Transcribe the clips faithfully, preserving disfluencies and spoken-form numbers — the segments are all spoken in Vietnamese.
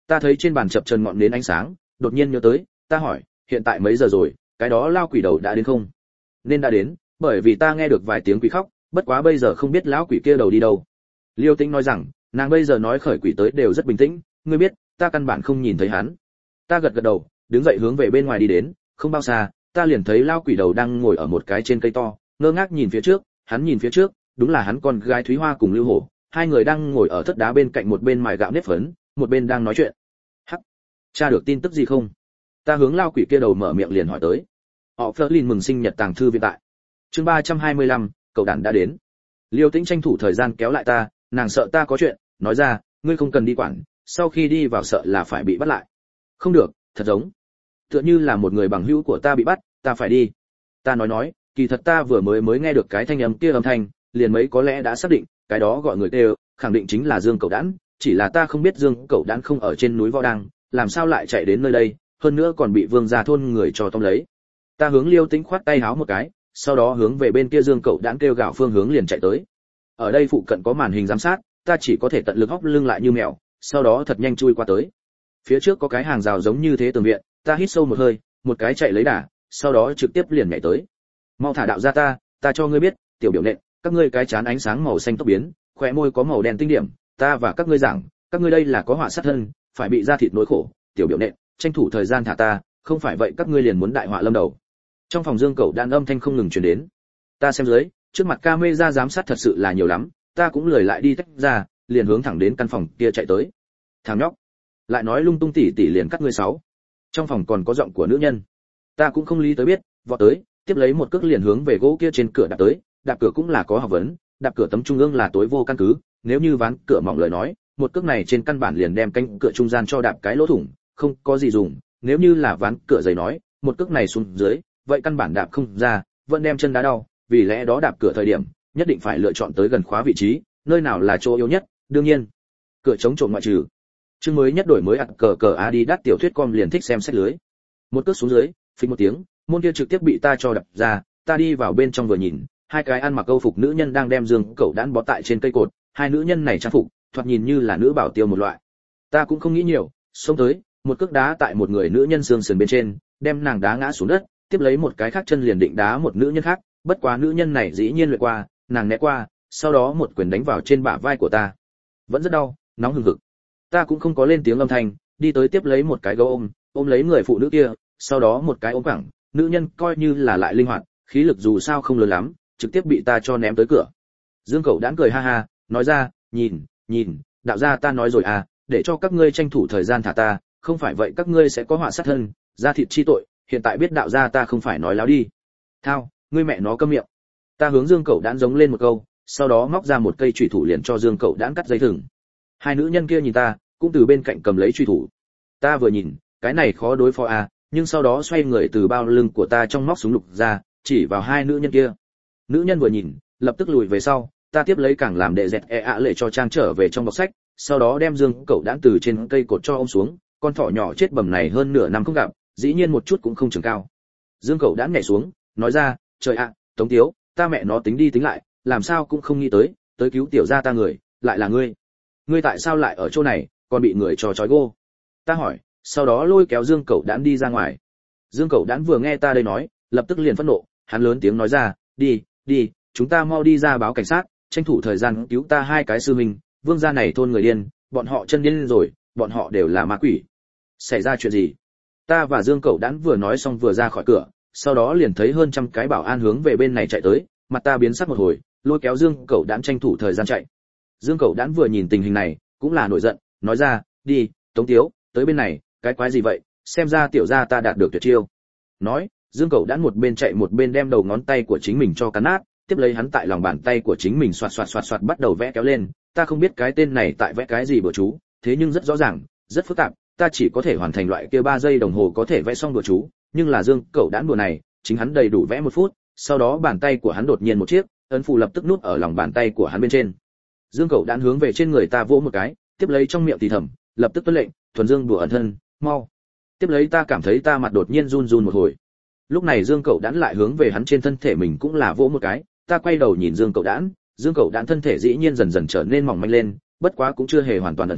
Ta thấy trên bàn chập chờn ngọn nến ánh sáng, đột nhiên nhớ tới, ta hỏi, hiện tại mấy giờ rồi, cái đó lao quỷ đầu đã đến không? Nên đã đến, bởi vì ta nghe được vài tiếng quỷ khóc, bất quá bây giờ không biết lão quỷ kia đầu đi đâu. Liêu Tĩnh nói rằng, nàng bây giờ nói khởi quỷ tới đều rất bình tĩnh, ngươi biết, ta căn bản không nhìn thấy hắn. Ta gật gật đầu, đứng dậy hướng về bên ngoài đi đến, không bao xa, ta liền thấy lao quỷ đầu đang ngồi ở một cái trên cây to, ngơ ngác nhìn phía trước, hắn nhìn phía trước, đúng là hắn con gái Thúy Hoa cùng Lưu Hổ, hai người đang ngồi ở thất đá bên cạnh, một bên mài gạo nếp phấn, một bên đang nói chuyện. Hắc, cha được tin tức gì không? Ta hướng lao quỷ kia đầu mở miệng liền hỏi tới. Họ Flerlin mừng sinh nhật tàng thư viện tại. Chương ba trăm hai mươi lăm, cậu đàn đã đến. Liêu Tĩnh tranh thủ thời gian kéo lại ta, nàng sợ ta có chuyện, nói ra, ngươi không cần đi quản, sau khi đi vào sợ là phải bị bắt lại. Không được, thật giống tựa như là một người bằng hữu của ta bị bắt, ta phải đi. Ta nói nói, kỳ thật ta vừa mới mới nghe được cái thanh âm kia âm thanh, liền mấy có lẽ đã xác định, cái đó gọi người kêu, khẳng định chính là Dương Cẩu Đản, chỉ là ta không biết Dương Cẩu Đản không ở trên núi Võ Đăng, làm sao lại chạy đến nơi đây, hơn nữa còn bị Vương gia thôn người cho tóm lấy. Ta hướng Liêu Tĩnh khoát tay háo một cái, sau đó hướng về bên kia Dương Cẩu Đản kêu gào phương hướng liền chạy tới. Ở đây phụ cận có màn hình giám sát, ta chỉ có thể tận lực hóc lưng lại như mèo, sau đó thật nhanh chui qua tới. Phía trước có cái hàng rào giống như thế tường viện, ta hít sâu một hơi, một cái chạy lấy đà, sau đó trực tiếp liền nhảy tới. Mau thả đạo ra ta, ta cho ngươi biết, tiểu biểu nện, các ngươi cái chán ánh sáng màu xanh tốc biến, khóe môi có màu đen tinh điểm, ta và các ngươi giảng, các ngươi đây là có họa sát thân, phải bị ra thịt nỗi khổ, tiểu biểu nện, tranh thủ thời gian thả ta, không phải vậy các ngươi liền muốn đại họa lâm đầu. Trong phòng Dương Cẩu Đản âm thanh không ngừng truyền đến. Ta xem dưới, trước mặt camera giám sát thật sự là nhiều lắm, ta cũng lười lại đi tách ra, liền hướng thẳng đến căn phòng kia chạy tới. Thằng nhóc, lại nói lung tung tỉ tỉ liền cắt ngươi sáu. Trong phòng còn có giọng của nữ nhân. Ta cũng không lý tới biết, vọt tới, tiếp lấy một cước liền hướng về gỗ kia trên cửa đạp tới, đạp cửa cũng là có học vấn, đạp cửa tấm trung ương là tối vô căn cứ, nếu như ván cửa mỏng lời nói, một cước này trên căn bản liền đem cánh cửa trung gian cho đạp cái lỗ thủng, không có gì dùng, nếu như là ván cửa dày nói, một cước này xuống dưới, vậy căn bản đạp không ra, vẫn đem chân đá đau, vì lẽ đó đạp cửa thời điểm, nhất định phải lựa chọn tới gần khóa vị trí, nơi nào là chỗ yếu nhất, đương nhiên, cửa chống trộm ngoại trừ. Chương mới nhất đổi mới ạt cờ cờ Adidas tiểu thuyết com liền thích xem sách lưới. Một cước xuống dưới, phịch một tiếng, môn kia trực tiếp bị ta cho đập ra, ta đi vào bên trong vừa nhìn, hai cái ăn mặc câu phục nữ nhân đang đem Dương Cẩu Đản bó tại trên cây cột, hai nữ nhân này trang phục, thoạt nhìn như là nữ bảo tiêu một loại. Ta cũng không nghĩ nhiều, xông tới, một cước đá tại một người nữ nhân xương sườn bên trên, đem nàng đá ngã xuống đất, tiếp lấy một cái khác chân liền định đá một nữ nhân khác, bất quá nữ nhân này dĩ nhiên luyện qua, nàng né qua, sau đó một quyền đánh vào trên bả vai của ta. Vẫn rất đau, nóng hừng hực. Ta cũng không có lên tiếng âm thanh, đi tới tiếp lấy một cái gấu ôm, ôm lấy người phụ nữ kia, sau đó một cái ôm cẳng, nữ nhân coi như là lại linh hoạt, khí lực dù sao không lớn lắm, trực tiếp bị ta cho ném tới cửa. Dương Cẩu Đản cười ha ha, nói ra, nhìn, nhìn, đạo gia ta nói rồi à, để cho các ngươi tranh thủ thời gian thả ta, không phải vậy các ngươi sẽ có họa sát thân, ra thịt chi tội, hiện tại biết đạo gia ta không phải nói láo đi. Thao, ngươi mẹ nó câm miệng. Ta hướng Dương Cẩu Đản giống lên một câu, sau đó móc ra một cây chùy thủ liền cho Dương Cẩu Đản cắt dây thừng. Hai nữ nhân kia nhìn ta, cũng từ bên cạnh cầm lấy chùy thủ. Ta vừa nhìn, cái này khó đối phó à, nhưng sau đó xoay người từ bao lưng của ta trong móc súng lục ra, chỉ vào hai nữ nhân kia. Nữ nhân vừa nhìn, lập tức lùi về sau, ta tiếp lấy càng làm đệ dẹt e ạ lệ cho trang trở về trong bọc sách, sau đó đem Dương Cẩu Đản từ trên cây cột cho ôm xuống, con thỏ nhỏ chết bầm này hơn nửa năm không gặp, dĩ nhiên một chút cũng không trưởng cao. Dương Cẩu Đản nhảy xuống, nói ra, trời ạ, Tống Tiếu, ta mẹ nó tính đi tính lại, làm sao cũng không nghĩ tới, tới cứu tiểu gia ta người, lại là ngươi. Ngươi tại sao lại ở chỗ này, còn bị người cho trói gô? Ta hỏi, sau đó lôi kéo Dương Cẩu Đản đi ra ngoài. Dương Cẩu Đản vừa nghe ta đây nói, lập tức liền phẫn nộ, hắn lớn tiếng nói ra, đi, đi, chúng ta mau đi ra báo cảnh sát, tranh thủ thời gian cứu ta hai cái sư huynh, Vương gia này thôn người điên, bọn họ chân điên rồi, bọn họ đều là ma quỷ. Xảy ra chuyện gì? Ta và Dương Cẩu Đản vừa nói xong vừa ra khỏi cửa, sau đó liền thấy hơn trăm cái bảo an hướng về bên này chạy tới, mặt ta biến sắc một hồi, lôi kéo Dương Cẩu Đản tranh thủ thời gian chạy. Dương Cẩu Đản vừa nhìn tình hình này, cũng là nổi giận, nói ra, đi, Tống Tiếu, tới bên này, cái quái gì vậy, xem ra tiểu gia ta đạt được tuyệt chiêu. Nói, Dương Cẩu Đản một bên chạy một bên đem đầu ngón tay của chính mình cho cắn nát, tiếp lấy hắn tại lòng bàn tay của chính mình xoạt xoạt xoạt xoạt bắt đầu vẽ kéo lên, ta không biết cái tên này tại vẽ cái gì bừa chú, thế nhưng rất rõ ràng, rất phức tạp, ta chỉ có thể hoàn thành loại kia ba giây đồng hồ có thể vẽ xong bừa chú, nhưng là Dương Cẩu Đản đùa này, chính hắn đầy đủ vẽ một phút, sau đó bàn tay của hắn đột nhiên một chiếc, ấn phù lập tức nút ở lòng bàn tay của hắn bên trên. Dương Cẩu Đản hướng về trên người ta vỗ một cái, tiếp lấy trong miệng thì thầm, lập tức tuân lệnh, thuần dương đùa ẩn thân, mau. Tiếp lấy ta cảm thấy ta mặt đột nhiên run run một hồi. Lúc này Dương Cẩu Đản lại hướng về hắn trên thân thể mình cũng là vỗ một cái, ta quay đầu nhìn Dương Cẩu Đản, Dương Cẩu Đản thân thể dĩ nhiên dần dần trở nên mỏng manh lên, bất quá cũng chưa hề hoàn toàn ẩn thân,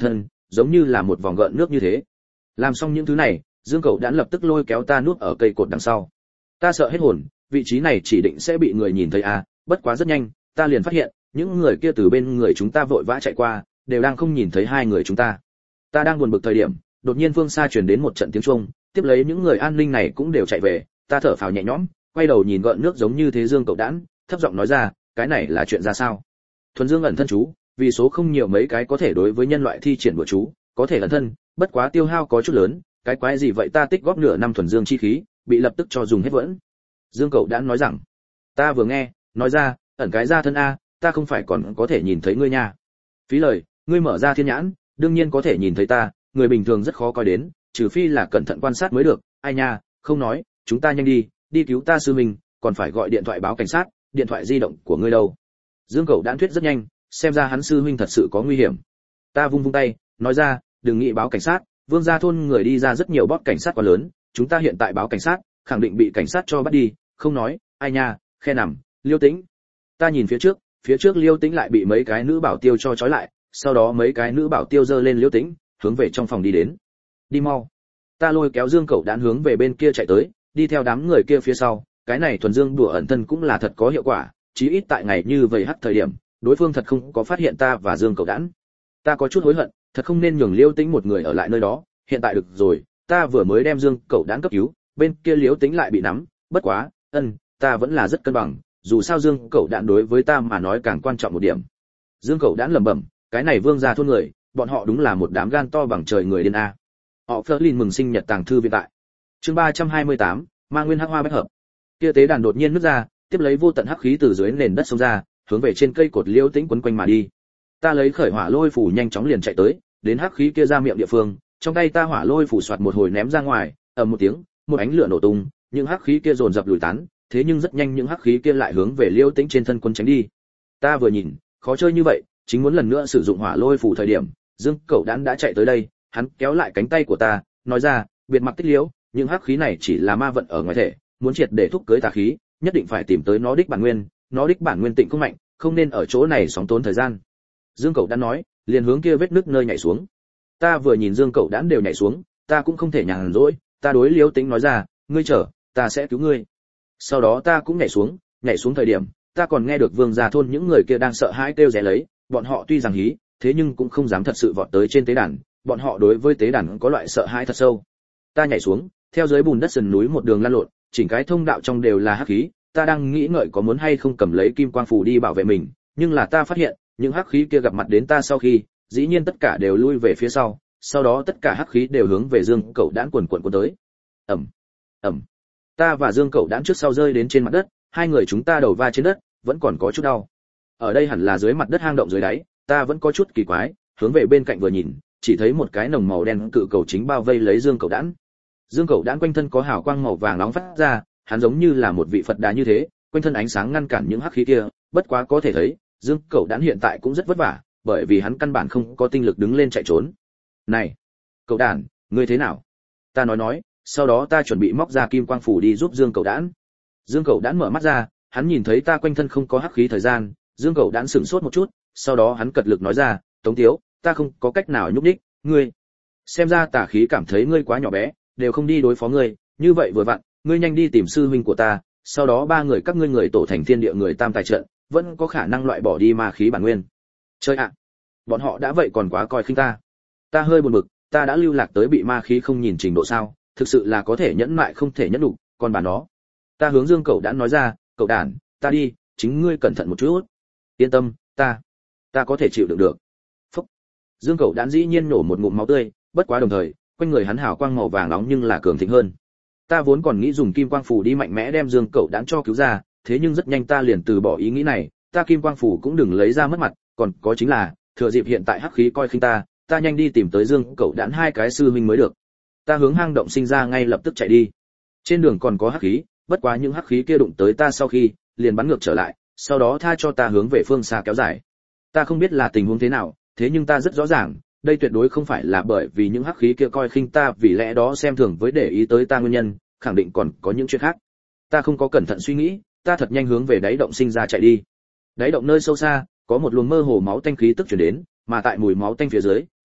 giống như là một vòng gợn nước như thế. Làm xong những thứ này, Dương Cẩu Đản lập tức lôi kéo ta nuốt ở cây cột đằng sau. Ta sợ hết hồn, vị trí này chỉ định sẽ bị người nhìn thấy à, bất quá rất nhanh, ta liền phát hiện, những người kia từ bên người chúng ta vội vã chạy qua, đều đang không nhìn thấy hai người chúng ta. Ta đang buồn bực thời điểm, đột nhiên phương xa truyền đến một trận tiếng chuông, tiếp lấy những người an ninh này cũng đều chạy về, ta thở phào nhẹ nhõm, quay đầu nhìn gợn nước giống như thế Dương Cẩu Đản, thấp giọng nói ra, cái này là chuyện ra sao? Thuần Dương ẩn thân chú, vì số không nhiều mấy cái có thể đối với nhân loại thi triển bùa chú, có thể ẩn thân, bất quá tiêu hao có chút lớn, cái quái gì vậy ta tích góp nửa năm thuần dương chi khí, bị lập tức cho dùng hết vẫn. Dương Cẩu Đản nói rằng, ta vừa nghe, nói ra, ẩn cái ra thân a, ta không phải còn có thể nhìn thấy ngươi nha. Phí lời, ngươi mở ra thiên nhãn, đương nhiên có thể nhìn thấy ta, người bình thường rất khó coi đến, trừ phi là cẩn thận quan sát mới được. Ai nha, không nói, chúng ta nhanh đi, đi cứu ta sư mình, còn phải gọi điện thoại báo cảnh sát, điện thoại di động của ngươi đâu? Dương Cẩu Đản thuyết rất nhanh, xem ra hắn sư huynh thật sự có nguy hiểm. Ta vung vung tay, nói ra, đừng nghĩ báo cảnh sát, Vương gia thôn người đi ra rất nhiều bót cảnh sát quá lớn, chúng ta hiện tại báo cảnh sát, khẳng định bị cảnh sát cho bắt đi, không nói, ai nha, khe nằm, Liêu Tĩnh. Ta nhìn phía trước, phía trước Liêu Tĩnh lại bị mấy cái nữ bảo tiêu cho trói lại, sau đó mấy cái nữ bảo tiêu giơ lên Liêu Tĩnh, hướng về trong phòng đi đến. Đi mau. Ta lôi kéo Dương Cẩu Đản hướng về bên kia chạy tới, đi theo đám người kia phía sau, cái này thuần dương đùa ẩn thân cũng là thật có hiệu quả, chí ít tại ngày như vậy hắt thời điểm, đối phương thật không có phát hiện ta và Dương Cẩu Đản. Ta có chút hối hận, thật không nên nhường Liêu Tĩnh một người ở lại nơi đó, hiện tại được rồi, ta vừa mới đem Dương Cẩu Đản cấp cứu, bên kia Liêu Tĩnh lại bị nắm, bất quá, ân, ta vẫn là rất cân bằng, dù sao Dương Cẩu Đản đối với ta mà nói càng quan trọng một điểm. Dương Cẩu Đản lẩm bẩm, cái này Vương gia thôn người, bọn họ đúng là một đám gan to bằng trời người điên a. Họ Flerlin mừng sinh nhật tàng thư viện tại. Chương ba trăm hai mươi tám, Ma Nguyên Hắc Hoa bách hợp. Kia tế đàn đột nhiên nứt ra, tiếp lấy vô tận hắc khí từ dưới nền đất xông ra, hướng về trên cây cột Liêu Tĩnh quấn quanh mà đi. Ta lấy khởi hỏa lôi phủ nhanh chóng liền chạy tới, đến hắc khí kia ra miệng địa phương, trong tay ta hỏa lôi phủ xoạt một hồi ném ra ngoài, ầm một tiếng, một ánh lửa nổ tung, những hắc khí kia dồn dập lùi tán, thế nhưng rất nhanh những hắc khí kia lại hướng về Liêu Tĩnh trên thân quân tránh đi. Ta vừa nhìn, khó chơi như vậy, chính muốn lần nữa sử dụng hỏa lôi phủ thời điểm, Dương Cẩu Đản đã chạy tới đây, hắn kéo lại cánh tay của ta, nói ra, biệt mặc tích liễu, những hắc khí này chỉ là ma vận ở ngoài thể, muốn triệt để thúc cưới tà khí, nhất định phải tìm tới nó đích bản nguyên, nó đích bản nguyên tịnh không mạnh, không nên ở chỗ này sóng tốn thời gian. Dương Cẩu Đản nói, liền hướng kia vết nứt nơi nhảy xuống. Ta vừa nhìn Dương Cẩu Đản đều nhảy xuống, ta cũng không thể nhàn rỗi, ta đối Liêu Tĩnh nói ra, ngươi chờ, ta sẽ cứu ngươi. Sau đó ta cũng nhảy xuống, nhảy xuống thời điểm, ta còn nghe được Vương gia thôn những người kia đang sợ hãi kêu rẽ lấy, bọn họ tuy rằng hí, thế nhưng cũng không dám thật sự vọt tới trên tế đàn, bọn họ đối với tế đàn có loại sợ hãi thật sâu. Ta nhảy xuống, theo dưới bùn đất sườn núi một đường lăn lộn, chỉnh cái thông đạo trong đều là hắc khí, ta đang nghĩ ngợi có muốn hay không cầm lấy kim quang phù đi bảo vệ mình, nhưng là ta phát hiện, những hắc khí kia gặp mặt đến ta sau khi, dĩ nhiên tất cả đều lui về phía sau, sau đó tất cả hắc khí đều hướng về Dương Cẩu Đản quần quần cuốn tới. Ầm, ầm. Ta và Dương Cẩu Đản trước sau rơi đến trên mặt đất, hai người chúng ta đầu va trên đất, vẫn còn có chút đau. Ở đây hẳn là dưới mặt đất hang động dưới đáy, ta vẫn có chút kỳ quái, hướng về bên cạnh vừa nhìn, chỉ thấy một cái nồng màu đen cự cầu chính bao vây lấy Dương Cẩu Đản. Dương Cẩu Đản quanh thân có hào quang màu vàng nóng phát ra, hắn giống như là một vị Phật đà như thế, quanh thân ánh sáng ngăn cản những hắc khí kia, bất quá có thể thấy, Dương Cẩu Đản hiện tại cũng rất vất vả, bởi vì hắn căn bản không có tinh lực đứng lên chạy trốn. Này, Cẩu Đản, ngươi thế nào? Ta nói nói, sau đó ta chuẩn bị móc ra kim quang phủ đi giúp Dương Cẩu Đản. Dương Cẩu Đản mở mắt ra, hắn nhìn thấy ta quanh thân không có hắc khí thời gian, Dương Cẩu Đản sửng sốt một chút, sau đó hắn cật lực nói ra, Tống Tiếu, ta không có cách nào nhúc nhích, ngươi. Xem ra tà khí cảm thấy ngươi quá nhỏ bé, đều không đi đối phó ngươi, như vậy vừa vặn, ngươi nhanh đi tìm sư huynh của ta, sau đó ba người các ngươi người tổ thành thiên địa người tam tài trận, vẫn có khả năng loại bỏ đi ma khí bản nguyên. Chơi ạ, bọn họ đã vậy còn quá coi khinh ta. Ta hơi buồn bực, ta đã lưu lạc tới bị ma khí không nhìn trình độ sao, thực sự là có thể nhẫn mại không thể nhẫn đủ, còn bà nó. Ta hướng Dương Cẩu Đản nói ra, Cẩu Đản, ta đi, chính ngươi cẩn thận một chút. Yên tâm, ta, ta có thể chịu đựng được. Phúc. Dương Cẩu Đản dĩ nhiên nổ một ngụm máu tươi, bất quá đồng thời, quanh người hắn hào quang màu vàng nóng nhưng là cường thịnh hơn. Ta vốn còn nghĩ dùng kim quang phủ đi mạnh mẽ đem Dương Cẩu Đản cho cứu ra, thế nhưng rất nhanh ta liền từ bỏ ý nghĩ này, ta kim quang phủ cũng đừng lấy ra mất mặt, còn có chính là, thừa dịp hiện tại hắc khí coi khinh ta, ta nhanh đi tìm tới Dương Cẩu Đản hai cái sư huynh mới được. Ta hướng hang động sinh ra ngay lập tức chạy đi. Trên đường còn có hắc khí, bất quá những hắc khí kia đụng tới ta sau khi, liền bắn ngược trở lại, sau đó tha cho ta hướng về phương xa kéo dài. Ta không biết là tình huống thế nào, thế nhưng ta rất rõ ràng, đây tuyệt đối không phải là bởi vì những hắc khí kia coi khinh ta vì lẽ đó xem thường với để ý tới ta nguyên nhân, khẳng định còn có những chuyện khác. Ta không có cẩn thận suy nghĩ, ta thật nhanh hướng về đáy động sinh ra chạy đi. Đáy động nơi sâu xa, có một luồng mơ hồ máu tanh khí tức truyền đến, mà tại mùi máu tanh phía dưới,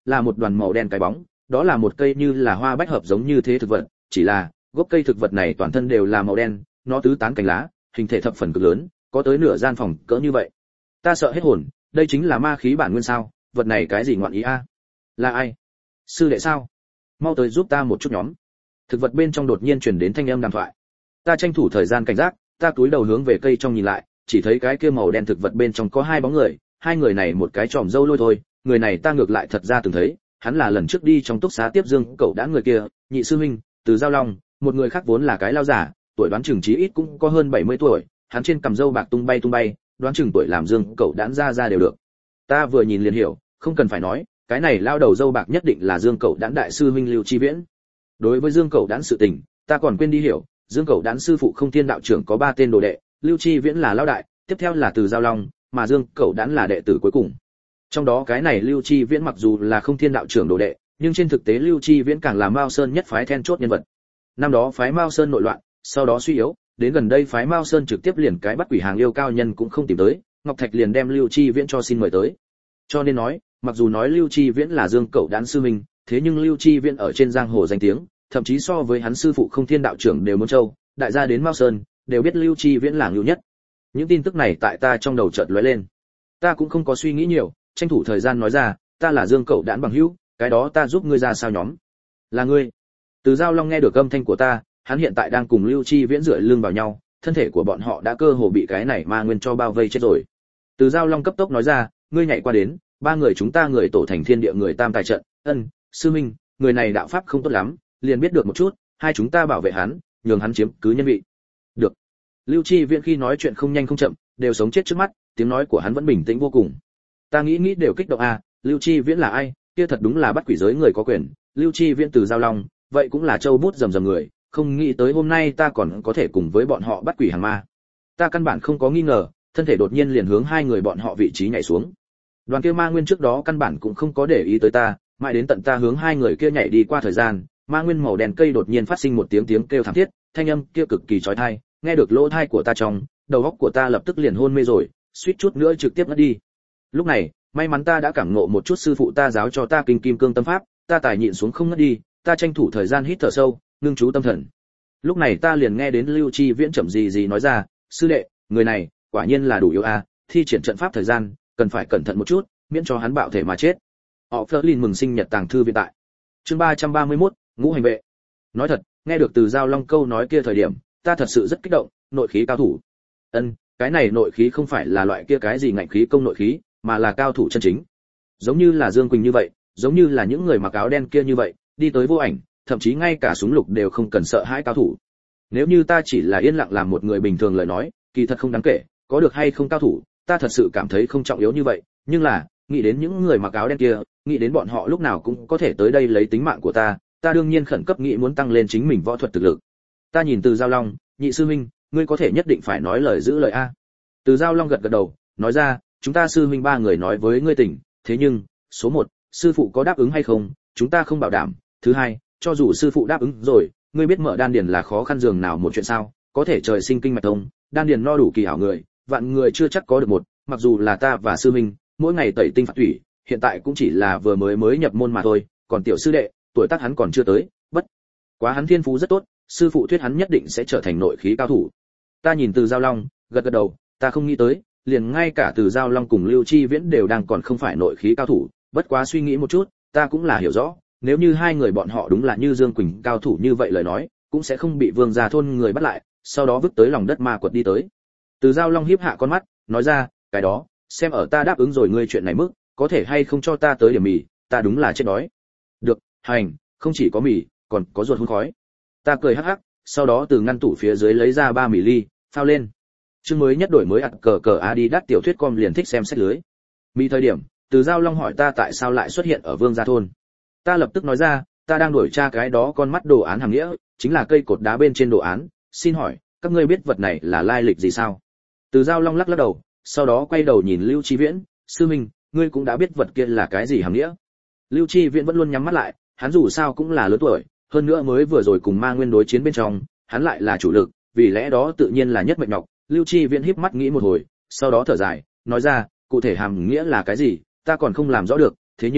là một đoàn màu đen cái bóng, đó là một cây như là hoa bách hợp giống như thế thực vật, chỉ là gốc cây thực vật này toàn thân đều là màu đen, nó tứ tán cành lá, hình thể thập phần cực lớn, có tới nửa gian phòng cỡ như vậy. Ta sợ hết hồn, đây chính là ma khí bản nguyên sao? Vật này cái gì ngoạn ý a? Là ai? Sư đệ sao? Mau tới giúp ta một chút nhóm. Thực vật bên trong đột nhiên truyền đến thanh âm đàm thoại. Ta tranh thủ thời gian cảnh giác, ta cúi đầu hướng về cây trong nhìn lại, chỉ thấy cái kia màu đen thực vật bên trong có hai bóng người, hai người này một cái tròm râu lôi thôi, người này ta ngược lại thật ra từng thấy, hắn là lần trước đi trong túc xá tiếp Dương cậu đã người kia, nhị sư huynh, Từ Giao Long, một người khác vốn là cái lao giả, tuổi đoán chừng chí ít cũng có hơn bảy mươi tuổi, hắn trên cằm râu bạc tung bay tung bay, đoán chừng tuổi làm Dương cậu đãn ra ra đều được. Ta vừa nhìn liền hiểu, không cần phải nói, cái này lao đầu râu bạc nhất định là Dương cậu đãn đại sư huynh Lưu Chi Viễn. Đối với Dương cậu đãn sự tình, ta còn quên đi hiểu, Dương cậu đãn sư phụ Không Thiên đạo trưởng có ba tên đồ đệ, Lưu Chi Viễn là lao đại, tiếp theo là Từ Giao Long, mà Dương cậu đãn là đệ tử cuối cùng. Trong đó cái này Lưu Chi Viễn mặc dù là Không Thiên đạo trưởng đồ đệ, nhưng trên thực tế Lưu Chi Viễn càng là Mao Sơn nhất phái then chốt nhân vật. Năm đó phái Mao Sơn nội loạn, sau đó suy yếu, đến gần đây phái Mao Sơn trực tiếp liền cái bắt quỷ hàng yêu cao nhân cũng không tìm tới, Ngọc Thạch liền đem Lưu Chi Viễn cho xin mời tới. Cho nên nói, mặc dù nói Lưu Chi Viễn là Dương cậu đãn sư minh, thế nhưng Lưu Chi Viễn ở trên giang hồ danh tiếng, thậm chí so với hắn sư phụ Không Thiên đạo trưởng đều muốn châu, đại gia đến Mao Sơn đều biết Lưu Chi Viễn là ngưu nhất. Những tin tức này tại ta trong đầu chợt lóe lên. Ta cũng không có suy nghĩ nhiều, tranh thủ thời gian nói ra, ta là Dương cậu đãn bằng hữu, cái đó ta giúp ngươi ra sao nhóm. Là ngươi? Từ Giao Long nghe được âm thanh của ta, hắn hiện tại đang cùng Lưu Chi Viễn dựa lưng vào nhau, thân thể của bọn họ đã cơ hồ bị cái này ma nguyên cho bao vây chết rồi. Từ Giao Long cấp tốc nói ra, ngươi nhảy qua đến, ba người chúng ta người tổ thành thiên địa người tam tài trận, ân, sư minh, người này đạo pháp không tốt lắm, liền biết được một chút, hai chúng ta bảo vệ hắn, nhường hắn chiếm cứ nhân vị. Được. Lưu Chi Viễn khi nói chuyện không nhanh không chậm, đều sống chết trước mắt, tiếng nói của hắn vẫn bình tĩnh vô cùng. Ta nghĩ nghĩ đều kích động a, à, Lưu Chi Viễn là ai? Kia thật đúng là bắt quỷ giới người có quyền, Lưu Chi Viễn Từ Giao Long, vậy cũng là châu bút rầm rầm người, không nghĩ tới hôm nay ta còn có thể cùng với bọn họ bắt quỷ hàng ma. Ta căn bản không có nghi ngờ, thân thể đột nhiên liền hướng hai người bọn họ vị trí nhảy xuống. Đoàn kia ma nguyên trước đó căn bản cũng không có để ý tới ta, mãi đến tận ta hướng hai người kia nhảy đi qua thời gian, ma nguyên màu đen cây đột nhiên phát sinh một tiếng tiếng kêu thảm thiết, thanh âm kia cực kỳ chói tai, nghe được lỗ tai của ta trong, đầu óc của ta lập tức liền hôn mê rồi, suýt chút nữa trực tiếp ngất đi. Lúc này, may mắn ta đã cảm ngộ một chút sư phụ ta giáo cho ta kinh kim cương tâm pháp, ta tài nhịn xuống không ngất đi, ta tranh thủ thời gian hít thở sâu, ngưng chú tâm thần. Lúc này ta liền nghe đến Lưu Chi Viễn chậm gì gì nói ra, sư đệ, người này quả nhiên là đủ yếu a, thi triển trận pháp thời gian cần phải cẩn thận một chút, miễn cho hắn bạo thể mà chết. Họ Flerlin mừng sinh nhật tàng thư viện tại. Chương ba trăm ba mươi mốt, ngũ hành vệ. Nói thật, nghe được Từ Giao Long câu nói kia thời điểm, ta thật sự rất kích động, nội khí cao thủ. Ân, cái này nội khí không phải là loại kia cái gì ngạnh khí công nội khí, mà là cao thủ chân chính. Giống như là Dương Quỳnh như vậy, giống như là những người mặc áo đen kia như vậy, đi tới vô ảnh, thậm chí ngay cả súng lục đều không cần sợ hãi cao thủ. Nếu như ta chỉ là yên lặng làm một người bình thường lời nói, kỳ thật không đáng kể, có được hay không cao thủ, ta thật sự cảm thấy không trọng yếu như vậy, nhưng là, nghĩ đến những người mặc áo đen kia, nghĩ đến bọn họ lúc nào cũng có thể tới đây lấy tính mạng của ta, ta đương nhiên khẩn cấp nghĩ muốn tăng lên chính mình võ thuật thực lực. Ta nhìn Từ Giao Long, nhị sư huynh, ngươi có thể nhất định phải nói lời giữ lời a. Từ Giao Long gật gật đầu, nói ra, chúng ta sư huynh ba người nói với ngươi tỉnh, thế nhưng, số một, sư phụ có đáp ứng hay không, chúng ta không bảo đảm, thứ hai, cho dù sư phụ đáp ứng rồi, ngươi biết mở đan điền là khó khăn dường nào một chuyện sao, có thể trời sinh kinh mạch thông, đan điền no đủ kỳ hảo người, vạn người chưa chắc có được một, mặc dù là ta và sư huynh, mỗi ngày tẩy tinh phạt thủy, hiện tại cũng chỉ là vừa mới mới nhập môn mà thôi, còn tiểu sư đệ, tuổi tác hắn còn chưa tới, bất quá hắn thiên phú rất tốt, sư phụ thuyết hắn nhất định sẽ trở thành nội khí cao thủ. Ta nhìn Từ Giao Long, gật gật đầu, ta không nghĩ tới, liền ngay cả Từ Giao Long cùng Lưu Chi Viễn đều đang còn không phải nội khí cao thủ, bất quá suy nghĩ một chút, ta cũng là hiểu rõ, nếu như hai người bọn họ đúng là như Dương Quỳnh cao thủ như vậy lời nói, cũng sẽ không bị Vương gia thôn người bắt lại, sau đó vứt tới lòng đất ma quật đi tới. Từ Giao Long hiếp hạ con mắt, nói ra, cái đó, xem ở ta đáp ứng rồi ngươi chuyện này mức, có thể hay không cho ta tới điểm mì, ta đúng là chết đói. Được, hành, không chỉ có mì, còn có ruột hun khói. Ta cười hắc hắc, sau đó từ ngăn tủ phía dưới lấy ra ba mì ly, phao lên. Chương mới nhất đổi mới ạt cờ cờ Adidas tiểu thuyết com liền thích xem sách lưới. Mì thời điểm, Từ Giao Long hỏi ta tại sao lại xuất hiện ở Vương gia thôn. Ta lập tức nói ra, ta đang đổi tra cái đó con mắt đồ án hàm nghĩa, chính là cây cột đá bên trên đồ án, xin hỏi, các ngươi biết vật này là lai lịch gì sao? Từ Giao Long lắc lắc đầu, sau đó quay đầu nhìn Lưu Chi Viễn, sư minh, ngươi cũng đã biết vật kia là cái gì hàm nghĩa. Lưu Chi Viễn vẫn luôn nhắm mắt lại, hắn dù sao cũng là lớn tuổi, hơn nữa mới vừa rồi cùng ma nguyên đối chiến bên trong, hắn lại là chủ lực, vì lẽ đó tự nhiên là nhất mệnh ngọc. Lưu Chi Viễn híp mắt nghĩ một hồi, sau đó thở dài, nói ra, cụ thể hàm nghĩa là cái gì, ta còn không làm rõ được, thế nhưng,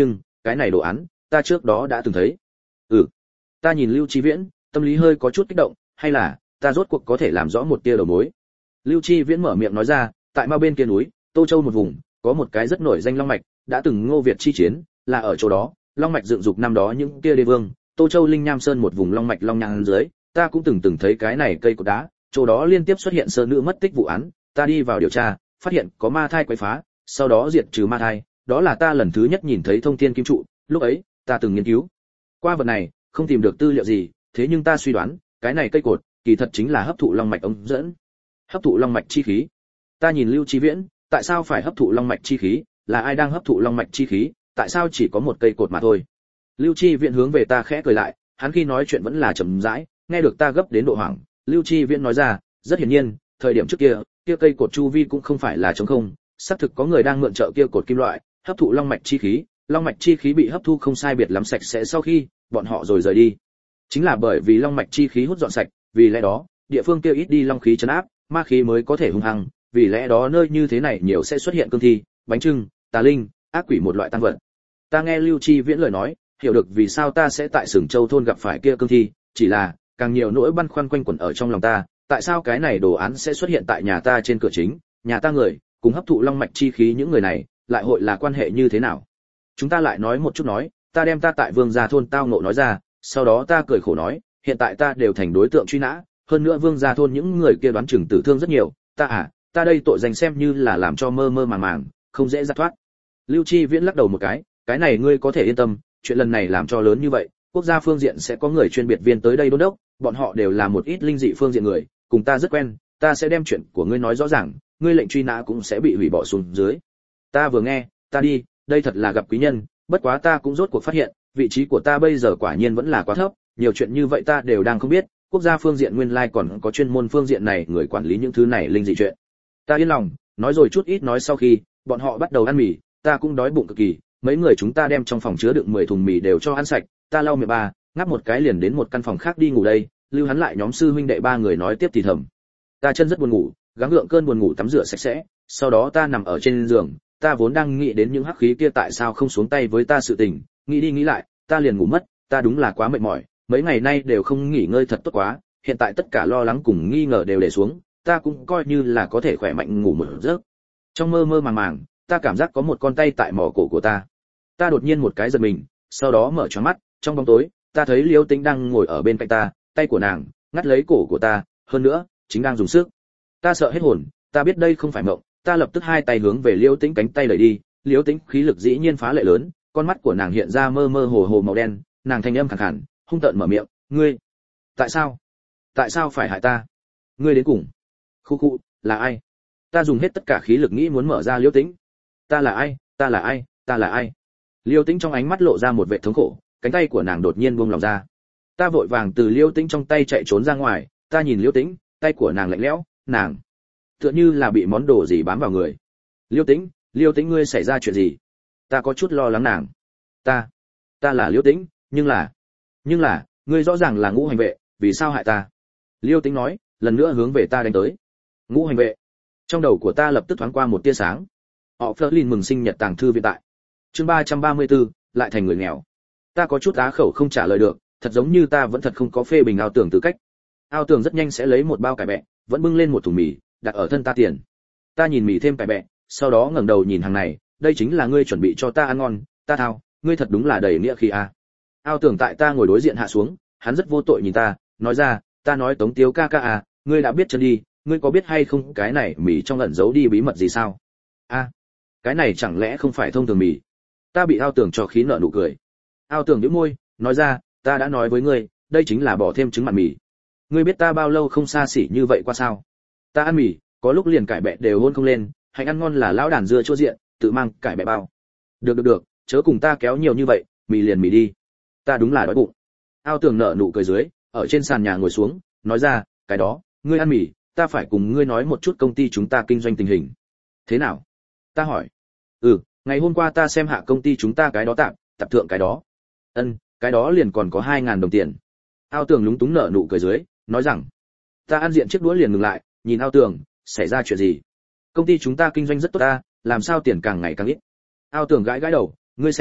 cái này đồ án ta trước đó đã từng thấy. Ừ. Ta nhìn Lưu Chi Viễn, tâm lý hơi có chút kích động, hay là ta rốt cuộc có thể làm rõ một tia đầu mối. Lưu Chi Viễn mở miệng nói ra, tại Mao bên kia núi, Tô Châu một vùng, có một cái rất nổi danh long mạch, đã từng Ngô Việt chi chiến, là ở chỗ đó, long mạch dựng dục năm đó những kia đế vương, Tô Châu Linh Nham Sơn một vùng long mạch long nhang dưới, ta cũng từng từng thấy cái này cây cột đá, chỗ đó liên tiếp xuất hiện sơn nữ mất tích vụ án, ta đi vào điều tra, phát hiện có ma thai quấy phá, sau đó diệt trừ ma thai, đó là ta lần thứ nhất nhìn thấy thông thiên kim trụ, lúc ấy, ta từng nghiên cứu qua vật này, không tìm được tư liệu gì, thế nhưng ta suy đoán, cái này cây cột, kỳ thật chính là hấp thụ long mạch ống dẫn. Hấp thụ long mạch chi khí. Ta nhìn Lưu Chi Viễn, tại sao phải hấp thụ long mạch chi khí, là ai đang hấp thụ long mạch chi khí, tại sao chỉ có một cây cột mà thôi. Lưu Chi Viễn hướng về ta khẽ cười lại, hắn khi nói chuyện vẫn là chậm rãi, nghe được ta gấp đến độ hoảng, Lưu Chi Viễn nói ra, rất hiển nhiên, thời điểm trước kia, kia cây cột chu vi cũng không phải là trống không, xác thực có người đang mượn trợ kia cột kim loại, hấp thụ long mạch chi khí, long mạch chi khí bị hấp thu không sai biệt lắm sạch sẽ sau khi, bọn họ rồi rời đi. Chính là bởi vì long mạch chi khí hút dọn sạch, vì lẽ đó, địa phương kia ít đi long khí trấn áp, ma khí mới có thể hung hăng, vì lẽ đó nơi như thế này nhiều sẽ xuất hiện cương thi, bánh trưng, tà linh, ác quỷ một loại tăng vật. Ta nghe Lưu Chi Viễn lời nói, hiểu được vì sao ta sẽ tại Sừng Châu thôn gặp phải kia cương thi, chỉ là càng nhiều nỗi băn khoăn quanh quẩn ở trong lòng ta, tại sao cái này đồ án sẽ xuất hiện tại nhà ta trên cửa chính, nhà ta người, cùng hấp thụ long mạch chi khí những người này, lại hội là quan hệ như thế nào? Chúng ta lại nói một chút nói, ta đem ta tại Vương gia thôn tao ngộ nói ra, sau đó ta cười khổ nói, hiện tại ta đều thành đối tượng truy nã, hơn nữa Vương gia thôn những người kia đoán chừng tử thương rất nhiều, ta à, ta đây tội danh xem như là làm cho mơ mơ màng màng, không dễ ra thoát. Lưu Chi Viễn lắc đầu một cái, cái này ngươi có thể yên tâm, chuyện lần này làm cho lớn như vậy, quốc gia phương diện sẽ có người chuyên biệt viên tới đây đôn đốc, bọn họ đều là một ít linh dị phương diện người, cùng ta rất quen, ta sẽ đem chuyện của ngươi nói rõ ràng, ngươi lệnh truy nã cũng sẽ bị hủy bỏ xuống dưới. Ta vừa nghe, ta đi, đây thật là gặp quý nhân, bất quá ta cũng rốt cuộc phát hiện, vị trí của ta bây giờ quả nhiên vẫn là quá thấp, nhiều chuyện như vậy ta đều đang không biết, quốc gia phương diện nguyên lai like còn có chuyên môn phương diện này người quản lý những thứ này linh dị chuyện. Ta yên lòng, nói rồi chút ít nói sau khi, bọn họ bắt đầu ăn mì, ta cũng đói bụng cực kỳ, mấy người chúng ta đem trong phòng chứa đựng mười thùng mì đều cho ăn sạch, ta lau miệng ba, ngáp một cái liền đến một căn phòng khác đi ngủ đây, lưu hắn lại nhóm sư huynh đệ ba người nói tiếp thì thầm. Ta chân rất buồn ngủ, gắng gượng cơn buồn ngủ tắm rửa sạch sẽ, sau đó ta nằm ở trên giường, ta vốn đang nghĩ đến những hắc khí kia tại sao không xuống tay với ta sự tình, nghĩ đi nghĩ lại, ta liền ngủ mất, ta đúng là quá mệt mỏi, mấy ngày nay đều không nghỉ ngơi thật tốt quá, hiện tại tất cả lo lắng cùng nghi ngờ đều để xuống, ta cũng coi như là có thể khỏe mạnh ngủ một giấc. Trong mơ mơ màng màng, ta cảm giác có một con tay tại mỏ cổ của ta. Ta đột nhiên một cái giật mình, sau đó mở choáng mắt, trong bóng tối, ta thấy Liêu Tĩnh đang ngồi ở bên cạnh ta, tay của nàng ngắt lấy cổ của ta, hơn nữa, chính đang dùng sức. Ta sợ hết hồn, ta biết đây không phải mộng, ta lập tức hai tay hướng về Liêu Tĩnh cánh tay đẩy đi, Liêu Tĩnh khí lực dĩ nhiên phá lệ lớn, con mắt của nàng hiện ra mơ mơ hồ hồ màu đen, nàng thanh âm khàn khàn, hung tợn mở miệng, "Ngươi, tại sao? Tại sao phải hại ta? Ngươi đến cùng?" Khu khu, là ai? Ta dùng hết tất cả khí lực nghĩ muốn mở ra Liêu Tĩnh. Ta là ai? Ta là ai? Ta là ai? Liêu Tĩnh trong ánh mắt lộ ra một vẻ thống khổ, cánh tay của nàng đột nhiên buông lỏng ra. Ta vội vàng từ Liêu Tĩnh trong tay chạy trốn ra ngoài, ta nhìn Liêu Tĩnh, tay của nàng lạnh lẽo, nàng tựa như là bị món đồ gì bám vào người. Liêu Tĩnh, Liêu Tĩnh ngươi xảy ra chuyện gì? Ta có chút lo lắng nàng. Ta, ta là Liêu Tĩnh, nhưng là, nhưng là, ngươi rõ ràng là Ngũ Hành Vệ, vì sao hại ta? Liêu Tĩnh nói, lần nữa hướng về ta đánh tới. Ngũ Hành Vệ. Trong đầu của ta lập tức thoáng qua một tia sáng. Họ Flerlin mừng sinh nhật tàng thư viện tại. Chương ba trăm ba mươi tư, lại thành người nghèo. Ta có chút á khẩu không trả lời được, thật giống như ta vẫn thật không có phê bình Ao Tưởng tư cách. Ao Tưởng rất nhanh sẽ lấy một bao cải bẹ, vẫn bưng lên một thùng mì, đặt ở thân ta tiền. Ta nhìn mì thêm cải bẹ, sau đó ngẩng đầu nhìn hàng này, đây chính là ngươi chuẩn bị cho ta ăn ngon, ta thao, ngươi thật đúng là đầy nghĩa khí a. À. Ao Tưởng tại ta ngồi đối diện hạ xuống, hắn rất vô tội nhìn ta, nói ra, ta nói Tống Tiếu ca ca à, ngươi đã biết chân đi, ngươi có biết hay không cái này mì trong ẩn giấu đi bí mật gì sao? A, à, cái này chẳng lẽ không phải thông thường mì? Ta bị Ao Tưởng cho khí nợ nụ cười. Ao Tưởng nhếch môi, nói ra, ta đã nói với ngươi, đây chính là bỏ thêm trứng mặn mì. Ngươi biết ta bao lâu không xa xỉ như vậy qua sao? Ta ăn mì, có lúc liền cải bẹ đều hôn không lên, hành ăn ngon là lão đàn dưa chỗ diện, tự mang cải bẹ bao. Được được được, chớ cùng ta kéo nhiều như vậy, mì liền mì đi. Ta đúng là đói bụng. Ao Tưởng nở nụ cười dưới, ở trên sàn nhà ngồi xuống, nói ra, cái đó, ngươi ăn mì, ta phải cùng ngươi nói một chút công ty chúng ta kinh doanh tình hình. Thế nào? Ta hỏi. Ừ, ngày hôm qua ta xem hạ công ty chúng ta cái đó tạm, tập thượng cái đó. Ân, cái đó liền còn có hai ngàn đồng tiền. Ao Tưởng lúng túng nở nụ cười dưới, nói rằng, ta ăn diện chiếc đũa liền ngừng lại, nhìn Ao Tưởng, xảy ra chuyện gì? Công ty chúng ta kinh doanh rất tốt ta, làm sao tiền càng ngày càng ít? Ao Tưởng gãi gãi đầu, ngươi xem,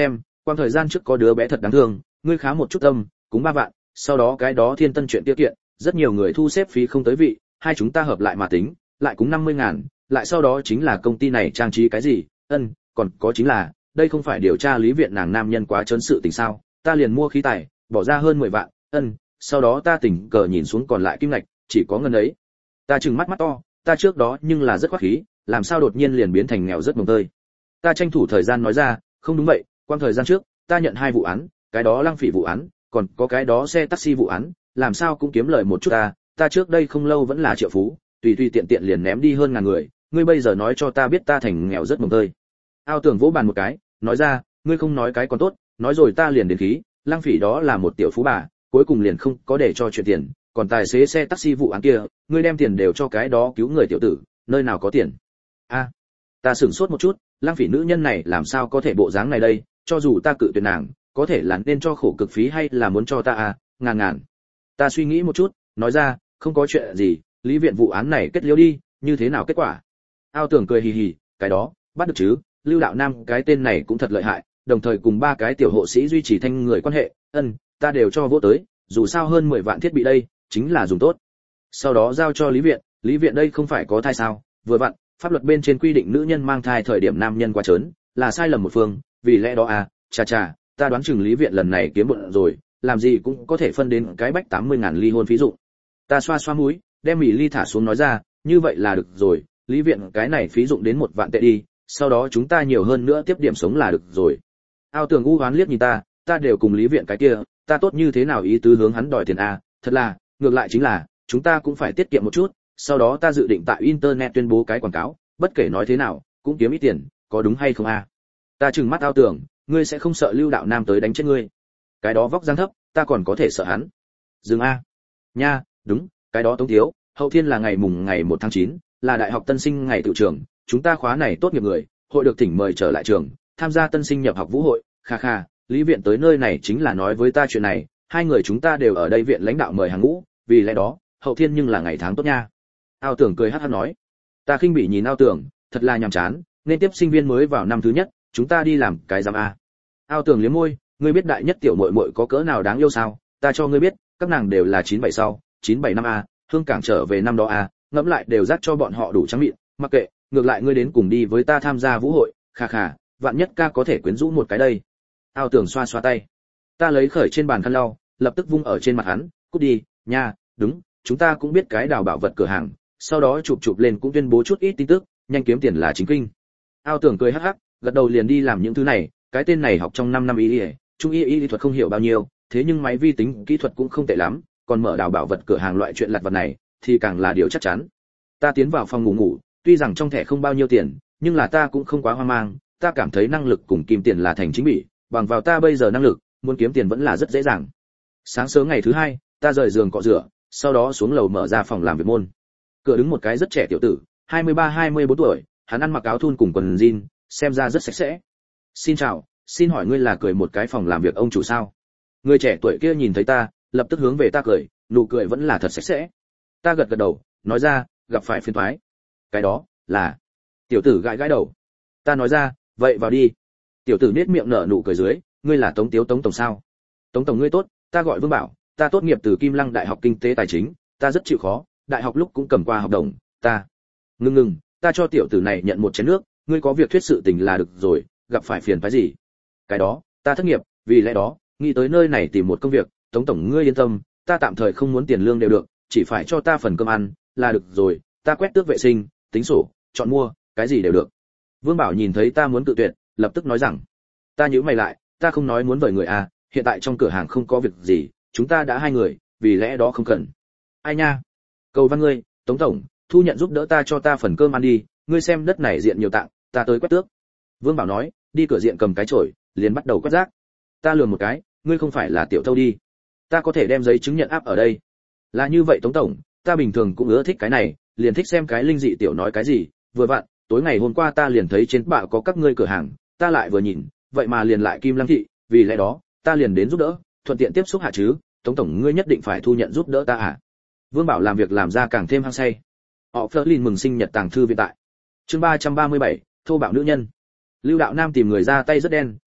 Quan thời gian trước có đứa bé thật đáng thương, ngươi khá một chút tâm, cúng ba vạn, sau đó cái đó Thiên Tân chuyện tiêu kiện, rất nhiều người thu xếp phí không tới vị, hai chúng ta hợp lại mà tính, lại cúng năm mươi ngàn, lại sau đó chính là công ty này trang trí cái gì, ân, còn có chính là, đây không phải điều tra Lý Viện nàng nam nhân quá trớn sự tình sao, ta liền mua khí tài, bỏ ra hơn mười vạn, ân, sau đó ta tình cờ nhìn xuống còn lại kim ngạch, chỉ có ngân ấy. Ta trừng mắt mắt to, ta trước đó nhưng là rất khoác khí, làm sao đột nhiên liền biến thành nghèo rất mồng tơi. Ta tranh thủ thời gian nói ra, không đúng vậy, quan thời gian trước, ta nhận hai vụ án, cái đó Lăng Phỉ vụ án, còn có cái đó xe taxi vụ án, làm sao cũng kiếm lời một chút ta, ta trước đây không lâu vẫn là triệu phú, tùy tùy tiện tiện liền ném đi hơn ngàn người, ngươi bây giờ nói cho ta biết ta thành nghèo rất mồng tơi. Ao Tưởng vỗ bàn một cái, nói ra, ngươi không nói cái còn tốt, nói rồi ta liền đến khí, Lăng Phỉ đó là một tiểu phú bà, cuối cùng liền không có để cho chuyện tiền, còn tài xế xe taxi vụ án kia, ngươi đem tiền đều cho cái đó cứu người tiểu tử, nơi nào có tiền. A, à, ta sửng sốt một chút, Lăng Phỉ nữ nhân này làm sao có thể bộ dáng này đây, cho dù ta cự tuyệt nàng, có thể là nên cho khổ cực phí hay là muốn cho ta à, ngàn ngàn. Ta suy nghĩ một chút, nói ra, không có chuyện gì, Lý Viện vụ án này kết liễu đi, như thế nào kết quả. Ao Tưởng cười hì hì, cái đó, bắt được chứ, Lưu Đạo Nam cái tên này cũng thật lợi hại, đồng thời cùng ba cái tiểu hộ sĩ duy trì thanh người quan hệ, ân, ta đều cho vô tới, dù sao hơn mười vạn thiết bị đây, chính là dùng tốt. Sau đó giao cho Lý Viện, Lý Viện đây không phải có thai sao, vừa vặn, pháp luật bên trên quy định nữ nhân mang thai thời điểm nam nhân quá trớn, là sai lầm một phương, vì lẽ đó à, chà chà, ta đoán chừng Lý Viện lần này kiếm bộn rồi, làm gì cũng có thể phân đến cái bách tám mươi ngàn ly hôn phí dụ. Ta xoa xoa mũi, đem mì ly thả xuống nói ra, như vậy là được rồi, Lý Viện cái này phí dụng đến một vạn tệ đi, sau đó chúng ta nhiều hơn nữa tiếp điểm sống là được rồi. Ao Tưởng u hoán liếc nhìn ta, ta đều cùng Lý Viện cái kia, ta tốt như thế nào ý tứ hướng hắn đòi tiền a, thật là, ngược lại chính là, chúng ta cũng phải tiết kiệm một chút, sau đó ta dự định tại internet tuyên bố cái quảng cáo, bất kể nói thế nào, cũng kiếm ít tiền, có đúng hay không a? Ta trừng mắt Ao Tưởng, ngươi sẽ không sợ Lưu Đạo Nam tới đánh chết ngươi? Cái đó vóc dáng thấp, ta còn có thể sợ hắn. Dừng a. Nha, đúng, cái đó Tống Thiếu, hậu thiên là ngày mùng ngày một tháng chín, là đại học tân sinh ngày tự trường, chúng ta khóa này tốt nghiệp người, hội được thỉnh mời trở lại trường, tham gia tân sinh nhập học vũ hội, kha kha, Lý Viện tới nơi này chính là nói với ta chuyện này, hai người chúng ta đều ở đây viện lãnh đạo mời hàng ngũ, vì lẽ đó, hậu thiên nhưng là ngày tháng tốt nha. Ao Tưởng cười hắc hắc nói. Ta khinh bỉ nhìn Ao Tưởng, thật là nhàm chán, nên tiếp sinh viên mới vào năm thứ nhất, chúng ta đi làm cái giám a. Ao Tưởng liếm môi, ngươi biết đại nhất tiểu muội muội có cỡ nào đáng yêu sao? Ta cho ngươi biết, các nàng đều là chín bảy sau, chín bảy năm a, Hương Cảng trở về năm đó a, ngẫm lại đều dắt cho bọn họ đủ trắng miệng, mặc kệ, ngược lại ngươi đến cùng đi với ta tham gia vũ hội, kha kha, vạn nhất ca có thể quyến rũ một cái đây. Ao Tưởng xoa xoa tay. Ta lấy khởi trên bàn khăn lau, lập tức vung ở trên mặt hắn, cút đi, nha, đúng, chúng ta cũng biết cái đào bảo vật cửa hàng, sau đó chụp chụp lên cũng tuyên bố chút ít tin tức, nhanh kiếm tiền là chính kinh. Ao Tưởng cười hắc hắc, gật đầu liền đi làm những thứ này, cái tên này học trong năm năm y y, trung y y thuật không hiểu bao nhiêu, thế nhưng máy vi tính kỹ thuật cũng không tệ lắm, còn mở đào bảo vật cửa hàng loại chuyện lặt vặt này, thì càng là điều chắc chắn. Ta tiến vào phòng ngủ ngủ, tuy rằng trong thẻ không bao nhiêu tiền, nhưng là ta cũng không quá hoang mang, ta cảm thấy năng lực cùng kim tiền là thành chính bị, bằng vào ta bây giờ năng lực, muốn kiếm tiền vẫn là rất dễ dàng. Sáng sớm ngày thứ hai, ta rời giường cọ rửa, sau đó xuống lầu mở ra phòng làm việc môn. Cửa đứng một cái rất trẻ tiểu tử, hai mươi ba hai mươi bốn tuổi, hắn ăn mặc áo thun cùng quần jean, xem ra rất sạch sẽ. Xin chào, xin hỏi ngươi là cười một cái phòng làm việc ông chủ sao? Người trẻ tuổi kia nhìn thấy ta, lập tức hướng về ta cười, nụ cười vẫn là thật sạch sẽ. Ta gật gật đầu, nói ra, gặp phải phiền toái. Cái đó là. Tiểu tử gãi gãi đầu. Ta nói ra, vậy vào đi. Tiểu tử nết miệng nở nụ cười dưới, ngươi là Tống Tiếu Tống tổng sao? Tống tổng ngươi tốt, ta gọi Vương Bảo, ta tốt nghiệp từ Kim Lăng Đại học Kinh tế Tài chính, ta rất chịu khó, đại học lúc cũng cầm qua hợp đồng, ta. Ngưng ngừng, ta cho tiểu tử này nhận một chén nước, ngươi có việc thuyết sự tình là được rồi, gặp phải phiền phức gì? Cái đó, ta thất nghiệp, vì lẽ đó, nghĩ tới nơi này tìm một công việc, Tống tổng ngươi yên tâm, ta tạm thời không muốn tiền lương đều được, chỉ phải cho ta phần cơm ăn, là được rồi, ta quét tước vệ sinh, tính sổ, chọn mua, cái gì đều được. Vương Bảo nhìn thấy ta muốn cự tuyệt, lập tức nói rằng, ta nhíu mày lại, ta không nói muốn vời người à, hiện tại trong cửa hàng không có việc gì, chúng ta đã hai người, vì lẽ đó không cần. Ai nha, cầu văn ngươi, Tống tổng, thu nhận giúp đỡ ta cho ta phần cơm ăn đi, ngươi xem đất này diện nhiều tạng, ta tới quét tước. Vương Bảo nói, đi cửa diện cầm cái chổi, liền bắt đầu quét rác. Ta lườm một cái, ngươi không phải là tiểu thâu đi? Ta có thể đem giấy chứng nhận áp ở đây. Là như vậy Tống tổng, ta bình thường cũng ưa thích cái này, liền thích xem cái linh dị tiểu nói cái gì, vừa vặn, tối ngày hôm qua ta liền thấy trên bạ có các ngươi cửa hàng, ta lại vừa nhìn, vậy mà liền lại Kim Lăng thị, vì lẽ đó, ta liền đến giúp đỡ, thuận tiện tiếp xúc hạ chứ, Tống tổng ngươi nhất định phải thu nhận giúp đỡ ta à? Vương Bảo làm việc làm ra càng thêm hăng say. Họ Flerlin mừng sinh nhật tàng thư viện tại. Chương ba trăm ba mươi bảy, thô bạo nữ nhân. Lưu Đạo Nam tìm người ra tay rất đen,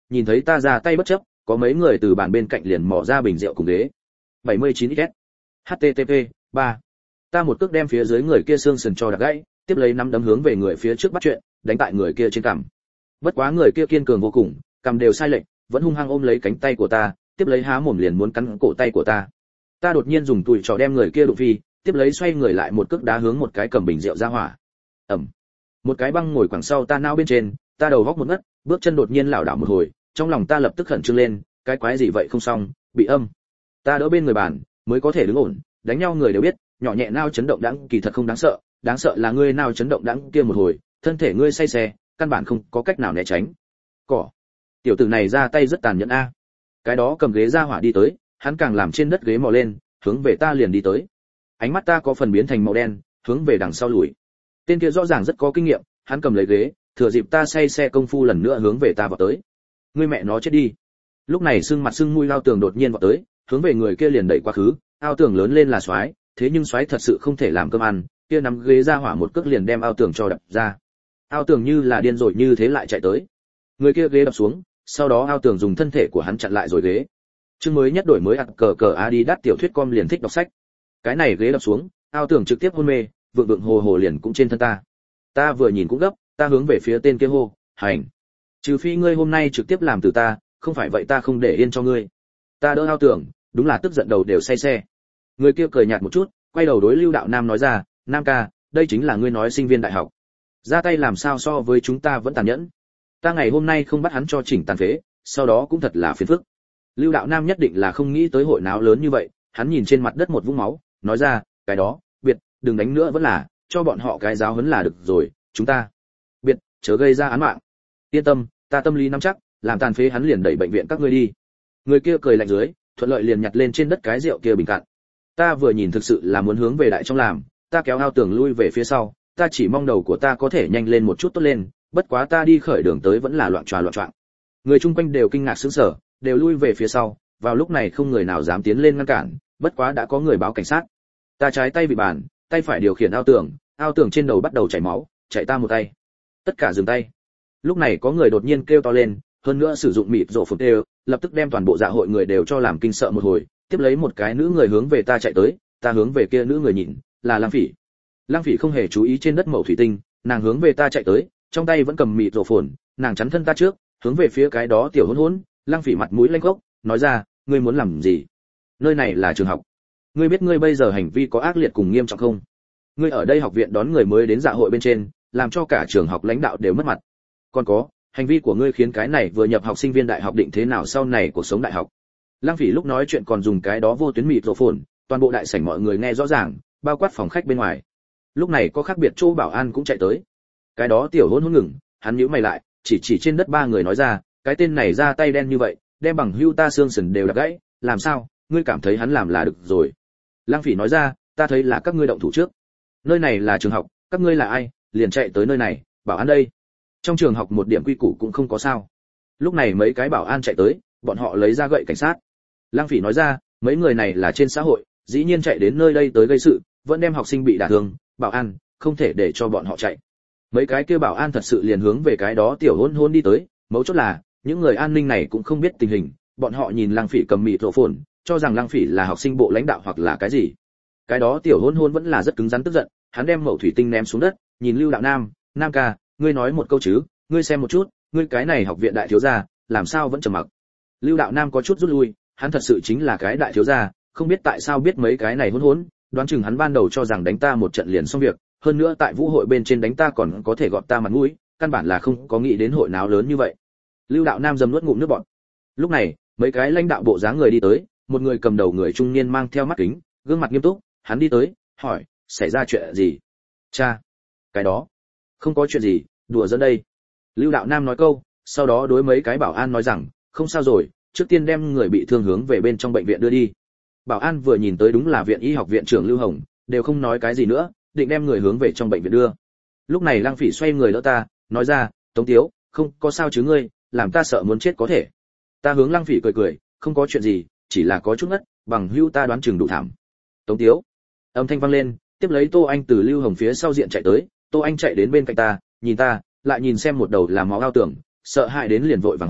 nhìn thấy ta ra tay bất chấp, có mấy người từ bàn bên cạnh liền mò ra bình rượu cùng ghế. bảy mươi chín x http ba Ta một cước đem phía dưới người kia xương sườn cho đạp gãy, tiếp lấy nắm đấm hướng về người phía trước bắt chuyện, đánh tại người kia trên cằm. Bất quá người kia kiên cường vô cùng, cằm đều sai lệch, vẫn hung hăng ôm lấy cánh tay của ta, tiếp lấy há mồm liền muốn cắn cổ tay của ta. Ta đột nhiên dùng tùi trò đem người kia đụng phi, tiếp lấy xoay người lại một cước đá hướng một cái cầm bình rượu ra hỏa. Ầm. Một cái băng ngồi quẳng sau ta nao bên trên, ta đầu góc một ngất, bước chân đột nhiên lảo đảo một hồi, trong lòng ta lập tức khẩn trương lên, cái quái gì vậy không xong, bị âm. Ta đỡ bên người bàn, mới có thể đứng ổn, đánh nhau người đều biết, nhỏ nhẹ nao chấn động đãng kỳ thật không đáng sợ, đáng sợ là ngươi nao chấn động đãng kia một hồi, thân thể ngươi say xe, căn bản không có cách nào né tránh. Cỏ. Tiểu tử này ra tay rất tàn nhẫn a. Cái đó cầm ghế ra hỏa đi tới, hắn càng làm trên đất ghế mò lên, hướng về ta liền đi tới. Ánh mắt ta có phần biến thành màu đen, hướng về đằng sau lùi. Tên kia rõ ràng rất có kinh nghiệm, hắn cầm lấy ghế, thừa dịp ta say xe công phu lần nữa hướng về ta vào tới. Ngươi mẹ nó chết đi. Lúc này sưng mặt sưng mũi Ao Tường đột nhiên vào tới, hướng về người kia liền đẩy quá khứ. Ao Tường lớn lên là soái, thế nhưng soái thật sự không thể làm cơm ăn, kia nắm ghế ra hỏa một cước liền đem Ao Tường cho đập ra. Ao Tường như là điên rồi như thế lại chạy tới. Người kia ghế đập xuống, sau đó Ao Tường dùng thân thể của hắn chặn lại rồi ghế. Chương mới nhất đổi mới ặc cờ cờ Adidas tiểu thuyết com liền thích đọc sách. Cái này ghế đập xuống, Ao Tường trực tiếp hôn mê, vượng vượng hồ hồ liền cũng trên thân ta. Ta vừa nhìn cũng gấp, ta hướng về phía tên kia hô, hành. Trừ phi ngươi hôm nay trực tiếp làm từ ta, không phải vậy ta không để yên cho ngươi. Ta đỡ Ao Tường, đúng là tức giận đầu đều say xe. Người kia cười nhạt một chút, quay đầu đối Lưu Đạo Nam nói ra, Nam ca, đây chính là ngươi nói sinh viên đại học. Ra tay làm sao so với chúng ta vẫn tàn nhẫn. Ta ngày hôm nay không bắt hắn cho chỉnh tàn phế, sau đó cũng thật là phiền phức. Lưu Đạo Nam nhất định là không nghĩ tới hội náo lớn như vậy, hắn nhìn trên mặt đất một vũng máu, nói ra, cái đó, biệt, đừng đánh nữa vẫn là, cho bọn họ cái giáo huấn là được rồi, chúng ta. Biệt, chớ gây ra án mạng. Yên tâm, ta tâm lý nắm chắc, làm tàn phế hắn liền đẩy bệnh viện các ngươi đi. Người kia cười lạnh dưới, thuận lợi liền nhặt lên trên đất cái rượu kia bình cạn. Ta vừa nhìn thực sự là muốn hướng về đại trong làm, ta kéo Ao Tường lui về phía sau, ta chỉ mong đầu của ta có thể nhanh lên một chút tốt lên, bất quá ta đi khởi đường tới vẫn là loạn tròa loạn choạng. Người chung quanh đều kinh ngạc sững sờ, đều lui về phía sau, vào lúc này không người nào dám tiến lên ngăn cản, bất quá đã có người báo cảnh sát. Ta trái tay bị bàn, tay phải điều khiển Ao Tường, Ao Tường trên đầu bắt đầu chảy máu, chạy ta một tay. Tất cả dừng tay. Lúc này có người đột nhiên kêu to lên, hơn nữa sử dụng mịt rộ phun tê, lập tức đem toàn bộ dạ hội người đều cho làm kinh sợ một hồi, tiếp lấy một cái nữ người hướng về ta chạy tới, ta hướng về kia nữ người nhìn, là Lăng Phỉ. Lăng Phỉ không hề chú ý trên đất mẩu thủy tinh, nàng hướng về ta chạy tới, trong tay vẫn cầm mịt rộ phồn, nàng chắn thân ta trước, hướng về phía cái đó tiểu hỗn hỗn. Lăng Phỉ mặt mũi lanh khốc, nói ra, ngươi muốn làm gì? Nơi này là trường học. Ngươi biết ngươi bây giờ hành vi có ác liệt cùng nghiêm trọng không? Ngươi ở đây học viện đón người mới đến dạ hội bên trên, làm cho cả trường học lãnh đạo đều mất mặt. Còn có, hành vi của ngươi khiến cái này vừa nhập học sinh viên đại học định thế nào sau này cuộc sống đại học. Lăng Phỉ lúc nói chuyện còn dùng cái đó vô tuyến mịt rộ phồn, toàn bộ đại sảnh mọi người nghe rõ ràng, bao quát phòng khách bên ngoài. Lúc này có khác biệt chỗ bảo an cũng chạy tới. Cái đó tiểu hỗn hỗn ngừng, hắn nhíu mày lại, chỉ chỉ trên đất ba người nói ra, cái tên này ra tay đen như vậy, đem bằng hưu ta xương sườn đều đập gãy, làm sao, ngươi cảm thấy hắn làm là được rồi. Lăng Phỉ nói ra, ta thấy là các ngươi động thủ trước. Nơi này là trường học, các ngươi là ai, liền chạy tới nơi này, bảo an đây. Trong trường học một điểm quy củ cũng không có sao. Lúc này mấy cái bảo an chạy tới, bọn họ lấy ra gậy cảnh sát. Lăng Phỉ nói ra, mấy người này là trên xã hội, dĩ nhiên chạy đến nơi đây tới gây sự, vẫn đem học sinh bị đả thương, bảo an, không thể để cho bọn họ chạy. Mấy cái kia bảo an thật sự liền hướng về cái đó tiểu hôn hôn đi tới, mấu chốt là, những người an ninh này cũng không biết tình hình, bọn họ nhìn Lăng Phỉ cầm mịt rộ phồn, cho rằng Lăng Phỉ là học sinh bộ lãnh đạo hoặc là cái gì. Cái đó tiểu hôn hôn vẫn là rất cứng rắn tức giận, hắn đem mẩu thủy tinh ném xuống đất, nhìn Lưu Đạo Nam, Nam ca, ngươi nói một câu chứ, ngươi xem một chút, ngươi cái này học viện đại thiếu gia, làm sao vẫn trầm mặc. Lưu Đạo Nam có chút rút lui, hắn thật sự chính là cái đại thiếu gia, không biết tại sao biết mấy cái này hỗn hỗn, đoán chừng hắn ban đầu cho rằng đánh ta một trận liền xong việc, hơn nữa tại vũ hội bên trên đánh ta còn có thể gọt ta mặt mũi, căn bản là không có nghĩ đến hội náo lớn như vậy. Lưu Đạo Nam dầm nuốt ngụm nước bọt. Lúc này, mấy cái lãnh đạo bộ dáng người đi tới, một người cầm đầu người trung niên mang theo mắt kính, gương mặt nghiêm túc, hắn đi tới, hỏi, xảy ra chuyện gì? Cha, cái đó, không có chuyện gì, đùa giỡn đây. Lưu Đạo Nam nói câu, sau đó đối mấy cái bảo an nói rằng, không sao rồi, trước tiên đem người bị thương hướng về bên trong bệnh viện đưa đi. Bảo an vừa nhìn tới đúng là viện y học viện trưởng Lưu Hồng, đều không nói cái gì nữa, định đem người hướng về trong bệnh viện đưa. Lúc này Lăng Phỉ xoay người đỡ ta, nói ra, Tống Tiếu, không có sao chứ ngươi, làm ta sợ muốn chết có thể. Ta hướng Lăng Phỉ cười cười, không có chuyện gì, chỉ là có chút ngất, bằng hưu ta đoán chừng đủ thảm. Tống Tiếu. Âm thanh vang lên, tiếp lấy Tô Anh từ Lưu Hồng phía sau diện chạy tới, Tô Anh chạy đến bên cạnh ta, nhìn ta, lại nhìn xem một đầu là máu Ao Tường, sợ hãi đến liền vội vàng hỏi,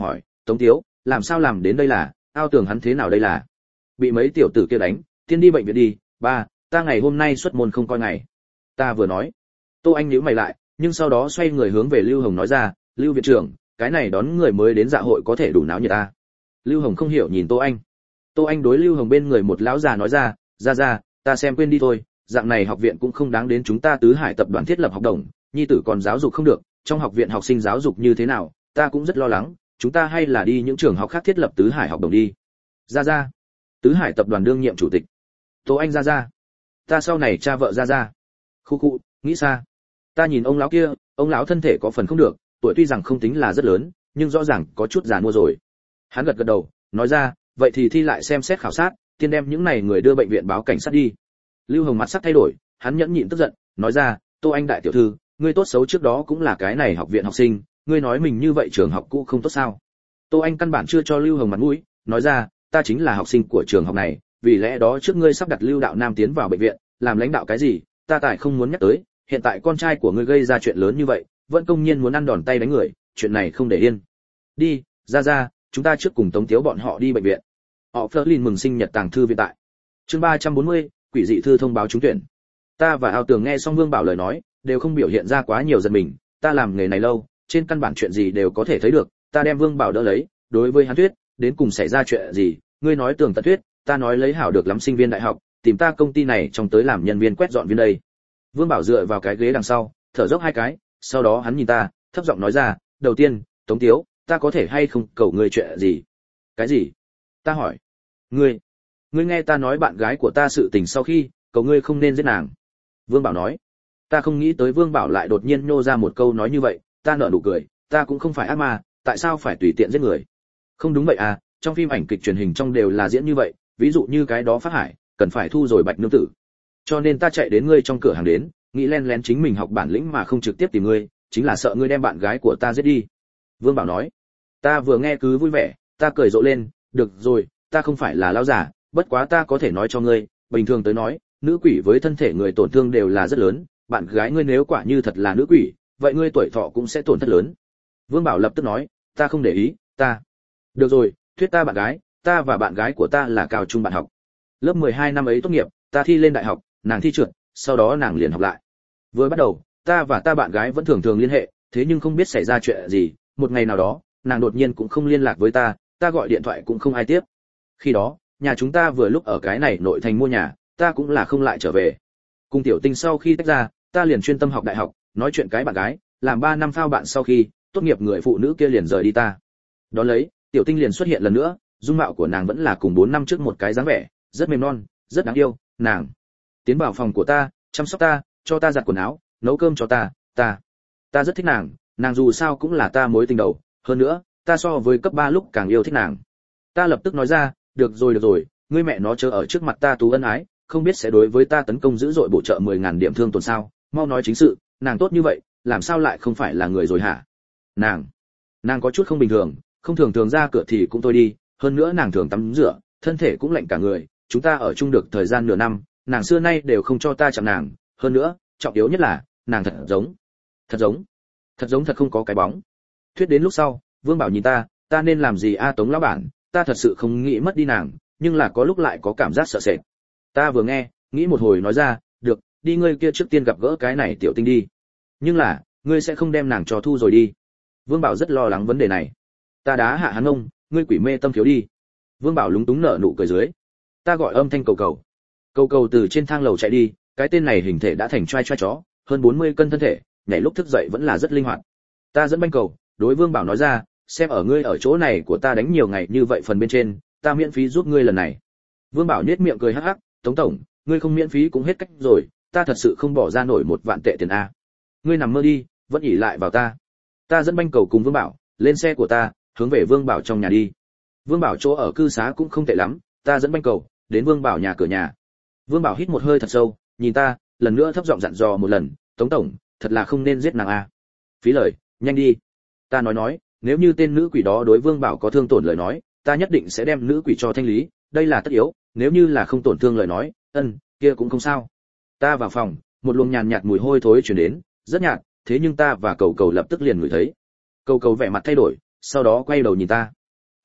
Tống Tiếu, làm sao làm đến đây là, ao tường hắn thế nào đây là? Bị mấy tiểu tử kia đánh, tiên đi bệnh viện đi, ba, ta ngày hôm nay xuất môn không coi ngày. Ta vừa nói. Tô Anh nhíu mày lại, nhưng sau đó xoay người hướng về Lưu Hồng nói ra, Lưu viện trưởng, cái này đón người mới đến dạ hội có thể đủ náo nhiệt ta. Lưu Hồng không hiểu nhìn Tô Anh. Tô Anh đối Lưu Hồng bên người một lão già nói ra, ra ra, ta xem quên đi thôi, dạng này học viện cũng không đáng đến chúng ta Tứ Hải tập đoàn thiết lập học đồng, nhi tử còn giáo dục không được, trong học viện học sinh giáo dục như thế nào, ta cũng rất lo lắng, chúng ta hay là đi những trường học khác thiết lập Tứ Hải học đồng đi. Ra ra, Tứ Hải tập đoàn đương nhiệm chủ tịch. Tô Anh ra ra, ta sau này cha vợ ra ra. Khu khu, nghĩ xa. Ta nhìn ông lão kia, ông lão thân thể có phần không được, tuổi tuy rằng không tính là rất lớn, nhưng rõ ràng có chút già mua rồi. Hắn gật gật đầu, nói ra, vậy thì thi lại xem xét khảo sát, tiên đem những này người đưa bệnh viện báo cảnh sát đi. Lưu Hồng mặt sắc thay đổi, hắn nhẫn nhịn tức giận, nói ra, Tô Anh đại tiểu thư, ngươi tốt xấu trước đó cũng là cái này học viện học sinh, ngươi nói mình như vậy trường học cũ không tốt sao? Tô Anh căn bản chưa cho Lưu Hồng mặt mũi, nói ra, ta chính là học sinh của trường học này, vì lẽ đó trước ngươi sắp đặt Lưu Đạo Nam tiến vào bệnh viện, làm lãnh đạo cái gì, ta tại không muốn nhắc tới, hiện tại con trai của ngươi gây ra chuyện lớn như vậy, vẫn công nhiên muốn ăn đòn tay đánh người, chuyện này không để yên. Đi, ra ra, chúng ta trước cùng Tống Tiếu bọn họ đi bệnh viện. Họ Flerlin mừng sinh nhật tàng thư viện tại. Chương ba trăm bốn mươi, quỷ dị thư thông báo trúng tuyển. Ta và Ao Tường nghe xong Vương Bảo lời nói, đều không biểu hiện ra quá nhiều giận mình, ta làm nghề này lâu, trên căn bản chuyện gì đều có thể thấy được, ta đem Vương Bảo đỡ lấy, đối với hắn thuyết, đến cùng xảy ra chuyện gì, ngươi nói Tường tận thuyết, ta nói lấy hảo được lắm sinh viên đại học, tìm ta công ty này trong tới làm nhân viên quét dọn viên đây. Vương Bảo dựa vào cái ghế đằng sau, thở dốc hai cái, sau đó hắn nhìn ta, thấp giọng nói ra, đầu tiên, Tống Tiếu, ta có thể hay không cầu ngươi chuyện gì? Cái gì? Ta hỏi. Ngươi, ngươi nghe ta nói bạn gái của ta sự tình sau khi, cầu ngươi không nên giết nàng. Vương Bảo nói. Ta không nghĩ tới Vương Bảo lại đột nhiên nhô ra một câu nói như vậy, ta nở nụ cười, ta cũng không phải ác ma, tại sao phải tùy tiện giết người? Không đúng vậy à, trong phim ảnh kịch truyền hình trong đều là diễn như vậy, ví dụ như cái đó Phát Hải, cần phải thu rồi Bạch nương tử. Cho nên ta chạy đến ngươi trong cửa hàng đến, nghĩ len lén chính mình học bản lĩnh mà không trực tiếp tìm ngươi, chính là sợ ngươi đem bạn gái của ta giết đi. Vương Bảo nói. Ta vừa nghe cứ vui vẻ, ta cười rộ lên, được rồi, ta không phải là lão giả, bất quá ta có thể nói cho ngươi, bình thường tới nói, nữ quỷ với thân thể người tổn thương đều là rất lớn, bạn gái ngươi nếu quả như thật là nữ quỷ, vậy ngươi tuổi thọ cũng sẽ tổn thất lớn. Vương Bảo lập tức nói, ta không để ý, ta. Được rồi, thuyết ta bạn gái, ta và bạn gái của ta là cao trung bạn học. Lớp mười hai năm ấy tốt nghiệp, ta thi lên đại học, nàng thi trượt, sau đó nàng liền học lại. Vừa bắt đầu, ta và ta bạn gái vẫn thường thường liên hệ, thế nhưng không biết xảy ra chuyện gì, một ngày nào đó, nàng đột nhiên cũng không liên lạc với ta, ta gọi điện thoại cũng không ai tiếp. Khi đó, nhà chúng ta vừa lúc ở cái này nội thành mua nhà, ta cũng là không lại trở về. Cùng Tiểu Tinh sau khi tách ra, ta liền chuyên tâm học đại học, nói chuyện cái bạn gái, làm ba năm phao bạn sau khi tốt nghiệp, người phụ nữ kia liền rời đi ta. Đó lấy, Tiểu Tinh liền xuất hiện lần nữa, dung mạo của nàng vẫn là cùng bốn năm trước một cái dáng vẻ, rất mềm non, rất đáng yêu, nàng tiến vào phòng của ta, chăm sóc ta, cho ta giặt quần áo, nấu cơm cho ta, ta ta rất thích nàng, nàng dù sao cũng là ta mối tình đầu, hơn nữa, ta so với cấp ba lúc càng yêu thích nàng. Ta lập tức nói ra, được rồi được rồi, ngươi mẹ nó chớ ở trước mặt ta tú ân ái, không biết sẽ đối với ta tấn công dữ dội bổ trợ mười ngàn điểm thương tổn sao, mau nói chính sự, nàng tốt như vậy, làm sao lại không phải là người rồi hả? Nàng, nàng có chút không bình thường, không thường thường ra cửa thì cũng thôi đi, hơn nữa nàng thường tắm rửa, thân thể cũng lạnh cả người, chúng ta ở chung được thời gian nửa năm, nàng xưa nay đều không cho ta chạm nàng, hơn nữa, trọng yếu nhất là, nàng thật giống, thật giống, thật giống thật không có cái bóng. Thuyết đến lúc sau, Vương Bảo nhìn ta, ta nên làm gì a Tống lão bản, ta thật sự không nghĩ mất đi nàng, nhưng là có lúc lại có cảm giác sợ sệt. Ta vừa nghe, nghĩ một hồi nói ra, được, đi ngươi kia trước tiên gặp gỡ cái này Tiểu Tinh đi. Nhưng là, ngươi sẽ không đem nàng cho thu rồi đi. Vương Bảo rất lo lắng vấn đề này. Ta đá hạ hắn ông, ngươi quỷ mê tâm thiếu đi. Vương Bảo lúng túng nở nụ cười dưới. Ta gọi âm thanh cầu cầu. Cầu cầu từ trên thang lầu chạy đi, cái tên này hình thể đã thành trai trai chó, hơn bốn mươi cân thân thể, nhảy lúc thức dậy vẫn là rất linh hoạt. Ta dẫn banh cầu, đối Vương Bảo nói ra, xem ở ngươi ở chỗ này của ta đánh nhiều ngày như vậy phần bên trên, ta miễn phí giúp ngươi lần này. Vương Bảo nhếch miệng cười hắc hắc, Tống tổng, ngươi không miễn phí cũng hết cách rồi, ta thật sự không bỏ ra nổi một vạn tệ tiền a. Ngươi nằm mơ đi, vẫn ỷ lại vào ta. Ta dẫn banh cầu cùng Vương Bảo lên xe của ta, hướng về Vương Bảo trong nhà đi. Vương Bảo chỗ ở cư xá cũng không tệ lắm, ta dẫn banh cầu đến Vương Bảo nhà cửa nhà. Vương Bảo hít một hơi thật sâu, nhìn ta, lần nữa thấp giọng dặn dò một lần, Tống tổng, thật là không nên giết nàng a. Phí lời, nhanh đi. Ta nói nói, nếu như tên nữ quỷ đó đối Vương Bảo có thương tổn lời nói, ta nhất định sẽ đem nữ quỷ cho thanh lý, đây là tất yếu, nếu như là không tổn thương lời nói, ân, kia cũng không sao. Ta vào phòng, một luồng nhàn nhạt mùi hôi thối truyền đến, rất nhạt, thế nhưng ta và Cầu Cầu lập tức liền ngửi thấy. Cầu Cầu vẻ mặt thay đổi, sau đó quay đầu nhìn ta.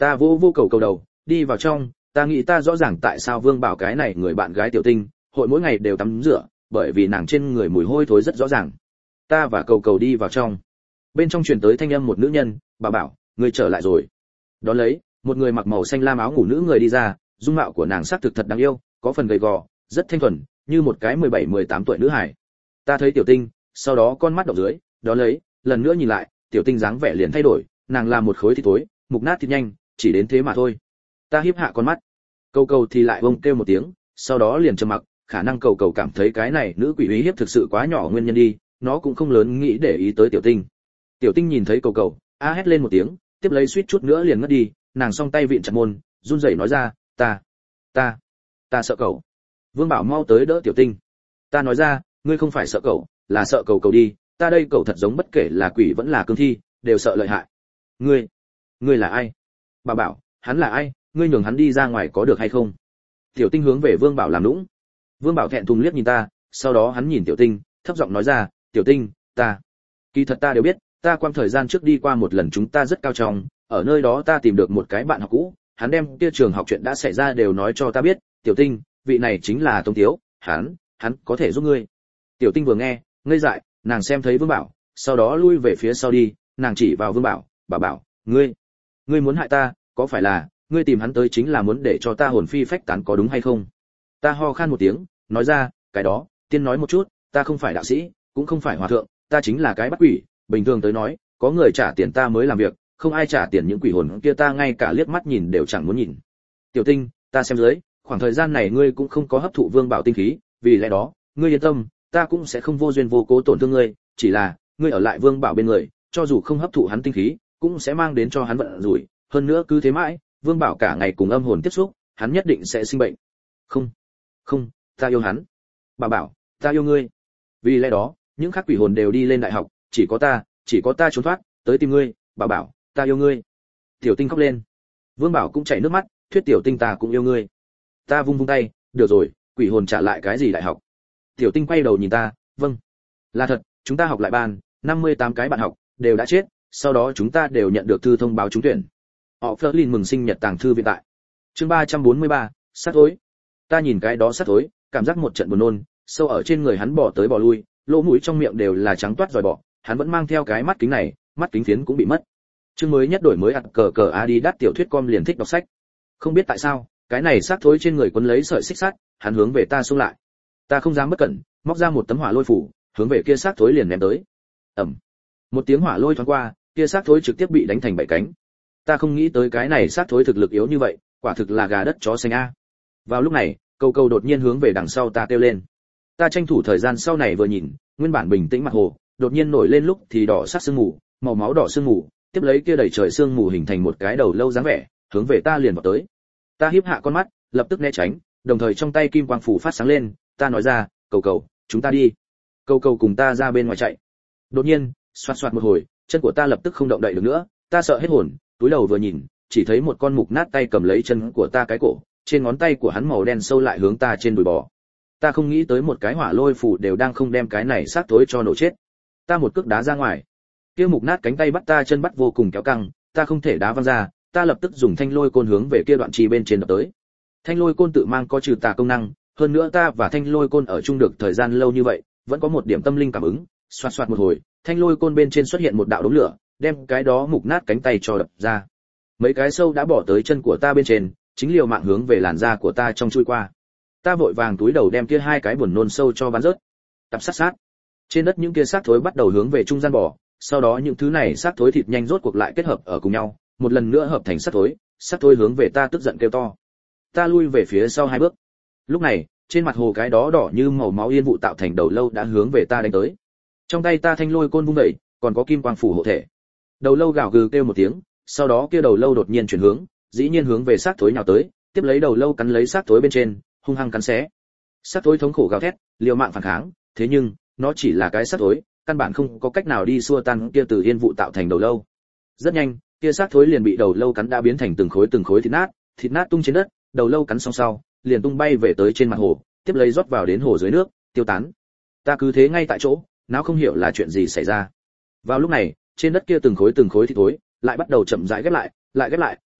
Ta vô vô cầu cầu đầu, đi vào trong, ta nghĩ ta rõ ràng tại sao Vương Bảo cái này người bạn gái Tiểu Tinh, hội mỗi ngày đều tắm rửa, bởi vì nàng trên người mùi hôi thối rất rõ ràng. Ta và cầu cầu đi vào trong. Bên trong truyền tới thanh âm một nữ nhân, "Bà Bảo, ngươi trở lại rồi." Đó lấy, một người mặc màu xanh lam áo ngủ nữ người đi ra, dung mạo của nàng sắc thực thật đáng yêu, có phần gầy gò, rất thanh thuần, như một cái mười bảy mười tám tuổi nữ hài. Ta thấy Tiểu Tinh, sau đó con mắt đỏ dưới, đó lấy, lần nữa nhìn lại, Tiểu Tinh dáng vẻ liền thay đổi, nàng là một khối thịt thối, mục nát thịt nhanh, chỉ đến thế mà thôi. Ta hiếp hạ con mắt. Cầu cầu thì lại bông kêu một tiếng, sau đó liền trầm mặc, khả năng cầu cầu cảm thấy cái này nữ quỷ uy hiếp thực sự quá nhỏ nguyên nhân đi, nó cũng không lớn nghĩ để ý tới Tiểu Tinh. Tiểu Tinh nhìn thấy cầu cầu, a hét lên một tiếng, tiếp lấy suýt chút nữa liền ngất đi, nàng song tay vịn chặt môn, run rẩy nói ra, "Ta, ta, ta sợ cậu." Vương Bảo mau tới đỡ Tiểu Tinh. Ta nói ra, "Ngươi không phải sợ cậu, là sợ cầu cầu đi, ta đây cậu thật giống bất kể là quỷ vẫn là cương thi, đều sợ lợi hại." "Ngươi, ngươi là ai?" Bà bảo, "Hắn là ai, ngươi nhường hắn đi ra ngoài có được hay không?" Tiểu Tinh hướng về Vương Bảo làm nũng. Vương Bảo thẹn thùng liếc nhìn ta, sau đó hắn nhìn Tiểu Tinh, thấp giọng nói ra, "Tiểu Tinh, ta, kỳ thật ta đều biết, ta quang thời gian trước đi qua một lần chúng ta rất cao trọng, ở nơi đó ta tìm được một cái bạn học cũ, hắn đem kia trường học chuyện đã xảy ra đều nói cho ta biết, Tiểu Tinh, vị này chính là Tống Tiếu, hắn, hắn có thể giúp ngươi." Tiểu Tinh vừa nghe, ngây dại, nàng xem thấy Vương Bảo, sau đó lui về phía sau đi, nàng chỉ vào Vương Bảo, "Bà bảo, ngươi, ngươi muốn hại ta, có phải là, ngươi tìm hắn tới chính là muốn để cho ta hồn phi phách tán có đúng hay không?" Ta ho khan một tiếng, nói ra, "Cái đó, tiên nói một chút, ta không phải đạo sĩ, cũng không phải hòa thượng, ta chính là cái bắt quỷ, bình thường tới nói, có người trả tiền ta mới làm việc, không ai trả tiền những quỷ hồn kia ta ngay cả liếc mắt nhìn đều chẳng muốn nhìn." "Tiểu Tinh, ta xem dưới, khoảng thời gian này ngươi cũng không có hấp thụ Vương Bảo tinh khí, vì lẽ đó, ngươi yên tâm, ta cũng sẽ không vô duyên vô cố tổn thương ngươi, chỉ là, ngươi ở lại Vương Bảo bên người, cho dù không hấp thụ hắn tinh khí, cũng sẽ mang đến cho hắn vận rủi, hơn nữa cứ thế mãi, Vương Bảo cả ngày cùng âm hồn tiếp xúc, hắn nhất định sẽ sinh bệnh." "Không, không, ta yêu hắn." "Bà bảo, ta yêu ngươi." Vì lẽ đó, những khác quỷ hồn đều đi lên đại học, chỉ có ta, chỉ có ta trốn thoát, tới tìm ngươi, bà bảo, ta yêu ngươi. Tiểu Tinh khóc lên. Vương Bảo cũng chảy nước mắt, thuyết Tiểu Tinh ta cũng yêu ngươi. Ta vung vung tay, được rồi, quỷ hồn trả lại cái gì đại học. Tiểu Tinh quay đầu nhìn ta, vâng. Là thật, chúng ta học lại ban, năm mươi tám cái bạn học, đều đã chết, sau đó chúng ta đều nhận được thư thông báo trúng tuyển. Họ Flerlin mừng sinh nhật tàng thư viện tại. Chương ba trăm bốn mươi ba, sát thối. Ta nhìn cái đó sát thối, cảm giác một trận buồn nôn, sâu ở trên người hắn bò tới bò lui, lỗ mũi trong miệng đều là trắng toát dòi bọ, hắn vẫn mang theo cái mắt kính này, mắt kính phiến cũng bị mất. Chương mới nhất đổi mới ạt cờ cờ Adidas tiểu thuyết com liền thích đọc sách. Không biết tại sao, cái này xác thối trên người quấn lấy sợi xích sắt, hắn hướng về ta xung lại. Ta không dám bất cẩn, móc ra một tấm hỏa lôi phủ, hướng về kia xác thối liền ném tới. Ầm. Một tiếng hỏa lôi thoáng qua, kia xác thối trực tiếp bị đánh thành bảy cánh. Ta không nghĩ tới cái này xác thối thực lực yếu như vậy, quả thực là gà đất chó xanh a. Vào lúc này, Cầu Cầu đột nhiên hướng về đằng sau ta kêu lên. Ta tranh thủ thời gian sau này vừa nhìn, nguyên bản bình tĩnh mặt hồ, đột nhiên nổi lên lúc thì đỏ sắc sương mù, màu máu đỏ sương mù, tiếp lấy kia đầy trời sương mù hình thành một cái đầu lâu dáng vẻ, hướng về ta liền vào tới. Ta híp hạ con mắt, lập tức né tránh, đồng thời trong tay kim quang phủ phát sáng lên, ta nói ra, Cầu Cầu, chúng ta đi. Cầu Cầu cùng ta ra bên ngoài chạy. Đột nhiên, xoạt xoạt một hồi, chân của ta lập tức không động đậy được nữa, ta sợ hết hồn, túi đầu vừa nhìn, chỉ thấy một con mục nát tay cầm lấy chân của ta cái cổ, trên ngón tay của hắn màu đen sâu lại hướng ta trên đùi bò. Ta không nghĩ tới một cái hỏa lôi phủ đều đang không đem cái này xác tối cho nổ chết. Ta một cước đá ra ngoài. Kia mục nát cánh tay bắt ta chân bắt vô cùng kéo căng, ta không thể đá văng ra, ta lập tức dùng thanh lôi côn hướng về kia đoạn trì bên trên đập tới. Thanh lôi côn tự mang có trừ tà công năng, hơn nữa ta và thanh lôi côn ở chung được thời gian lâu như vậy, vẫn có một điểm tâm linh cảm ứng, xoạt xoạt một hồi, thanh lôi côn bên trên xuất hiện một đạo đốm lửa, đem cái đó mục nát cánh tay cho đập ra. Mấy cái sâu đã bỏ tới chân của ta bên trên, chính liều mạng hướng về làn da của ta trong chui qua. Ta vội vàng túi đầu đem kia hai cái buồn nôn sâu cho bắn rớt. Tập sát sát. Trên đất những kia xác thối bắt đầu hướng về trung gian bò, sau đó những thứ này xác thối thịt nhanh rốt cuộc lại kết hợp ở cùng nhau, một lần nữa hợp thành xác thối, xác thối hướng về ta tức giận kêu to. Ta lui về phía sau hai bước. Lúc này, trên mặt hồ cái đó đỏ như màu máu yên vụ tạo thành đầu lâu đã hướng về ta đánh tới. Trong tay ta thanh lôi côn vung dậy, còn có kim quang phủ hộ thể. Đầu lâu gào gừ kêu một tiếng, sau đó kia đầu lâu đột nhiên chuyển hướng, dĩ nhiên hướng về xác thối nhào tới, tiếp lấy đầu lâu cắn lấy xác thối bên trên, hung hăng cắn xé. Xác thối thống khổ gào thét, liều mạng phản kháng, thế nhưng, nó chỉ là cái xác thối, căn bản không có cách nào đi xua tan kia từ yên vụ tạo thành đầu lâu. Rất nhanh, kia xác thối liền bị đầu lâu cắn đã biến thành từng khối từng khối thịt nát, thịt nát tung trên đất, đầu lâu cắn xong sau, liền tung bay về tới trên mặt hồ, tiếp lấy rót vào đến hồ dưới nước, tiêu tán. Ta cứ thế ngay tại chỗ, não không hiểu là chuyện gì xảy ra. Vào lúc này, trên đất kia từng khối từng khối thịt thối, lại bắt đầu chậm rãi ghép lại, lại ghép lại,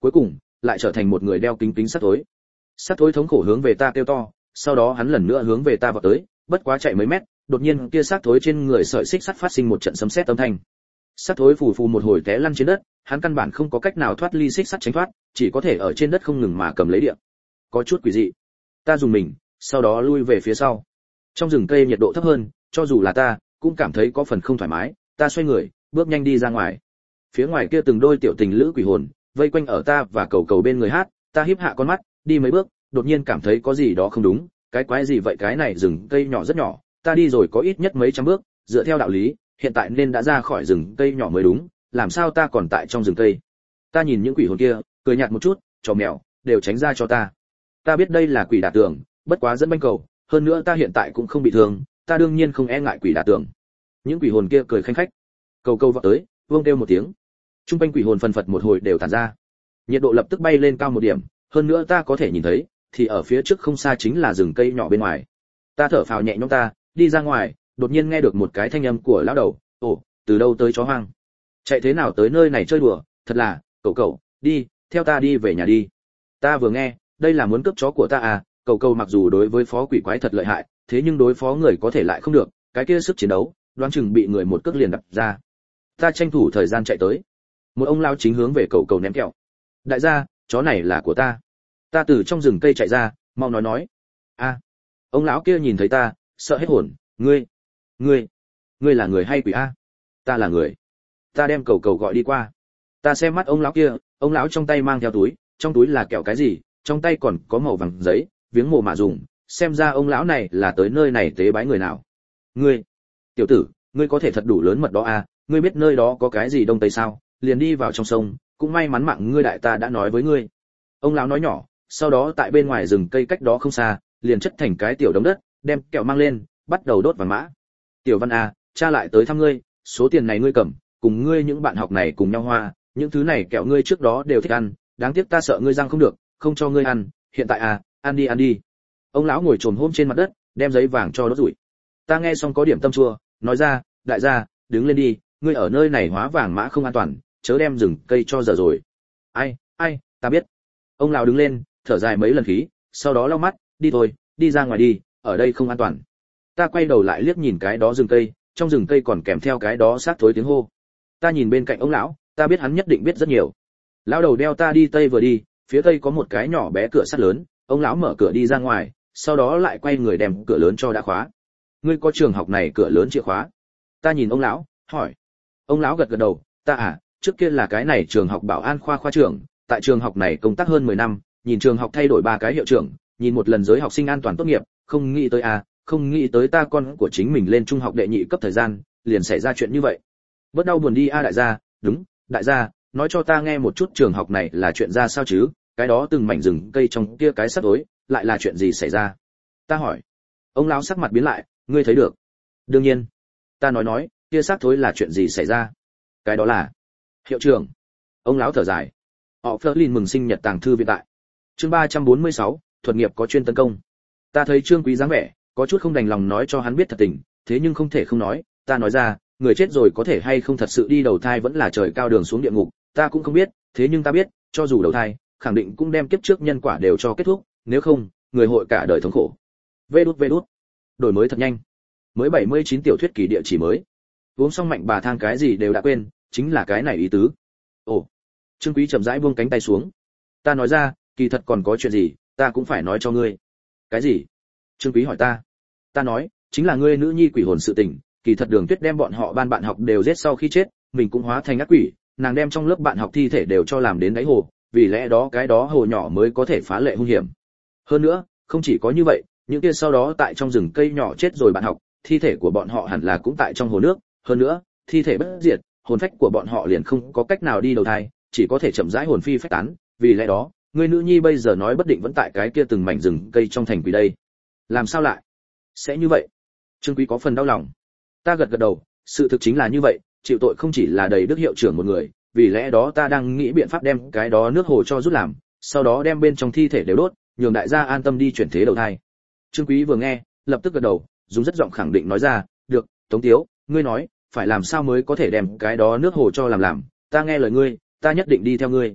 cuối cùng lại trở thành một người đeo kính kính sắt thối. Sắt thối thống khổ hướng về ta kêu to, sau đó hắn lần nữa hướng về ta vọt tới, bất quá chạy mấy mét, đột nhiên kia sắt thối trên người sợi xích sắt phát sinh một trận sấm sét âm thanh. Sắt thối phù phù một hồi té lăn trên đất, hắn căn bản không có cách nào thoát ly xích sắt tránh thoát, chỉ có thể ở trên đất không ngừng mà cầm lấy địa. Có chút quỷ dị. Ta dùng mình, sau đó lui về phía sau. Trong rừng cây nhiệt độ thấp hơn, cho dù là ta, cũng cảm thấy có phần không thoải mái, ta xoay người, bước nhanh đi ra ngoài. Phía ngoài kia từng đôi tiểu tình lữ quỷ hồn, vây quanh ở ta và cầu cầu bên người hát, ta híp hạ con mắt, đi mấy bước, đột nhiên cảm thấy có gì đó không đúng, cái quái gì vậy, cái này rừng cây nhỏ rất nhỏ, ta đi rồi có ít nhất mấy trăm bước, dựa theo đạo lý, hiện tại nên đã ra khỏi rừng cây nhỏ mới đúng, làm sao ta còn tại trong rừng cây? Ta nhìn những quỷ hồn kia, cười nhạt một chút, trò mèo, đều tránh ra cho ta. Ta biết đây là quỷ đả tường, bất quá dẫn banh cầu, hơn nữa ta hiện tại cũng không bị thương, ta đương nhiên không e ngại quỷ đả tường. Những quỷ hồn kia cười khanh khách, cầu cầu vọt tới, vương kêu một tiếng. Trung quanh quỷ hồn phân phật một hồi đều tản ra. Nhiệt độ lập tức bay lên cao một điểm, hơn nữa ta có thể nhìn thấy, thì ở phía trước không xa chính là rừng cây nhỏ bên ngoài. Ta thở phào nhẹ nhõm, ta đi ra ngoài, đột nhiên nghe được một cái thanh âm của lão đầu, ồ, từ đâu tới chó hoang? Chạy thế nào tới nơi này chơi đùa, thật là, cậu cậu, đi, theo ta đi về nhà đi. Ta vừa nghe, đây là muốn cướp chó của ta à? Cậu cậu mặc dù đối với phó quỷ quái thật lợi hại, thế nhưng đối phó người có thể lại không được, cái kia sức chiến đấu, đoán chừng bị người một cước liền đập ra. Ta tranh thủ thời gian chạy tới. Một ông lão chính hướng về cậu cậu ném kẹo. Đại gia, chó này là của ta. Ta từ trong rừng cây chạy ra, mau nói nói. A. Ông lão kia nhìn thấy ta, sợ hết hồn, ngươi, ngươi, ngươi là người hay quỷ a? Ta là người. Ta đem cậu cậu gọi đi qua. Ta xem mắt ông lão kia, ông lão trong tay mang theo túi, trong túi là kẹo cái gì, trong tay còn có màu vàng giấy, viếng mồ mà dùng, xem ra ông lão này là tới nơi này tế bái người nào. Ngươi, tiểu tử, ngươi có thể thật đủ lớn mật đó a, ngươi biết nơi đó có cái gì đông tây sao? Liền đi vào trong sông, cũng may mắn mạng ngươi, đại ta đã nói với ngươi. Ông lão nói nhỏ, sau đó tại bên ngoài rừng cây cách đó không xa, liền chất thành cái tiểu đống đất, đem kẹo mang lên, bắt đầu đốt vàng mã. Tiểu Văn a, cha lại tới thăm ngươi, số tiền này ngươi cầm, cùng ngươi những bạn học này cùng nhau hoa, những thứ này kẹo ngươi trước đó đều thích ăn, đáng tiếc ta sợ ngươi răng không được, không cho ngươi ăn, hiện tại à, ăn đi ăn đi. Ông lão ngồi trồm hôm trên mặt đất, đem giấy vàng cho đốt rủi. Ta nghe xong có điểm tâm chua, nói ra, đại gia, đứng lên đi, ngươi ở nơi này hóa vàng mã không an toàn, chớ đem rừng cây cho giờ rồi. Ai, ai, ta biết. Ông lão đứng lên, thở dài mấy lần khí, sau đó lau mắt, đi thôi, đi ra ngoài đi, ở đây không an toàn. Ta quay đầu lại liếc nhìn cái đó rừng cây, trong rừng cây còn kèm theo cái đó sát thối tiếng hô. Ta nhìn bên cạnh ông lão, ta biết hắn nhất định biết rất nhiều. Lão đầu đeo ta đi tây vừa đi, phía tây có một cái nhỏ bé cửa sắt lớn, ông lão mở cửa đi ra ngoài, sau đó lại quay người đem cửa lớn cho đã khóa. Ngươi có trường học này cửa lớn chìa khóa? Ta nhìn ông lão, hỏi. Ông lão gật gật đầu, ta à, trước kia là cái này trường học bảo an khoa khoa trưởng, tại trường học này công tác hơn mười năm, nhìn trường học thay đổi ba cái hiệu trưởng, nhìn một lần giới học sinh an toàn tốt nghiệp, không nghĩ tới à, không nghĩ tới ta con của chính mình lên trung học đệ nhị cấp thời gian, liền xảy ra chuyện như vậy. Bớt đau buồn đi a đại gia, đúng, đại gia, nói cho ta nghe một chút trường học này là chuyện ra sao chứ, cái đó từng mảnh rừng cây trong kia cái sắt tối, lại là chuyện gì xảy ra? Ta hỏi. Ông lão sắc mặt biến lại, ngươi thấy được? Đương nhiên. Ta nói nói, kia xác thối là chuyện gì xảy ra? Cái đó là hiệu trưởng. Ông lão thở dài. Họ Flerlin mừng sinh nhật tàng thư viện tại. Chương ba trăm bốn mươi sáu, thuật nghiệp có chuyên tấn công. Ta thấy Trương Quý dáng vẻ, có chút không đành lòng nói cho hắn biết thật tình, thế nhưng không thể không nói, ta nói ra, người chết rồi có thể hay không thật sự đi đầu thai vẫn là trời cao đường xuống địa ngục, ta cũng không biết, thế nhưng ta biết, cho dù đầu thai, khẳng định cũng đem kiếp trước nhân quả đều cho kết thúc, nếu không, người hội cả đời thống khổ. Vê đút vê đút. Đổi mới thật nhanh. Mới bảy mươi chín tiểu thuyết kỳ địa chỉ mới. Uống xong mạnh bà thang cái gì đều đã quên, chính là cái này ý tứ. Ồ. Trương Quý chậm rãi buông cánh tay xuống. Ta nói ra, kỳ thật còn có chuyện gì, ta cũng phải nói cho ngươi. Cái gì? Trương Quý hỏi ta. Ta nói, chính là ngươi nữ nhi quỷ hồn sự tình, kỳ thật Đường Tuyết đem bọn họ ban bạn học đều giết sau khi chết, mình cũng hóa thành ác quỷ, nàng đem trong lớp bạn học thi thể đều cho làm đến đáy hồ, vì lẽ đó cái đó hồ nhỏ mới có thể phá lệ hung hiểm. Hơn nữa, không chỉ có như vậy, những kia sau đó tại trong rừng cây nhỏ chết rồi bạn học, thi thể của bọn họ hẳn là cũng tại trong hồ nước, hơn nữa, thi thể bất diệt, hồn phách của bọn họ liền không có cách nào đi đầu thai, chỉ có thể chậm rãi hồn phi phách tán, vì lẽ đó, người nữ nhi bây giờ nói bất định vẫn tại cái kia từng mảnh rừng cây trong thành quỷ đây. Làm sao lại sẽ như vậy? Trương Quý có phần đau lòng. Ta gật gật đầu, sự thực chính là như vậy, chịu tội không chỉ là đầy đức hiệu trưởng một người, vì lẽ đó ta đang nghĩ biện pháp đem cái đó nước hồ cho rút làm, sau đó đem bên trong thi thể đều đốt, nhường đại gia an tâm đi chuyển thế đầu thai. Trương Quý vừa nghe, lập tức gật đầu, dùng rất giọng khẳng định nói ra, được, Tống Tiếu, ngươi nói, phải làm sao mới có thể đem cái đó nước hồ cho làm làm, ta nghe lời ngươi, ta nhất định đi theo ngươi.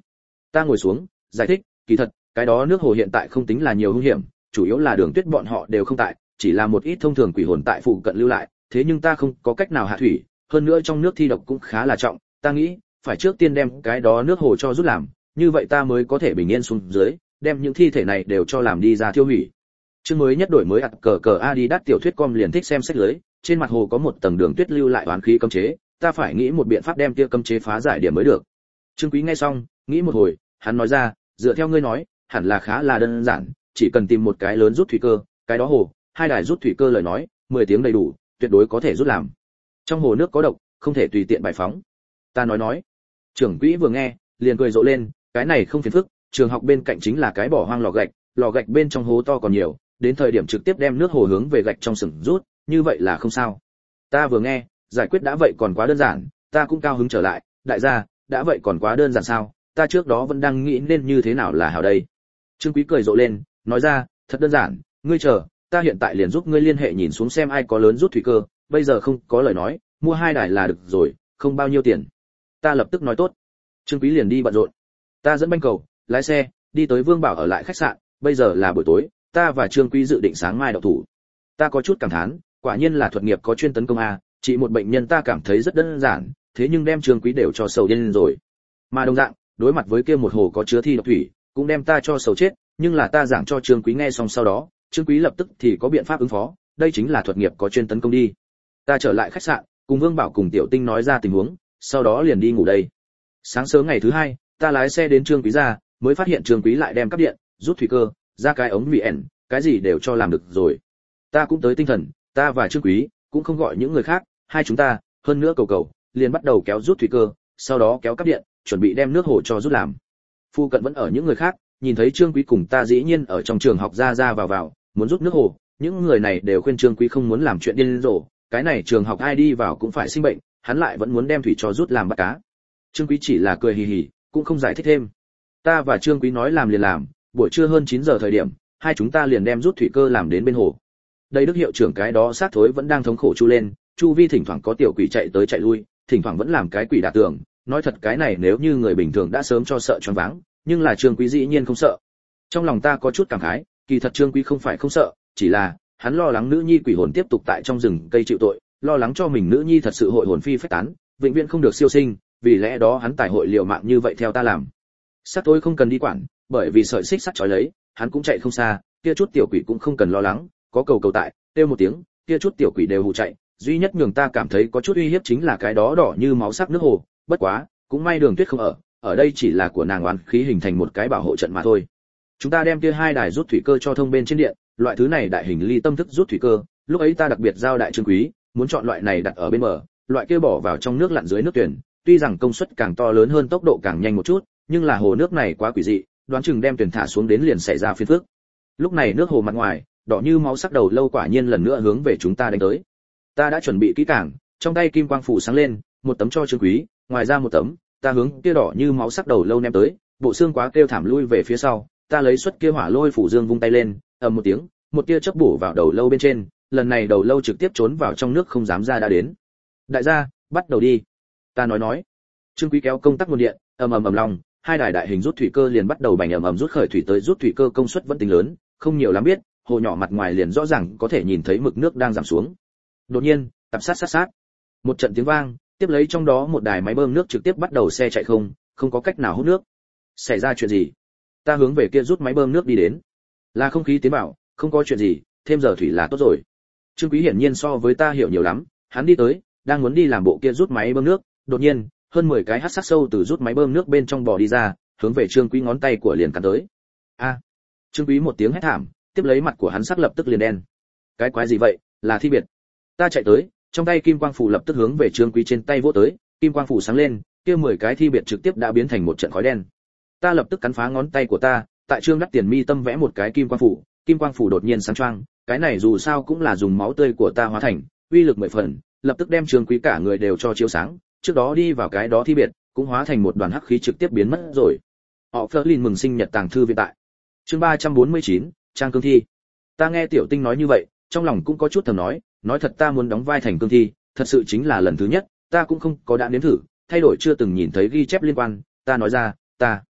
Ta ngồi xuống giải thích, kỳ thật cái đó nước hồ hiện tại không tính là nhiều hung hiểm, chủ yếu là Đường Tuyết bọn họ đều không tại, chỉ là một ít thông thường quỷ hồn tại phụ cận lưu lại, thế nhưng ta không có cách nào hạ thủy, hơn nữa trong nước thi độc cũng khá là trọng, ta nghĩ phải trước tiên đem cái đó nước hồ cho rút làm, như vậy ta mới có thể bình yên xuống dưới, đem những thi thể này đều cho làm đi ra tiêu hủy. Chương mới nhất đổi mới ạt cờ cờ Adidas tiểu thuyết com liền thích xem sách lưới, trên mặt hồ có một tầng Đường Tuyết lưu lại oán khí cấm chế, ta phải nghĩ một biện pháp đem kia cấm chế phá giải điểm mới được. Trương Quý nghe xong, nghĩ một hồi, hắn nói ra, dựa theo ngươi nói, hẳn là khá là đơn giản, chỉ cần tìm một cái lớn rút thủy cơ, cái đó hồ, hai đài rút thủy cơ lời nói, mười tiếng đầy đủ, tuyệt đối có thể rút làm. Trong hồ nước có độc, không thể tùy tiện bài phóng. Ta nói nói. Trưởng quỹ vừa nghe, liền cười rộ lên, cái này không phiền phức, trường học bên cạnh chính là cái bỏ hoang lò gạch, lò gạch bên trong hố to còn nhiều, đến thời điểm trực tiếp đem nước hồ hướng về gạch trong sừng rút, như vậy là không sao. Ta vừa nghe, giải quyết đã vậy còn quá đơn giản, ta cũng cao hứng trở lại, đại gia, đã vậy còn quá đơn giản sao? Ta trước đó vẫn đang nghĩ nên như thế nào là hảo đây. Trương Quý cười rộ lên, nói ra, thật đơn giản, ngươi chờ, ta hiện tại liền giúp ngươi liên hệ nhìn xuống xem ai có lớn rút thủy cơ, bây giờ không có lời nói, mua hai đài là được rồi, không bao nhiêu tiền. Ta lập tức nói tốt. Trương Quý liền đi bận rộn. Ta dẫn banh cầu, lái xe, đi tới Vương Bảo ở lại khách sạn, bây giờ là buổi tối, ta và Trương Quý dự định sáng mai động thủ. Ta có chút cảm thán, quả nhiên là thuật nghiệp có chuyên tấn công a, chỉ một bệnh nhân ta cảm thấy rất đơn giản, thế nhưng đem Trương Quý đều cho sầu điên rồi. Mà đồng dạng, đối mặt với kia một hồ có chứa thi độc thủy, cũng đem ta cho sầu chết, nhưng là ta giảng cho Trương Quý nghe xong sau đó, Trương Quý lập tức thì có biện pháp ứng phó, đây chính là thuật nghiệp có chuyên tấn công đi. Ta trở lại khách sạn, cùng Vương Bảo cùng Tiểu Tinh nói ra tình huống, sau đó liền đi ngủ đây. Sáng sớm ngày thứ hai, ta lái xe đến Trương Quý ra, mới phát hiện Trương Quý lại đem cắp điện, rút thủy cơ, ra cái ống vê en, cái gì đều cho làm được rồi. Ta cũng tới tinh thần, ta và Trương Quý cũng không gọi những người khác, hai chúng ta, hơn nữa cầu cầu, liền bắt đầu kéo rút thủy cơ, sau đó kéo cắp điện, chuẩn bị đem nước hồ cho rút làm. Phu cận vẫn ở những người khác, nhìn thấy Trương Quý cùng ta dĩ nhiên ở trong trường học ra ra vào vào, muốn rút nước hồ, những người này đều khuyên Trương Quý không muốn làm chuyện điên rồ, cái này trường học ai đi vào cũng phải sinh bệnh, hắn lại vẫn muốn đem thủy cho rút làm bắt cá. Trương Quý chỉ là cười hì hì, cũng không giải thích thêm. Ta và Trương Quý nói làm liền làm, buổi trưa hơn chín giờ thời điểm, hai chúng ta liền đem rút thủy cơ làm đến bên hồ. Đây Đức hiệu trưởng cái đó sát thối vẫn đang thống khổ chu lên, chu vi thỉnh thoảng có tiểu quỷ chạy tới chạy lui, thỉnh thoảng vẫn làm cái quỷ đả tường, nói thật cái này nếu như người bình thường đã sớm cho sợ choáng váng, nhưng là Trương Quý dĩ nhiên không sợ. Trong lòng ta có chút cảm khái, kỳ thật Trương Quý không phải không sợ, chỉ là hắn lo lắng nữ nhi quỷ hồn tiếp tục tại trong rừng cây chịu tội, lo lắng cho mình nữ nhi thật sự hội hồn phi phách tán, vĩnh viễn không được siêu sinh, vì lẽ đó hắn tài hội liều mạng như vậy theo ta làm. Sát tôi không cần đi quản, bởi vì sợi xích sắt trói lấy, hắn cũng chạy không xa, kia chút tiểu quỷ cũng không cần lo lắng, có cầu cầu tại, kêu một tiếng, kia chút tiểu quỷ đều hù chạy, duy nhất nhường ta cảm thấy có chút uy hiếp chính là cái đó đỏ như máu sắc nước hồ, bất quá, cũng may Đường Tuyết không ở, ở đây chỉ là của nàng oán khí hình thành một cái bảo hộ trận mà thôi. Chúng ta đem kia hai đài rút thủy cơ cho thông bên trên điện, loại thứ này đại hình ly tâm thức rút thủy cơ, lúc ấy ta đặc biệt giao đại Trương Quý, muốn chọn loại này đặt ở bên bờ, loại kia bỏ vào trong nước lặn dưới nước tuyển, tuy rằng công suất càng to lớn hơn tốc độ càng nhanh một chút, nhưng là hồ nước này quá quỷ dị, đoán chừng đem tuyển thả xuống đến liền xảy ra phiền phức. Lúc này nước hồ mặt ngoài, đỏ như máu sắc đầu lâu quả nhiên lần nữa hướng về chúng ta đánh tới. Ta đã chuẩn bị kỹ càng, trong tay kim quang phủ sáng lên, một tấm cho Trương Quý, ngoài ra một tấm, ta hướng kia đỏ như máu sắc đầu lâu ném tới, bộ xương quá kêu thảm lui về phía sau, ta lấy xuất kia hỏa lôi phủ dương vung tay lên, ầm một tiếng, một tia chớp bổ vào đầu lâu bên trên, lần này đầu lâu trực tiếp trốn vào trong nước không dám ra đã đến. Đại gia, bắt đầu đi. Ta nói nói. Trương Quý kéo công tắc nguồn điện, ầm ầm ầm lòng, hai đài đại hình rút thủy cơ liền bắt đầu bành ầm ầm rút khởi thủy tới, rút thủy cơ công suất vẫn tính lớn, không nhiều lắm biết, hồ nhỏ mặt ngoài liền rõ ràng có thể nhìn thấy mực nước đang giảm xuống. Đột nhiên, tập sát sát sát. Một trận tiếng vang, tiếp lấy trong đó một đài máy bơm nước trực tiếp bắt đầu xe chạy không, không có cách nào hút nước. Xảy ra chuyện gì? Ta hướng về kia rút máy bơm nước đi đến. Là không khí tiến bảo, không có chuyện gì, thêm giờ thủy là tốt rồi. Trương Quý hiển nhiên so với ta hiểu nhiều lắm, hắn đi tới, đang muốn đi làm bộ kia rút máy bơm nước, đột nhiên, hơn mười cái hắc sắc sâu từ rút máy bơm nước bên trong bò đi ra, hướng về Trương Quý ngón tay của liền cắn tới. A! Trương Quý một tiếng hét thảm, tiếp lấy mặt của hắn sắc lập tức liền đen. Cái quái gì vậy? Là thi biệt. Ta chạy tới, trong tay kim quang phủ lập tức hướng về Trương Quý trên tay vỗ tới, kim quang phủ sáng lên, kia mười cái thi biệt trực tiếp đã biến thành một trận khói đen. Ta lập tức cắn phá ngón tay của ta, tại Trương Đắc Tiền mi tâm vẽ một cái kim quang phủ, kim quang phủ đột nhiên sáng choang, cái này dù sao cũng là dùng máu tươi của ta hóa thành, uy lực mười phần, lập tức đem Trương Quý cả người đều cho chiếu sáng, trước đó đi vào cái đó thi biệt, cũng hóa thành một đoàn hắc khí trực tiếp biến mất rồi. Họ Flerlin mừng sinh nhật tàng thư viện tại. Chương ba trăm bốn mươi chín, trang cương thi. Ta nghe Tiểu Tinh nói như vậy, trong lòng cũng có chút thầm nói, nói thật ta muốn đóng vai thành cương thi, thật sự chính là lần thứ nhất, ta cũng không có đã nếm thử, thay đổi chưa từng nhìn thấy ghi chép liên quan, ta nói ra, ta.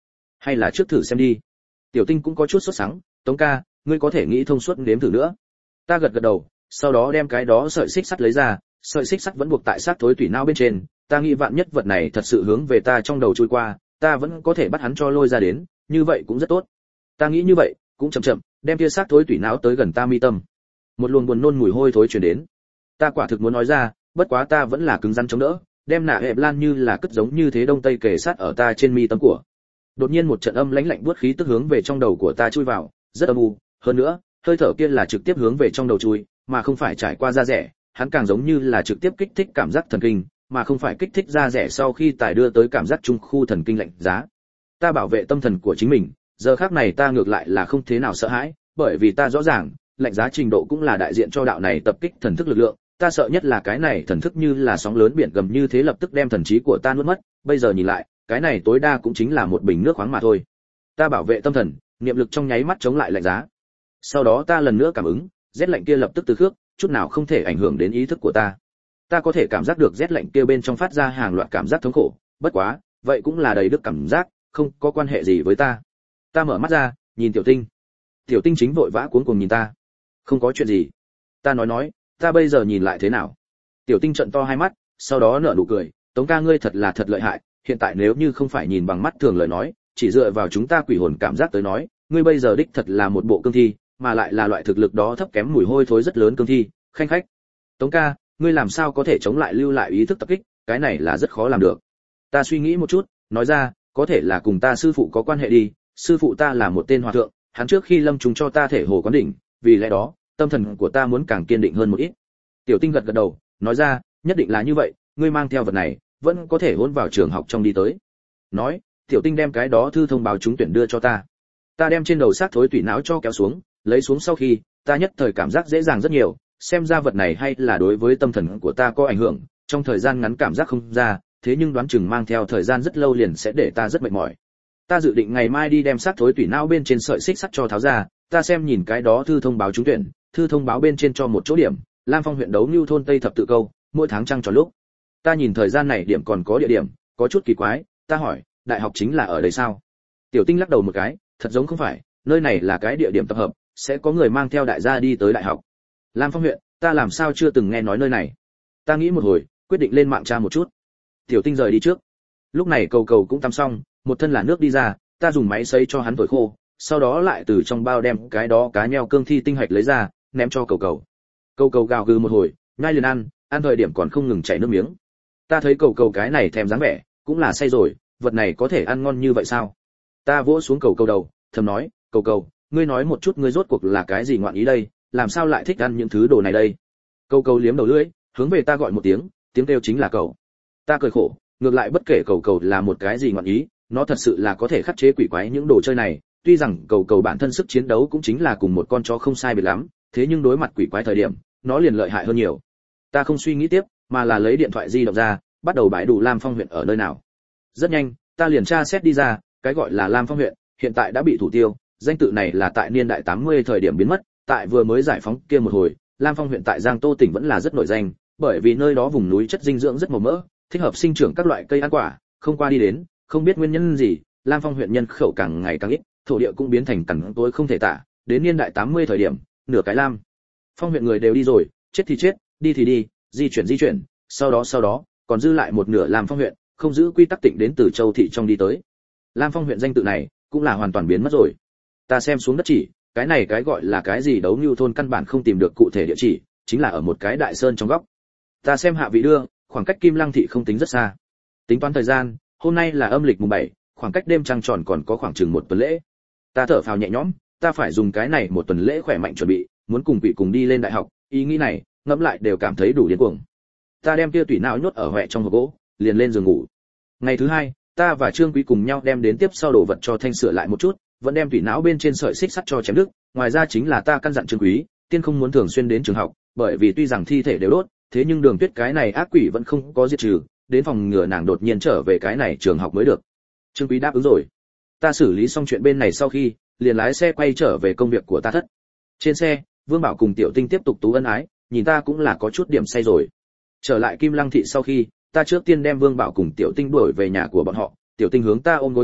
hay là trước thử xem đi. Tiểu Tinh cũng có chút sốt sắng, Tống ca, ngươi có thể nghĩ thông suốt nếm thử nữa. Ta gật gật đầu, sau đó đem cái đó sợi xích sắt lấy ra, sợi xích sắt vẫn buộc tại xác thối tủy não bên trên, ta nghĩ vạn nhất vật này thật sự hướng về ta trong đầu trôi qua, ta vẫn có thể bắt hắn cho lôi ra đến, như vậy cũng rất tốt. Ta nghĩ như vậy, cũng chậm chậm đem kia xác thối tủy não tới gần ta mi tâm. Một luồng buồn nôn mùi hôi thối truyền đến. Ta quả thực muốn nói ra, bất quá ta vẫn là cứng rắn chống đỡ, đem nạ hẹp lan như là cất giống như thế đông tây kề sát ở ta trên mi tâm của. Đột nhiên một trận âm lãnh lạnh buốt khí tức hướng về trong đầu của ta chui vào, rất âm u, hơn nữa, hơi thở kia là trực tiếp hướng về trong đầu chui, mà không phải trải qua da rẻ, hắn càng giống như là trực tiếp kích thích cảm giác thần kinh, mà không phải kích thích da rẻ sau khi tài đưa tới cảm giác trung khu thần kinh lạnh giá. Ta bảo vệ tâm thần của chính mình, giờ khắc này ta ngược lại là không thế nào sợ hãi, bởi vì ta rõ ràng, lạnh giá trình độ cũng là đại diện cho đạo này tập kích thần thức lực lượng, ta sợ nhất là cái này thần thức như là sóng lớn biển gầm như thế lập tức đem thần trí của ta nuốt mất, bây giờ nhìn lại, cái này tối đa cũng chính là một bình nước khoáng mà thôi. Ta bảo vệ tâm thần, niệm lực trong nháy mắt chống lại lạnh giá. Sau đó ta lần nữa cảm ứng, rét lạnh kia lập tức từ khước, chút nào không thể ảnh hưởng đến ý thức của ta. Ta có thể cảm giác được rét lạnh kia bên trong phát ra hàng loạt cảm giác thống khổ, bất quá, vậy cũng là đầy đức cảm giác, không có quan hệ gì với ta. Ta mở mắt ra, nhìn Tiểu Tinh. Tiểu Tinh chính vội vã cuống cuồng nhìn ta. Không có chuyện gì. Ta nói nói, ta bây giờ nhìn lại thế nào? Tiểu Tinh trợn to hai mắt, sau đó nở nụ cười, Tống ca ngươi thật là thật lợi hại, hiện tại nếu như không phải nhìn bằng mắt thường lời nói, chỉ dựa vào chúng ta quỷ hồn cảm giác tới nói, ngươi bây giờ đích thật là một bộ cương thi, mà lại là loại thực lực đó thấp kém mùi hôi thối rất lớn cương thi, khanh khách. Tống ca, ngươi làm sao có thể chống lại lưu lại ý thức tập kích, cái này là rất khó làm được. Ta suy nghĩ một chút, nói ra, có thể là cùng ta sư phụ có quan hệ đi, sư phụ ta là một tên hòa thượng, hắn trước khi lâm chúng cho ta thể hồ quán đỉnh, vì lẽ đó, tâm thần của ta muốn càng kiên định hơn một ít. Tiểu Tinh gật gật đầu, nói ra, nhất định là như vậy, ngươi mang theo vật này, vẫn có thể hôn vào trường học trong đi tới. Nói, Tiểu Tinh đem cái đó thư thông báo trúng tuyển đưa cho ta. Ta đem trên đầu xác thối tủy não cho kéo xuống, lấy xuống sau khi, ta nhất thời cảm giác dễ dàng rất nhiều, xem ra vật này hay là đối với tâm thần của ta có ảnh hưởng, trong thời gian ngắn cảm giác không ra, thế nhưng đoán chừng mang theo thời gian rất lâu liền sẽ để ta rất mệt mỏi. Ta dự định ngày mai đi đem xác thối tủy não bên trên sợi xích sắt cho tháo ra, ta xem nhìn cái đó thư thông báo trúng tuyển, thư thông báo bên trên cho một chỗ điểm, Lam Phong huyện đấu Nưu thôn Tây thập tự câu, mỗi tháng trăng tròn lúc. Ta nhìn thời gian này điểm còn có địa điểm, có chút kỳ quái, ta hỏi, đại học chính là ở đây sao? Tiểu Tinh lắc đầu một cái, thật giống không phải, nơi này là cái địa điểm tập hợp, sẽ có người mang theo đại gia đi tới đại học. Lam Phong huyện, ta làm sao chưa từng nghe nói nơi này? Ta nghĩ một hồi, quyết định lên mạng tra một chút. Tiểu Tinh rời đi trước. Lúc này Cầu Cầu cũng tắm xong, một thân là nước đi ra, ta dùng máy sấy cho hắn thổi khô, sau đó lại từ trong bao đem cái đó cá nheo cương thi tinh hạch lấy ra, ném cho Cầu Cầu. Cầu Cầu gào gừ một hồi, nhai liền ăn, ăn thời điểm còn không ngừng chảy nước miếng. Ta thấy Cầu Cầu cái này thèm dáng vẻ, cũng là say rồi, vật này có thể ăn ngon như vậy sao? Ta vỗ xuống Cầu Cầu đầu, thầm nói, Cầu Cầu, ngươi nói một chút ngươi rốt cuộc là cái gì ngoạn ý đây, làm sao lại thích ăn những thứ đồ này đây? Cầu Cầu liếm đầu lưỡi, hướng về ta gọi một tiếng, tiếng kêu chính là cầu. Ta cười khổ, ngược lại bất kể Cầu Cầu là một cái gì ngoạn ý, nó thật sự là có thể khắc chế quỷ quái những đồ chơi này, tuy rằng Cầu Cầu bản thân sức chiến đấu cũng chính là cùng một con chó không sai biệt lắm, thế nhưng đối mặt quỷ quái thời điểm, nó liền lợi hại hơn nhiều. Ta không suy nghĩ tiếp, mà là lấy điện thoại di động ra, bắt đầu bãi đủ Lam Phong huyện ở nơi nào. Rất nhanh, ta liền tra xét đi ra, cái gọi là Lam Phong huyện, hiện tại đã bị thủ tiêu, danh tự này là tại niên đại tám mươi thời điểm biến mất, tại vừa mới giải phóng kia một hồi, Lam Phong huyện tại Giang Tô tỉnh vẫn là rất nổi danh, bởi vì nơi đó vùng núi chất dinh dưỡng rất màu mỡ, thích hợp sinh trưởng các loại cây ăn quả, không qua đi đến, không biết nguyên nhân gì, Lam Phong huyện nhân khẩu càng ngày càng ít, thổ địa cũng biến thành cằn tối không thể tả, đến niên đại tám mươi thời điểm, nửa cái Lam Phong huyện người đều đi rồi, chết thì chết, đi thì đi, di chuyển di chuyển, sau đó sau đó, còn dư lại một nửa Lam Phong huyện, không giữ quy tắc tịnh đến từ Châu thị trong đi tới. Lam Phong huyện danh tự này cũng là hoàn toàn biến mất rồi. Ta xem xuống đất chỉ, cái này cái gọi là cái gì đấu Nưu thôn căn bản không tìm được cụ thể địa chỉ, chính là ở một cái đại sơn trong góc. Ta xem hạ vị đưa, khoảng cách Kim Lăng thị không tính rất xa. Tính toán thời gian, hôm nay là âm lịch mùng bảy, khoảng cách đêm trăng tròn còn có khoảng chừng một tuần lễ. Ta thở phào nhẹ nhõm, ta phải dùng cái này một tuần lễ khỏe mạnh chuẩn bị, muốn cùng quỷ cùng đi lên đại học, ý nghĩ này, ngẫm lại đều cảm thấy đủ điên cuồng. Ta đem kia tủy não nhốt ở hoẹ trong hộp gỗ, liền lên giường ngủ. Ngày thứ hai, ta và Trương Quý cùng nhau đem đến tiếp sau đồ vật cho thanh sửa lại một chút, vẫn đem tủy não bên trên sợi xích sắt cho chém đứt, ngoài ra chính là ta căn dặn Trương Quý, tiên không muốn thường xuyên đến trường học, bởi vì tuy rằng thi thể đều đốt, thế nhưng Đường Tuyết cái này ác quỷ vẫn không có diệt trừ, đến phòng ngừa nàng đột nhiên trở về cái này trường học mới được. Trương Quý đáp ứng rồi. Ta xử lý xong chuyện bên này sau khi, liền lái xe quay trở về công việc của ta thất. Trên xe, Vương Bảo cùng Tiểu Tinh tiếp tục tú ân ái, nhìn ta cũng là có chút điểm say rồi. Trở lại Kim Lăng thị sau khi, ta trước tiên đem Vương Bảo cùng Tiểu Tinh đuổi về nhà của bọn họ, Tiểu Tinh hướng ta ôm gối cái,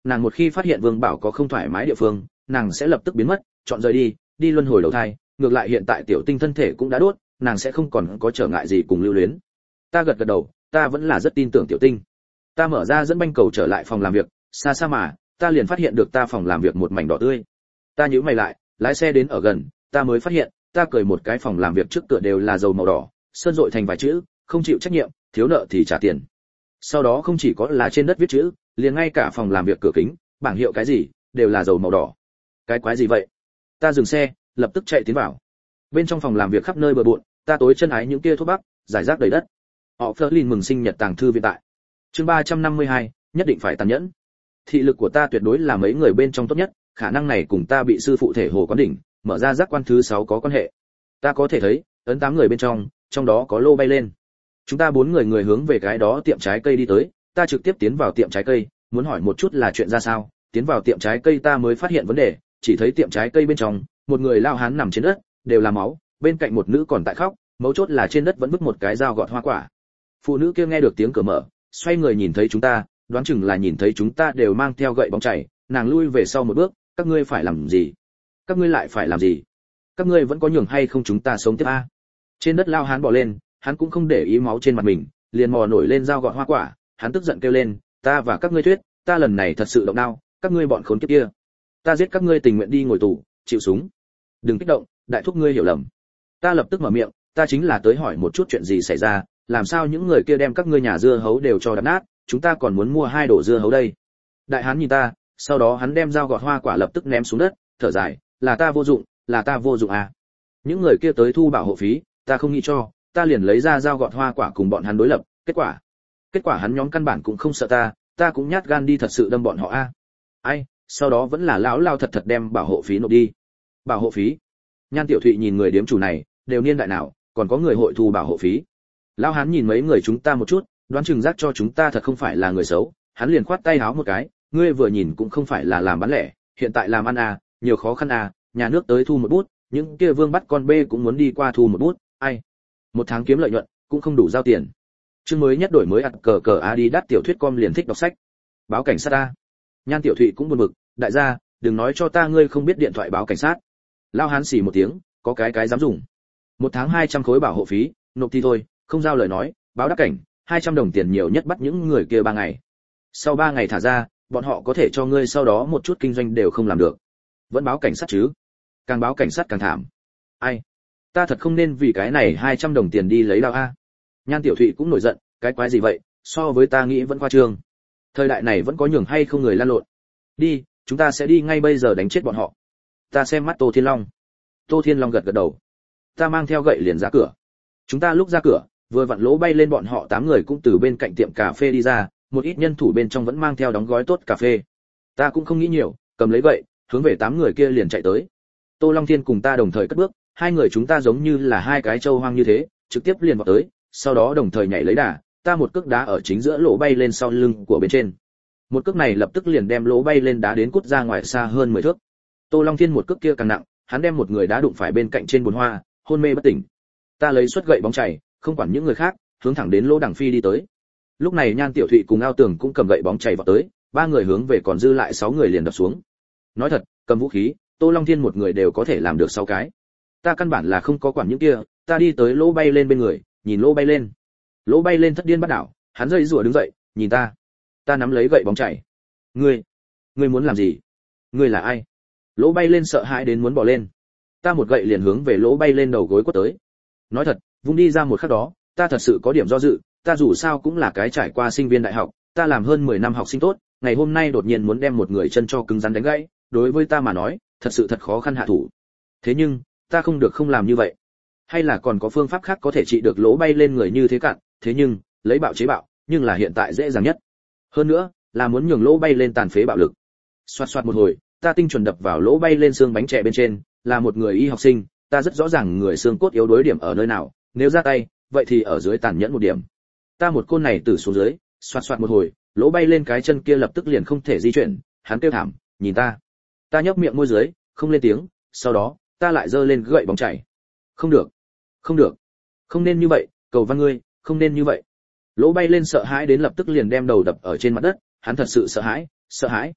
nàng một khi phát hiện Vương Bảo có không thoải mái địa phương, nàng sẽ lập tức biến mất, chọn rời đi, đi luân hồi đầu thai, ngược lại hiện tại tiểu tinh thân thể cũng đã đốt, nàng sẽ không còn có trở ngại gì cùng lưu luyến. Ta gật gật đầu, ta vẫn là rất tin tưởng tiểu tinh. Ta mở ra dẫn banh cầu trở lại phòng làm việc, xa xa mà, ta liền phát hiện được ta phòng làm việc một mảnh đỏ tươi. Ta nhíu mày lại, lái xe đến ở gần, ta mới phát hiện, ta cười một cái phòng làm việc trước cửa đều là dầu màu đỏ, sơn dội thành vài chữ, không chịu trách nhiệm, thiếu nợ thì trả tiền. Sau đó không chỉ có là trên đất viết chữ, liền ngay cả phòng làm việc cửa kính, bảng hiệu cái gì, đều là dầu màu đỏ. Cái quái gì vậy? Ta dừng xe, lập tức chạy tiến vào. Bên trong phòng làm việc khắp nơi bừa bộn, ta tối chân ái những kia thuốc bắc, giải rác đầy đất. Họ Flerlin mừng sinh nhật tàng thư viện tại. Chương ba trăm năm mươi hai, nhất định phải tàn nhẫn. Thị lực của ta tuyệt đối là mấy người bên trong tốt nhất, khả năng này cùng ta bị sư phụ thể hồ quán đỉnh, mở ra giác quan thứ sáu có quan hệ. Ta có thể thấy, ấn tám người bên trong, trong đó có lô bay lên. Chúng ta bốn người người hướng về cái đó tiệm trái cây đi tới, ta trực tiếp tiến vào tiệm trái cây, muốn hỏi một chút là chuyện ra sao, tiến vào tiệm trái cây ta mới phát hiện vấn đề, chỉ thấy tiệm trái cây bên trong, một người lao hán nằm trên đất, đều là máu, bên cạnh một nữ còn tại khóc, mấu chốt là trên đất vẫn vứt một cái dao gọt hoa quả. Phụ nữ kia nghe được tiếng cửa mở, xoay người nhìn thấy chúng ta, đoán chừng là nhìn thấy chúng ta đều mang theo gậy bóng chảy, nàng lui về sau một bước, các ngươi phải làm gì? Các ngươi lại phải làm gì? Các ngươi vẫn có nhường hay không chúng ta sống tiếp a? Trên đất lao hán bò lên, hắn cũng không để ý máu trên mặt mình, liền mò nổi lên dao gọt hoa quả, hắn tức giận kêu lên, ta và các ngươi thuyết, ta lần này thật sự động đao, các ngươi bọn khốn kiếp kia, ta giết các ngươi tình nguyện đi ngồi tù, chịu súng. Đừng kích động, đại thúc ngươi hiểu lầm. Ta lập tức mở miệng, ta chính là tới hỏi một chút chuyện gì xảy ra, làm sao những người kia đem các ngươi nhà dưa hấu đều cho đập nát, chúng ta còn muốn mua hai đổ dưa hấu đây. Đại hán nhìn ta, sau đó hắn đem dao gọt hoa quả lập tức ném xuống đất, thở dài, là ta vô dụng, là ta vô dụng à. Những người kia tới thu bảo hộ phí, ta không nghĩ cho, ta liền lấy ra dao gọt hoa quả cùng bọn hắn đối lập, kết quả, kết quả hắn nhóm căn bản cũng không sợ ta, ta cũng nhát gan đi thật sự đâm bọn họ a. À. Ai, sau đó vẫn là lão lao thật thật đem bảo hộ phí nộp đi. Bảo hộ phí? Nhan Tiểu Thụy nhìn người điếm chủ này, đều niên đại nào, còn có người hội thu bảo hộ phí. Lão hán nhìn mấy người chúng ta một chút, đoán chừng giác cho chúng ta thật không phải là người xấu, hắn liền khoát tay háo một cái, ngươi vừa nhìn cũng không phải là làm bán lẻ, hiện tại làm ăn à, nhiều khó khăn à, nhà nước tới thu một bút, những kia vương bắt con bê cũng muốn đi qua thu một bút, ai, một tháng kiếm lợi nhuận cũng không đủ giao tiền. Chương mới nhất đổi mới ạt cờ cờ Adidas tiểu thuyết com liền thích đọc sách. Báo cảnh sát ta. Nhan Tiểu Thụy cũng buồn bực, đại gia, đừng nói cho ta ngươi không biết điện thoại báo cảnh sát. Lao hán xì một tiếng, có cái cái dám dùng. Một tháng hai trăm khối bảo hộ phí, nộp thì thôi, không giao lời nói, báo đắc cảnh, hai trăm đồng tiền nhiều nhất bắt những người kia ba ngày. Sau ba ngày thả ra, bọn họ có thể cho ngươi sau đó một chút kinh doanh đều không làm được. Vẫn báo cảnh sát chứ? Càng báo cảnh sát càng thảm. Ai? Ta thật không nên vì cái này hai trăm đồng tiền đi lấy đao a. Nhan Tiểu Thụy cũng nổi giận, cái quái gì vậy, so với ta nghĩ vẫn qua trương. Thời đại này vẫn có nhường hay không người lăn lộn. Đi, chúng ta sẽ đi ngay bây giờ đánh chết bọn họ. Ta xem mắt Tô Thiên Long. Tô Thiên Long gật gật đầu. Ta mang theo gậy liền ra cửa. Chúng ta lúc ra cửa, vừa vặn lỗ bay lên bọn họ tám người cũng từ bên cạnh tiệm cà phê đi ra, một ít nhân thủ bên trong vẫn mang theo đóng gói tốt cà phê. Ta cũng không nghĩ nhiều, cầm lấy gậy, hướng về tám người kia liền chạy tới. Tô Long Thiên cùng ta đồng thời cất bước, hai người chúng ta giống như là hai cái trâu hoang như thế, trực tiếp liền vào tới, sau đó đồng thời nhảy lấy đà, ta một cước đá ở chính giữa lỗ bay lên sau lưng của bên trên. Một cước này lập tức liền đem lỗ bay lên đá đến cút ra ngoài xa hơn mười thước. Tô Long Thiên một cước kia càng nặng, hắn đem một người đá đụng phải bên cạnh trên bồn hoa, hôn mê bất tỉnh. Ta lấy suất gậy bóng chảy, không quản những người khác, hướng thẳng đến lỗ đằng phi đi tới. Lúc này Nhan Tiểu Thụy cùng Ao Tường cũng cầm gậy bóng chảy vào tới, ba người hướng về còn dư lại sáu người liền đập xuống. Nói thật, cầm vũ khí, Tô Long Thiên một người đều có thể làm được sáu cái. Ta căn bản là không có quản những kia, ta đi tới lỗ bay lên bên người, nhìn lỗ bay lên. Lỗ bay lên thất điên bắt đảo, hắn dây rủa đứng dậy, nhìn ta. Ta nắm lấy gậy bóng chảy. Ngươi, ngươi muốn làm gì? Ngươi là ai? Lỗ bay lên sợ hãi đến muốn bỏ lên. Ta một gậy liền hướng về lỗ bay lên đầu gối quất tới. Nói thật, vung đi ra một khắc đó, ta thật sự có điểm do dự, ta dù sao cũng là cái trải qua sinh viên đại học, ta làm hơn mười năm học sinh tốt, ngày hôm nay đột nhiên muốn đem một người chân cho cứng rắn đánh gãy, đối với ta mà nói, thật sự thật khó khăn hạ thủ. Thế nhưng, ta không được không làm như vậy. Hay là còn có phương pháp khác có thể trị được lỗ bay lên người như thế cạn, thế nhưng, lấy bạo chế bạo, nhưng là hiện tại dễ dàng nhất. Hơn nữa, là muốn nhường lỗ bay lên tàn phế bạo lực. Xoạt xoạt một hồi, ta tinh chuẩn đập vào lỗ bay lên xương bánh chè bên trên, là một người y học sinh, ta rất rõ ràng người xương cốt yếu đối điểm ở nơi nào, nếu ra tay, vậy thì ở dưới tàn nhẫn một điểm. Ta một côn này từ xuống dưới, xoạt xoạt một hồi, lỗ bay lên cái chân kia lập tức liền không thể di chuyển, hắn kêu thảm, nhìn ta. Ta nhếch miệng môi dưới, không lên tiếng, sau đó, ta lại giơ lên gậy bóng chảy. Không được, không được, không nên như vậy, cầu văn ngươi, không nên như vậy. Lỗ bay lên sợ hãi đến lập tức liền đem đầu đập ở trên mặt đất, hắn thật sự sợ hãi, sợ hãi.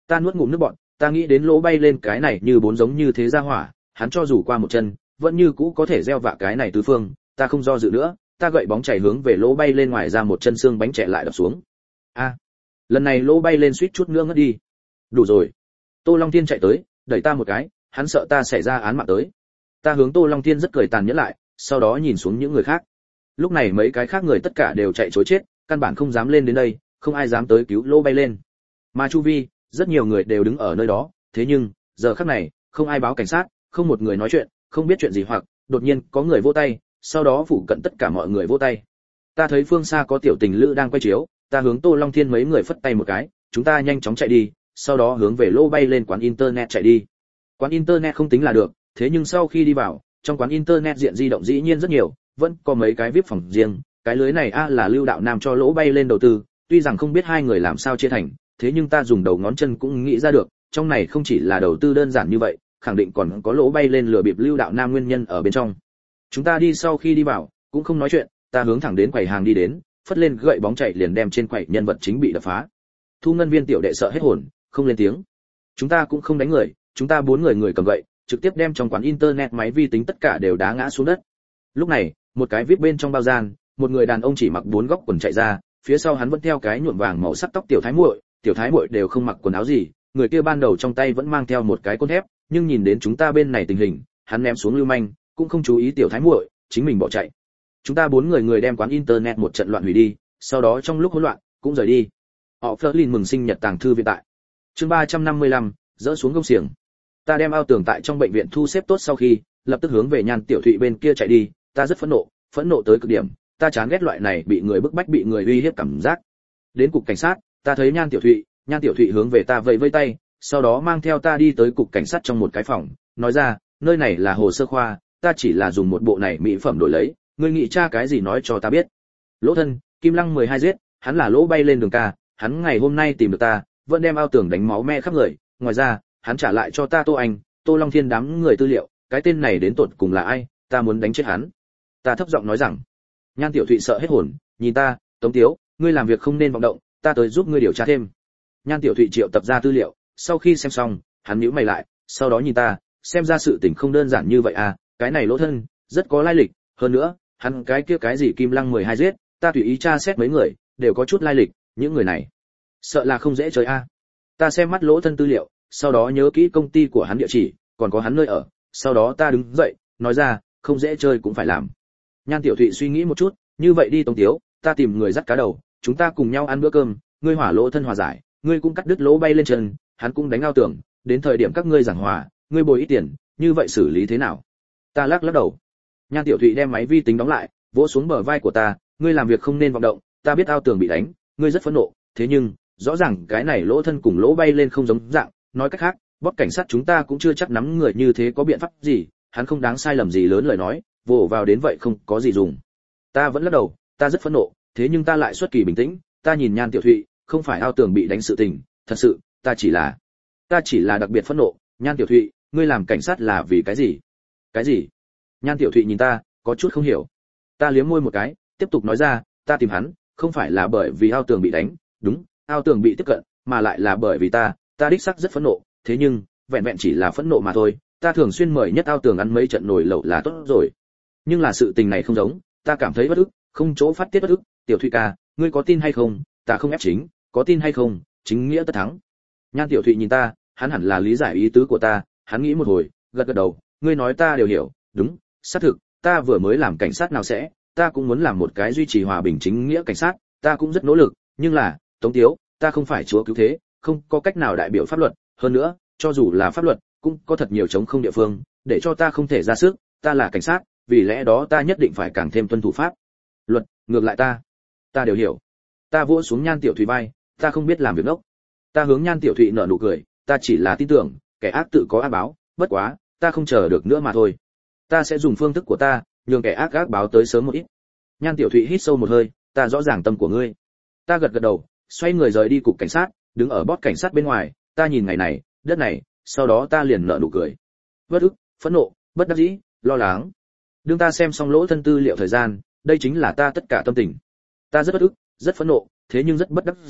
Ta nuốt ngụm nước bọt, ta nghĩ đến lỗ bay lên cái này như bốn giống như thế ra hỏa, hắn cho dù qua một chân, vẫn như cũ có thể gieo vạ cái này tứ phương, ta không do dự nữa, ta gậy bóng chảy hướng về lỗ bay lên ngoài ra một chân xương bánh trẻ lại đập xuống. A, lần này lỗ bay lên suýt chút nữa ngất đi. Đủ rồi. Tô Long Thiên chạy tới, đẩy ta một cái, hắn sợ ta xảy ra án mạng tới. Ta hướng Tô Long Thiên rất cười tàn nhẫn lại, sau đó nhìn xuống những người khác. Lúc này mấy cái khác người tất cả đều chạy trối chết, căn bản không dám lên đến đây, không ai dám tới cứu lỗ bay lên. Mà chu vi, rất nhiều người đều đứng ở nơi đó, thế nhưng, giờ khắc này, không ai báo cảnh sát, không một người nói chuyện, không biết chuyện gì hoặc, đột nhiên có người vỗ tay, sau đó phủ cận tất cả mọi người vỗ tay. Ta thấy phương xa có tiểu tình lữ đang quay chiếu, ta hướng Tô Long Thiên mấy người phất tay một cái, chúng ta nhanh chóng chạy đi, sau đó hướng về lỗ bay lên quán internet chạy đi. Quán internet không tính là được, thế nhưng sau khi đi vào, trong quán internet diện di động dĩ nhiên rất nhiều, vẫn có mấy cái vê i pê phòng riêng, cái lưới này a là Lưu Đạo Nam cho lỗ bay lên đầu tư, tuy rằng không biết hai người làm sao chia thành, thế nhưng ta dùng đầu ngón chân cũng nghĩ ra được, trong này không chỉ là đầu tư đơn giản như vậy, khẳng định còn có lỗ bay lên lừa bịp Lưu Đạo Nam nguyên nhân ở bên trong. Chúng ta đi sau khi đi vào, cũng không nói chuyện, ta hướng thẳng đến quầy hàng đi đến, phất lên gậy bóng chạy liền đem trên quầy nhân vật chính bị đập phá. Thu ngân viên tiểu đệ sợ hết hồn, không lên tiếng. Chúng ta cũng không đánh người, chúng ta bốn người người cầm gậy, trực tiếp đem trong quán internet máy vi tính tất cả đều đá ngã xuống đất. Lúc này, một cái vê i pê bên trong bao gian, một người đàn ông chỉ mặc bốn góc quần chạy ra, phía sau hắn vẫn theo cái nhuộm vàng màu sắc tóc tiểu thái muội, tiểu thái muội đều không mặc quần áo gì, người kia ban đầu trong tay vẫn mang theo một cái côn thép, nhưng nhìn đến chúng ta bên này tình hình, hắn ném xuống lưu manh, cũng không chú ý tiểu thái muội, chính mình bỏ chạy. Chúng ta bốn người người đem quán internet một trận loạn hủy đi, sau đó trong lúc hỗn loạn, cũng rời đi. Họ Flerlin mừng sinh nhật tàng thư viện tại. Chương ba trăm năm mươi lăm, dỡ xuống gông xiềng. Ta đem ao tường tại trong bệnh viện thu xếp tốt sau khi, lập tức hướng về Nhan Tiểu Thụy bên kia chạy đi, ta rất phẫn nộ, phẫn nộ tới cực điểm, ta chán ghét loại này bị người bức bách bị người uy hiếp cảm giác. Đến cục cảnh sát, ta thấy Nhan Tiểu Thụy, Nhan Tiểu Thụy hướng về ta vẫy vẫy tay, sau đó mang theo ta đi tới cục cảnh sát trong một cái phòng, nói ra, nơi này là hồ sơ khoa, ta chỉ là dùng một bộ này mỹ phẩm đổi lấy, ngươi nghĩ tra cái gì nói cho ta biết. Lỗ thân, Kim Lăng mười hai giết, hắn là lỗ bay lên đường ca, hắn ngày hôm nay tìm được ta, vẫn đem ao tường đánh máu me khắp người, ngoài ra, hắn trả lại cho ta Tô Anh, Tô Long Thiên đám người tư liệu, cái tên này đến tột cùng là ai, ta muốn đánh chết hắn. Ta thấp giọng nói rằng. Nhan Tiểu Thụy sợ hết hồn, nhìn ta, Tống Tiếu, ngươi làm việc không nên vọng động, ta tới giúp ngươi điều tra thêm. Nhan Tiểu Thụy triệu tập ra tư liệu, sau khi xem xong, hắn nhíu mày lại, sau đó nhìn ta, xem ra sự tình không đơn giản như vậy à, cái này lỗ thân, rất có lai lịch, hơn nữa, hắn cái kia cái gì Kim Lăng mười hai giết, ta tùy ý tra xét mấy người, đều có chút lai lịch, những người này, sợ là không dễ chơi a. À. Ta xem mắt lỗ thân tư liệu, sau đó nhớ kỹ công ty của hắn địa chỉ, còn có hắn nơi ở, sau đó ta đứng dậy, nói ra, không dễ chơi cũng phải làm. Nhan Tiểu Thụy suy nghĩ một chút, như vậy đi Tống Tiếu, ta tìm người dắt cá đầu, chúng ta cùng nhau ăn bữa cơm, ngươi hỏa lỗ thân hòa giải, ngươi cũng cắt đứt lỗ bay lên chân, hắn cũng đánh ao tường, đến thời điểm các ngươi giảng hòa, ngươi bồi ít tiền, như vậy xử lý thế nào? Ta lắc lắc đầu. Nhan Tiểu Thụy đem máy vi tính đóng lại, vỗ xuống bờ vai của ta, ngươi làm việc không nên vọng động, ta biết ao tường bị đánh, ngươi rất phẫn nộ, thế nhưng, rõ ràng cái này lỗ thân cùng lỗ bay lên không giống dạng, nói cách khác, bóp cảnh sát chúng ta cũng chưa chắc nắm người như thế có biện pháp gì, hắn không đáng sai lầm gì lớn lời nói, vồ vào đến vậy không có gì dùng. Ta vẫn lắc đầu, ta rất phẫn nộ, thế nhưng ta lại xuất kỳ bình tĩnh, ta nhìn Nhan Tiểu Thụy, không phải ao tường bị đánh sự tình, thật sự, ta chỉ là, ta chỉ là đặc biệt phẫn nộ, Nhan Tiểu Thụy, ngươi làm cảnh sát là vì cái gì? Cái gì? Nhan Tiểu Thụy nhìn ta, có chút không hiểu. Ta liếm môi một cái, tiếp tục nói ra, ta tìm hắn, không phải là bởi vì ao tường bị đánh, đúng, ao tường bị tiếp cận, mà lại là bởi vì ta, ta đích xác rất phẫn nộ, thế nhưng, vẹn vẹn chỉ là phẫn nộ mà thôi, ta thường xuyên mời nhất ao tường ăn mấy trận nồi lẩu là tốt rồi. Nhưng là sự tình này không giống, ta cảm thấy bất ức, không chỗ phát tiết bất ức, Tiểu Thụy ca, ngươi có tin hay không, ta không ép chính, có tin hay không, chính nghĩa tất thắng. Nhan Tiểu Thụy nhìn ta, hắn hẳn là lý giải ý tứ của ta, hắn nghĩ một hồi, gật gật đầu, ngươi nói ta đều hiểu, đúng, xác thực, ta vừa mới làm cảnh sát nào sẽ, ta cũng muốn làm một cái duy trì hòa bình chính nghĩa cảnh sát, ta cũng rất nỗ lực, nhưng là, Tống Tiếu, ta không phải chúa cứu thế, không có cách nào đại biểu pháp luật, hơn nữa, cho dù là pháp luật, cũng có thật nhiều chống không địa phương, để cho ta không thể ra sức, ta là cảnh sát, vì lẽ đó ta nhất định phải càng thêm tuân thủ pháp luật, ngược lại ta, ta đều hiểu. Ta vỗ xuống Nhan Tiểu Thụy vai, ta không biết làm việc ngốc. Ta hướng Nhan Tiểu Thụy nở nụ cười, ta chỉ là tin tưởng, kẻ ác tự có ác báo, bất quá, ta không chờ được nữa mà thôi. Ta sẽ dùng phương thức của ta, nhường kẻ ác ác báo tới sớm một ít. Nhan Tiểu Thụy hít sâu một hơi, ta rõ ràng tâm của ngươi. Ta gật gật đầu, xoay người rời đi cục cảnh sát, đứng ở bót cảnh sát bên ngoài, ta nhìn ngày này, đất này, sau đó ta liền nở nụ cười. Bất ức, phẫn nộ, bất đắc dĩ, lo lắng. Đương ta xem xong lỗ thân tư liệu thời gian, đây chính là ta tất cả tâm tình. Ta rất bất ức, rất phẫn nộ, thế nhưng rất bất đắc dĩ,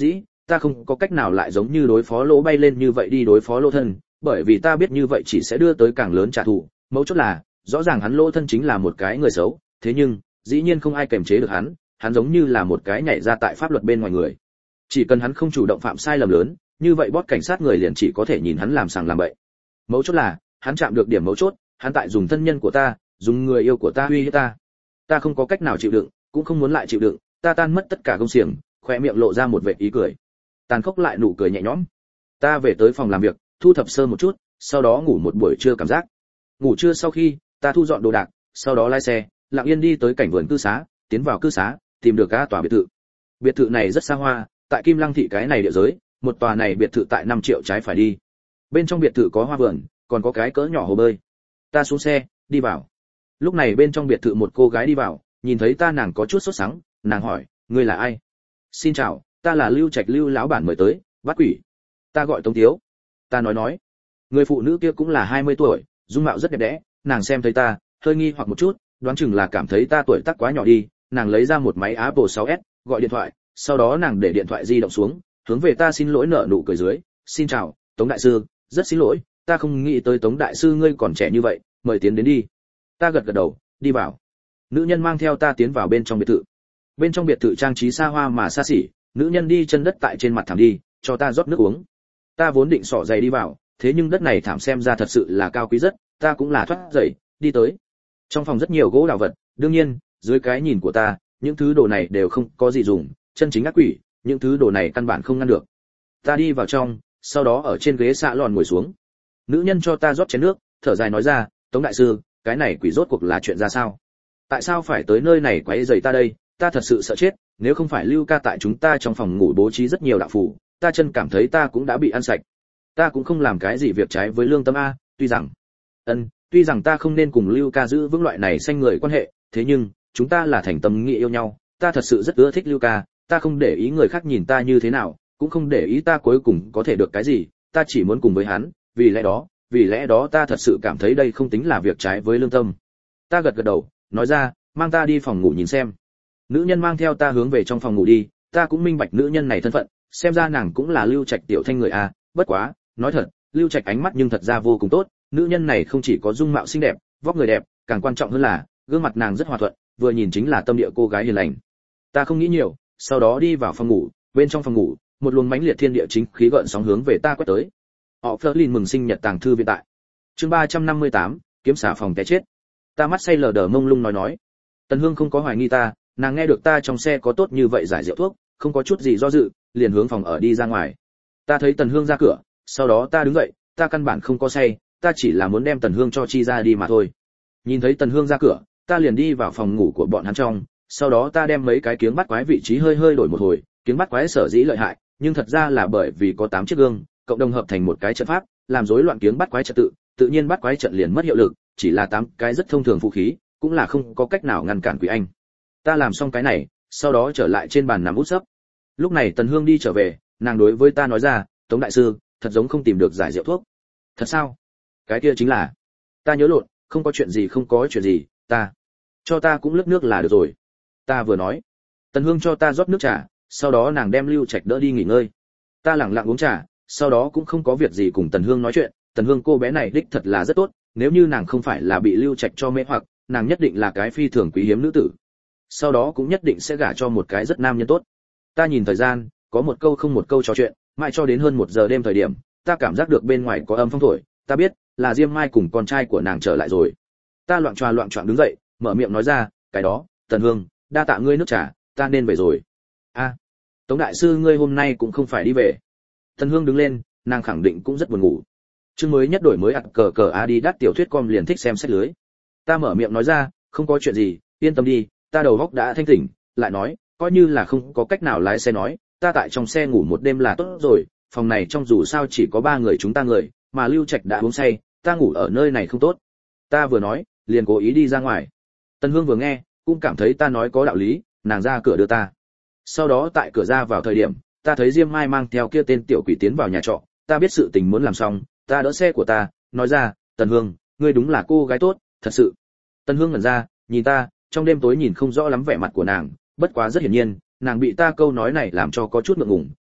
ta không có cách nào lại giống như đối phó lỗ bay lên như vậy đi đối phó lỗ thân, bởi vì ta biết như vậy chỉ sẽ đưa tới càng lớn trả thù. Mấu chốt là rõ ràng hắn lỗ thân chính là một cái người xấu, thế nhưng dĩ nhiên không ai kềm chế được hắn, hắn giống như là một cái nhảy ra tại pháp luật bên ngoài người. Chỉ cần hắn không chủ động phạm sai lầm lớn, như vậy bót cảnh sát người liền chỉ có thể nhìn hắn làm sàng làm bậy. Mấu chốt là hắn chạm được điểm mấu chốt, hắn tại dùng thân nhân của ta, dùng người yêu của ta uy hiếp ta. Ta không có cách nào chịu đựng, cũng không muốn lại chịu đựng, ta tan mất tất cả công xiềng, khóe miệng lộ ra một vệt ý cười. Tàn khốc lại nụ cười nhẹ nhõm. Ta về tới phòng làm việc, thu thập sơ một chút, sau đó ngủ một buổi trưa cảm giác. Ngủ trưa sau khi, ta thu dọn đồ đạc, sau đó lái xe, lặng yên đi tới cảnh vườn cư xá, tiến vào cư xá, tìm được cả tòa biệt thự. Biệt thự này rất xa hoa, tại Kim Lăng thị cái này địa giới, một tòa này biệt thự tại năm triệu trái phải đi. Bên trong biệt thự có hoa vườn, còn có cái cỡ nhỏ hồ bơi. Ta xuống xe, đi vào. Lúc này bên trong biệt thự một cô gái đi vào, nhìn thấy ta nàng có chút sốt sắng, nàng hỏi, ngươi là ai? Xin chào, ta là Lưu Trạch Lưu lão bản mời tới, bắt quỷ. Ta gọi Tống Tiếu. Ta nói nói. Người phụ nữ kia cũng là hai mươi tuổi, dung mạo rất đẹp đẽ, nàng xem thấy ta, hơi nghi hoặc một chút, đoán chừng là cảm thấy ta tuổi tác quá nhỏ đi, nàng lấy ra một máy Apple sáu S, gọi điện thoại, sau đó nàng để điện thoại di động xuống, hướng về ta xin lỗi nở nụ cười dưới, "Xin chào, Tống đại sư, rất xin lỗi, ta không nghĩ tới Tống đại sư ngươi còn trẻ như vậy, mời tiến đến đi." Ta gật gật đầu, đi vào. Nữ nhân mang theo ta tiến vào bên trong biệt thự. Bên trong biệt thự trang trí xa hoa mà xa xỉ, nữ nhân đi chân đất tại trên mặt thảm đi, cho ta rót nước uống. Ta vốn định xỏ giày đi vào, thế nhưng đất này thảm xem ra thật sự là cao quý rất, ta cũng là thoát giày, đi tới. Trong phòng rất nhiều gỗ đào vật, đương nhiên, dưới cái nhìn của ta, những thứ đồ này đều không có gì dùng, chân chính ác quỷ, những thứ đồ này căn bản không ngăn được. Ta đi vào trong, sau đó ở trên ghế xạ lòn ngồi xuống. Nữ nhân cho ta rót chén nước, thở dài nói ra, "Tống đại sư, cái này quỷ rốt cuộc là chuyện ra sao? Tại sao phải tới nơi này quấy rầy ta đây? Ta thật sự sợ chết, nếu không phải Lưu ca tại chúng ta trong phòng ngủ bố trí rất nhiều đạo phù, ta chân cảm thấy ta cũng đã bị ăn sạch. Ta cũng không làm cái gì việc trái với lương tâm a, tuy rằng, ân, tuy rằng ta không nên cùng Lưu ca giữ vững loại này xanh người quan hệ, thế nhưng chúng ta là thành tâm nghĩa yêu nhau, ta thật sự rất ưa thích Lưu ca, ta không để ý người khác nhìn ta như thế nào, cũng không để ý ta cuối cùng có thể được cái gì, ta chỉ muốn cùng với hắn, vì lẽ đó, vì lẽ đó ta thật sự cảm thấy đây không tính là việc trái với lương tâm." Ta gật gật đầu, nói ra, "Mang ta đi phòng ngủ nhìn xem." Nữ nhân mang theo ta hướng về trong phòng ngủ đi, ta cũng minh bạch nữ nhân này thân phận, xem ra nàng cũng là Lưu Trạch tiểu thanh người a, bất quá, nói thật, Lưu Trạch ánh mắt nhưng thật ra vô cùng tốt, nữ nhân này không chỉ có dung mạo xinh đẹp, vóc người đẹp, càng quan trọng hơn là, gương mặt nàng rất hòa thuận, vừa nhìn chính là tâm địa cô gái hiền lành. Ta không nghĩ nhiều, sau đó đi vào phòng ngủ, bên trong phòng ngủ, một luồng mãnh liệt thiên địa chính khí gợn sóng hướng về ta quét tới. Họ Flerlin mừng sinh nhật tàng thư viện tại. Chương ba trăm năm mươi tám, kiếm xả phòng té chết. Ta mắt say lờ đờ mông lung nói nói. Tần Hương không có hoài nghi ta, nàng nghe được ta trong xe có tốt như vậy giải rượu thuốc, không có chút gì do dự, liền hướng phòng ở đi ra ngoài. Ta thấy Tần Hương ra cửa, sau đó ta đứng dậy, ta căn bản không có say, ta chỉ là muốn đem Tần Hương cho chi ra đi mà thôi. Nhìn thấy Tần Hương ra cửa, ta liền đi vào phòng ngủ của bọn hắn trong, sau đó ta đem mấy cái kiếng bắt quái vị trí hơi hơi đổi một hồi, kiếng bắt quái sở dĩ lợi hại, nhưng thật ra là bởi vì có tám chiếc gương, cộng đồng hợp thành một cái trận pháp, làm rối loạn kiếng bắt quái trật tự, tự nhiên bắt quái trận liền mất hiệu lực, chỉ là tám cái rất thông thường vũ khí, cũng là không có cách nào ngăn cản quỷ anh. Ta làm xong cái này, sau đó trở lại trên bàn nằm út sấp. Lúc này Tần Hương đi trở về, nàng đối với ta nói ra, "Tống đại sư, thật giống không tìm được giải rượu thuốc." "Thật sao?" "Cái kia chính là." Ta nhớ lộn, "Không có chuyện gì không có chuyện gì, ta cho ta cũng lướt nước là được rồi." Ta vừa nói, Tần Hương cho ta rót nước trà, sau đó nàng đem Lưu Trạch đỡ đi nghỉ ngơi. Ta lặng lặng uống trà, sau đó cũng không có việc gì cùng Tần Hương nói chuyện. Tần Hương cô bé này đích thật là rất tốt, nếu như nàng không phải là bị Lưu Trạch cho mê hoặc, nàng nhất định là cái phi thường quý hiếm nữ tử. Sau đó cũng nhất định sẽ gả cho một cái rất nam nhân tốt. Ta nhìn thời gian, có một câu không một câu trò chuyện, mãi cho đến hơn một giờ đêm thời điểm, ta cảm giác được bên ngoài có âm phong thổi, ta biết là Diêm Mai cùng con trai của nàng trở lại rồi. Ta loạng choạng loạng choạng đứng dậy, mở miệng nói ra, "Cái đó, Tần Hương, đa tạ ngươi nước trà, ta nên về rồi." "A, Tống đại sư ngươi hôm nay cũng không phải đi về." Tần Hương đứng lên, nàng khẳng định cũng rất buồn ngủ. Chương mới nhất đổi mới ạt cờ cờ Adidas tiểu thuyết com liền thích xem sách lưới. Ta mở miệng nói ra, "Không có chuyện gì, yên tâm đi, ta đầu óc đã thanh tỉnh." Lại nói, coi như là không có cách nào lái xe nói, ta tại trong xe ngủ một đêm là tốt rồi, phòng này trong dù sao chỉ có ba người chúng ta người, mà Lưu Trạch đã uống say, ta ngủ ở nơi này không tốt. Ta vừa nói, liền cố ý đi ra ngoài. Tần Hương vừa nghe, cũng cảm thấy ta nói có đạo lý, nàng ra cửa đưa ta. Sau đó tại cửa ra vào thời điểm, ta thấy Diêm Mai mang theo kia tên tiểu quỷ tiến vào nhà trọ, ta biết sự tình muốn làm xong, ta đỡ xe của ta, nói ra, "Tần Hương, ngươi đúng là cô gái tốt, thật sự." Tần Hương ngẩn ra, nhìn ta, trong đêm tối nhìn không rõ lắm vẻ mặt của nàng, bất quá rất hiển nhiên, nàng bị ta câu nói này làm cho có chút ngượng ngùng,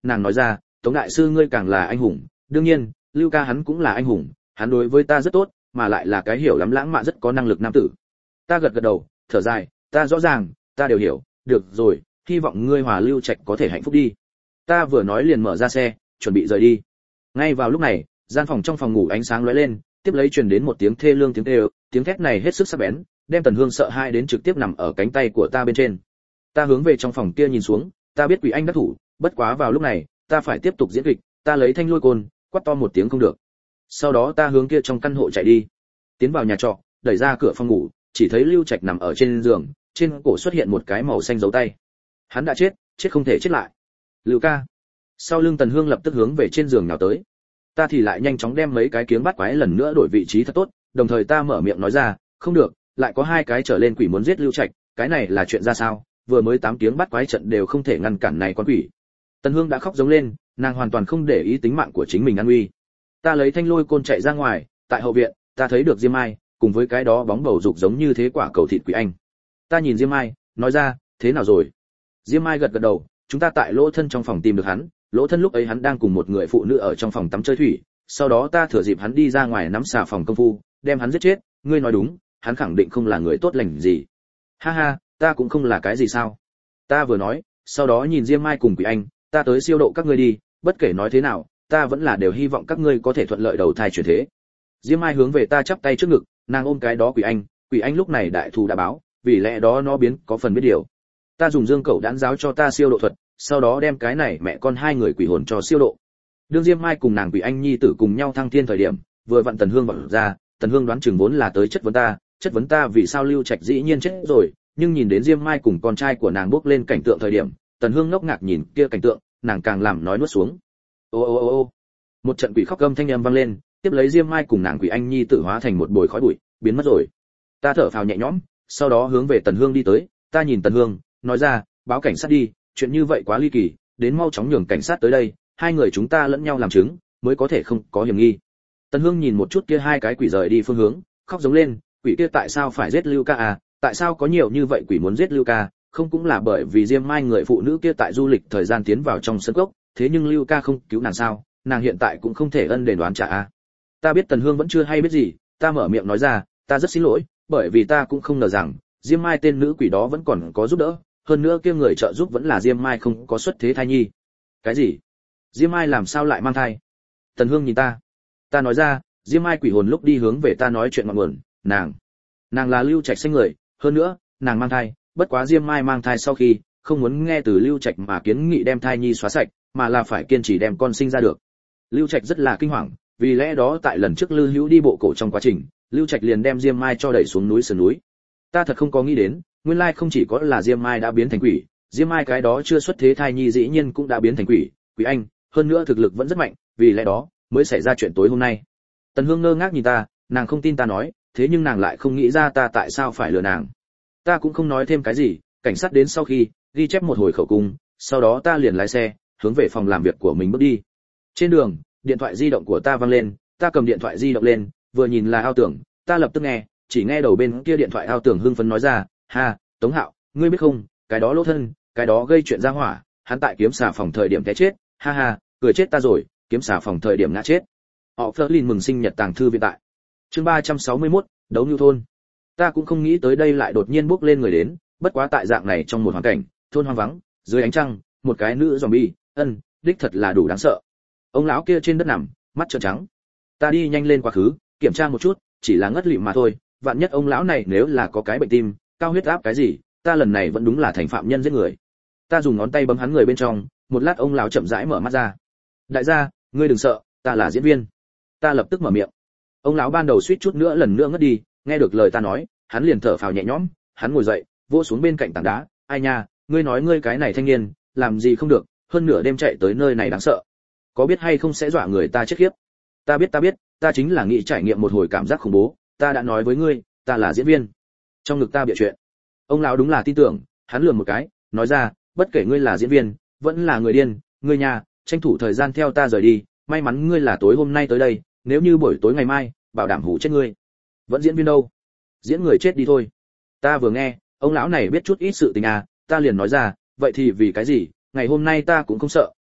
nàng nói ra, Tống đại sư ngươi càng là anh hùng, đương nhiên, Lưu ca hắn cũng là anh hùng, hắn đối với ta rất tốt, mà lại là cái hiểu lắm lãng mạn rất có năng lực nam tử. Ta gật gật đầu, thở dài, ta rõ ràng, ta đều hiểu, được rồi, hy vọng ngươi hòa Lưu Trạch có thể hạnh phúc đi. Ta vừa nói liền mở ra xe, chuẩn bị rời đi. Ngay vào lúc này, gian phòng trong phòng ngủ ánh sáng lóe lên, tiếp lấy truyền đến một tiếng thê lương tiếng kêu, tiếng thét này hết sức sắc bén, đem Tần Hương sợ hãi đến trực tiếp nằm ở cánh tay của ta bên trên. Ta hướng về trong phòng kia nhìn xuống, ta biết Quỷ Anh đắc thủ, bất quá vào lúc này, ta phải tiếp tục diễn kịch, ta lấy thanh lôi côn, quát to một tiếng không được. Sau đó ta hướng kia trong căn hộ chạy đi. Tiến vào nhà trọ, đẩy ra cửa phòng ngủ, chỉ thấy Lưu Trạch nằm ở trên giường, trên cổ xuất hiện một cái màu xanh dấu tay. Hắn đã chết, chết không thể chết lại. Lưu ca. Sau lưng Tần Hương lập tức hướng về trên giường nào tới. Ta thì lại nhanh chóng đem mấy cái kiếng bắt quái lần nữa đổi vị trí thật tốt, đồng thời ta mở miệng nói ra, không được, lại có hai cái trở lên quỷ muốn giết Lưu Trạch, cái này là chuyện ra sao? Vừa mới tám tiếng bắt quái trận đều không thể ngăn cản này con quỷ. Tần Hương đã khóc giống lên, nàng hoàn toàn không để ý tính mạng của chính mình an nguy. Ta lấy thanh lôi côn chạy ra ngoài, tại hậu viện, ta thấy được Diêm Mai, cùng với cái đó bóng bầu dục giống như thế quả cầu thịt Quỷ Anh. Ta nhìn Diêm Mai, nói ra, thế nào rồi? Diêm Mai gật gật đầu, chúng ta tại lỗ thân trong phòng tìm được hắn, lỗ thân lúc ấy hắn đang cùng một người phụ nữ ở trong phòng tắm chơi thủy, sau đó ta thừa dịp hắn đi ra ngoài nắm xà phòng công phu, đem hắn giết chết, ngươi nói đúng, hắn khẳng định không là người tốt lành gì. Ha ha, ta cũng không là cái gì sao? Ta vừa nói, sau đó nhìn Diêm Mai cùng Quỷ Anh, ta tới siêu độ các ngươi đi, bất kể nói thế nào, ta vẫn là đều hy vọng các ngươi có thể thuận lợi đầu thai chuyển thế. Diêm Mai hướng về ta chắp tay trước ngực, nàng ôm cái đó Quỷ Anh, Quỷ Anh lúc này đại thù đã báo, vì lẽ đó nó biến có phần biết điều. Ta dùng dương cẩu đãn giáo cho ta siêu độ thuật, sau đó đem cái này mẹ con hai người quỷ hồn cho siêu độ. Đương Diêm Mai cùng nàng Quỷ Anh nhi tử cùng nhau thăng thiên thời điểm, vừa vặn Tần Hương bảo ra, Tần Hương đoán chừng vốn là tới chất vấn ta, chất vấn ta vì sao Lưu Trạch dĩ nhiên chết rồi, nhưng nhìn đến Diêm Mai cùng con trai của nàng bước lên cảnh tượng thời điểm, Tần Hương ngốc ngạc nhìn kia cảnh tượng, nàng càng làm nói nuốt xuống. Ô ô ô ô. Một trận quỷ khóc gầm thanh âm vang lên, tiếp lấy Diêm Mai cùng nàng Quỷ Anh nhi tử hóa thành một bồi khói bụi, biến mất rồi. Ta thở phào nhẹ nhõm, sau đó hướng về Tần Hương đi tới, ta nhìn Tần Hương, nói ra, báo cảnh sát đi, chuyện như vậy quá ly kỳ, đến mau chóng nhường cảnh sát tới đây, hai người chúng ta lẫn nhau làm chứng, mới có thể không có hiểm nghi. Tần Hương nhìn một chút kia hai cái quỷ rời đi phương hướng, khóc giống lên, quỷ kia tại sao phải giết Lưu ca à, tại sao có nhiều như vậy quỷ muốn giết Lưu ca, không cũng là bởi vì Diêm Mai người phụ nữ kia tại du lịch thời gian tiến vào trong sân cốc, thế nhưng Lưu ca không cứu nàng sao, nàng hiện tại cũng không thể ân đền đoán trả à. Ta biết Tần Hương vẫn chưa hay biết gì, ta mở miệng nói ra, ta rất xin lỗi, bởi vì ta cũng không ngờ rằng Diêm Mai tên nữ quỷ đó vẫn còn có giúp đỡ, hơn nữa kia người trợ giúp vẫn là Diêm Mai không có xuất thế thai nhi. Cái gì? Diêm Mai làm sao lại mang thai? Tần Hương nhìn ta. Ta nói ra, Diêm Mai quỷ hồn lúc đi hướng về ta nói chuyện ngọn nguồn, nàng, nàng là Lưu Trạch sinh người, hơn nữa, nàng mang thai, bất quá Diêm Mai mang thai sau khi, không muốn nghe từ Lưu Trạch mà kiến nghị đem thai nhi xóa sạch, mà là phải kiên trì đem con sinh ra được. Lưu Trạch rất là kinh hoàng, vì lẽ đó tại lần trước Lư Hữu đi bộ cổ trong quá trình, Lưu Trạch liền đem Diêm Mai cho đẩy xuống núi sườn núi. Ta thật không có nghĩ đến, nguyên lai không chỉ có là Diêm Mai đã biến thành quỷ, Diêm Mai cái đó chưa xuất thế thai nhi dĩ nhiên cũng đã biến thành quỷ, Quỷ Anh, hơn nữa thực lực vẫn rất mạnh, vì lẽ đó mới xảy ra chuyện tối hôm nay. Tần Hương ngơ ngác nhìn ta, nàng không tin ta nói, thế nhưng nàng lại không nghĩ ra ta tại sao phải lừa nàng. Ta cũng không nói thêm cái gì, cảnh sát đến sau khi ghi chép một hồi khẩu cung, sau đó ta liền lái xe hướng về phòng làm việc của mình bước đi. Trên đường, điện thoại di động của ta vang lên, ta cầm điện thoại di động lên, vừa nhìn là Ao Tưởng, ta lập tức nghe, chỉ nghe đầu bên kia điện thoại Ao Tưởng hưng phấn nói ra, ha, Tống Hạo, ngươi biết không, cái đó lỗ thân, cái đó gây chuyện ra hỏa, hắn tại kiếm xà phòng thời điểm té chết, ha ha, cười chết ta rồi, kiếm xà phòng thời điểm ngã chết. Họ Flerlin mừng sinh nhật tàng thư viện tại. Chương ba trăm sáu mươi mốt, đấu nhu thôn. Ta cũng không nghĩ tới đây lại đột nhiên bước lên người đến, bất quá tại dạng này trong một hoàn cảnh, thôn hoang vắng, dưới ánh trăng, một cái nữ zombie, ân, đích thật là đủ đáng sợ. Ông lão kia trên đất nằm, mắt trợn trắng. Ta đi nhanh lên quá khứ, kiểm tra một chút, chỉ là ngất lịm mà thôi, vạn nhất ông lão này nếu là có cái bệnh tim, cao huyết áp cái gì, ta lần này vẫn đúng là thành phạm nhân giết người. Ta dùng ngón tay bấm hắn người bên trong, một lát ông lão chậm rãi mở mắt ra. Đại gia, ngươi đừng sợ, ta là diễn viên. Ta lập tức mở miệng. Ông lão ban đầu suýt chút nữa lần nữa ngất đi, nghe được lời ta nói, hắn liền thở phào nhẹ nhõm, hắn ngồi dậy, vỗ xuống bên cạnh tảng đá, ai nha, ngươi nói ngươi cái này thanh niên, làm gì không được, hơn nửa đêm chạy tới nơi này đáng sợ. Có biết hay không sẽ dọa người ta chết khiếp. Ta biết ta biết, ta chính là nghĩ trải nghiệm một hồi cảm giác khủng bố, ta đã nói với ngươi, ta là diễn viên. Trong ngực ta bịa chuyện. Ông lão đúng là tin tưởng, hắn lườm một cái, nói ra, bất kể ngươi là diễn viên, vẫn là người điên, ngươi nhà, tranh thủ thời gian theo ta rời đi, may mắn ngươi là tối hôm nay tới đây, nếu như buổi tối ngày mai, bảo đảm hủ chết ngươi. Vẫn diễn viên đâu? Diễn người chết đi thôi. Ta vừa nghe, ông lão này biết chút ít sự tình à, ta liền nói ra, vậy thì vì cái gì, ngày hôm nay ta cũng không sợ,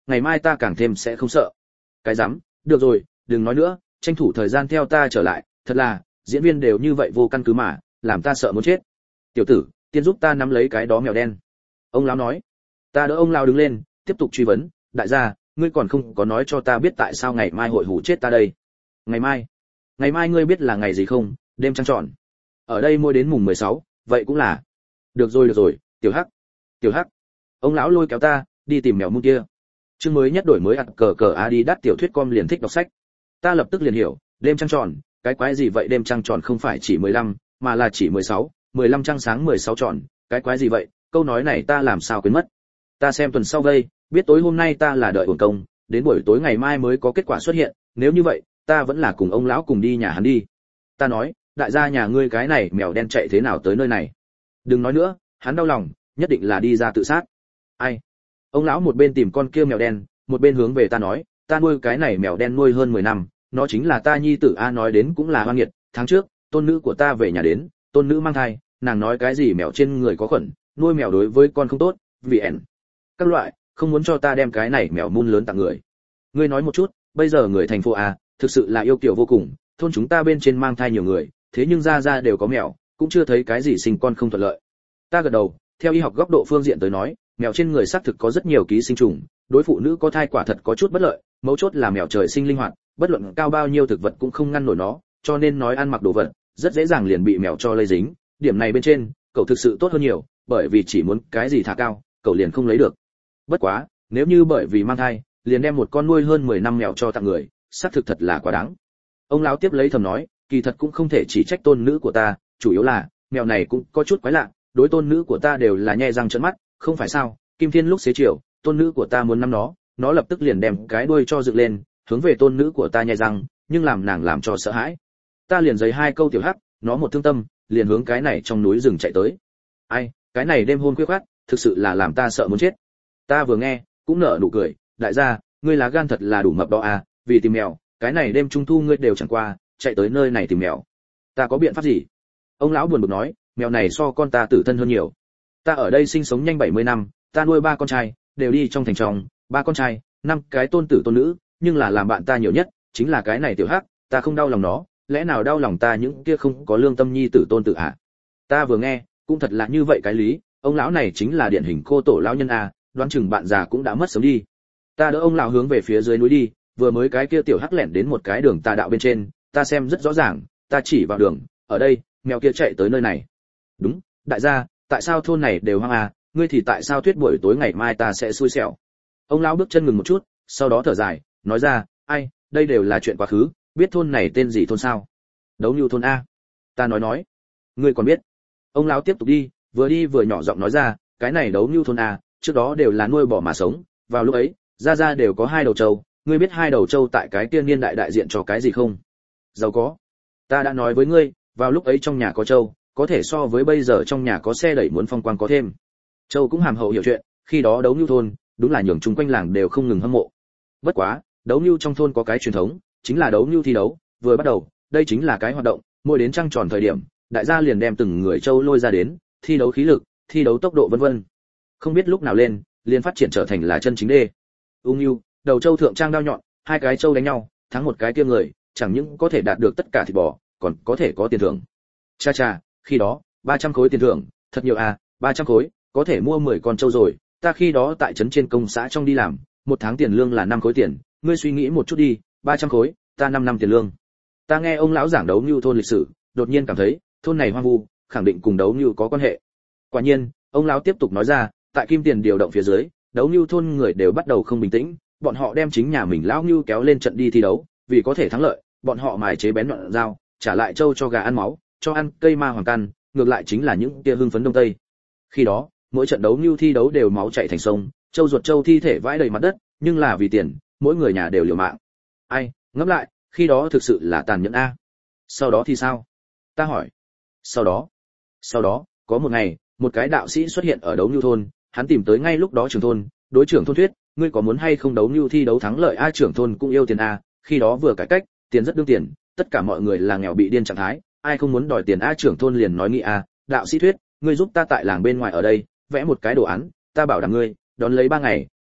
ngày mai ta càng thêm sẽ không sợ. Cái rắm, được rồi, đừng nói nữa, tranh thủ thời gian theo ta trở lại, thật là, diễn viên đều như vậy vô căn cứ mà, làm ta sợ muốn chết. Tiểu tử, tiên giúp ta nắm lấy cái đó mèo đen. Ông lão nói. Ta đỡ ông lão đứng lên, tiếp tục truy vấn, đại gia, ngươi còn không có nói cho ta biết tại sao ngày mai hội hủ chết ta đây. Ngày mai? Ngày mai ngươi biết là ngày gì không? Đêm trăng tròn. Ở đây mỗi đến mùng mười sáu, vậy cũng là. Được rồi được rồi, tiểu hắc. Tiểu hắc. Ông lão lôi kéo ta, đi tìm mèo mun kia. Chương mới nhất đổi mới ạt cờ cờ a đi đắt tiểu thuyết com liền thích đọc sách. Ta lập tức liền hiểu, đêm trăng tròn, cái quái gì vậy? Đêm trăng tròn không phải chỉ mười lăm, mà là chỉ mười sáu, mười lăm trăng sáng mười sáu tròn, cái quái gì vậy? Câu nói này ta làm sao quên mất. Ta xem tuần sau đây, biết tối hôm nay ta là đợi uổng công, đến buổi tối ngày mai mới có kết quả xuất hiện, nếu như vậy, ta vẫn là cùng ông lão cùng đi nhà hắn đi. Ta nói, đại gia nhà ngươi cái này mèo đen chạy thế nào tới nơi này? Đừng nói nữa, hắn đau lòng, nhất định là đi ra tự sát. Ai? Ông lão một bên tìm con kia mèo đen, một bên hướng về ta nói, ta nuôi cái này mèo đen nuôi hơn mười năm, nó chính là ta nhi tử a. Nói đến cũng là hoan nghiệt, tháng trước, tôn nữ của ta về nhà đến, tôn nữ mang thai, nàng nói cái gì mèo trên người có khuẩn, nuôi mèo đối với con không tốt, vì ẻn. Các loại, không muốn cho ta đem cái này mèo mun lớn tặng người. Ngươi nói một chút, bây giờ người thành phố a, thực sự là yêu kiều vô cùng, thôn chúng ta bên trên mang thai nhiều người, thế nhưng ra ra đều có mèo, cũng chưa thấy cái gì sinh con không thuận lợi. Ta gật đầu, theo y học góc độ phương diện tới nói, mèo trên người xác thực có rất nhiều ký sinh trùng, đối phụ nữ có thai quả thật có chút bất lợi, mấu chốt là mèo trời sinh linh hoạt, bất luận cao bao nhiêu thực vật cũng không ngăn nổi nó, cho nên nói ăn mặc đồ vật, rất dễ dàng liền bị mèo cho lây dính, điểm này bên trên, cậu thực sự tốt hơn nhiều, bởi vì chỉ muốn cái gì thả cao, cậu liền không lấy được. Bất quá, nếu như bởi vì mang thai, liền đem một con nuôi hơn mười năm mèo cho tặng người, xác thực thật là quá đáng. Ông lão tiếp lấy thầm nói, kỳ thật cũng không thể chỉ trách tôn nữ của ta, chủ yếu là, mèo này cũng có chút quái lạ, đối tôn nữ của ta đều là nhe răng trợn mắt, không phải sao? Kim Thiên lúc xế chiều, tôn nữ của ta muốn nắm nó, nó lập tức liền đem cái đuôi cho dựng lên, hướng về tôn nữ của ta nhe răng, nhưng làm nàng làm cho sợ hãi. Ta liền giấy hai câu tiểu hắc, nó một thương tâm, liền hướng cái này trong núi rừng chạy tới. Ai, cái này đêm hôm khuya khoắt, thực sự là làm ta sợ muốn chết. Ta vừa nghe, cũng nở nụ cười, đại gia, ngươi lá gan thật là đủ mập đó à, vì tìm mèo, cái này đêm trung thu ngươi đều chẳng qua, chạy tới nơi này tìm mèo. Ta có biện pháp gì? Ông lão buồn bực nói, mèo này so con ta tử thân hơn nhiều. Ta ở đây sinh sống nhanh bảy mươi năm, ta nuôi ba con trai, đều đi trong thành trong, ba con trai, năm cái tôn tử tôn nữ, nhưng là làm bạn ta nhiều nhất, chính là cái này tiểu hắc, ta không đau lòng nó, lẽ nào đau lòng ta những kia không có lương tâm nhi tử tôn tử à? Ta vừa nghe, cũng thật là như vậy cái lý, ông lão này chính là điển hình cô tổ lão nhân à, đoán chừng bạn già cũng đã mất sớm đi. Ta đỡ ông lão hướng về phía dưới núi đi, vừa mới cái kia tiểu hắc lẻn đến một cái đường tà đạo bên trên, ta xem rất rõ ràng, ta chỉ vào đường, ở đây, mèo kia chạy tới nơi này. Đúng, đại gia, tại sao thôn này đều hoang à, ngươi thì tại sao tuyết buổi tối ngày mai ta sẽ xui xẻo? Ông lão bước chân ngừng một chút, sau đó thở dài, nói ra, ai, đây đều là chuyện quá khứ, biết thôn này tên gì thôn sao? Đấu Nưu thôn a. Ta nói nói, ngươi còn biết? Ông lão tiếp tục đi, vừa đi vừa nhỏ giọng nói ra, cái này Đấu Nưu thôn a, trước đó đều là nuôi bò mà sống, vào lúc ấy, gia gia đều có hai đầu trâu, ngươi biết hai đầu trâu tại cái tiên niên đại đại diện cho cái gì không? Giàu có. Ta đã nói với ngươi, vào lúc ấy trong nhà có trâu, có thể so với bây giờ trong nhà có xe đẩy muốn phong quang có thêm. Châu cũng hàm hậu hiểu chuyện, khi đó Đấu Nưu thôn, đúng là nhường chung quanh làng đều không ngừng hâm mộ. Bất quá, Đấu Nưu trong thôn có cái truyền thống, chính là đấu Nưu thi đấu, vừa bắt đầu, đây chính là cái hoạt động, mỗi đến trăng tròn thời điểm, đại gia liền đem từng người châu lôi ra đến, thi đấu khí lực, thi đấu tốc độ vân vân. Không biết lúc nào lên, liền phát triển trở thành là chân chính đê. Ung Nưu, đầu châu thượng trang đao nhọn, hai cái châu đánh nhau, thắng một cái kia người, chẳng những có thể đạt được tất cả thịt bò, còn có thể có tiền thưởng. Cha cha, khi đó, ba trăm khối tiền thưởng, thật nhiều à, ba trăm khối, có thể mua mười con trâu rồi, ta khi đó tại trấn trên công xã trong đi làm, một tháng tiền lương là năm khối tiền, ngươi suy nghĩ một chút đi, ba trăm khối, ta năm năm tiền lương. Ta nghe ông lão giảng Đấu Nưu thôn lịch sử, đột nhiên cảm thấy, thôn này hoang vu, khẳng định cùng Đấu Nưu có quan hệ. Quả nhiên, ông lão tiếp tục nói ra, tại kim tiền điều động phía dưới, Đấu Nưu thôn người đều bắt đầu không bình tĩnh, bọn họ đem chính nhà mình lão Nưu kéo lên trận đi thi đấu, vì có thể thắng lợi, bọn họ mài chế bén nhọn dao, trả lại trâu cho gà ăn máu, cho ăn cây ma hoàng căn, ngược lại chính là những tia hưng phấn đông tây. Khi đó, mỗi trận đấu Nưu thi đấu đều máu chảy thành sông, trâu ruột trâu thi thể vãi đầy mặt đất, nhưng là vì tiền, mỗi người nhà đều liều mạng. Ai, ngẫm lại, khi đó thực sự là tàn nhẫn a. Sau đó thì sao? Ta hỏi. Sau đó, sau đó, có một ngày, một cái đạo sĩ xuất hiện ở Đấu Nưu thôn, hắn tìm tới ngay lúc đó trưởng thôn, đối trưởng thôn thuyết, ngươi có muốn hay không đấu Nưu thi đấu thắng lợi a? Trưởng thôn cũng yêu tiền a, khi đó vừa cải cách, tiền rất đương tiền, tất cả mọi người là nghèo bị điên trạng thái, ai không muốn đòi tiền a? Trưởng thôn liền nói nghĩ a, đạo sĩ thuyết, ngươi giúp ta tại làng bên ngoài ở đây, vẽ một cái đồ án, ta bảo đảm ngươi, đón lấy ba ngày,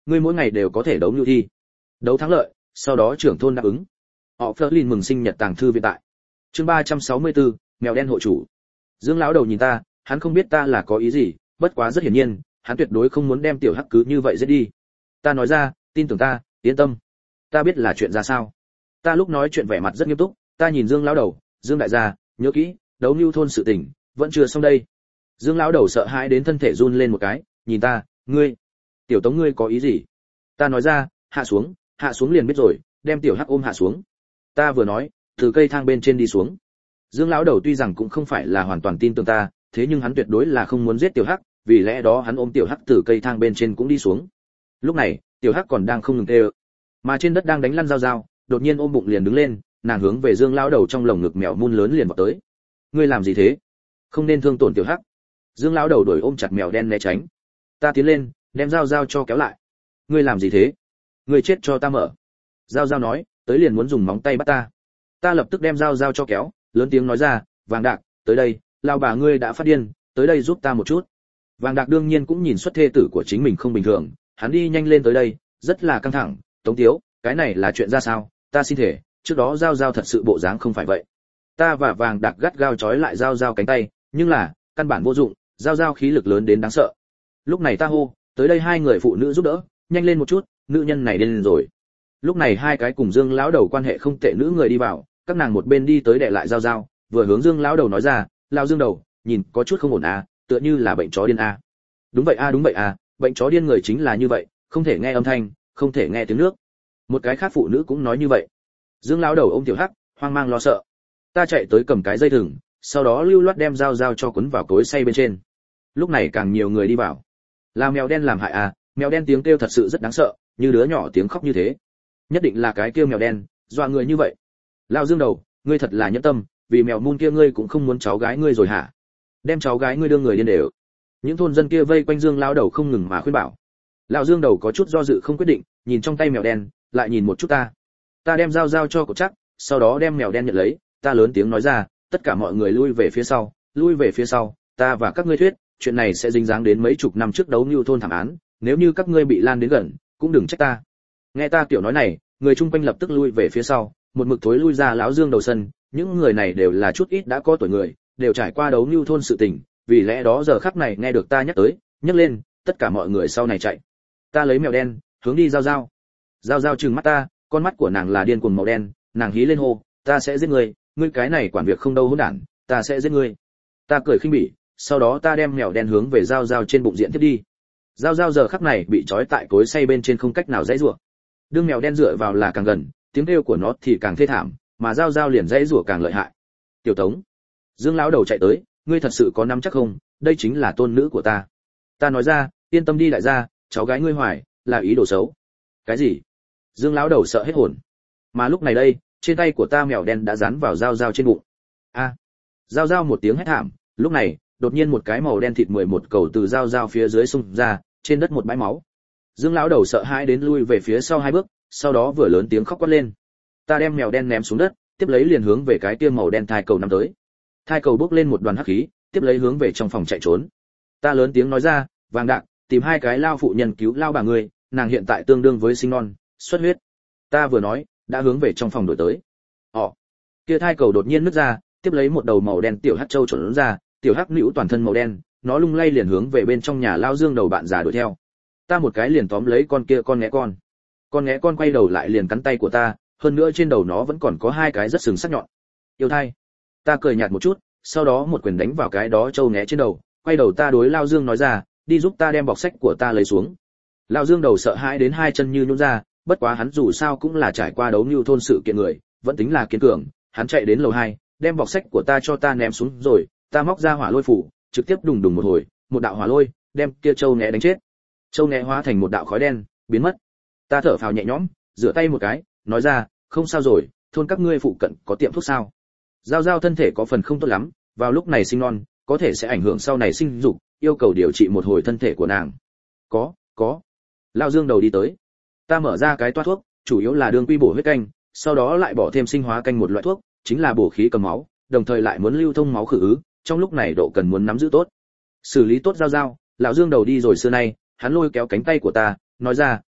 ngươi mỗi ngày đều có thể đấu như thi. Đấu thắng lợi, sau đó trưởng thôn đáp ứng. Họ Flerlin mừng sinh nhật tàng thư viện tại. Chương ba trăm sáu mươi tư, mèo đen hộ chủ. Dương lão đầu nhìn ta, hắn không biết ta là có ý gì, bất quá rất hiển nhiên, hắn tuyệt đối không muốn đem tiểu hắc cứ như vậy giết đi. Ta nói ra, tin tưởng ta, yên tâm. Ta biết là chuyện ra sao. Ta lúc nói chuyện vẻ mặt rất nghiêm túc, ta nhìn Dương lão đầu, Dương đại gia, nhớ kỹ, đấu Nưu thôn sự tình vẫn chưa xong đây. Dương lão đầu sợ hãi đến thân thể run lên một cái, nhìn ta, ngươi, tiểu Tống ngươi có ý gì? Ta nói ra, hạ xuống, hạ xuống liền biết rồi, đem tiểu hắc ôm hạ xuống. Ta vừa nói, từ cây thang bên trên đi xuống. Dương lão đầu tuy rằng cũng không phải là hoàn toàn tin tưởng ta, thế nhưng hắn tuyệt đối là không muốn giết tiểu hắc, vì lẽ đó hắn ôm tiểu hắc từ cây thang bên trên cũng đi xuống. Lúc này, tiểu hắc còn đang không ngừng kêu, mà trên đất đang đánh lăn dao dao, đột nhiên ôm bụng liền đứng lên, nàng hướng về Dương lão đầu trong lồng ngực mèo mun lớn liền vọt tới. Ngươi làm gì thế? Không nên thương tổn tiểu hắc. Dương lão đầu đuổi ôm chặt mèo đen né tránh. Ta tiến lên, đem dao dao cho kéo lại. Ngươi làm gì thế? Ngươi chết cho ta mở. Dao dao nói, tới liền muốn dùng móng tay bắt ta. Ta lập tức đem dao dao cho kéo, lớn tiếng nói ra, Vàng Đạc, tới đây, lao bà ngươi đã phát điên, tới đây giúp ta một chút. Vàng Đạc đương nhiên cũng nhìn xuất thê tử của chính mình không bình thường, hắn đi nhanh lên tới đây, rất là căng thẳng, Tống Tiếu, cái này là chuyện ra sao? Ta xin thể, trước đó dao dao thật sự bộ dáng không phải vậy. Ta và Vàng Đạc gắt gao trói lại dao dao cánh tay, nhưng là, căn bản vô dụng, dao dao khí lực lớn đến đáng sợ. Lúc này ta hô, tới đây hai người phụ nữ giúp đỡ, nhanh lên một chút, nữ nhân này điên rồi. Lúc này hai cái cùng Dương lão đầu quan hệ không tệ nữ người đi vào, các nàng một bên đi tới đè lại dao dao, vừa hướng Dương lão đầu nói ra, lao Dương đầu, nhìn có chút không ổn à, tựa như là bệnh chó điên à. Đúng vậy a à, đúng vậy à, bệnh chó điên người chính là như vậy, không thể nghe âm thanh, không thể nghe tiếng nước. Một cái khác phụ nữ cũng nói như vậy. Dương lão đầu ôm tiểu hắc, hoang mang lo sợ. Ta chạy tới cầm cái dây thừng, sau đó lưu loát đem dao dao cho quấn vào cối xay bên trên. Lúc này càng nhiều người đi vào. Là mèo đen làm hại à, mèo đen tiếng kêu thật sự rất đáng sợ, như đứa nhỏ tiếng khóc như thế. Nhất định là cái kêu mèo đen, dọa người như vậy. Lao Dương đầu, ngươi thật là nhẫn tâm, vì mèo mun kia ngươi cũng không muốn cháu gái ngươi rồi hả? Đem cháu gái ngươi đưa người điên đều. Những thôn dân kia vây quanh Dương lão đầu không ngừng mà khuyên bảo. Lão Dương đầu có chút do dự không quyết định, nhìn trong tay mèo đen, lại nhìn một chút ta. Ta đem dao dao cho cậu chắc, sau đó đem mèo đen nhận lấy, ta lớn tiếng nói ra, tất cả mọi người lui về phía sau, lui về phía sau, ta và các ngươi thuyết, chuyện này sẽ dính dáng đến mấy chục năm trước đấu Nưu thôn thảm án, nếu như các ngươi bị lan đến gần, cũng đừng trách ta. Nghe ta tiểu nói này, người chung quanh lập tức lui về phía sau, một mực thối lui ra lão Dương đầu sân, những người này đều là chút ít đã có tuổi người, đều trải qua đấu Nưu thôn sự tình, vì lẽ đó giờ khắc này nghe được ta nhắc tới, nhấc lên, tất cả mọi người sau này chạy. Ta lấy mèo đen, hướng đi giao giao. Giao giao trừng mắt ta, con mắt của nàng là điên cuồng màu đen, nàng hí lên hô, ta sẽ giết ngươi, ngươi cái này quản việc không đâu hỗn đản, ta sẽ giết ngươi. Ta cười khinh bỉ, sau đó ta đem mèo đen hướng về giao giao trên bụng diện tiếp đi. Giao giao giờ khắc này bị trói tại cối xay bên trên không cách nào dãy rủa. Đương mèo đen dựa vào là càng gần, tiếng kêu của nó thì càng thê thảm, mà giao giao liền dãy rủa càng lợi hại. Tiểu Tống, Dương lão đầu chạy tới, ngươi thật sự có nắm chắc không? Đây chính là tôn nữ của ta. Ta nói ra, yên tâm đi đại gia, cháu gái ngươi hoài là ý đồ xấu. Cái gì? Dương lão đầu sợ hết hồn. Mà lúc này đây, trên tay của ta mèo đen đã dán vào giao giao trên bụng. A! À, giao giao một tiếng hét thảm, lúc này, đột nhiên một cái màu đen thịt mười một cầu từ giao giao phía dưới xung ra, trên đất một bãi máu. Dương lão đầu sợ hãi đến lui về phía sau hai bước, sau đó vừa lớn tiếng khóc quát lên. Ta đem mèo đen ném xuống đất, tiếp lấy liền hướng về cái kia màu đen thai cầu nằm tới. Thai cầu bốc lên một đoàn hắc khí, tiếp lấy hướng về trong phòng chạy trốn. Ta lớn tiếng nói ra, Vàng Đạc, tìm hai cái lao phụ nhân cứu lao bà người, nàng hiện tại tương đương với sinh non, xuất huyết. Ta vừa nói, đã hướng về trong phòng đổi tới. Ồ, kia thai cầu đột nhiên nứt ra, tiếp lấy một đầu màu đen tiểu hắc châu trốn ra, tiểu hắc nữu toàn thân màu đen, nó lung lay liền hướng về bên trong nhà lao Dương đầu bạn già đuổi theo. Ta một cái liền tóm lấy con kia con nghé con. Con nghé con quay đầu lại liền cắn tay của ta, hơn nữa trên đầu nó vẫn còn có hai cái rất sừng sắc nhọn. Yêu thai. Ta cười nhạt một chút, sau đó một quyền đánh vào cái đó trâu nghé trên đầu, quay đầu ta đối lao Dương nói ra, đi giúp ta đem bọc sách của ta lấy xuống. Lao Dương đầu sợ hãi đến hai chân như nhũn ra, bất quá hắn dù sao cũng là trải qua đấu Nưu thôn sự kiện người, vẫn tính là kiên cường, hắn chạy đến lầu hai, đem bọc sách của ta cho ta ném xuống rồi, ta móc ra hỏa lôi phủ, trực tiếp đùng đùng một hồi, một đạo hỏa lôi, đem kia trâu nghé đánh chết. Trâu nghé hóa thành một đạo khói đen, biến mất. Ta thở phào nhẹ nhõm, rửa tay một cái, nói ra, không sao rồi, thôn các ngươi phụ cận có tiệm thuốc sao? Giao giao thân thể có phần không tốt lắm, vào lúc này sinh non, có thể sẽ ảnh hưởng sau này sinh dục, yêu cầu điều trị một hồi thân thể của nàng. Có, có. Lão Dương đầu đi tới. Ta mở ra cái toa thuốc, chủ yếu là đường quy bổ huyết canh, sau đó lại bỏ thêm sinh hóa canh một loại thuốc, chính là bổ khí cầm máu, đồng thời lại muốn lưu thông máu khử ứ, trong lúc này độ cần muốn nắm giữ tốt. Xử lý tốt giao giao, lão Dương đầu đi rồi xưa nay, hắn lôi kéo cánh tay của ta, nói ra,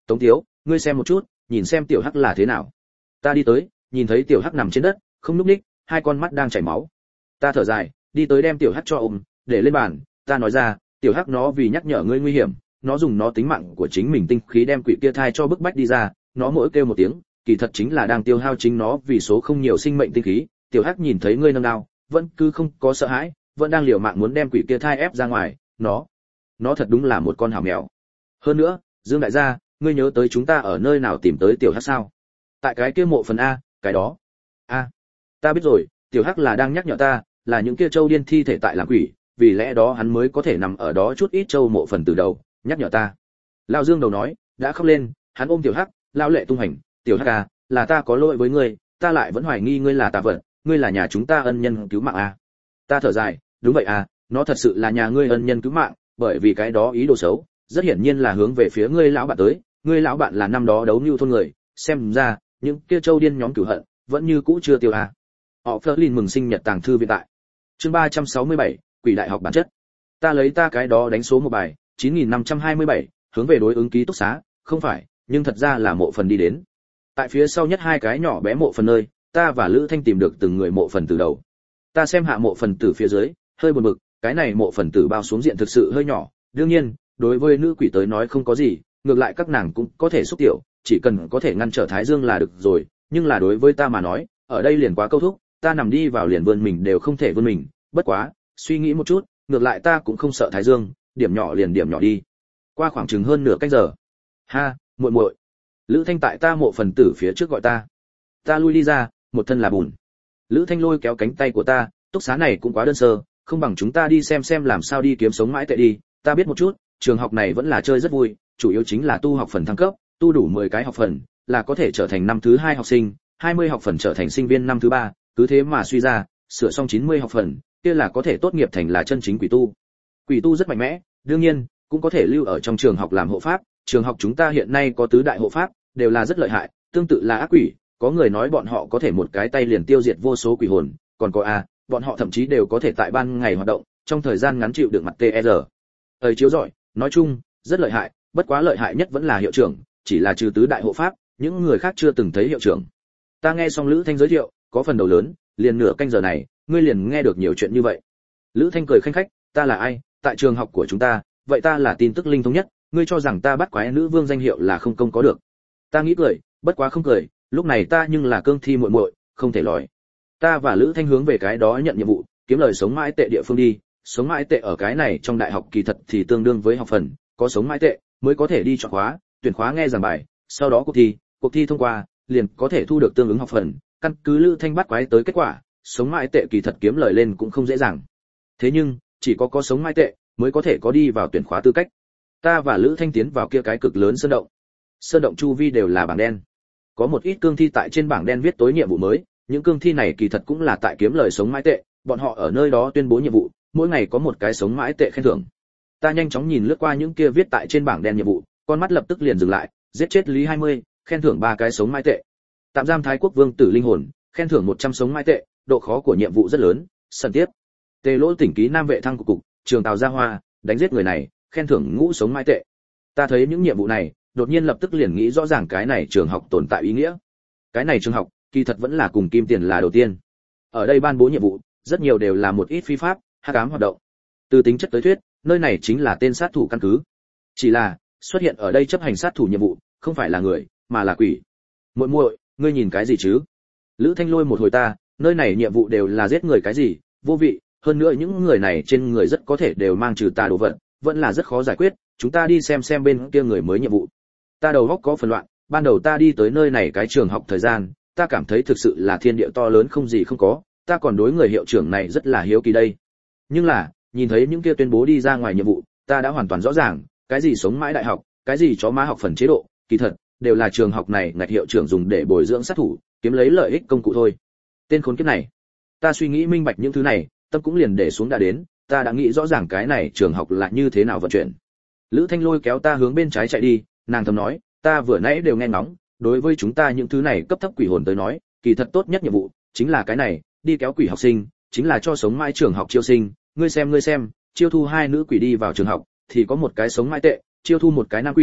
Tống thiếu, ngươi xem một chút, nhìn xem tiểu hắc là thế nào. Ta đi tới, nhìn thấy tiểu hắc nằm trên đất, không nhúc nhích, hai con mắt đang chảy máu. Ta thở dài, đi tới đem tiểu hắc cho ôm, để lên bàn, ta nói ra, tiểu hắc nó vì nhắc nhở ngươi nguy hiểm, nó dùng nó tính mạng của chính mình tinh khí đem quỷ kia thai cho bức bách đi ra, nó mỗi kêu một tiếng, kỳ thật chính là đang tiêu hao chính nó vì số không nhiều sinh mệnh tinh khí. Tiểu hắc nhìn thấy ngươi nâng đao, vẫn cứ không có sợ hãi, vẫn đang liều mạng muốn đem quỷ kia thai ép ra ngoài, nó, nó thật đúng là một con hảo mèo. Hơn nữa, Dương đại gia, ngươi nhớ tới chúng ta ở nơi nào tìm tới tiểu hắc sao? Tại cái kia mộ phần a, cái đó. A, ta biết rồi, tiểu hắc là đang nhắc nhở ta, là những kia châu điên thi thể tại làm quỷ, vì lẽ đó hắn mới có thể nằm ở đó chút ít châu mộ phần từ đầu, nhắc nhở ta. Lão Dương đầu nói, đã khóc lên, hắn ôm tiểu hắc, lão lệ tung hành, tiểu hắc à, là ta có lỗi với ngươi, ta lại vẫn hoài nghi ngươi là tà vật, ngươi là nhà chúng ta ân nhân cứu mạng à. Ta thở dài, đúng vậy à, nó thật sự là nhà ngươi ân nhân cứu mạng, bởi vì cái đó ý đồ xấu, rất hiển nhiên là hướng về phía ngươi lão bạn tới, ngươi lão bạn là năm đó đấu mưu thôn người, xem ra, những kia châu điên nhóm cửu hận, vẫn như cũ chưa tiêu à. Họ Flerlin mừng sinh nhật tàng thư viện tại. Chương ba trăm sáu mươi bảy, Quỷ đại học bản chất. Ta lấy ta cái đó đánh số một bài, chín nghìn năm trăm hai mươi bảy, hướng về đối ứng ký túc xá, không phải, nhưng thật ra là mộ phần đi đến. Tại phía sau nhất hai cái nhỏ bé mộ phần nơi, ta và Lữ Thanh tìm được từng người mộ phần từ đầu. Ta xem hạ mộ phần từ phía dưới, hơi buồn bực, cái này mộ phần tử bao xuống diện thực sự hơi nhỏ, đương nhiên, đối với nữ quỷ tới nói không có gì, ngược lại các nàng cũng có thể xúc tiểu, chỉ cần có thể ngăn trở Thái Dương là được rồi, nhưng là đối với ta mà nói, ở đây liền quá câu thúc, ta nằm đi vào liền vươn mình đều không thể vươn mình, bất quá, suy nghĩ một chút, ngược lại ta cũng không sợ Thái Dương, điểm nhỏ liền điểm nhỏ đi. Qua khoảng chừng hơn nửa canh giờ. Ha, muội muội. Lữ Thanh tại ta mộ phần tử phía trước gọi ta. Ta lui đi ra, một thân là bùn. Lữ Thanh lôi kéo cánh tay của ta, túc xá này cũng quá đơn sơ, không bằng chúng ta đi xem xem làm sao đi kiếm sống mãi tệ đi, ta biết một chút, trường học này vẫn là chơi rất vui, chủ yếu chính là tu học phần thăng cấp, tu đủ mười cái học phần, là có thể trở thành năm thứ hai học sinh, hai mươi học phần trở thành sinh viên năm thứ ba, cứ thế mà suy ra, sửa xong chín mươi học phần, kia là có thể tốt nghiệp thành là chân chính quỷ tu. Quỷ tu rất mạnh mẽ, đương nhiên, cũng có thể lưu ở trong trường học làm hộ pháp, trường học chúng ta hiện nay có tứ đại hộ pháp, đều là rất lợi hại, tương tự là ác quỷ, có người nói bọn họ có thể một cái tay liền tiêu diệt vô số quỷ hồn, còn có a, bọn họ thậm chí đều có thể tại ban ngày hoạt động, trong thời gian ngắn chịu được mặt tê rờ. Thời chiếu giỏi, nói chung, rất lợi hại, bất quá lợi hại nhất vẫn là hiệu trưởng, chỉ là trừ tứ đại hộ pháp, những người khác chưa từng thấy hiệu trưởng. Ta nghe xong Lữ Thanh giới thiệu, có phần đầu lớn, liền nửa canh giờ này, ngươi liền nghe được nhiều chuyện như vậy. Lữ Thanh cười khanh khách, ta là ai, tại trường học của chúng ta, vậy ta là tin tức linh thông nhất, ngươi cho rằng ta bắt quái nữ vương danh hiệu là không công có được. Ta nghĩ cười, bất quá không cười, lúc này ta nhưng là cương thi muội muội, không thể lòi. Ta và Lữ Thanh hướng về cái đó nhận nhiệm vụ, kiếm lời sống mãi tệ địa phương đi, sống mãi tệ ở cái này trong đại học kỳ thật thì tương đương với học phần, có sống mãi tệ mới có thể đi chọn khóa, tuyển khóa nghe giảng bài, sau đó cuộc thi, cuộc thi thông qua, liền có thể thu được tương ứng học phần, căn cứ Lữ Thanh bắt quái tới kết quả, sống mãi tệ kỳ thật kiếm lời lên cũng không dễ dàng. Thế nhưng, chỉ có có sống mãi tệ mới có thể có đi vào tuyển khóa tư cách. Ta và Lữ Thanh tiến vào kia cái cực lớn sơn động. Sơn động chu vi đều là bảng đen. Có một ít cương thi tại trên bảng đen viết tối nhiệm vụ mới, những cương thi này kỳ thật cũng là tại kiếm lời sống mãi tệ, bọn họ ở nơi đó tuyên bố nhiệm vụ, mỗi ngày có một cái sống mãi tệ khen thưởng. Ta nhanh chóng nhìn lướt qua những kia viết tại trên bảng đen nhiệm vụ, con mắt lập tức liền dừng lại, giết chết Lý hai mươi, khen thưởng ba cái sống mãi tệ. Tạm giam Thái Quốc Vương tử linh hồn, khen thưởng một trăm sống mãi tệ, độ khó của nhiệm vụ rất lớn. Sân tiếp. Tề Lỗ tỉnh ký Nam vệ thăng cục cục, trường Tào Gia Hoa, đánh giết người này, khen thưởng ngũ sống mãi tệ. Ta thấy những nhiệm vụ này, đột nhiên lập tức liền nghĩ rõ ràng cái này trường học tồn tại ý nghĩa. Cái này trường học, kỳ thật vẫn là cùng kim tiền là đầu tiên. Ở đây ban bố nhiệm vụ, rất nhiều đều là một ít phi pháp, hắc ám hoạt động. Từ tính chất tới thuyết, nơi này chính là tên sát thủ căn cứ. Chỉ là, xuất hiện ở đây chấp hành sát thủ nhiệm vụ, không phải là người, mà là quỷ. Muội muội, ngươi nhìn cái gì chứ? Lữ Thanh lôi một hồi ta, nơi này nhiệm vụ đều là giết người cái gì, vô vị, hơn nữa những người này trên người rất có thể đều mang trừ tà đồ vật, vẫn là rất khó giải quyết, chúng ta đi xem xem bên kia người mới nhiệm vụ. Ta đầu óc có phần loạn, ban đầu ta đi tới nơi này cái trường học thời gian, ta cảm thấy thực sự là thiên địa to lớn không gì không có, ta còn đối người hiệu trưởng này rất là hiếu kỳ đây. Nhưng là, nhìn thấy những kia tuyên bố đi ra ngoài nhiệm vụ, ta đã hoàn toàn rõ ràng, cái gì sống mãi đại học, cái gì chó má học phần chế độ, kỳ thật đều là trường học này ngạch hiệu trưởng dùng để bồi dưỡng sát thủ, kiếm lấy lợi ích công cụ thôi. Tên khốn kiếp này. Ta suy nghĩ minh bạch những thứ này, tâm cũng liền để xuống đã đến, ta đã nghĩ rõ ràng cái này trường học là như thế nào vận chuyển. Lữ Thanh lôi kéo ta hướng bên trái chạy đi, nàng thầm nói, ta vừa nãy đều nghe ngóng, đối với chúng ta những thứ này cấp thấp quỷ hồn tới nói, kỳ thật tốt nhất nhiệm vụ chính là cái này, đi kéo quỷ học sinh, chính là cho sống mãi trường học chiêu sinh, ngươi xem ngươi xem, chiêu thu hai nữ quỷ đi vào trường học, thì có một cái sống mãi tệ, chiêu thu một cái nam quỷ,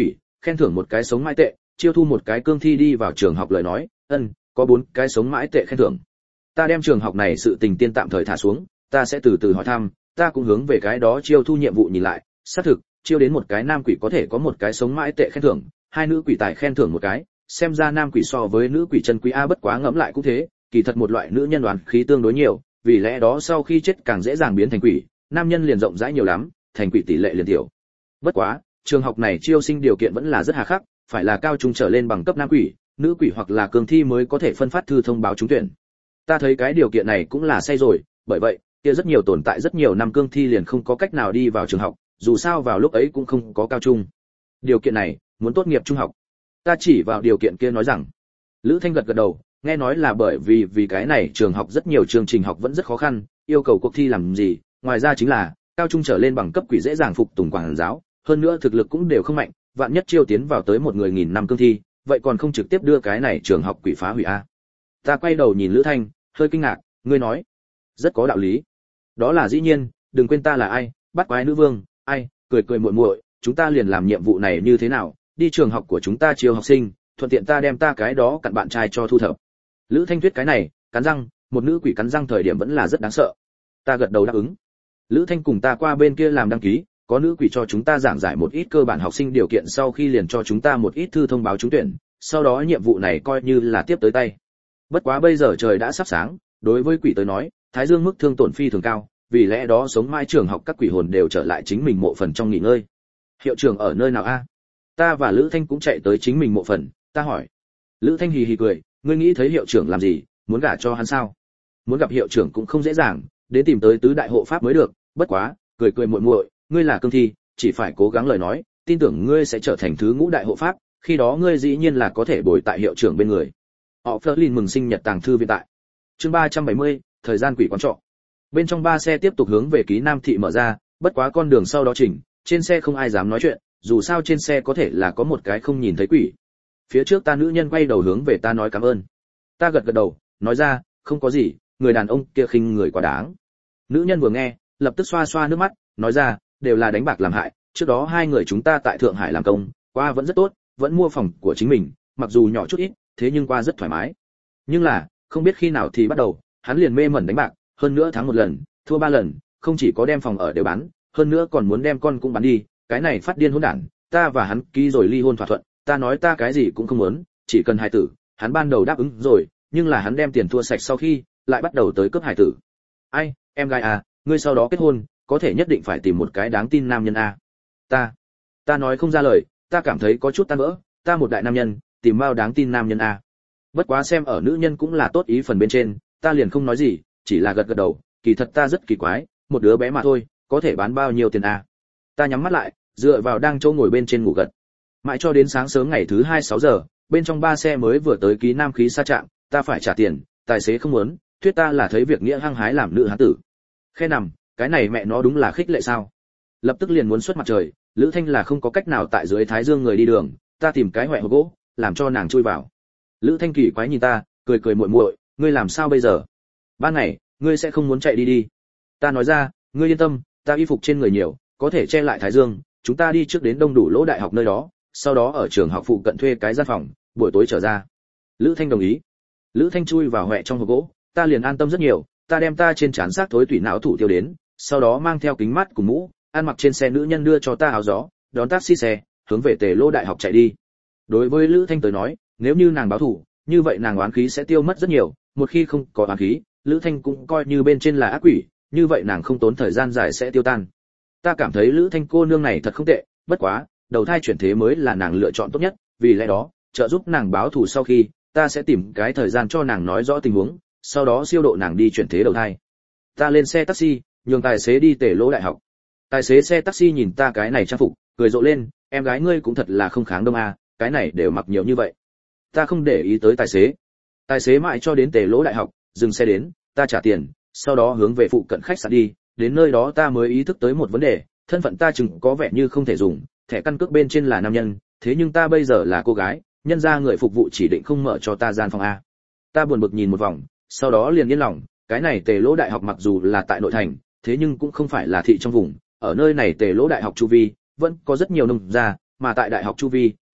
khen thưởng một cái sống mãi tệ, chiêu thu một cái cương thi đi vào trường học lời nói, ân, có bốn cái sống mãi tệ khen thưởng. Ta đem trường học này sự tình tiên tạm thời thả xuống, ta sẽ từ từ hỏi thăm, ta cũng hướng về cái đó chiêu thu nhiệm vụ nhìn lại, xác thực, chiêu đến một cái nam quỷ có thể có một cái sống mãi tệ khen thưởng, hai nữ quỷ tài khen thưởng một cái, xem ra nam quỷ so với nữ quỷ chân quý a, bất quá ngẫm lại cũng thế, kỳ thật một loại nữ nhân đoán khí tương đối nhiều, vì lẽ đó sau khi chết càng dễ dàng biến thành quỷ, nam nhân liền rộng rãi nhiều lắm, thành quỷ tỷ lệ liền tiểu. Bất quá, trường học này chiêu sinh điều kiện vẫn là rất hà khắc, phải là cao trung trở lên bằng cấp nam quỷ, nữ quỷ hoặc là cường thi mới có thể phân phát thư thông báo trúng tuyển. Ta thấy cái điều kiện này cũng là sai rồi, bởi vậy, kia rất nhiều tồn tại rất nhiều năm cương thi liền không có cách nào đi vào trường học, dù sao vào lúc ấy cũng không có cao trung. Điều kiện này, muốn tốt nghiệp trung học. Ta chỉ vào điều kiện kia nói rằng. Lữ Thanh gật gật đầu, nghe nói là bởi vì vì cái này trường học rất nhiều chương trình học vẫn rất khó khăn, yêu cầu cuộc thi làm gì, ngoài ra chính là cao trung trở lên bằng cấp quỷ dễ dàng phục tùng quản giáo, hơn nữa thực lực cũng đều không mạnh, vạn nhất chiêu tiến vào tới một người nghìn năm cương thi, vậy còn không trực tiếp đưa cái này trường học quỷ phá hủy a. Ta quay đầu nhìn Lữ Thanh, hơi kinh ngạc, ngươi nói, rất có đạo lý. Đó là dĩ nhiên, đừng quên ta là ai, bắt quái nữ vương, ai, cười cười muội muội, chúng ta liền làm nhiệm vụ này như thế nào, đi trường học của chúng ta chiêu học sinh, thuận tiện ta đem ta cái đó cặn bạn trai cho thu thập. Lữ Thanh Tuyết cái này, cắn răng, một nữ quỷ cắn răng thời điểm vẫn là rất đáng sợ. Ta gật đầu đáp ứng. Lữ Thanh cùng ta qua bên kia làm đăng ký, có nữ quỷ cho chúng ta giảng giải một ít cơ bản học sinh điều kiện, sau khi liền cho chúng ta một ít thư thông báo trúng tuyển, sau đó nhiệm vụ này coi như là tiếp tới tay. Bất quá bây giờ trời đã sắp sáng, đối với quỷ tới nói, thái dương mức thương tổn phi thường cao, vì lẽ đó sống mãi trường học các quỷ hồn đều trở lại chính mình mộ phần trong nghỉ ngơi. Hiệu trưởng ở nơi nào a? Ta và Lữ Thanh cũng chạy tới chính mình mộ phần, ta hỏi. Lữ Thanh hì hì cười, ngươi nghĩ thấy hiệu trưởng làm gì, muốn gả cho hắn sao? Muốn gặp hiệu trưởng cũng không dễ dàng, đến tìm tới tứ đại hộ pháp mới được, bất quá, cười cười muội muội, ngươi là cương thi, chỉ phải cố gắng lời nói, tin tưởng ngươi sẽ trở thành thứ ngũ đại hộ pháp, khi đó ngươi dĩ nhiên là có thể bồi tại hiệu trưởng bên người. Họ Flerlin mừng sinh nhật tàng thư viện tại. Chương ba trăm bảy mươi, thời gian quỷ quán trọ. Bên trong ba xe tiếp tục hướng về Ký Nam thị mở ra, bất quá con đường sau đó chỉnh, trên xe không ai dám nói chuyện, dù sao trên xe có thể là có một cái không nhìn thấy quỷ. Phía trước ta nữ nhân quay đầu hướng về ta nói cảm ơn. Ta gật gật đầu, nói ra, không có gì, người đàn ông kia khinh người quá đáng. Nữ nhân vừa nghe, lập tức xoa xoa nước mắt, nói ra, đều là đánh bạc làm hại, trước đó hai người chúng ta tại Thượng Hải làm công, qua vẫn rất tốt, vẫn mua phòng của chính mình, mặc dù nhỏ chút ít, thế nhưng qua rất thoải mái. Nhưng là, không biết khi nào thì bắt đầu, hắn liền mê mẩn đánh bạc, hơn nữa thắng một lần, thua ba lần, không chỉ có đem phòng ở đều bán, hơn nữa còn muốn đem con cũng bán đi, cái này phát điên hỗn đản, ta và hắn ký rồi ly hôn thỏa thuận, ta nói ta cái gì cũng không muốn, chỉ cần hài tử, hắn ban đầu đáp ứng rồi, nhưng là hắn đem tiền thua sạch sau khi, lại bắt đầu tới cướp hài tử. Ai, em gái à, ngươi sau đó kết hôn, có thể nhất định phải tìm một cái đáng tin nam nhân a. Ta, ta nói không ra lời, ta cảm thấy có chút tan vỡ, ta một đại nam nhân, tìm bao đáng tin nam nhân a. Bất quá xem ở nữ nhân cũng là tốt ý phần bên trên, ta liền không nói gì, chỉ là gật gật đầu, kỳ thật ta rất kỳ quái, một đứa bé mà thôi, có thể bán bao nhiêu tiền a. Ta nhắm mắt lại, dựa vào đang chỗ ngồi bên trên ngủ gật. Mãi cho đến sáng sớm ngày thứ hai sáu giờ, bên trong ba xe mới vừa tới Ký Nam khí xa trạm, ta phải trả tiền, tài xế không muốn, thuyết ta là thấy việc nghĩa hăng hái làm nữ hán tử. Khe nằm, cái này mẹ nó đúng là khích lệ sao? Lập tức liền muốn xuất mặt trời, Lữ Thanh là không có cách nào tại dưới thái dương người đi đường, ta tìm cái hoẹ hộp gỗ, làm cho nàng chui vào. Lữ Thanh kỳ quái nhìn ta, cười cười muội muội, ngươi làm sao bây giờ? Ban ngày, ngươi sẽ không muốn chạy đi đi? Ta nói ra, ngươi yên tâm, ta y phục trên người nhiều, có thể che lại thái dương, chúng ta đi trước đến Đông Đủ Lỗ đại học nơi đó, sau đó ở trường học phụ cận thuê cái gian phòng, buổi tối trở ra. Lữ Thanh đồng ý. Lữ Thanh chui vào hoẹ trong hộp gỗ, ta liền an tâm rất nhiều, ta đem ta trên trán xác thối tủy não thủ tiêu đến, sau đó mang theo kính mắt cùng mũ, ăn mặc trên xe nữ nhân đưa cho ta áo gió, đón taxi xe, hướng về Tề Lô đại học chạy đi. Đối với Lữ Thanh tới nói, nếu như nàng báo thù, như vậy nàng oán khí sẽ tiêu mất rất nhiều, một khi không có oán khí, Lữ Thanh cũng coi như bên trên là ác quỷ, như vậy nàng không tốn thời gian dài sẽ tiêu tan. Ta cảm thấy Lữ Thanh cô nương này thật không tệ, bất quá, đầu thai chuyển thế mới là nàng lựa chọn tốt nhất, vì lẽ đó, trợ giúp nàng báo thù sau khi, ta sẽ tìm cái thời gian cho nàng nói rõ tình huống, sau đó siêu độ nàng đi chuyển thế đầu thai. Ta lên xe taxi, nhường tài xế đi Tề Lỗ đại học. Tài xế xe taxi nhìn ta cái này trang phục, cười rộ lên, em gái ngươi cũng thật là không kháng đông a, cái này đều mặc nhiều như vậy. Ta không để ý tới tài xế. Tài xế mãi cho đến Tề Lỗ đại học, dừng xe đến, ta trả tiền, sau đó hướng về phụ cận khách sạn đi, đến nơi đó ta mới ý thức tới một vấn đề, thân phận ta chừng có vẻ như không thể dùng, thẻ căn cước bên trên là nam nhân, thế nhưng ta bây giờ là cô gái, nhân ra người phục vụ chỉ định không mở cho ta gian phòng a. Ta buồn bực nhìn một vòng, sau đó liền yên lòng, cái này Tề Lỗ đại học mặc dù là tại nội thành, thế nhưng cũng không phải là thị trong vùng, ở nơi này Tề Lỗ đại học chu vi vẫn có rất nhiều nông gia, mà tại đại học chu vi,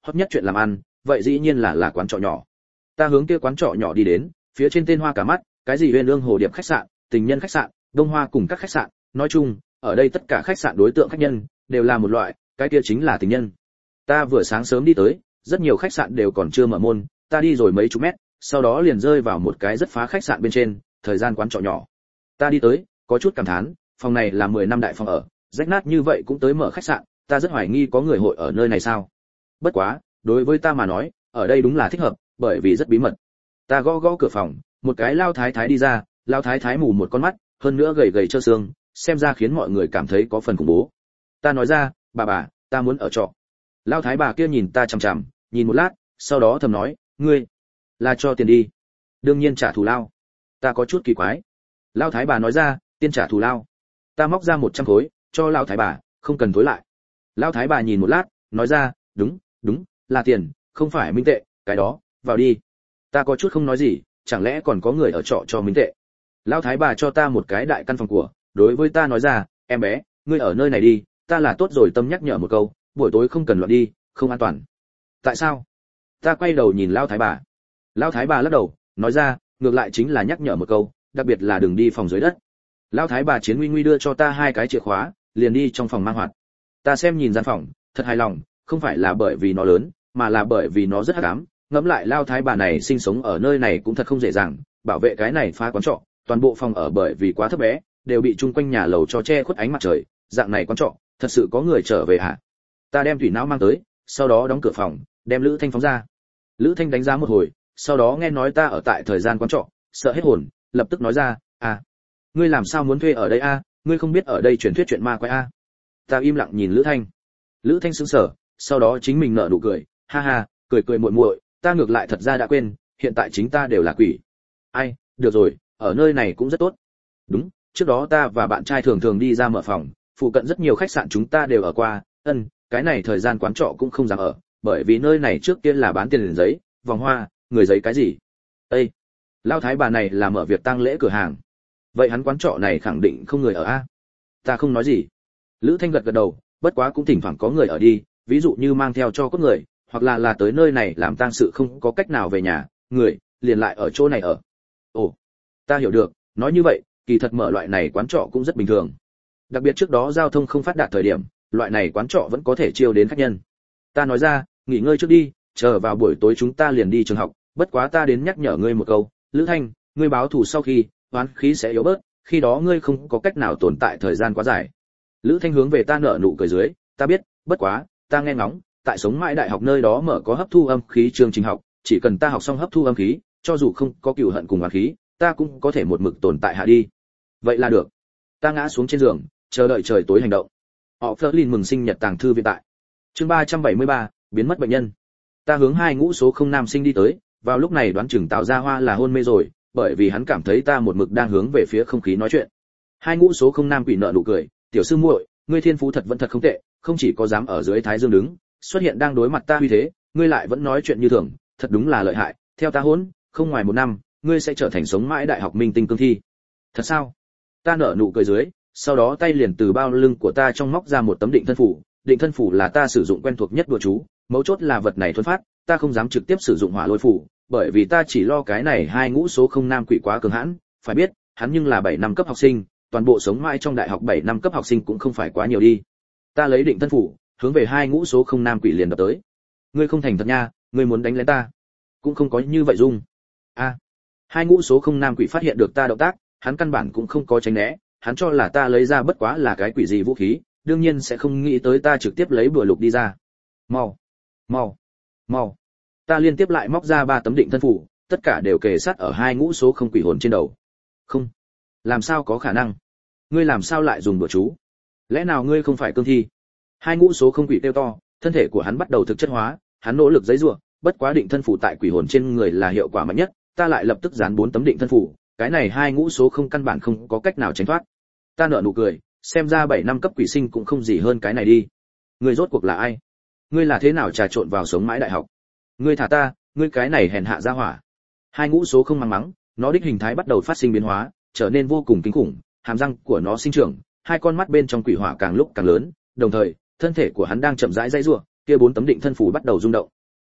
hot nhất chuyện làm ăn, vậy dĩ nhiên là là quán trọ nhỏ. Ta hướng kia quán trọ nhỏ đi đến, phía trên tên hoa cả mắt, cái gì Uyên Ương Hồ Điệp khách sạn, Tình Nhân khách sạn, Đông Hoa cùng các khách sạn, nói chung, ở đây tất cả khách sạn đối tượng khách nhân đều là một loại, cái kia chính là tình nhân. Ta vừa sáng sớm đi tới, rất nhiều khách sạn đều còn chưa mở môn, ta đi rồi mấy chục mét, sau đó liền rơi vào một cái rất phá khách sạn bên trên, thời gian quán trọ nhỏ. Ta đi tới, có chút cảm thán, phòng này là mười năm đại phòng ở, rách nát như vậy cũng tới mở khách sạn, ta rất hoài nghi có người hội ở nơi này sao. Bất quá, đối với ta mà nói, ở đây đúng là thích hợp, bởi vì rất bí mật. Ta gõ gõ cửa phòng, một cái lao thái thái đi ra, lao thái thái mù một con mắt, hơn nữa gầy gầy trơ xương, xem ra khiến mọi người cảm thấy có phần khủng bố. Ta nói ra, bà bà, ta muốn ở trọ. Lao thái bà kia nhìn ta chằm chằm, nhìn một lát, sau đó thầm nói, ngươi là cho tiền đi. Đương nhiên trả thù lao. Ta có chút kỳ quái. Lao thái bà nói ra, tiên trả thù lao. Ta móc ra một trăm khối, cho lao thái bà, không cần thối lại. Lao thái bà nhìn một lát, nói ra, đúng, đúng, là tiền, không phải minh tệ, cái đó, vào đi. Ta có chút không nói gì, chẳng lẽ còn có người ở trọ cho minh tệ. Lao thái bà cho ta một cái đại căn phòng của, đối với ta nói ra, em bé, ngươi ở nơi này đi, ta là tốt rồi tâm nhắc nhở một câu, buổi tối không cần loạn đi, không an toàn. Tại sao? Ta quay đầu nhìn Lao thái bà. Lao thái bà lắc đầu, nói ra, ngược lại chính là nhắc nhở một câu, đặc biệt là đừng đi phòng dưới đất. Lao thái bà chiến nguy nguy đưa cho ta hai cái chìa khóa, liền đi trong phòng mang hoạt. Ta xem nhìn gian phòng, thật hài lòng, không phải là bởi vì nó lớn, mà là bởi vì nó rất hắc ám. Ngẫm lại Lao thái bà này sinh sống ở nơi này cũng thật không dễ dàng, bảo vệ cái này phá quán trọ, toàn bộ phòng ở bởi vì quá thấp bé, đều bị chung quanh nhà lầu cho che khuất ánh mặt trời, dạng này quán trọ, thật sự có người trở về hả? Ta đem thủy não mang tới, sau đó đóng cửa phòng, đem Lữ Thanh phóng ra. Lữ Thanh đánh giá một hồi, sau đó nghe nói ta ở tại thời gian quán trọ, sợ hết hồn, lập tức nói ra, à, ngươi làm sao muốn thuê ở đây a? Ngươi không biết ở đây truyền thuyết chuyện ma quái a? Ta im lặng nhìn Lữ Thanh. Lữ Thanh sững sờ, sau đó chính mình nở nụ cười, ha ha, cười cười muội muội, ta ngược lại thật ra đã quên, hiện tại chính ta đều là quỷ. Ai, được rồi, ở nơi này cũng rất tốt. Đúng, trước đó ta và bạn trai thường thường đi ra mở phòng, phụ cận rất nhiều khách sạn chúng ta đều ở qua, ân, cái này thời gian quán trọ cũng không dám ở, bởi vì nơi này trước kia là bán tiền liền giấy, vòng hoa, người giấy cái gì. Ê, lao thái bà này là mở việc tang lễ cửa hàng. Vậy hắn quán trọ này khẳng định không người ở a? Ta không nói gì. Lữ Thanh gật gật đầu, bất quá cũng thỉnh thoảng có người ở đi, ví dụ như mang theo cho cốt người, hoặc là là tới nơi này làm tang sự không có cách nào về nhà, người liền lại ở chỗ này ở. Ồ, ta hiểu được, nói như vậy, kỳ thật mở loại này quán trọ cũng rất bình thường. Đặc biệt trước đó giao thông không phát đạt thời điểm, loại này quán trọ vẫn có thể chiêu đến khách nhân. Ta nói ra, nghỉ ngơi trước đi, chờ vào buổi tối chúng ta liền đi trường học, bất quá ta đến nhắc nhở ngươi một câu, Lữ Thanh, ngươi báo thù sau khi, oán khí sẽ yếu bớt, khi đó ngươi không có cách nào tồn tại thời gian quá dài. Lữ Thanh hướng về ta nở nụ cười dưới, ta biết, bất quá, ta nghe ngóng, tại sống mãi đại học nơi đó mở có hấp thu âm khí chương trình học, chỉ cần ta học xong hấp thu âm khí, cho dù không có cừu hận cùng oán khí, ta cũng có thể một mực tồn tại hạ đi. Vậy là được. Ta ngã xuống trên giường, chờ đợi trời tối hành động. Họ Flerlin mừng sinh nhật tàng thư viện tại. Chương ba trăm bảy mươi ba, biến mất bệnh nhân. Ta hướng hai ngũ số không nam sinh đi tới, vào lúc này đoán chừng Tạo Ra Hoa là hôn mê rồi, bởi vì hắn cảm thấy ta một mực đang hướng về phía không khí nói chuyện. Hai ngũ số không nam quỷ nợ nụ cười, tiểu sư muội, ngươi thiên phú thật vẫn thật không tệ, không chỉ có dám ở dưới thái dương đứng, xuất hiện đang đối mặt ta uy thế, ngươi lại vẫn nói chuyện như thường, thật đúng là lợi hại, theo ta hỗn, không ngoài một năm, ngươi sẽ trở thành sống mãi đại học minh tinh cương thi. Thật sao? Ta nở nụ cười dưới, sau đó tay liền từ bao lưng của ta trong móc ra một tấm định thân phủ, định thân phủ là ta sử dụng quen thuộc nhất đùa chú, mấu chốt là vật này thuần phát, ta không dám trực tiếp sử dụng hỏa lôi phủ, bởi vì ta chỉ lo cái này hai ngũ số không nam quỷ quá cường hãn, phải biết, hắn nhưng là bảy năm cấp học sinh, toàn bộ sống mãi trong đại học bảy năm cấp học sinh cũng không phải quá nhiều đi. Ta lấy định thân phủ, hướng về hai ngũ số không nam quỷ liền đập tới. Ngươi không thành thật nha, ngươi muốn đánh lén ta? Cũng không có như vậy dung. A. Hai ngũ số không nam quỷ phát hiện được ta động tác, hắn căn bản cũng không có tránh né, hắn cho là ta lấy ra bất quá là cái quỷ gì vũ khí, đương nhiên sẽ không nghĩ tới ta trực tiếp lấy bùa lục đi ra. Mau, mau, mau. Ta liên tiếp lại móc ra ba tấm định thân phủ, tất cả đều kề sát ở hai ngũ số không quỷ hồn trên đầu. Không, làm sao có khả năng? Ngươi làm sao lại dùng bùa chú? Lẽ nào ngươi không phải cương thi? Hai ngũ số không quỷ kêu to, thân thể của hắn bắt đầu thực chất hóa, hắn nỗ lực giãy giụa, bất quá định thân phủ tại quỷ hồn trên người là hiệu quả mạnh nhất, ta lại lập tức dán bốn tấm định thân phủ, cái này hai ngũ số không căn bản không có cách nào tránh thoát. Ta nở nụ cười, xem ra bảy năm cấp quỷ sinh cũng không gì hơn cái này đi. Ngươi rốt cuộc là ai? Ngươi là thế nào trà trộn vào sống mãi đại học? Ngươi thả ta, ngươi cái này hèn hạ ra hỏa. Hai ngũ số không mắng mắng, nó đích hình thái bắt đầu phát sinh biến hóa, trở nên vô cùng kinh khủng, hàm răng của nó sinh trưởng, hai con mắt bên trong quỷ hỏa càng lúc càng lớn, đồng thời, thân thể của hắn đang chậm rãi giãy giụa, kia bốn tấm định thân phủ bắt đầu rung động,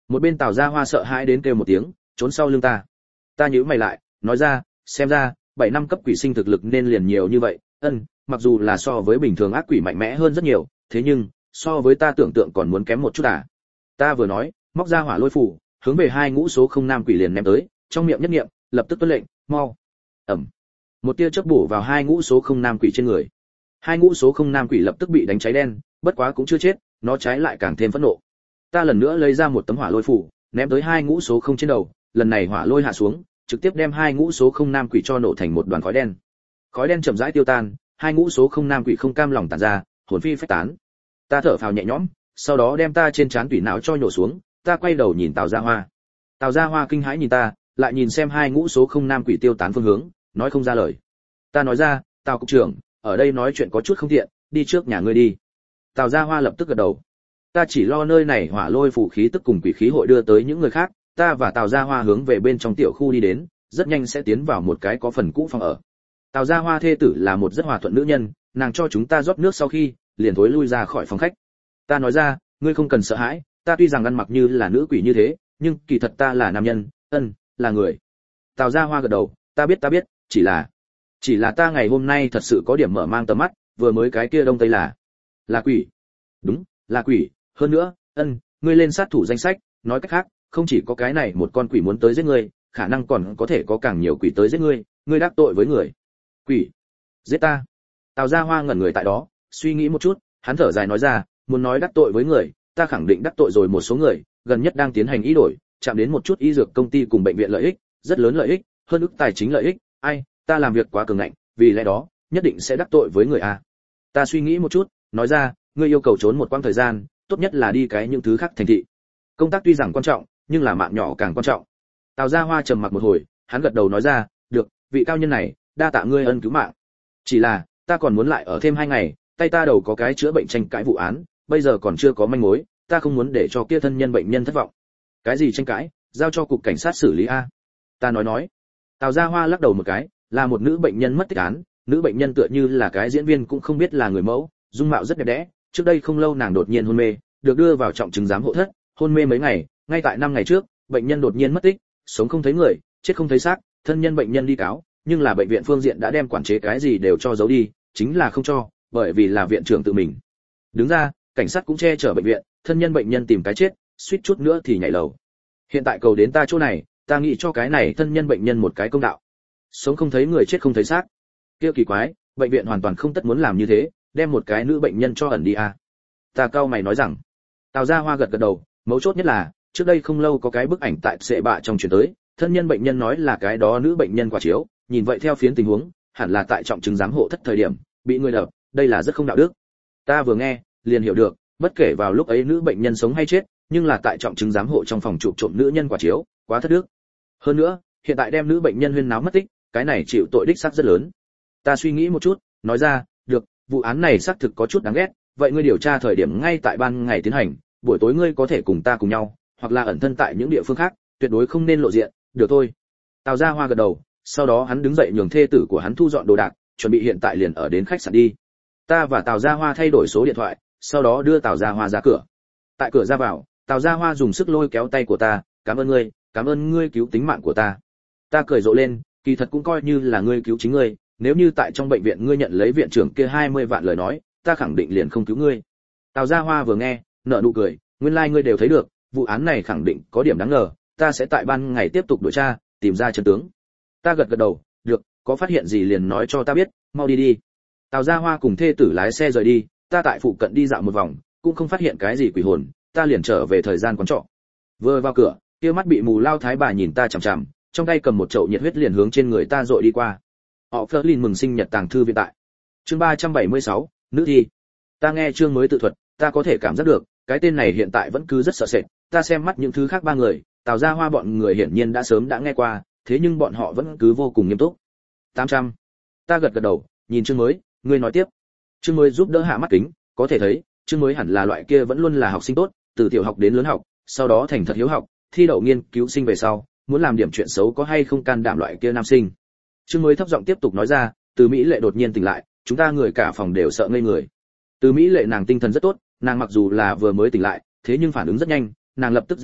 Một bên Tào Gia Hoa sợ hãi đến kêu một tiếng, trốn sau lưng ta. Ta nhíu mày lại, nói ra, xem ra bảy năm cấp quỷ sinh thực lực nên liền nhiều như vậy. Ân, mặc dù là so với bình thường ác quỷ mạnh mẽ hơn rất nhiều, thế nhưng so với ta tưởng tượng còn muốn kém một chút à. Ta vừa nói, móc ra hỏa lôi phủ, hướng về hai ngũ số không nam quỷ liền ném tới, trong miệng nhất niệm, lập tức tuân lệnh, mau. Ầm. Một tia chớp bổ vào hai ngũ số không nam quỷ trên người. Hai ngũ số không nam quỷ lập tức bị đánh cháy đen, bất quá cũng chưa chết, nó trái lại càng thêm phẫn nộ. Ta lần nữa lấy ra một tấm hỏa lôi phủ, ném tới hai ngũ số không trên đầu, lần này hỏa lôi hạ xuống, trực tiếp đem hai ngũ số không nam quỷ cho nổ thành một đoàn khói đen. Khói đen chậm rãi tiêu tan, hai ngũ số không nam quỷ không cam lòng tản ra, hồn phi phách tán. Ta thở phào nhẹ nhõm, sau đó đem ta trên trán tủy não cho nhổ xuống, ta quay đầu nhìn Tào Gia Hoa. Tào Gia Hoa kinh hãi nhìn ta, lại nhìn xem hai ngũ số không nam quỷ tiêu tán phương hướng, nói không ra lời. Ta nói ra, Tào cục trưởng, ở đây nói chuyện có chút không tiện, đi trước nhà ngươi đi. Tào Gia Hoa lập tức gật đầu. Ta chỉ lo nơi này hỏa lôi phủ khí tức cùng quỷ khí hội đưa tới những người khác, ta và Tào Gia Hoa hướng về bên trong tiểu khu đi đến, rất nhanh sẽ tiến vào một cái có phần cũ phòng ở. Tào Gia Hoa thê tử là một rất hòa thuận nữ nhân, nàng cho chúng ta rót nước sau khi, liền thối lui ra khỏi phòng khách. Ta nói ra, ngươi không cần sợ hãi, ta tuy rằng ăn mặc như là nữ quỷ như thế, nhưng kỳ thật ta là nam nhân, ân, là người. Tào Gia Hoa gật đầu, ta biết ta biết, chỉ là, chỉ là ta ngày hôm nay thật sự có điểm mở mang tầm mắt, vừa mới cái kia đông tây là, là quỷ. Đúng, là quỷ, hơn nữa, ân, ngươi lên sát thủ danh sách, nói cách khác, không chỉ có cái này một con quỷ muốn tới giết ngươi, khả năng còn có thể có càng nhiều quỷ tới giết ngươi, ngươi đắc tội với người. Quỷ, giết ta. Tào Gia Hoa ngẩn người tại đó, suy nghĩ một chút, hắn thở dài nói ra, muốn nói đắc tội với người, ta khẳng định đắc tội rồi một số người, gần nhất đang tiến hành ý đổi, chạm đến một chút y dược công ty cùng bệnh viện lợi ích, rất lớn lợi ích, hơn ức tài chính lợi ích, ai, ta làm việc quá cường ngạnh, vì lẽ đó, nhất định sẽ đắc tội với người a. Ta suy nghĩ một chút, nói ra, ngươi yêu cầu trốn một quãng thời gian, tốt nhất là đi cái những thứ khác thành thị. Công tác tuy rằng quan trọng, nhưng là mạng nhỏ càng quan trọng. Tào Gia Hoa trầm mặc một hồi, hắn gật đầu nói ra, được, vị cao nhân này, đa tạ ngươi ân cứu mạng. Chỉ là, ta còn muốn lại ở thêm hai ngày, tay ta đầu có cái chữa bệnh tranh cãi vụ án, bây giờ còn chưa có manh mối, ta không muốn để cho kia thân nhân bệnh nhân thất vọng. Cái gì tranh cãi, giao cho cục cảnh sát xử lý a. Ta nói nói. Tào Gia Hoa lắc đầu một cái, là một nữ bệnh nhân mất tích án, nữ bệnh nhân tựa như là cái diễn viên cũng không biết là người mẫu, dung mạo rất đẹp đẽ, trước đây không lâu nàng đột nhiên hôn mê, được đưa vào trọng chứng giám hộ thất, hôn mê mấy ngày, ngay tại năm ngày trước, bệnh nhân đột nhiên mất tích, sống không thấy người, chết không thấy xác, thân nhân bệnh nhân đi cáo, nhưng là bệnh viện phương diện đã đem quản chế cái gì đều cho giấu đi, chính là không cho, bởi vì là viện trưởng tự mình đứng ra, cảnh sát cũng che chở bệnh viện, thân nhân bệnh nhân tìm cái chết, suýt chút nữa thì nhảy lầu. Hiện tại cầu đến ta chỗ này, ta nghĩ cho cái này thân nhân bệnh nhân một cái công đạo. Sống không thấy người, chết không thấy xác. Kia kỳ quái, bệnh viện hoàn toàn không tất muốn làm như thế, đem một cái nữ bệnh nhân cho ẩn đi à. Ta cao mày nói rằng. Tào Gia Hoa gật gật đầu, mấu chốt nhất là, trước đây không lâu có cái bức ảnh tại sệ bạ trong truyền tới, thân nhân bệnh nhân nói là cái đó nữ bệnh nhân quả chiếu, nhìn vậy theo phiến tình huống, hẳn là tại trọng chứng giám hộ thất thời điểm, bị người đập, đây là rất không đạo đức. Ta vừa nghe, liền hiểu được, bất kể vào lúc ấy nữ bệnh nhân sống hay chết, nhưng là tại trọng chứng giám hộ trong phòng chụp trộm nữ nhân quả chiếu, quá thất đức. Hơn nữa, hiện tại đem nữ bệnh nhân huyên náo mất tích, cái này chịu tội đích xác rất lớn. Ta suy nghĩ một chút, nói ra, được, vụ án này xác thực có chút đáng ghét, vậy ngươi điều tra thời điểm ngay tại ban ngày tiến hành, buổi tối ngươi có thể cùng ta cùng nhau, hoặc là ẩn thân tại những địa phương khác, tuyệt đối không nên lộ diện, được thôi. Tào Gia Hoa gật đầu, sau đó hắn đứng dậy nhường thê tử của hắn thu dọn đồ đạc, chuẩn bị hiện tại liền ở đến khách sạn đi. Ta và Tào Gia Hoa thay đổi số điện thoại, sau đó đưa Tào Gia Hoa ra cửa. Tại cửa ra vào, Tào Gia Hoa dùng sức lôi kéo tay của ta, cảm ơn ngươi, cảm ơn ngươi cứu tính mạng của ta. Ta cười rộ lên, kỳ thật cũng coi như là ngươi cứu chính ngươi, nếu như tại trong bệnh viện ngươi nhận lấy viện trưởng kia hai mươi vạn lời nói, ta khẳng định liền không cứu ngươi. Tào Gia Hoa vừa nghe, nở nụ cười, nguyên lai like ngươi đều thấy được, vụ án này khẳng định có điểm đáng ngờ, ta sẽ tại ban ngày tiếp tục điều tra, tìm ra chân tướng. Ta gật gật đầu, được, có phát hiện gì liền nói cho ta biết, mau đi đi. Tào Gia Hoa cùng thê tử lái xe rời đi, ta tại phụ cận đi dạo một vòng, cũng không phát hiện cái gì quỷ hồn, ta liền trở về thời gian quán trọ. Vừa vào cửa, kia mắt bị mù lao thái bà nhìn ta chằm chằm, trong tay cầm một chậu nhiệt huyết liền hướng trên người ta dội đi qua. Họ Flerlin mừng sinh nhật tàng thư viện tại. Chương ba trăm bảy mươi sáu, nữ thi. Ta nghe chương mới tự thuật, ta có thể cảm giác được, cái tên này hiện tại vẫn cứ rất sợ sệt, ta xem mắt những thứ khác ba người, Tào Gia Hoa bọn người hiển nhiên đã sớm đã nghe qua, thế nhưng bọn họ vẫn cứ vô cùng nghiêm túc. tám trăm. Ta gật gật đầu, nhìn chương mới, ngươi nói tiếp. Chương mới giúp đỡ hạ mắt kính, có thể thấy, chương mới hẳn là loại kia vẫn luôn là học sinh tốt, từ tiểu học đến lớn học, sau đó thành thật hiếu học, thi đậu nghiên cứu sinh về sau, muốn làm điểm chuyện xấu có hay không can đảm loại kia nam sinh. Chương mới thấp giọng tiếp tục nói ra, Từ Mỹ Lệ đột nhiên tỉnh lại, chúng ta người cả phòng đều sợ ngây người. Từ Mỹ Lệ nàng tinh thần rất tốt, nàng mặc dù là vừa mới tỉnh lại, thế nhưng phản ứng rất nhanh, nàng lập tức giãy giụa,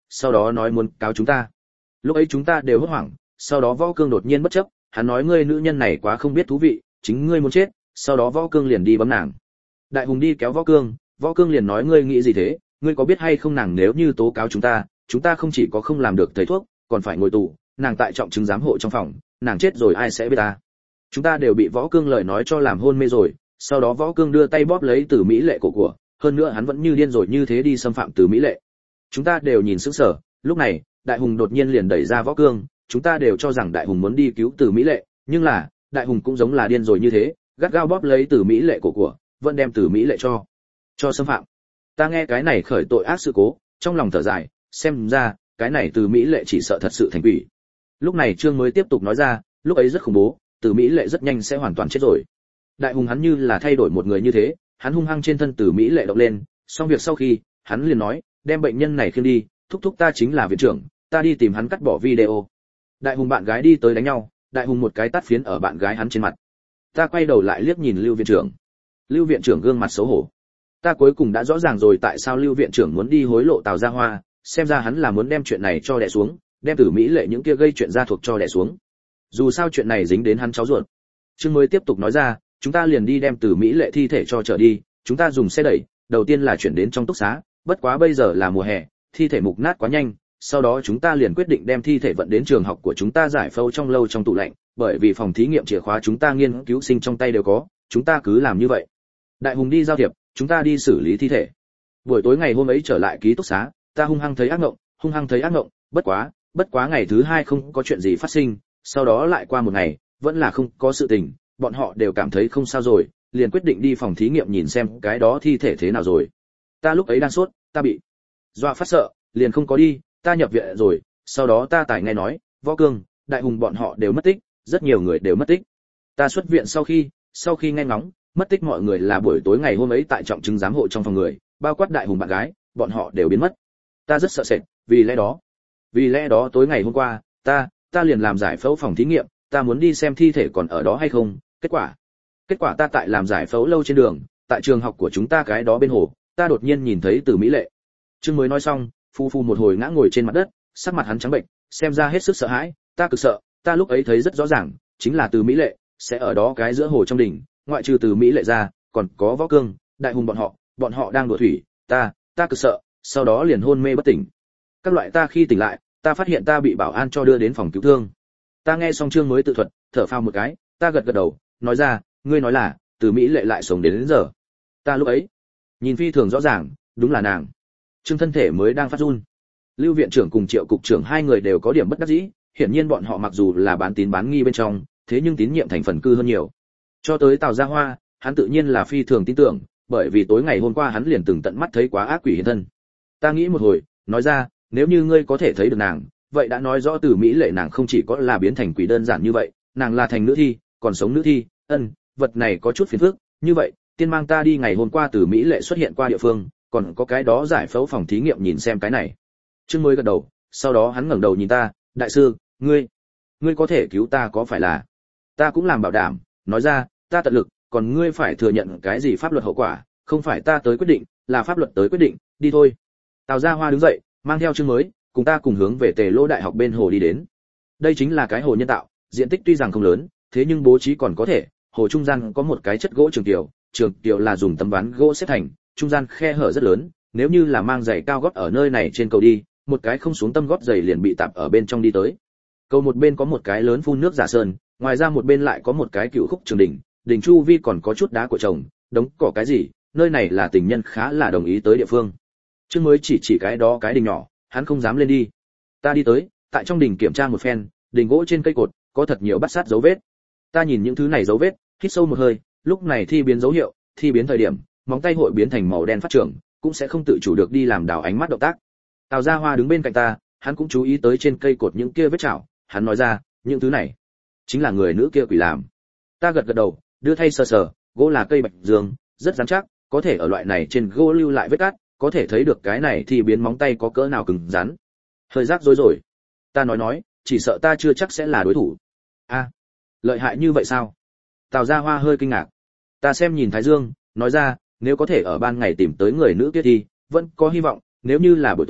sau đó nói muốn cáo chúng ta. Lúc ấy chúng ta đều hốt hoảng, sau đó Võ Cương đột nhiên bất chấp, hắn nói ngươi nữ nhân này quá không biết thú vị, chính ngươi muốn chết, sau đó Võ Cương liền đi bấm nàng. Đại Hùng đi kéo Võ Cương, Võ Cương liền nói ngươi nghĩ gì thế, ngươi có biết hay không nàng nếu như tố cáo chúng ta, chúng ta không chỉ có không làm được thầy thuốc, còn phải ngồi tù, nàng tại trọng chứng giám hộ trong phòng, nàng chết rồi ai sẽ biết ta. Chúng ta đều bị Võ Cương lời nói cho làm hôn mê rồi, sau đó Võ Cương đưa tay bóp lấy Từ Mỹ Lệ cổ của, hơn nữa hắn vẫn như điên rồi như thế đi xâm phạm Từ Mỹ Lệ. Chúng ta đều nhìn sững sờ, lúc này, Đại Hùng đột nhiên liền đẩy ra Võ Cương, chúng ta đều cho rằng Đại Hùng muốn đi cứu Từ Mỹ Lệ, nhưng là, Đại Hùng cũng giống là điên rồi như thế, gắt gao bóp lấy Từ Mỹ Lệ cổ của, vẫn đem Từ Mỹ Lệ cho cho xâm phạm. Ta nghe cái này khởi tội ác sự cố, trong lòng thở dài, xem ra, cái này Từ Mỹ Lệ chỉ sợ thật sự thành quỷ. Lúc này Trương mới tiếp tục nói ra, lúc ấy rất khủng bố, Từ Mỹ Lệ rất nhanh sẽ hoàn toàn chết rồi. Đại Hùng hắn như là thay đổi một người như thế, hắn hung hăng trên thân Từ Mỹ Lệ động lên, xong việc sau khi, hắn liền nói, đem bệnh nhân này khiêng đi, thúc thúc ta chính là viện trưởng, ta đi tìm hắn cắt bỏ video. Đại Hùng bạn gái đi tới đánh nhau, Đại Hùng một cái tát phiến ở bạn gái hắn trên mặt. Ta quay đầu lại liếc nhìn Lưu viện trưởng. Lưu viện trưởng gương mặt xấu hổ. Ta cuối cùng đã rõ ràng rồi tại sao Lưu viện trưởng muốn đi hối lộ Tào Gia Hoa, xem ra hắn là muốn đem chuyện này cho đè xuống, đem Từ Mỹ Lệ những kia gây chuyện gia thuộc cho đè xuống. Dù sao chuyện này dính đến hắn cháu ruột. Trương mới tiếp tục nói ra, chúng ta liền đi đem Từ Mỹ Lệ thi thể cho trở đi, chúng ta dùng xe đẩy, đầu tiên là chuyển đến trong túc xá, bất quá bây giờ là mùa hè, thi thể mục nát quá nhanh, sau đó chúng ta liền quyết định đem thi thể vận đến trường học của chúng ta giải phẫu trong lâu trong tủ lạnh, bởi vì phòng thí nghiệm chìa khóa chúng ta nghiên cứu sinh trong tay đều có, chúng ta cứ làm như vậy. Đại Hùng đi giao thiệp, chúng ta đi xử lý thi thể. Buổi tối ngày hôm ấy trở lại ký túc xá, ta hung hăng thấy ác mộng, hung hăng thấy ác mộng, bất quá, bất quá ngày thứ hai không có chuyện gì phát sinh, sau đó lại qua một ngày, vẫn là không có sự tình, bọn họ đều cảm thấy không sao rồi, liền quyết định đi phòng thí nghiệm nhìn xem cái đó thi thể thế nào rồi. Ta lúc ấy đang sốt, ta bị dọa phát sợ, liền không có đi, ta nhập viện rồi, sau đó ta tải nghe nói, Võ Cương, Đại Hùng bọn họ đều mất tích, rất nhiều người đều mất tích. Ta xuất viện sau khi, sau khi nghe ngóng, mất tích mọi người là buổi tối ngày hôm ấy tại trọng chứng giám hộ trong phòng người, bao quát Đại Hùng bạn gái, bọn họ đều biến mất. Ta rất sợ sệt, vì lẽ đó, vì lẽ đó tối ngày hôm qua, ta, ta liền làm giải phẫu phòng thí nghiệm, ta muốn đi xem thi thể còn ở đó hay không, kết quả, kết quả ta tại làm giải phẫu lâu trên đường, tại trường học của chúng ta cái đó bên hồ, ta đột nhiên nhìn thấy Từ Mỹ Lệ. Trương mới nói xong, phu phu một hồi ngã ngồi trên mặt đất, sắc mặt hắn trắng bệnh, xem ra hết sức sợ hãi, ta cực sợ, ta lúc ấy thấy rất rõ ràng, chính là Từ Mỹ Lệ sẽ ở đó cái giữa hồ trong đỉnh, ngoại trừ Từ Mỹ Lệ ra, còn có Võ Cương, Đại Hùng bọn họ, bọn họ đang đùa thủy, ta, ta cực sợ, sau đó liền hôn mê bất tỉnh. Các loại ta khi tỉnh lại, ta phát hiện ta bị bảo an cho đưa đến phòng cứu thương. Ta nghe xong Trương mới tự thuật, thở phào một cái, ta gật gật đầu, nói ra, ngươi nói là, Từ Mỹ Lệ lại sống đến, đến giờ. Ta lúc ấy, nhìn phi thường rõ ràng, đúng là nàng. Trương thân thể mới đang phát run. Lưu viện trưởng cùng Triệu cục trưởng hai người đều có điểm bất đắc dĩ, hiển nhiên bọn họ mặc dù là bán tín bán nghi bên trong, thế nhưng tín nhiệm thành phần cư hơn nhiều. Cho tới Tào Gia Hoa, hắn tự nhiên là phi thường tin tưởng, bởi vì tối ngày hôm qua hắn liền từng tận mắt thấy quá ác quỷ hiện thân. Ta nghĩ một hồi, nói ra, nếu như ngươi có thể thấy được nàng, vậy đã nói rõ Từ Mỹ Lệ nàng không chỉ có là biến thành quỷ đơn giản như vậy, nàng là thành nữ thi, còn sống nữ thi, ân, vật này có chút phiền phức, như vậy, tiên mang ta đi ngày hôm qua Từ Mỹ Lệ xuất hiện qua địa phương, còn có cái đó giải phẫu phòng thí nghiệm nhìn xem cái này. Trương mới gật đầu, sau đó hắn ngẩng đầu nhìn ta, đại sư, ngươi, ngươi có thể cứu ta có phải là? Ta cũng làm bảo đảm, nói ra, ta tận lực, còn ngươi phải thừa nhận cái gì pháp luật hậu quả, không phải ta tới quyết định, là pháp luật tới quyết định, đi thôi. Tào Gia Hoa đứng dậy, mang theo Trương mới, cùng ta cùng hướng về Tề Lô Đại học bên hồ đi đến. Đây chính là cái hồ nhân tạo, diện tích tuy rằng không lớn, thế nhưng bố trí còn có thể, hồ trung gian có một cái chất gỗ trường tiểu, trường tiểu là dùng tấm ván gỗ xếp thành, trung gian khe hở rất lớn, nếu như là mang giày cao gót ở nơi này trên cầu đi, một cái không xuống tâm gót giày liền bị tạp ở bên trong đi tới. Cầu một bên có một cái lớn phun nước giả sơn, ngoài ra một bên lại có một cái cựu khúc trường đỉnh, đỉnh chu vi còn có chút đá của chồng, đống cỏ cái gì, nơi này là tình nhân khá là đồng ý tới địa phương. Trương mới chỉ chỉ cái đó cái đỉnh nhỏ, hắn không dám lên đi. Ta đi tới, tại trong đỉnh kiểm tra một phen, đỉnh gỗ trên cây cột có thật nhiều bắt sát dấu vết. Ta nhìn những thứ này dấu vết, hít sâu một hơi, lúc này thi biến dấu hiệu, thi biến thời điểm, móng tay hội biến thành màu đen phát trưởng, cũng sẽ không tự chủ được đi làm đảo ánh mắt động tác. Tào Gia Hoa đứng bên cạnh ta, hắn cũng chú ý tới trên cây cột những kia vết chảo, hắn nói ra, những thứ này chính là người nữ kia quỷ làm. Ta gật gật đầu, đưa thay sờ sờ, gỗ là cây bạch dương, rất rắn chắc, có thể ở loại này trên gỗ lưu lại vết cắt, có thể thấy được cái này thì biến móng tay có cỡ nào cứng rắn. Hơi rắc rối rồi. Ta nói nói, chỉ sợ ta chưa chắc sẽ là đối thủ. A, à, lợi hại như vậy sao? Tào Gia Hoa hơi kinh ngạc. Ta xem nhìn Thái Dương, nói ra, nếu có thể ở ban ngày tìm tới người nữ kia thì vẫn có hy vọng, nếu như là buổi tối,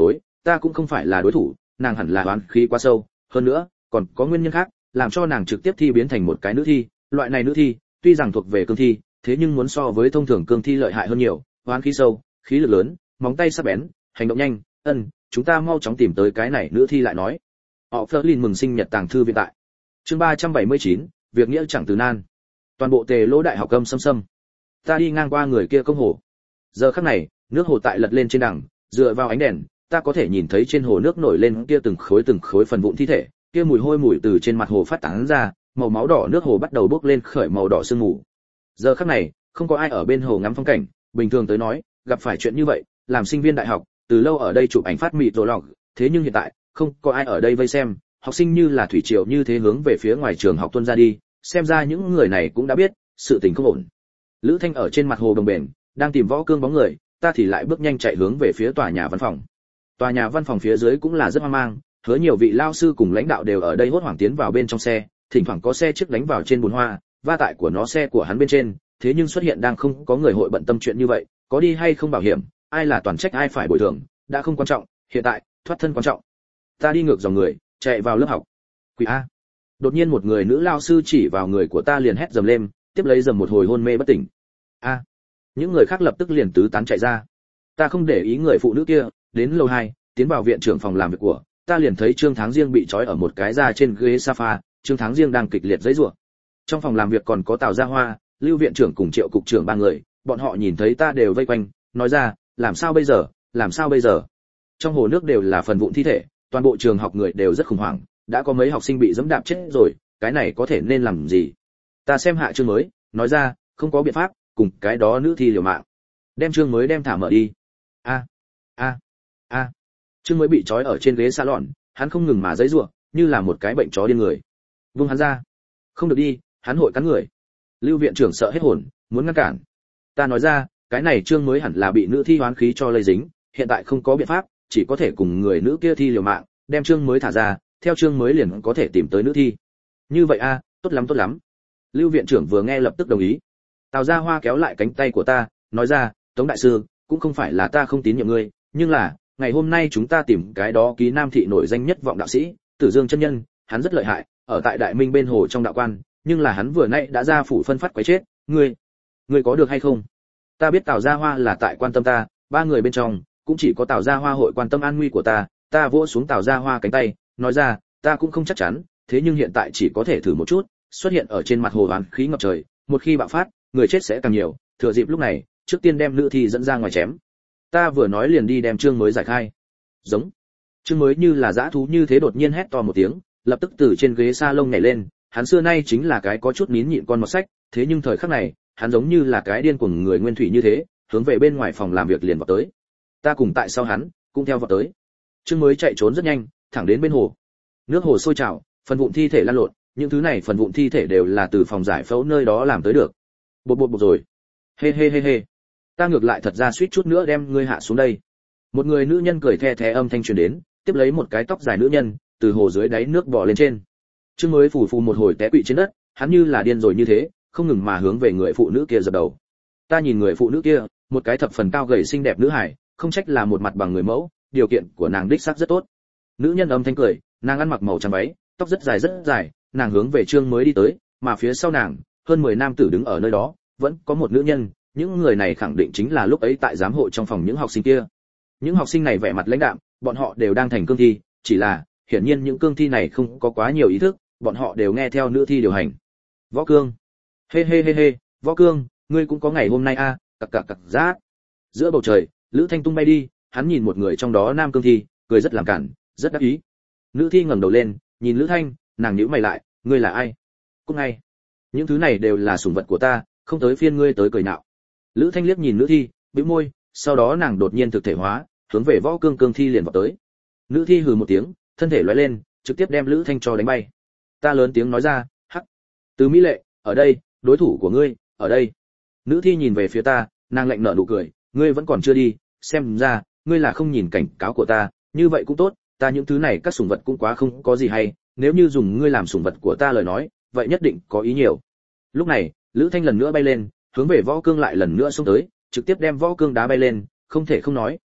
ta cũng không phải là đối thủ, nàng hẳn là oán khí quá sâu, hơn nữa còn có nguyên nhân khác làm cho nàng trực tiếp thi biến thành một cái nữ thi. Loại này nữ thi tuy rằng thuộc về cương thi, thế nhưng muốn so với thông thường cương thi lợi hại hơn nhiều, oán khí sâu, khí lực lớn, móng tay sắc bén, hành động nhanh. Ân, chúng ta mau chóng tìm tới cái này nữ thi lại nói. Họ Flerlin mừng sinh nhật tàng thư viện tại. Chương ba trăm bảy mươi chín, việc nghĩa chẳng từ nan. Toàn bộ Tề Lỗ đại học âm xâm xâm. Ta đi ngang qua người kia công hồ. Giờ khắc này, nước hồ tại lật lên trên đằng, dựa vào ánh đèn, ta có thể nhìn thấy trên hồ nước nổi lên kia từng khối từng khối phần vụn thi thể, kia mùi hôi mùi từ trên mặt hồ phát tán ra, màu máu đỏ nước hồ bắt đầu bốc lên khởi màu đỏ sương mù. Giờ khắc này, không có ai ở bên hồ ngắm phong cảnh, bình thường tới nói, gặp phải chuyện như vậy, làm sinh viên đại học, từ lâu ở đây chụp ảnh phát mịt rồi lọc, thế nhưng hiện tại, không có ai ở đây vây xem, học sinh như là thủy triều như thế hướng về phía ngoài trường học tuôn ra đi, xem ra những người này cũng đã biết, sự tình không ổn. Lữ Thanh ở trên mặt hồ đồng bền, đang tìm Võ Cương bóng người, ta thì lại bước nhanh chạy hướng về phía tòa nhà văn phòng. Tòa nhà văn phòng phía dưới cũng là rất hoang mang, hứa nhiều vị lao sư cùng lãnh đạo đều ở đây hốt hoảng tiến vào bên trong xe, thỉnh thoảng có xe chiếc đánh vào trên bùn hoa, va tại của nó xe của hắn bên trên, thế nhưng xuất hiện đang không có người hội bận tâm chuyện như vậy, có đi hay không bảo hiểm, ai là toàn trách ai phải bồi thường, đã không quan trọng, hiện tại, thoát thân quan trọng. Ta đi ngược dòng người, chạy vào lớp học. Quỷ a. Đột nhiên một người nữ lao sư chỉ vào người của ta liền hét dầm lên, tiếp lấy dầm một hồi hôn mê bất tỉnh. A. Những người khác lập tức liền tứ tán chạy ra. Ta không để ý người phụ nữ kia, đến lầu hai, tiến vào viện trưởng phòng làm việc của, ta liền thấy Trương Tháng Giêng bị trói ở một cái da trên ghế sofa, Trương Tháng Giêng đang kịch liệt giãy giụa. Trong phòng làm việc còn có Tào Gia Hoa, Lưu viện trưởng cùng Triệu cục trưởng ba người, bọn họ nhìn thấy ta đều vây quanh, nói ra, làm sao bây giờ, làm sao bây giờ? Trong hồ nước đều là phần vụn thi thể, toàn bộ trường học người đều rất khủng hoảng, đã có mấy học sinh bị giẫm đạp chết rồi, cái này có thể nên làm gì? Ta xem hạ chương mới, nói ra, không có biện pháp, cùng cái đó nữ thi liều mạng. Đem chương mới đem thả mở đi. A a a. Chương mới bị trói ở trên ghế salon, hắn không ngừng mà giãy giụa, như là một cái bệnh chó điên người. Vung hắn ra. Không được đi, hắn hội cắn người. Lưu viện trưởng sợ hết hồn, muốn ngăn cản. Ta nói ra, cái này chương mới hẳn là bị nữ thi hoán khí cho lây dính, hiện tại không có biện pháp, chỉ có thể cùng người nữ kia thi liều mạng, đem chương mới thả ra, theo chương mới liền có thể tìm tới nữ thi. Như vậy a, tốt lắm tốt lắm. Lưu viện trưởng vừa nghe lập tức đồng ý. Tào Gia Hoa kéo lại cánh tay của ta, nói ra, Tống đại sư, cũng không phải là ta không tín nhiệm ngươi, nhưng là, ngày hôm nay chúng ta tìm cái đó ký nam thị nổi danh nhất vọng đạo sĩ, Tử Dương chân nhân, hắn rất lợi hại, ở tại Đại Minh bên hồ trong đạo quan, nhưng là hắn vừa nãy đã ra phủ phân phát quấy chết, ngươi, ngươi có được hay không? Ta biết Tào Gia Hoa là tại quan tâm ta, ba người bên trong, cũng chỉ có Tào Gia Hoa hội quan tâm an nguy của ta, ta vỗ xuống Tào Gia Hoa cánh tay, nói ra, ta cũng không chắc chắn, thế nhưng hiện tại chỉ có thể thử một chút, xuất hiện ở trên mặt hồ oán khí ngập trời, một khi bạo phát, người chết sẽ càng nhiều, thừa dịp lúc này, trước tiên đem nữ thi dẫn ra ngoài chém. Ta vừa nói liền đi đem chương mới giải khai. Giống. Chương mới như là dã thú như thế đột nhiên hét to một tiếng, lập tức từ trên ghế salon nhảy lên, hắn xưa nay chính là cái có chút nín nhịn con mọt sách, thế nhưng thời khắc này, hắn giống như là cái điên cuồng người nguyên thủy như thế, hướng về bên ngoài phòng làm việc liền vọt tới. Ta cùng tại sau hắn, cũng theo vọt tới. Chương mới chạy trốn rất nhanh, thẳng đến bên hồ. Nước hồ sôi trào, phần vụn thi thể lan lộn, những thứ này phần vụn thi thể đều là từ phòng giải phẫu nơi đó làm tới được. Bột bột bột rồi. Hê hê hê hê. Ta ngược lại thật ra suýt chút nữa đem ngươi hạ xuống đây. Một người nữ nhân cười the thé âm thanh truyền đến, tiếp lấy một cái tóc dài nữ nhân từ hồ dưới đáy nước bò lên trên. Chương mới phù phù một hồi té quỵ trên đất, hắn như là điên rồi như thế, không ngừng mà hướng về người phụ nữ kia dập đầu. Ta nhìn người phụ nữ kia, một cái thập phần cao gầy xinh đẹp nữ hải, không trách là một mặt bằng người mẫu, điều kiện của nàng đích xác rất tốt. Nữ nhân âm thanh cười, nàng ăn mặc màu trắng váy, tóc rất dài rất dài, nàng hướng về Trương mới đi tới, mà phía sau nàng, hơn mười nam tử đứng ở nơi đó, vẫn có một nữ nhân, những người này khẳng định chính là lúc ấy tại giám hộ trong phòng những học sinh kia. Những học sinh này vẻ mặt lãnh đạm, bọn họ đều đang thành cương thi, chỉ là, hiển nhiên những cương thi này không có quá nhiều ý thức, bọn họ đều nghe theo nữ thi điều hành. Võ Cương, hê hê hê hê, Võ Cương, ngươi cũng có ngày hôm nay a, à, cặc cặc cặc rác. Giữa bầu trời, Lữ Thanh tung bay đi, hắn nhìn một người trong đó nam cương thi, cười rất làm cản, rất đắc ý. Nữ thi ngẩng đầu lên, nhìn Lữ Thanh, nàng nhíu mày lại, ngươi là ai? Cút ngay. Những thứ này đều là sủng vật của ta, không tới phiên ngươi tới cười nhạo. Lữ Thanh liếc nhìn nữ thi, bĩu môi, sau đó nàng đột nhiên thực thể hóa, hướng về Võ Cương cương thi liền vọt tới. Nữ thi hừ một tiếng, thân thể lóe lên, trực tiếp đem Lữ Thanh cho đánh bay. Ta lớn tiếng nói ra, hắc. Từ Mỹ Lệ, ở đây, đối thủ của ngươi, ở đây. Nữ thi nhìn về phía ta, nàng lạnh nở nụ cười, ngươi vẫn còn chưa đi, xem ra, ngươi là không nhìn cảnh cáo của ta, như vậy cũng tốt, ta những thứ này các sủng vật cũng quá không có gì hay, nếu như dùng ngươi làm sủng vật của ta lời nói, vậy nhất định có ý nhiều. Lúc này, Lữ Thanh lần nữa bay lên, hướng về Võ Cương lại lần nữa xông tới, trực tiếp đem Võ Cương đá bay lên, không thể không nói,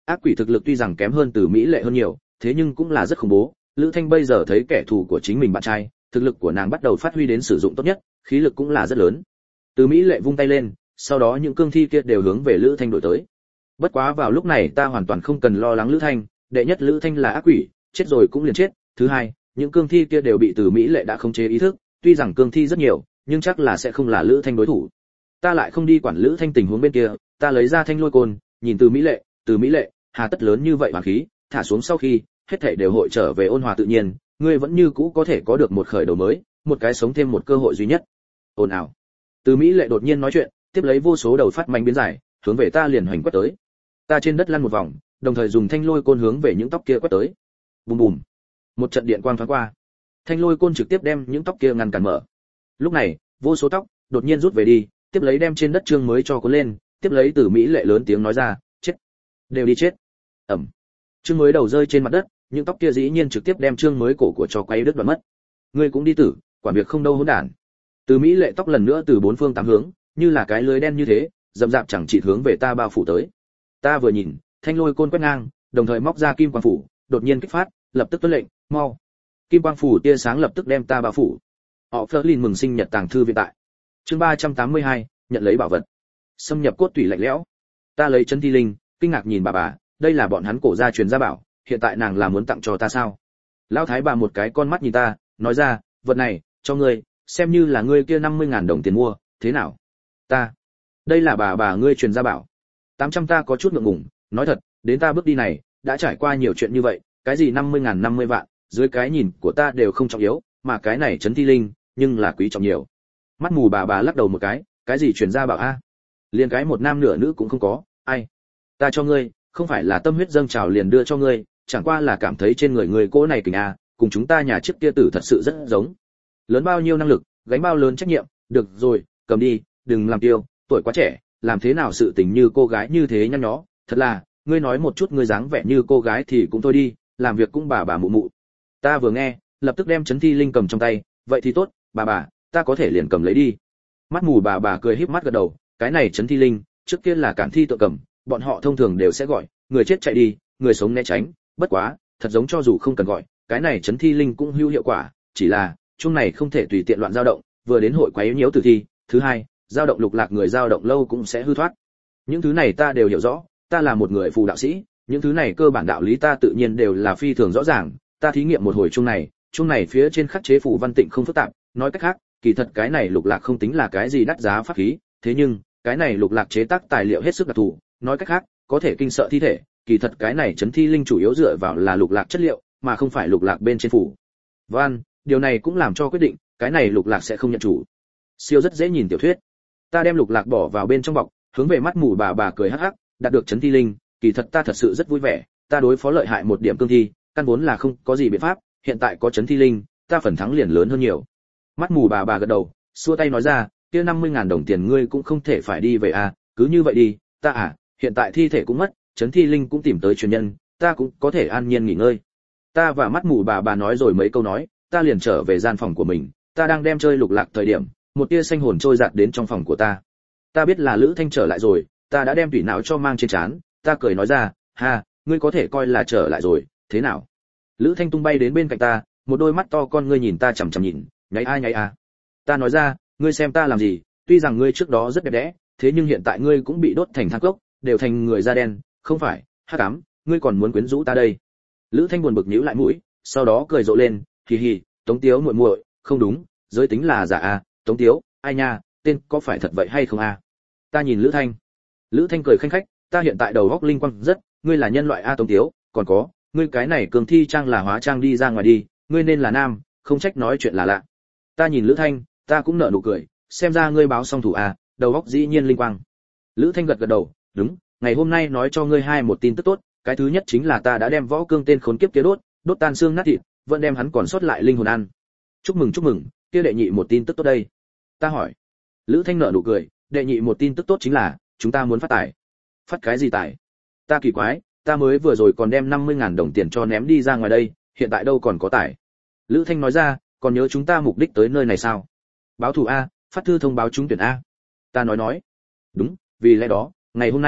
ác quỷ thực lực tuy rằng kém hơn Từ Mỹ Lệ hơn nhiều, thế nhưng cũng là rất khủng bố. Lữ Thanh bây giờ thấy kẻ thù của chính mình bạn trai, thực lực của nàng bắt đầu phát huy đến sử dụng tốt nhất, khí lực cũng là rất lớn. Từ Mỹ Lệ vung tay lên, sau đó những cương thi kia đều hướng về Lữ Thanh đuổi tới. Bất quá vào lúc này ta hoàn toàn không cần lo lắng Lữ Thanh, đệ nhất Lữ Thanh là ác quỷ, chết rồi cũng liền chết, thứ hai, những cương thi kia đều bị Từ Mỹ Lệ đã khống chế ý thức, tuy rằng cương thi rất nhiều, nhưng chắc là sẽ không là Lữ Thanh đối thủ. Ta lại không đi quản Lữ Thanh tình huống bên kia, ta lấy ra thanh lôi côn, nhìn Từ Mỹ Lệ, Từ Mỹ Lệ, hà tất lớn như vậy hoàn khí, thả xuống sau khi, hết thảy đều hội trở về ôn hòa tự nhiên, ngươi vẫn như cũ có thể có được một khởi đầu mới, một cái sống thêm một cơ hội duy nhất. Ồn ào. Từ Mỹ Lệ đột nhiên nói chuyện, tiếp lấy vô số đầu phát manh biến dài, hướng về ta liền hoành quét tới. Ta trên đất lăn một vòng, đồng thời dùng thanh lôi côn hướng về những tóc kia quét tới. Bùm bùm. Một trận điện quang thoáng qua. Thanh lôi côn trực tiếp đem những tóc kia ngăn cản mở. Lúc này, vô số tóc đột nhiên rút về đi, tiếp lấy đem trên đất trương mới cho cuốn lên, tiếp lấy Từ Mỹ Lệ lớn tiếng nói ra, chết, đều đi chết. Ầm. Trương mới đầu rơi trên mặt đất, những tóc kia dĩ nhiên trực tiếp đem trương mới cổ của cho quay đứt đoạn mất. Ngươi cũng đi tử, quản việc không đâu hỗn đản. Từ Mỹ Lệ tóc lần nữa từ bốn phương tám hướng, như là cái lưới đen như thế, dậm dạp chẳng chỉ hướng về ta bao phủ tới. Ta vừa nhìn, thanh lôi côn quét ngang, đồng thời móc ra kim quang phủ, đột nhiên kích phát, lập tức tuân lệnh, mau. Kim quang phủ tia sáng lập tức đem ta bao phủ. Họ Flerlin mừng sinh nhật tàng thư viện tại. Chương ba trăm tám mươi hai, nhận lấy bảo vật. Xâm nhập cốt tủy lạnh lẽo. Ta lấy chân thi linh, kinh ngạc nhìn bà bà, đây là bọn hắn cổ gia truyền gia bảo, hiện tại nàng là muốn tặng cho ta sao? Lão thái bà một cái con mắt nhìn ta, nói ra, vật này, cho ngươi, xem như là ngươi kia năm mươi ngàn đồng tiền mua, thế nào? Ta, đây là bà bà ngươi truyền gia bảo. tám trăm ta có chút ngượng ngùng, nói thật, đến ta bước đi này, đã trải qua nhiều chuyện như vậy, cái gì năm mươi ngàn năm mươi vạn, dưới cái nhìn của ta đều không trọng yếu, mà cái này trấn thi linh, nhưng là quý trọng nhiều. Mắt mù bà bà lắc đầu một cái, cái gì truyền gia bảo a? Liên cái một nam nửa nữ cũng không có, ai? Ta cho ngươi, không phải là tâm huyết dâng trào liền đưa cho ngươi, chẳng qua là cảm thấy trên người người cô này kình a, cùng chúng ta nhà trước kia tử thật sự rất giống. Lớn bao nhiêu năng lực, gánh bao lớn trách nhiệm, được rồi, cầm đi, đừng làm tiêu, tuổi quá trẻ, làm thế nào sự tình như cô gái như thế nhăn nhó, thật là, ngươi nói một chút ngươi dáng vẻ như cô gái thì cũng thôi đi, làm việc cũng bà bà mụ mụ. Ta vừa nghe, lập tức đem chấn thi linh cầm trong tay, vậy thì tốt, bà bà, ta có thể liền cầm lấy đi. Mắt mù bà bà cười híp mắt gật đầu, cái này chấn thi linh, trước kia là cản thi tự cầm, bọn họ thông thường đều sẽ gọi, người chết chạy đi, người sống né tránh, bất quá, thật giống cho dù không cần gọi, cái này chấn thi linh cũng hữu hiệu quả, chỉ là, chung này không thể tùy tiện loạn dao động, vừa đến hội quấy nhiễu tử thi, thứ hai, dao động lục lạc người dao động lâu cũng sẽ hư thoát. Những thứ này ta đều hiểu rõ, ta là một người phù đạo sĩ, những thứ này cơ bản đạo lý ta tự nhiên đều là phi thường rõ ràng, ta thí nghiệm một hồi chung này, chung này phía trên khắc chế phù văn tịnh không phức tạp, nói cách khác, kỳ thật cái này lục lạc không tính là cái gì đắt giá pháp khí, thế nhưng, cái này lục lạc chế tác tài liệu hết sức đặc thù, nói cách khác, có thể kinh sợ thi thể, kỳ thật cái này chấn thi linh chủ yếu dựa vào là lục lạc chất liệu, mà không phải lục lạc bên trên phủ văn, điều này cũng làm cho quyết định, cái này lục lạc sẽ không nhận chủ. Siêu rất dễ nhìn tiểu thuyết. Ta đem lục lạc bỏ vào bên trong bọc, hướng về mắt mù bà bà cười hắc hắc, đạt được chấn thi linh, kỳ thật ta thật sự rất vui vẻ, ta đối phó lợi hại một điểm cương thi, căn vốn là không có gì biện pháp, hiện tại có chấn thi linh, ta phần thắng liền lớn hơn nhiều. Mắt mù bà bà gật đầu, xua tay nói ra, kia năm mươi ngàn đồng tiền ngươi cũng không thể phải đi về à, cứ như vậy đi, ta à, hiện tại thi thể cũng mất, chấn thi linh cũng tìm tới truyền nhân, ta cũng có thể an nhiên nghỉ ngơi. Ta và mắt mù bà bà nói rồi mấy câu nói, ta liền trở về gian phòng của mình, ta đang đem chơi lục lạc thời điểm, một tia xanh hồn trôi giạt đến trong phòng của ta. Ta biết là Lữ Thanh trở lại rồi, ta đã đem tủy não cho mang trên trán, ta cười nói ra, ha, ngươi có thể coi là trở lại rồi, thế nào? Lữ Thanh tung bay đến bên cạnh ta, một đôi mắt to con ngươi nhìn ta chằm chằm nhìn, nháy ai nháy à. Ta nói ra, ngươi xem ta làm gì, tuy rằng ngươi trước đó rất đẹp đẽ, thế nhưng hiện tại ngươi cũng bị đốt thành than cốc, đều thành người da đen, không phải, hắc ám, ngươi còn muốn quyến rũ ta đây. Lữ Thanh buồn bực nhíu lại mũi, sau đó cười rộ lên, hì hì, Tống Tiếu muội muội, không đúng, giới tính là giả à, Tống Tiếu, ai nha, tên có phải thật vậy hay không à? Ta nhìn Lữ Thanh. Lữ Thanh cười khanh khách, ta hiện tại đầu óc linh quang rất, ngươi là nhân loại a Tống Tiếu, còn có, ngươi cái này cường thi trang là hóa trang đi ra ngoài đi, ngươi nên là nam, không trách nói chuyện là lạ. Ta nhìn Lữ Thanh, ta cũng nở nụ cười, xem ra ngươi báo song thủ à, đầu óc dĩ nhiên linh quang. Lữ Thanh gật gật đầu, đúng, ngày hôm nay nói cho ngươi hai một tin tức tốt, cái thứ nhất chính là ta đã đem võ cương tên khốn kiếp kia đốt, đốt tan xương nát thịt, vẫn đem hắn còn sót lại linh hồn ăn. Chúc mừng chúc mừng, kia đệ nhị một tin tức tốt đây. Ta hỏi. Lữ Thanh nở nụ cười, đệ nhị một tin tức tốt chính là, chúng ta muốn phát tài. Phát cái gì tài? Ta kỳ quái, ta mới vừa rồi còn đem năm mươi ngàn đồng tiền cho ném đi ra ngoài đây, hiện tại đâu còn có tài. Lữ Thanh nói ra, còn nhớ chúng ta mục đích tới nơi này sao? Báo thù a, phát thư thông báo trúng tuyển a. Ta nói nói. Đúng, vì lẽ đó, ngày hôm nay,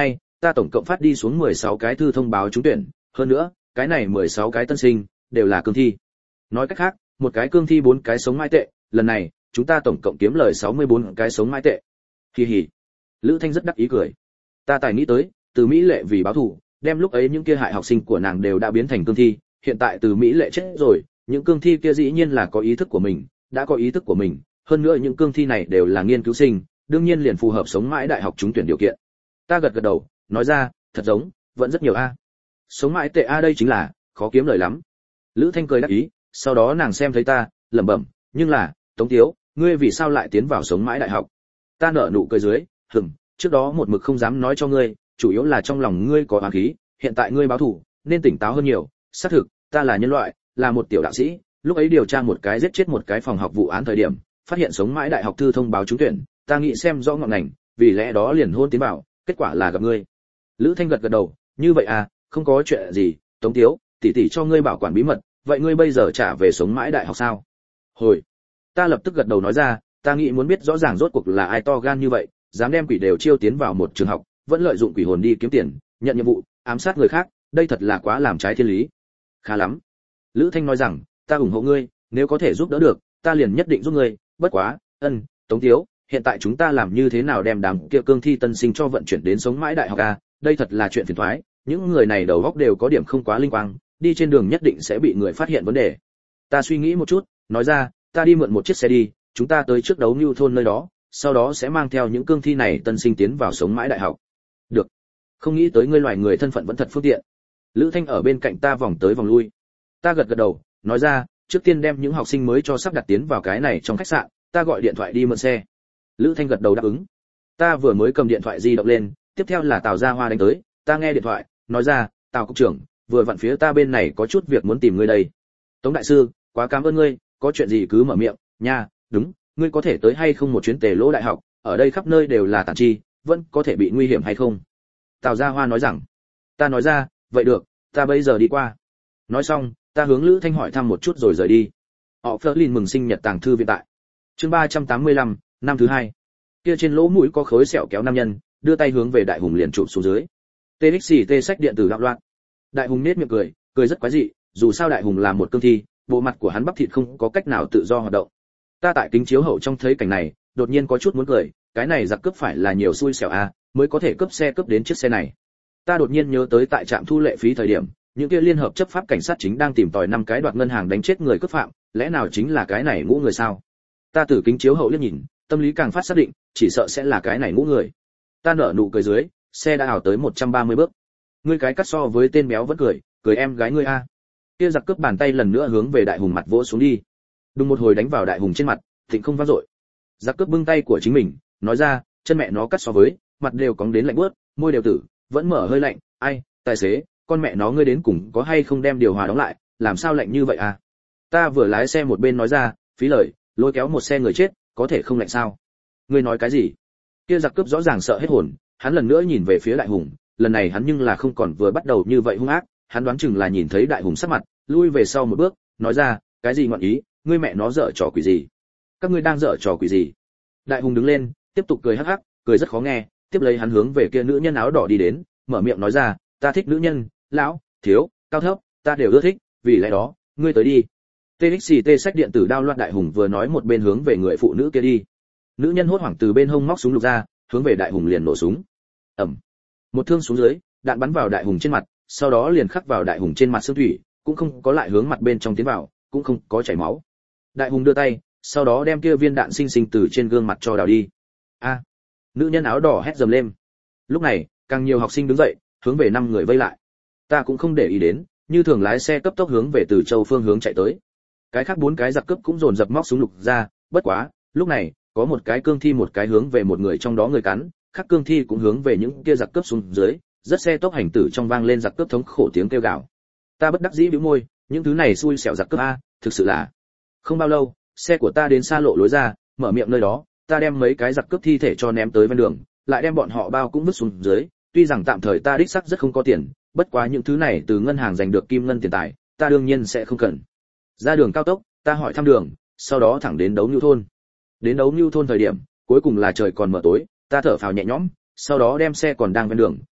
ta tổng cộng phát đi xuống mười sáu cái thư thông báo trúng tuyển, hơn nữa, cái này mười sáu cái tân sinh đều là cương thi. Nói cách khác, một cái cương thi bốn cái sống mãi tệ, lần này, chúng ta tổng cộng kiếm lời sáu mươi bốn cái sống mãi tệ. Hi hi. Lữ Thanh rất đắc ý cười. Ta tài nghĩ tới, từ Mỹ Lệ vì báo thù, đem lúc ấy những kia hại học sinh của nàng đều đã biến thành cương thi, hiện tại từ Mỹ Lệ chết rồi, những cương thi kia dĩ nhiên là có ý thức của mình, đã có ý thức của mình, hơn nữa những cương thi này đều là nghiên cứu sinh, đương nhiên liền phù hợp sống mãi đại học trúng tuyển điều kiện. Ta gật gật đầu, nói ra, thật giống, vẫn rất nhiều a. Sống mãi tệ a đây chính là khó kiếm lời lắm. Lữ Thanh cười đắc ý, sau đó nàng xem thấy ta, lẩm bẩm, nhưng là, Tống Tiếu, ngươi vì sao lại tiến vào sống mãi đại học? Ta nở nụ cười dưới, hừm, trước đó một mực không dám nói cho ngươi, chủ yếu là trong lòng ngươi có oán khí, hiện tại ngươi báo thù, nên tỉnh táo hơn nhiều. Xác thực, ta là nhân loại, là một tiểu đạo sĩ, lúc ấy điều tra một cái giết chết một cái phòng học vụ án thời điểm, phát hiện sống mãi đại học thư thông báo trúng tuyển, ta nghĩ xem rõ ngọn ngành, vì lẽ đó liền hôn tiến vào, kết quả là gặp ngươi. Lữ Thanh gật gật đầu, như vậy à, không có chuyện gì, Tống Tiếu, tỷ tỷ cho ngươi bảo quản bí mật, vậy ngươi bây giờ trả về sống mãi đại học sao? Hồi, ta lập tức gật đầu nói ra, ta nghĩ muốn biết rõ ràng rốt cuộc là ai to gan như vậy, dám đem quỷ đều chiêu tiến vào một trường học, vẫn lợi dụng quỷ hồn đi kiếm tiền, nhận nhiệm vụ, ám sát người khác, đây thật là quá làm trái thiên lý. Khá lắm. Lữ Thanh nói rằng, ta ủng hộ ngươi, nếu có thể giúp đỡ được, ta liền nhất định giúp ngươi, bất quá, ân, Tống Tiếu, hiện tại chúng ta làm như thế nào đem đám kia cương thi tân sinh cho vận chuyển đến sống mãi đại học a, đây thật là chuyện phiền toái, những người này đầu óc đều có điểm không quá linh quang, đi trên đường nhất định sẽ bị người phát hiện vấn đề. Ta suy nghĩ một chút, nói ra, ta đi mượn một chiếc xe đi, chúng ta tới trước đấu Nưu thôn nơi đó, sau đó sẽ mang theo những cương thi này tân sinh tiến vào sống mãi đại học. Được. Không nghĩ tới ngươi loài người thân phận vẫn thật phương tiện. Lữ Thanh ở bên cạnh ta vòng tới vòng lui. Ta gật gật đầu, nói ra, trước tiên đem những học sinh mới cho sắp đặt tiến vào cái này trong khách sạn, ta gọi điện thoại đi mượn xe. Lữ Thanh gật đầu đáp ứng. Ta vừa mới cầm điện thoại di động lên, tiếp theo là Tào Gia Hoa đánh tới, ta nghe điện thoại, nói ra, Tào cục trưởng, vừa vặn phía ta bên này có chút việc muốn tìm ngươi đây. Tống đại sư, quá cảm ơn ngươi, có chuyện gì cứ mở miệng, nha, đúng, ngươi có thể tới hay không một chuyến Tề Lỗ đại học, ở đây khắp nơi đều là tàn chi, vẫn có thể bị nguy hiểm hay không? Tào Gia Hoa nói rằng. Ta nói ra, vậy được, ta bây giờ đi qua. Nói xong, ta hướng Lữ Thanh hỏi thăm một chút rồi rời đi. Họ Flerlin mừng sinh nhật tàng thư viện tại. Chương ba trăm tám mươi lăm, năm thứ hai. Kia trên lỗ mũi có khối sẹo kéo nam nhân, đưa tay hướng về Đại Hùng liền chụp xuống dưới. tê ích xê tê sách điện tử đạo loạn. Đại Hùng nét miệng cười, cười rất quái dị, dù sao Đại Hùng là một cương thi, bộ mặt của hắn bắp thịt không có cách nào tự do hoạt động. Ta tại kính chiếu hậu trong thấy cảnh này, đột nhiên có chút muốn cười, cái này giặc cướp phải là nhiều xui xẻo a, mới có thể cướp xe cướp đến chiếc xe này. Ta đột nhiên nhớ tới tại trạm thu lệ phí thời điểm, những kia liên hợp chấp pháp cảnh sát chính đang tìm tòi năm cái đoạt ngân hàng đánh chết người cướp phạm, lẽ nào chính là cái này ngũ người sao? Ta từ kính chiếu hậu liếc nhìn, tâm lý càng phát xác định, chỉ sợ sẽ là cái này ngũ người. Ta nở nụ cười dưới, xe đã ảo tới một trăm ba mươi bước. Ngươi cái cắt so với tên béo vẫn cười, cười em gái ngươi a. Kia giặc cướp bàn tay lần nữa hướng về Đại Hùng mặt vỗ xuống đi. Đùng một hồi đánh vào Đại Hùng trên mặt, thịnh không vang dội. Giặc cướp bưng tay của chính mình, nói ra, chân mẹ nó cắt so với, mặt đều cóng đến lạnh buốt, môi đều tử, vẫn mở hơi lạnh, ai, tài xế, con mẹ nó ngươi đến cùng có hay không đem điều hòa đóng lại, làm sao lạnh như vậy à? Ta vừa lái xe một bên nói ra, phí lời, lôi kéo một xe người chết, có thể không lạnh sao? Ngươi nói cái gì? Kia giặc cướp rõ ràng sợ hết hồn, hắn lần nữa nhìn về phía Đại Hùng, lần này hắn nhưng là không còn vừa bắt đầu như vậy hung ác, hắn đoán chừng là nhìn thấy Đại Hùng sắc mặt, lui về sau một bước, nói ra, cái gì ngọn ý, ngươi mẹ nó dở trò quỷ gì? Các ngươi đang dở trò quỷ gì? Đại Hùng đứng lên, tiếp tục cười hắc hắc, cười rất khó nghe, tiếp lấy hắn hướng về kia nữ nhân áo đỏ đi đến, mở miệng nói ra, ta thích nữ nhân, lão, thiếu, cao thấp, ta đều ưa thích, vì lẽ đó, ngươi tới đi. tê ích xê tê sách điện tử đao loạn. Đại Hùng vừa nói một bên hướng về người phụ nữ kia đi. Nữ nhân hốt hoảng từ bên hông móc súng lục ra, hướng về Đại Hùng liền nổ súng. Ầm. Một thương xuống dưới, đạn bắn vào Đại Hùng trên mặt, sau đó liền khắc vào Đại Hùng trên mặt xương thủy, cũng không có lại hướng mặt bên trong tiến vào, cũng không có chảy máu. Đại Hùng đưa tay, sau đó đem kia viên đạn sinh sinh từ trên gương mặt cho đào đi. A. Nữ nhân áo đỏ hét dầm lên. Lúc này, càng nhiều học sinh đứng dậy, hướng về năm người vây lại. Ta cũng không để ý đến, như thường lái xe cấp tốc hướng về Từ Châu phương hướng chạy tới. Cái khác bốn cái giặc cướp cũng dồn dập móc súng lục ra, bất quá, lúc này, có một cái cương thi một cái hướng về một người trong đó người cắn, khác cương thi cũng hướng về những kia giặc cướp xuống dưới, rất xe tốc hành tử trong vang lên giặc cướp thống khổ tiếng kêu gào. Ta bất đắc dĩ bĩu môi, những thứ này xui xẻo giặc cướp a, thực sự là. Không bao lâu, xe của ta đến xa lộ lối ra, mở miệng nơi đó, ta đem mấy cái giặc cướp thi thể cho ném tới ven đường, lại đem bọn họ bao cũng vứt xuống dưới, tuy rằng tạm thời ta đích xác rất không có tiền, bất quá những thứ này từ ngân hàng giành được kim ngân tiền tài, ta đương nhiên sẽ không cần. Ra đường cao tốc, ta hỏi thăm đường, sau đó thẳng đến Đấu Nưu thôn. Đến Đấu Nưu thôn thời điểm, cuối cùng là trời còn mờ tối, ta thở phào nhẹ nhõm, sau đó đem xe còn đang ven đường,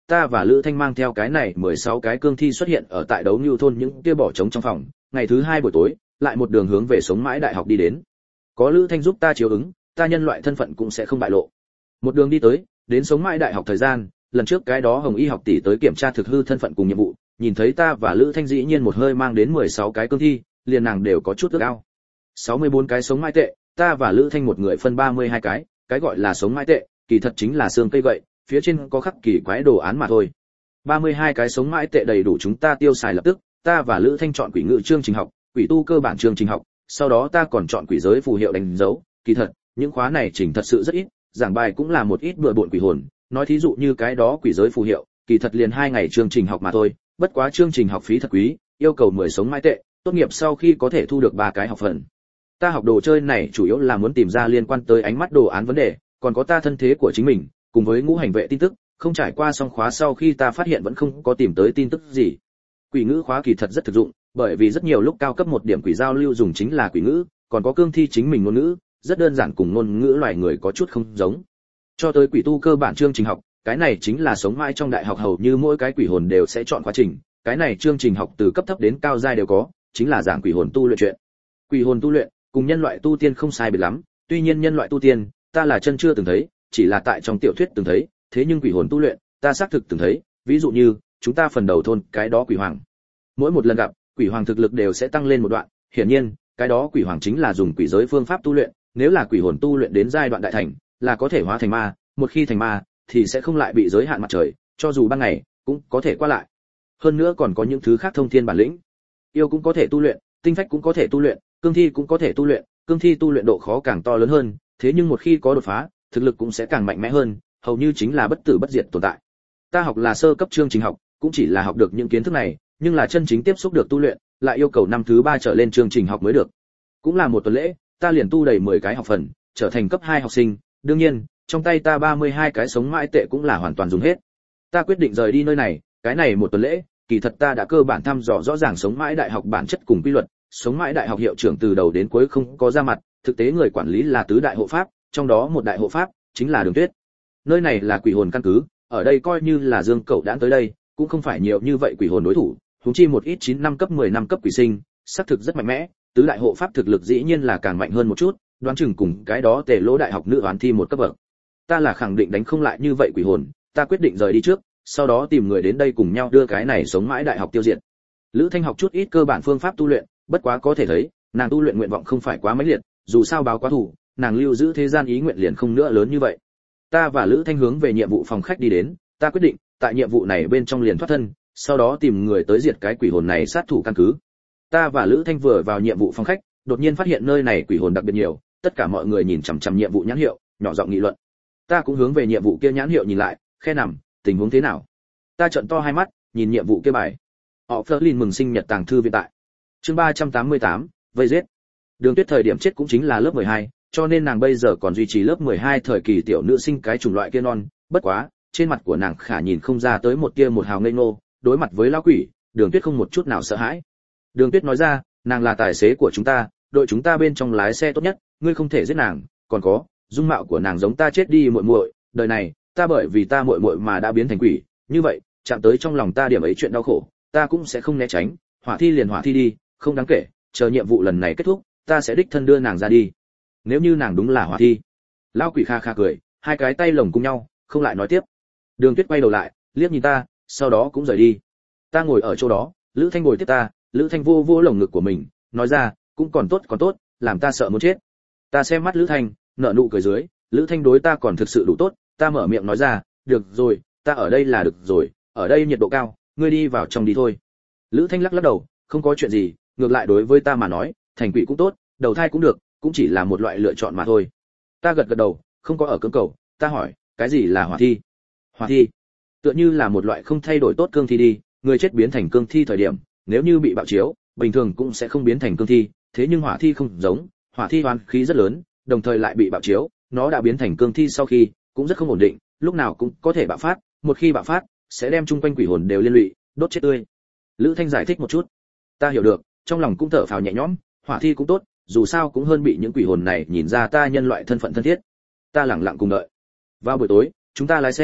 ta và Lữ Thanh mang theo cái này mười sáu cái cương thi xuất hiện ở tại Đấu Nưu thôn những kia bỏ trống trong phòng, ngày thứ hai buổi tối, lại một đường hướng về Sống Mãi Đại học đi đến. Có Lữ Thanh giúp ta chiếu ứng, ta nhân loại thân phận cũng sẽ không bại lộ. Một đường đi tới, đến Sống Mãi Đại học thời gian, lần trước cái đó Hồng Y học tỷ tới kiểm tra thực hư thân phận cùng nhiệm vụ, nhìn thấy ta và Lữ Thanh dĩ nhiên một hơi mang đến mười sáu cái cương thi, liền nàng đều có chút ước ao. sáu mươi bốn cái sống mãi tệ, ta và Lữ Thanh một người phân ba mươi hai cái, cái gọi là sống mãi tệ, kỳ thật chính là xương cây gậy, phía trên có khắc kỳ quái đồ án mà thôi. ba mươi hai cái sống mãi tệ đầy đủ chúng ta tiêu xài lập tức, ta và Lữ Thanh chọn quỷ ngự chương trình học, quỷ tu cơ bản chương trình học, sau đó ta còn chọn quỷ giới phù hiệu đánh dấu, kỳ thật, những khóa này chỉnh thật sự rất ít, giảng bài cũng là một ít bừa bộn quỷ hồn, nói thí dụ như cái đó quỷ giới phù hiệu, kỳ thật liền hai ngày chương trình học mà thôi, bất quá chương trình học phí thật quý, yêu cầu mười sống mãi tệ, tốt nghiệp sau khi có thể thu được ba cái học phần. Ta học đồ chơi này chủ yếu là muốn tìm ra liên quan tới ánh mắt đồ án vấn đề, còn có ta thân thế của chính mình, cùng với ngũ hành vệ tin tức, không trải qua xong khóa sau khi ta phát hiện vẫn không có tìm tới tin tức gì. Quỷ ngữ khóa kỳ thật rất thực dụng, bởi vì rất nhiều lúc cao cấp một điểm quỷ giao lưu dùng chính là quỷ ngữ, còn có cương thi chính mình ngôn ngữ, rất đơn giản cùng ngôn ngữ loài người có chút không giống. Cho tới quỷ tu cơ bản chương trình học, cái này chính là sống mãi trong đại học hầu như mỗi cái quỷ hồn đều sẽ chọn quá trình, cái này chương trình học từ cấp thấp đến cao giai đều có, chính là giảng quỷ hồn tu luyện chuyện. Quỷ hồn tu luyện cùng nhân loại tu tiên không sai biệt lắm, tuy nhiên nhân loại tu tiên, ta là chân chưa từng thấy, chỉ là tại trong tiểu thuyết từng thấy, thế nhưng quỷ hồn tu luyện, ta xác thực từng thấy, ví dụ như, chúng ta phần đầu thôn, cái đó quỷ hoàng. Mỗi một lần gặp, quỷ hoàng thực lực đều sẽ tăng lên một đoạn, hiển nhiên, cái đó quỷ hoàng chính là dùng quỷ giới phương pháp tu luyện, nếu là quỷ hồn tu luyện đến giai đoạn đại thành, là có thể hóa thành ma, một khi thành ma, thì sẽ không lại bị giới hạn mặt trời, cho dù ban ngày, cũng có thể qua lại. Hơn nữa còn có những thứ khác thông thiên bản lĩnh. Yêu cũng có thể tu luyện, tinh phách cũng có thể tu luyện, cương thi cũng có thể tu luyện, cương thi tu luyện độ khó càng to lớn hơn, thế nhưng một khi có đột phá, thực lực cũng sẽ càng mạnh mẽ hơn, hầu như chính là bất tử bất diệt tồn tại. Ta học là sơ cấp chương trình học, cũng chỉ là học được những kiến thức này, nhưng là chân chính tiếp xúc được tu luyện, lại yêu cầu năm thứ ba trở lên chương trình học mới được. Cũng là một tuần lễ, ta liền tu đầy mười cái học phần, trở thành cấp hai học sinh, đương nhiên, trong tay ta ba mươi hai cái sống mãi tệ cũng là hoàn toàn dùng hết. Ta quyết định rời đi nơi này, cái này một tuần lễ, kỳ thật ta đã cơ bản thăm dò rõ ràng sống mãi đại học bản chất cùng quy luật, sống mãi đại học hiệu trưởng từ đầu đến cuối không có ra mặt, thực tế người quản lý là tứ đại hộ pháp, trong đó một đại hộ pháp chính là Đường Tuyết. Nơi này là quỷ hồn căn cứ, ở đây coi như là Dương Cẩu đãng tới đây, cũng không phải nhiều như vậy quỷ hồn đối thủ, huống chi một ít chín năm cấp mười năm cấp quỷ sinh, xác thực rất mạnh mẽ, tứ đại hộ pháp thực lực dĩ nhiên là càng mạnh hơn một chút, đoán chừng cùng cái đó Tề Lỗ đại học nữ oán thi một cấp bậc. Ta là khẳng định đánh không lại như vậy quỷ hồn, ta quyết định rời đi trước, sau đó tìm người đến đây cùng nhau đưa cái này sống mãi đại học tiêu diệt. Lữ Thanh học chút ít cơ bản phương pháp tu luyện, bất quá có thể thấy, nàng tu luyện nguyện vọng không phải quá mãnh liệt, dù sao báo quá thủ, nàng lưu giữ thế gian ý nguyện liền không nữa lớn như vậy. Ta và Lữ Thanh hướng về nhiệm vụ phòng khách đi đến, ta quyết định, tại nhiệm vụ này bên trong liền thoát thân, sau đó tìm người tới diệt cái quỷ hồn này sát thủ căn cứ. Ta và Lữ Thanh vừa vào nhiệm vụ phòng khách, đột nhiên phát hiện nơi này quỷ hồn đặc biệt nhiều, tất cả mọi người nhìn chằm chằm nhiệm vụ nhãn hiệu, nhỏ giọng nghị luận. Ta cũng hướng về nhiệm vụ kia nhãn hiệu nhìn lại, khe nằm, tình huống thế nào? Ta trợn to hai mắt, nhìn nhiệm vụ kia bài. Họ Flerlin mừng sinh nhật tàng thư viện tại. Chương ba trăm tám mươi tám, vây giết. Đường Tuyết thời điểm chết cũng chính là lớp mười hai, cho nên nàng bây giờ còn duy trì lớp mười hai thời kỳ tiểu nữ sinh cái chủng loại kia non, bất quá, trên mặt của nàng khả nhìn không ra tới một tia một hào ngây ngô, đối mặt với lão quỷ, Đường Tuyết không một chút nào sợ hãi. Đường Tuyết nói ra, nàng là tài xế của chúng ta, đội chúng ta bên trong lái xe tốt nhất, ngươi không thể giết nàng, còn có, dung mạo của nàng giống ta chết đi muội muội, đời này, ta bởi vì ta muội muội mà đã biến thành quỷ, như vậy, chạm tới trong lòng ta điểm ấy chuyện đau khổ, ta cũng sẽ không né tránh, hỏa thi liền hỏa thi đi, không đáng kể, chờ nhiệm vụ lần này kết thúc, ta sẽ đích thân đưa nàng ra đi. Nếu như nàng đúng là hỏa thi. Lão quỷ kha kha cười, hai cái tay lồng cùng nhau, không lại nói tiếp. Đường Tuyết quay đầu lại, liếc nhìn ta, sau đó cũng rời đi. Ta ngồi ở chỗ đó, Lữ Thanh ngồi tiếp ta, Lữ Thanh vô vô lồng ngực của mình, nói ra, cũng còn tốt còn tốt, làm ta sợ muốn chết. Ta xem mắt Lữ Thanh, nở nụ cười dưới, Lữ Thanh đối ta còn thực sự đủ tốt, ta mở miệng nói ra, được rồi, ta ở đây là được rồi, ở đây nhiệt độ cao, ngươi đi vào trong đi thôi. Lữ Thanh lắc lắc đầu, không có chuyện gì, ngược lại đối với ta mà nói, thành quỷ cũng tốt, đầu thai cũng được, cũng chỉ là một loại lựa chọn mà thôi. Ta gật gật đầu, không có ở cưỡng cầu, ta hỏi, cái gì là hỏa thi? Hỏa thi, tựa như là một loại không thay đổi tốt cương thi đi, người chết biến thành cương thi thời điểm, nếu như bị bạo chiếu, bình thường cũng sẽ không biến thành cương thi, thế nhưng hỏa thi không giống, hỏa thi oán khí rất lớn, đồng thời lại bị bạo chiếu, nó đã biến thành cương thi sau khi, cũng rất không ổn định, lúc nào cũng có thể bạo phát, một khi bạo phát, sẽ đem chung quanh quỷ hồn đều liên lụy, đốt chết tươi. Lữ Thanh giải thích một chút, ta hiểu được, trong lòng cũng thở phào nhẹ nhõm, hỏa thi cũng tốt, dù sao cũng hơn bị những quỷ hồn này nhìn ra ta nhân loại thân phận thân thiết. Ta lặng lặng cùng đợi. Vào buổi tối, chúng ta lái xe,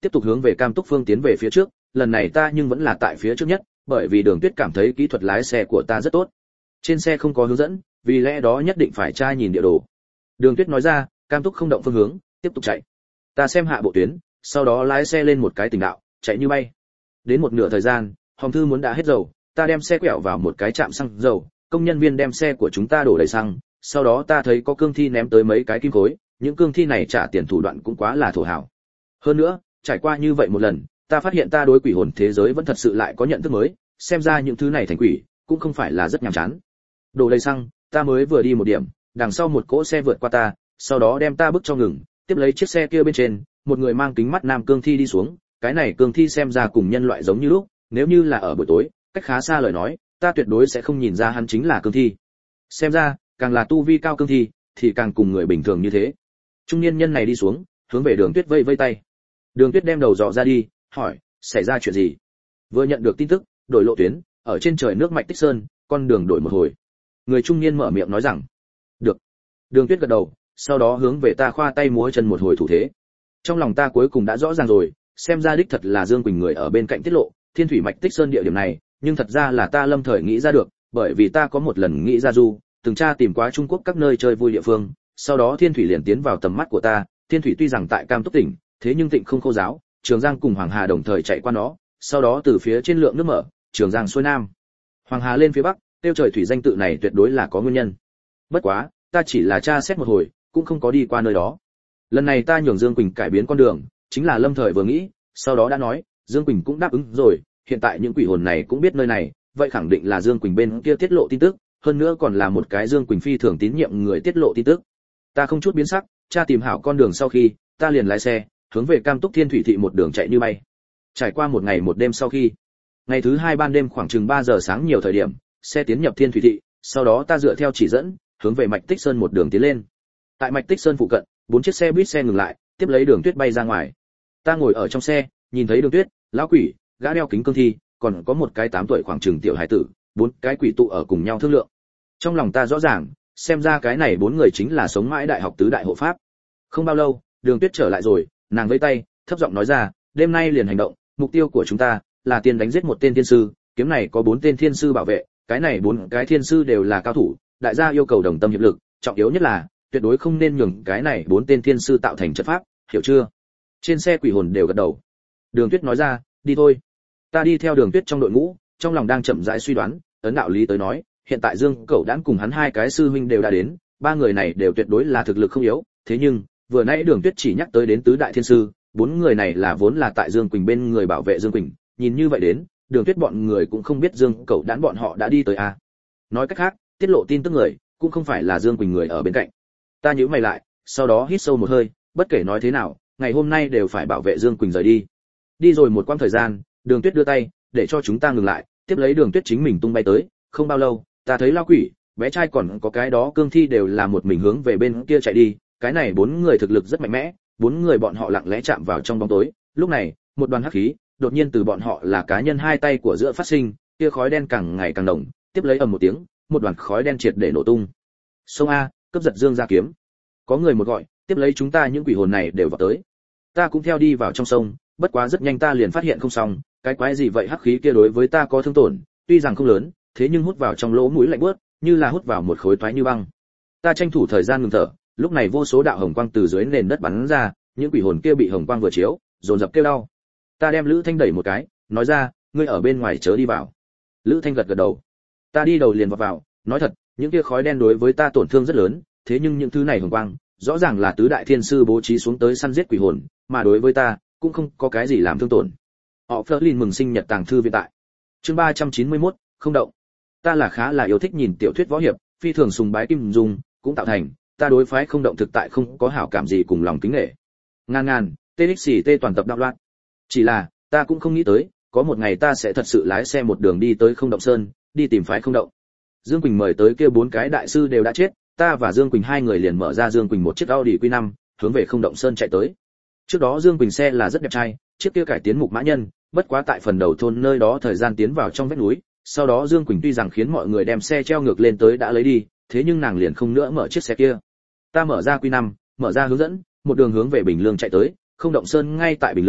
tiếp tục hướng về Cam Túc phương tiến về phía trước, lần này ta nhưng vẫn là tại phía trước nhất, bởi vì Đường Tuyết cảm thấy kỹ thuật lái xe của ta rất tốt. Trên xe không có hướng dẫn, vì lẽ đó nhất định phải tra nhìn địa đồ. Đường Tuyết nói ra, Cam Túc không động phương hướng, tiếp tục chạy. Ta xem hạ bộ tuyến, sau đó lái xe lên một cái tỉnh đạo, chạy như bay. Đến một nửa thời gian, hòm thư muốn đã hết dầu, ta đem xe quẹo vào một cái trạm xăng dầu, công nhân viên đem xe của chúng ta đổ đầy xăng, sau đó ta thấy có cương thi ném tới mấy cái kim khối, những cương thi này trả tiền thủ đoạn cũng quá là thổ hảo. Hơn nữa, trải qua như vậy một lần, ta phát hiện ta đối quỷ hồn thế giới vẫn thật sự lại có nhận thức mới, xem ra những thứ này thành quỷ cũng không phải là rất nhàm chán. Đổ đầy xăng, ta mới vừa đi một điểm, đằng sau một cỗ xe vượt qua ta, sau đó đem ta bước cho ngừng, tiếp lấy chiếc xe kia bên trên, một người mang kính mắt nam cương thi đi xuống, cái này cương thi xem ra cùng nhân loại giống như lúc, nếu như là ở buổi tối, cách khá xa lời nói, ta tuyệt đối sẽ không nhìn ra hắn chính là cương thi. Xem ra, càng là tu vi cao cương thi, thì càng cùng người bình thường như thế. Trung niên nhân này đi xuống, hướng về Đường Tuyết vây vây tay. Đường Tuyết đem đầu dò ra đi, hỏi, xảy ra chuyện gì? Vừa nhận được tin tức, đổi lộ tuyến, ở trên trời nước Mạch Tích Sơn, con đường đổi một hồi. Người trung niên mở miệng nói rằng, được. Đường Tuyết gật đầu, sau đó hướng về ta khoa tay múa chân một hồi thủ thế. Trong lòng ta cuối cùng đã rõ ràng rồi, xem ra đích thật là Dương Quỳnh người ở bên cạnh tiết lộ, Thiên Thủy Mạch Tích Sơn địa điểm này, nhưng thật ra là ta lâm thời nghĩ ra được, bởi vì ta có một lần nghĩ ra du, từng tra tìm qua Trung Quốc các nơi chơi vui địa phương, sau đó Thiên Thủy liền tiến vào tầm mắt của ta, Thiên Thủy tuy rằng tại Cam Túc tỉnh, thế nhưng Tịnh không khô giáo, Trường Giang cùng Hoàng Hà đồng thời chạy qua nó, sau đó từ phía trên lượng nước mở, Trường Giang xuôi nam, Hoàng Hà lên phía bắc, tiêu trời thủy danh tự này tuyệt đối là có nguyên nhân. Bất quá, ta chỉ là tra xét một hồi, cũng không có đi qua nơi đó. Lần này ta nhường Dương Quỳnh cải biến con đường, chính là lâm thời vừa nghĩ, sau đó đã nói, Dương Quỳnh cũng đáp ứng rồi, hiện tại những quỷ hồn này cũng biết nơi này, vậy khẳng định là Dương Quỳnh bên kia tiết lộ tin tức, hơn nữa còn là một cái Dương Quỳnh phi thường tín nhiệm người tiết lộ tin tức. Ta không chút biến sắc, tra tìm hảo con đường sau khi, ta liền lái xe, hướng về Cam Túc Thiên Thủy thị một đường chạy như bay. Trải qua một ngày một đêm sau khi, ngày thứ hai ban đêm khoảng chừng ba giờ sáng nhiều thời điểm, xe tiến nhập Thiên Thủy thị, sau đó ta dựa theo chỉ dẫn, hướng về Mạch Tích Sơn một đường tiến lên. Tại Mạch Tích Sơn phụ cận, bốn chiếc xe buýt xe ngừng lại, tiếp lấy Đường Tuyết bay ra ngoài. Ta ngồi ở trong xe, nhìn thấy Đường Tuyết, lão quỷ, gã đeo kính cương thi, còn có một cái tám tuổi khoảng chừng tiểu hải tử, bốn cái quỷ tụ ở cùng nhau thương lượng. Trong lòng ta rõ ràng, xem ra cái này bốn người chính là sống mãi đại học tứ đại hộ pháp. Không bao lâu, Đường Tuyết trở lại rồi, nàng vẫy tay, thấp giọng nói ra, đêm nay liền hành động, mục tiêu của chúng ta là tiên đánh giết một tên thiên sư, kiếm này có bốn tên thiên sư bảo vệ, cái này bốn cái thiên sư đều là cao thủ, đại gia yêu cầu đồng tâm hiệp lực, trọng yếu nhất là tuyệt đối không nên nhường cái này bốn tên thiên sư tạo thành trận pháp, hiểu chưa? Trên xe quỷ hồn đều gật đầu. Đường Tuyết nói ra, đi thôi. Ta đi theo Đường Tuyết trong đội ngũ, trong lòng đang chậm rãi suy đoán, ấn đạo lý tới nói, hiện tại Dương Cẩu Đãn cùng hắn hai cái sư huynh đều đã đến, ba người này đều tuyệt đối là thực lực không yếu, thế nhưng, vừa nãy Đường Tuyết chỉ nhắc tới đến tứ đại thiên sư, bốn người này là vốn là tại Dương Quỳnh bên người bảo vệ Dương Quỳnh, nhìn như vậy đến, Đường Tuyết bọn người cũng không biết Dương Cẩu Đãn bọn họ đã đi tới à? Nói cách khác, tiết lộ tin tức người, cũng không phải là Dương Quỳnh người ở bên cạnh. Ta nhíu mày lại, sau đó hít sâu một hơi, bất kể nói thế nào, ngày hôm nay đều phải bảo vệ Dương Quỳnh rời đi. Đi rồi một quãng thời gian, Đường Tuyết đưa tay, để cho chúng ta ngừng lại, tiếp lấy Đường Tuyết chính mình tung bay tới, không bao lâu, ta thấy lão quỷ, bé trai còn có cái đó cương thi đều là một mình hướng về bên kia chạy đi, cái này bốn người thực lực rất mạnh mẽ, bốn người bọn họ lặng lẽ chạm vào trong bóng tối, lúc này, một đoàn hắc khí, đột nhiên từ bọn họ là cá nhân hai tay của giữa phát sinh, kia khói đen càng ngày càng nồng, tiếp lấy ầm một tiếng, một đoàn khói đen triệt để nổ tung. Sông a, cướp giật Dương gia kiếm. Có người một gọi, tiếp lấy chúng ta những quỷ hồn này đều vào tới. Ta cũng theo đi vào trong sông, bất quá rất nhanh ta liền phát hiện không xong, cái quái gì vậy hắc khí kia đối với ta có thương tổn, tuy rằng không lớn, thế nhưng hút vào trong lỗ mũi lạnh buốt, như là hút vào một khối toái như băng. Ta tranh thủ thời gian ngừng thở, lúc này vô số đạo hồng quang từ dưới nền đất bắn ra, những quỷ hồn kia bị hồng quang vừa chiếu, dồn dập kêu đau. Ta đem Lữ Thanh đẩy một cái, nói ra, ngươi ở bên ngoài chớ đi vào. Lữ Thanh gật gật đầu. Ta đi đầu liền vào vào, nói thật, những kia khói đen đối với ta tổn thương rất lớn, thế nhưng những thứ này hồng quang, rõ ràng là tứ đại thiên sư bố trí xuống tới săn giết quỷ hồn, mà đối với ta, cũng không có cái gì làm thương tổn. Họ Flerlin mừng sinh nhật tàng thư viện tại. Chương ba trăm chín mươi mốt, không động. Ta là khá là yêu thích nhìn tiểu thuyết võ hiệp, phi thường sùng bái Kim Dung, cũng tạo thành, ta đối phái không động thực tại không có hảo cảm gì cùng lòng kính nể. Ngàn ngàn, tê ích xì tê toàn tập đạo loạn. Chỉ là, ta cũng không nghĩ tới, có một ngày ta sẽ thật sự lái xe một đường đi tới Không Động Sơn, đi tìm phái không động. Dương Quỳnh mời tới kia bốn cái đại sư đều đã chết, ta và Dương Quỳnh hai người liền mở ra Dương Quỳnh một chiếc Audi Q năm, hướng về Không Động Sơn chạy tới. Trước đó Dương Quỳnh xe là rất đẹp trai, chiếc kia cải tiến mục mã nhân, bất quá tại phần đầu thôn nơi đó thời gian tiến vào trong vách núi, sau đó Dương Quỳnh tuy rằng khiến mọi người đem xe treo ngược lên tới đã lấy đi, thế nhưng nàng liền không nữa mở chiếc xe kia. Ta mở ra Q năm, mở ra hướng dẫn, một đường hướng về Bình Lương chạy tới, Không Động Sơn ngay tại Bình Lương,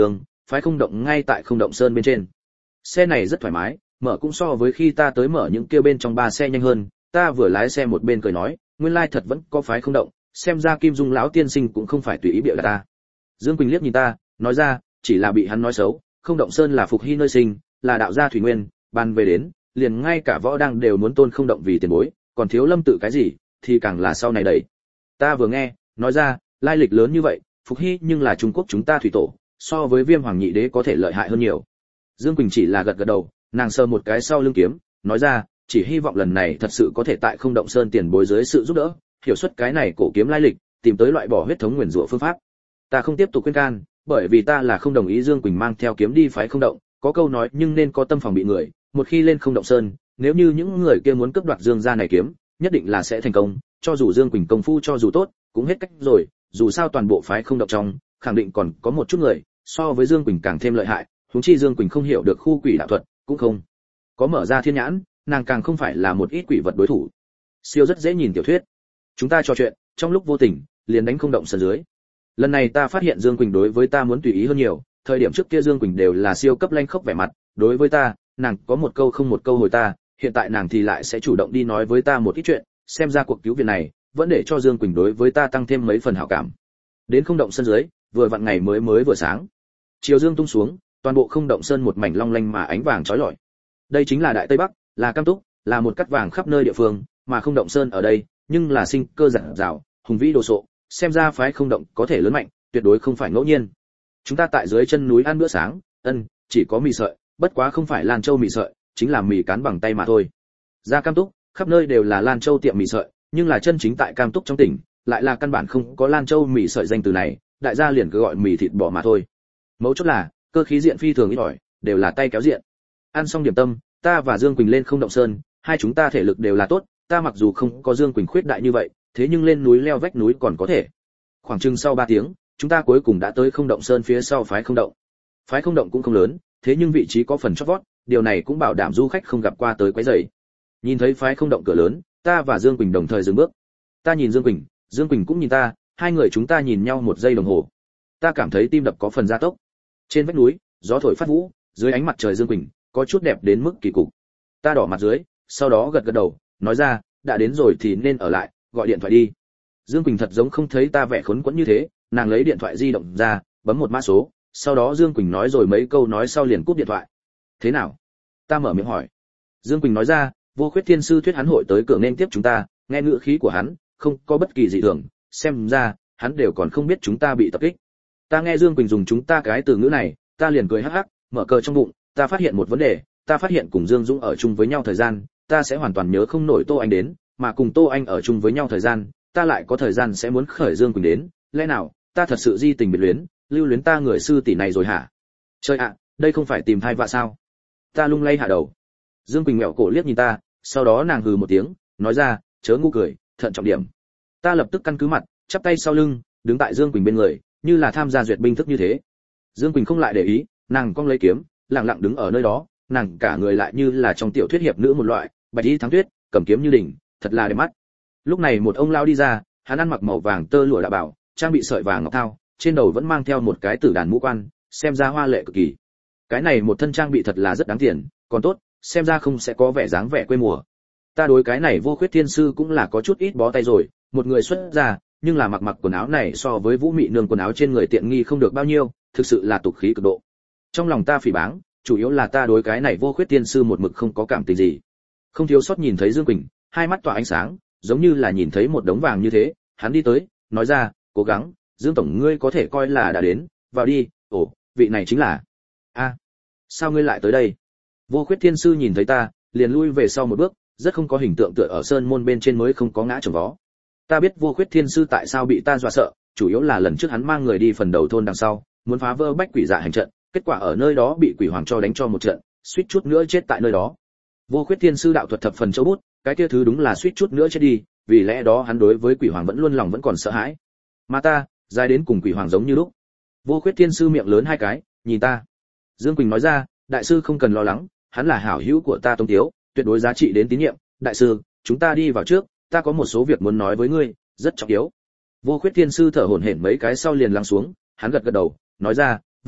phái không động ngay tại không động sơn bên trên. Xe này rất thoải mái, mở cũng so với khi ta tới mở những kia bên trong ba xe nhanh hơn. Ta vừa lái xe một bên cười nói, nguyên lai thật vẫn có phái không động, xem ra Kim Dung lão tiên sinh cũng không phải tùy ý bịa đặt ta. Dương Quỳnh liếc nhìn ta, nói ra, chỉ là bị hắn nói xấu, không động sơn là phục hy nơi sinh, là đạo gia thủy nguyên, ban về đến, liền ngay cả võ đang đều muốn tôn không động vì tiền bối, còn thiếu lâm tự cái gì, thì càng là sau này đẩy. Ta vừa nghe, nói ra, lai lịch lớn như vậy, phục hy nhưng là Trung Quốc chúng ta thủy tổ, so với Viêm Hoàng Nhị Đế có thể lợi hại hơn nhiều. Dương Quỳnh chỉ là gật gật đầu, nàng sờ một cái sau lưng kiếm, nói ra, chỉ hy vọng lần này thật sự có thể tại không động sơn tiền bối dưới sự giúp đỡ, hiểu xuất cái này cổ kiếm lai lịch, tìm tới loại bỏ huyết thống nguyền rủa phương pháp. Ta không tiếp tục khuyên can, bởi vì ta là không đồng ý Dương Quỳnh mang theo kiếm đi phái không động, có câu nói nhưng nên có tâm phòng bị người, một khi lên không động sơn, nếu như những người kia muốn cướp đoạt Dương gia này kiếm, nhất định là sẽ thành công, cho dù Dương Quỳnh công phu cho dù tốt, cũng hết cách rồi, dù sao toàn bộ phái không động trong, khẳng định còn có một chút người, so với Dương Quỳnh càng thêm lợi hại, huống chi Dương Quỳnh không hiểu được khu quỷ đạo thuật, cũng không có mở ra thiên nhãn, nàng càng không phải là một ít quỷ vật đối thủ. Siêu rất dễ nhìn tiểu thuyết. Chúng ta trò chuyện, trong lúc vô tình, liền đánh không động sân dưới. Lần này ta phát hiện Dương Quỳnh đối với ta muốn tùy ý hơn nhiều, thời điểm trước kia Dương Quỳnh đều là siêu cấp lanh khốc vẻ mặt, đối với ta, nàng có một câu không một câu hồi ta, hiện tại nàng thì lại sẽ chủ động đi nói với ta một ít chuyện, xem ra cuộc cứu viện này vẫn để cho Dương Quỳnh đối với ta tăng thêm mấy phần hảo cảm. Đến không động sân dưới, vừa vặn ngày mới mới vừa sáng. Chiều dương tung xuống, toàn bộ không động sơn một mảnh long lanh mà ánh vàng chói lọi. Đây chính là Đại Tây Bắc, là Cam Túc, là một cắt vàng khắp nơi địa phương, mà không động sơn ở đây, nhưng là sinh cơ rạng rào, hùng vĩ đồ sộ, xem ra phái không động có thể lớn mạnh, tuyệt đối không phải ngẫu nhiên. Chúng ta tại dưới chân núi ăn bữa sáng, ân, chỉ có mì sợi, bất quá không phải Lan Châu mì sợi, chính là mì cán bằng tay mà thôi. Ra Cam Túc, khắp nơi đều là Lan Châu tiệm mì sợi, nhưng là chân chính tại Cam Túc trong tỉnh, lại là căn bản không có Lan Châu mì sợi danh từ này, đại gia liền cứ gọi mì thịt bò mà thôi. Mấu chốt là, cơ khí diện phi thường ít ỏi, đều là tay kéo diện. Ăn xong điểm tâm, ta và Dương Quỳnh lên không động sơn, hai chúng ta thể lực đều là tốt, ta mặc dù không có Dương Quỳnh khuyết đại như vậy, thế nhưng lên núi leo vách núi còn có thể. Khoảng chừng sau ba tiếng, chúng ta cuối cùng đã tới không động sơn phía sau phái không động. Phái không động cũng không lớn, thế nhưng vị trí có phần chót vót, điều này cũng bảo đảm du khách không gặp qua tới quấy rầy. Nhìn thấy phái không động cửa lớn, ta và Dương Quỳnh đồng thời dừng bước. Ta nhìn Dương Quỳnh, Dương Quỳnh cũng nhìn ta, hai người chúng ta nhìn nhau một giây đồng hồ. Ta cảm thấy tim đập có phần gia tốc. Trên vách núi, gió thổi phát vũ, dưới ánh mặt trời Dương Quỳnh, có chút đẹp đến mức kỳ cục. Ta đỏ mặt dưới, sau đó gật gật đầu, nói ra, đã đến rồi thì nên ở lại, gọi điện thoại đi. Dương Quỳnh thật giống không thấy ta vẻ khốn quẫn như thế, nàng lấy điện thoại di động ra, bấm một mã số, sau đó Dương Quỳnh nói rồi mấy câu nói sau liền cúp điện thoại. Thế nào? Ta mở miệng hỏi. Dương Quỳnh nói ra, Vô Khuyết Thiên sư thuyết hắn hội tới cửa nên tiếp chúng ta, nghe ngữ khí của hắn, không có bất kỳ dị thường, xem ra hắn đều còn không biết chúng ta bị tập kích. Ta nghe Dương Quỳnh dùng chúng ta cái từ ngữ này, ta liền cười hắc hắc, mở cờ trong bụng, ta phát hiện một vấn đề, ta phát hiện cùng Dương Dũng ở chung với nhau thời gian, ta sẽ hoàn toàn nhớ không nổi Tô Anh đến, mà cùng Tô Anh ở chung với nhau thời gian, ta lại có thời gian sẽ muốn khởi Dương Quỳnh đến, lẽ nào ta thật sự di tình biệt luyến, lưu luyến ta người sư tỷ này rồi hả? Trời ạ, đây không phải tìm thai vạ sao? Ta lung lay hạ đầu. Dương Quỳnh mẹo cổ liếc nhìn ta, sau đó nàng hừ một tiếng, nói ra, chớ ngu cười, thận trọng điểm. Ta lập tức căn cứ mặt, chắp tay sau lưng, đứng tại Dương Quỳnh bên người, như là tham gia duyệt binh thức như thế. Dương Quỳnh không lại để ý, nàng cong lấy kiếm, lặng lặng đứng ở nơi đó, nàng cả người lại như là trong tiểu thuyết hiệp nữ một loại, bạch y thắng tuyết, cầm kiếm như đỉnh, thật là đẹp mắt. Lúc này một ông lao đi ra, hắn ăn mặc màu vàng tơ lụa đạo bảo, trang bị sợi vàng ngọc thao, trên đầu vẫn mang theo một cái tử đàn mũ quan, xem ra hoa lệ cực kỳ. Cái này một thân trang bị thật là rất đáng tiền, còn tốt, xem ra không sẽ có vẻ dáng vẻ quê mùa. Ta đối cái này Vô Khuyết Thiên sư cũng là có chút ít bó tay rồi, một người xuất gia, nhưng là mặc mặc quần áo này so với Vũ Mị nương quần áo trên người tiện nghi không được bao nhiêu, thực sự là tục khí cực độ. Trong lòng ta phỉ báng, chủ yếu là ta đối cái này Vô Khuyết Thiên sư một mực không có cảm tình gì. Không thiếu sót nhìn thấy Dương Quỳnh, hai mắt tỏa ánh sáng, giống như là nhìn thấy một đống vàng như thế, hắn đi tới, nói ra, cố gắng, Dương tổng ngươi có thể coi là đã đến, vào đi. Ồ, vị này chính là. A, à, sao ngươi lại tới đây? Vô Khuyết Thiên sư nhìn thấy ta, liền lui về sau một bước, rất không có hình tượng tựa ở sơn môn bên trên mới không có ngã chồng vó. Ta biết Vô Khuyết Thiên sư tại sao bị ta dọa sợ, chủ yếu là lần trước hắn mang người đi phần đầu thôn đằng sau, muốn phá vỡ bách quỷ dạ hành trận, kết quả ở nơi đó bị quỷ hoàng cho đánh cho một trận, suýt chút nữa chết tại nơi đó. Vô Khuyết Thiên sư đạo thuật thập phần châu bút, cái kia thứ đúng là suýt chút nữa chết đi, vì lẽ đó hắn đối với quỷ hoàng vẫn luôn lòng vẫn còn sợ hãi. Mà ta, dài đến cùng quỷ hoàng giống như lúc. Vô Khuyết Thiên sư miệng lớn hai cái, nhìn ta. Dương Quỳnh nói ra, đại sư không cần lo lắng, hắn là hảo hữu của ta Tông Tiếu, tuyệt đối giá trị đến tín nhiệm. Đại sư, chúng ta đi vào trước, ta có một số việc muốn nói với ngươi, rất trọng yếu. Vô Khuyết Thiên sư thở hổn hển mấy cái sau liền lắng xuống, hắn gật gật đầu, nói ra, vậy được,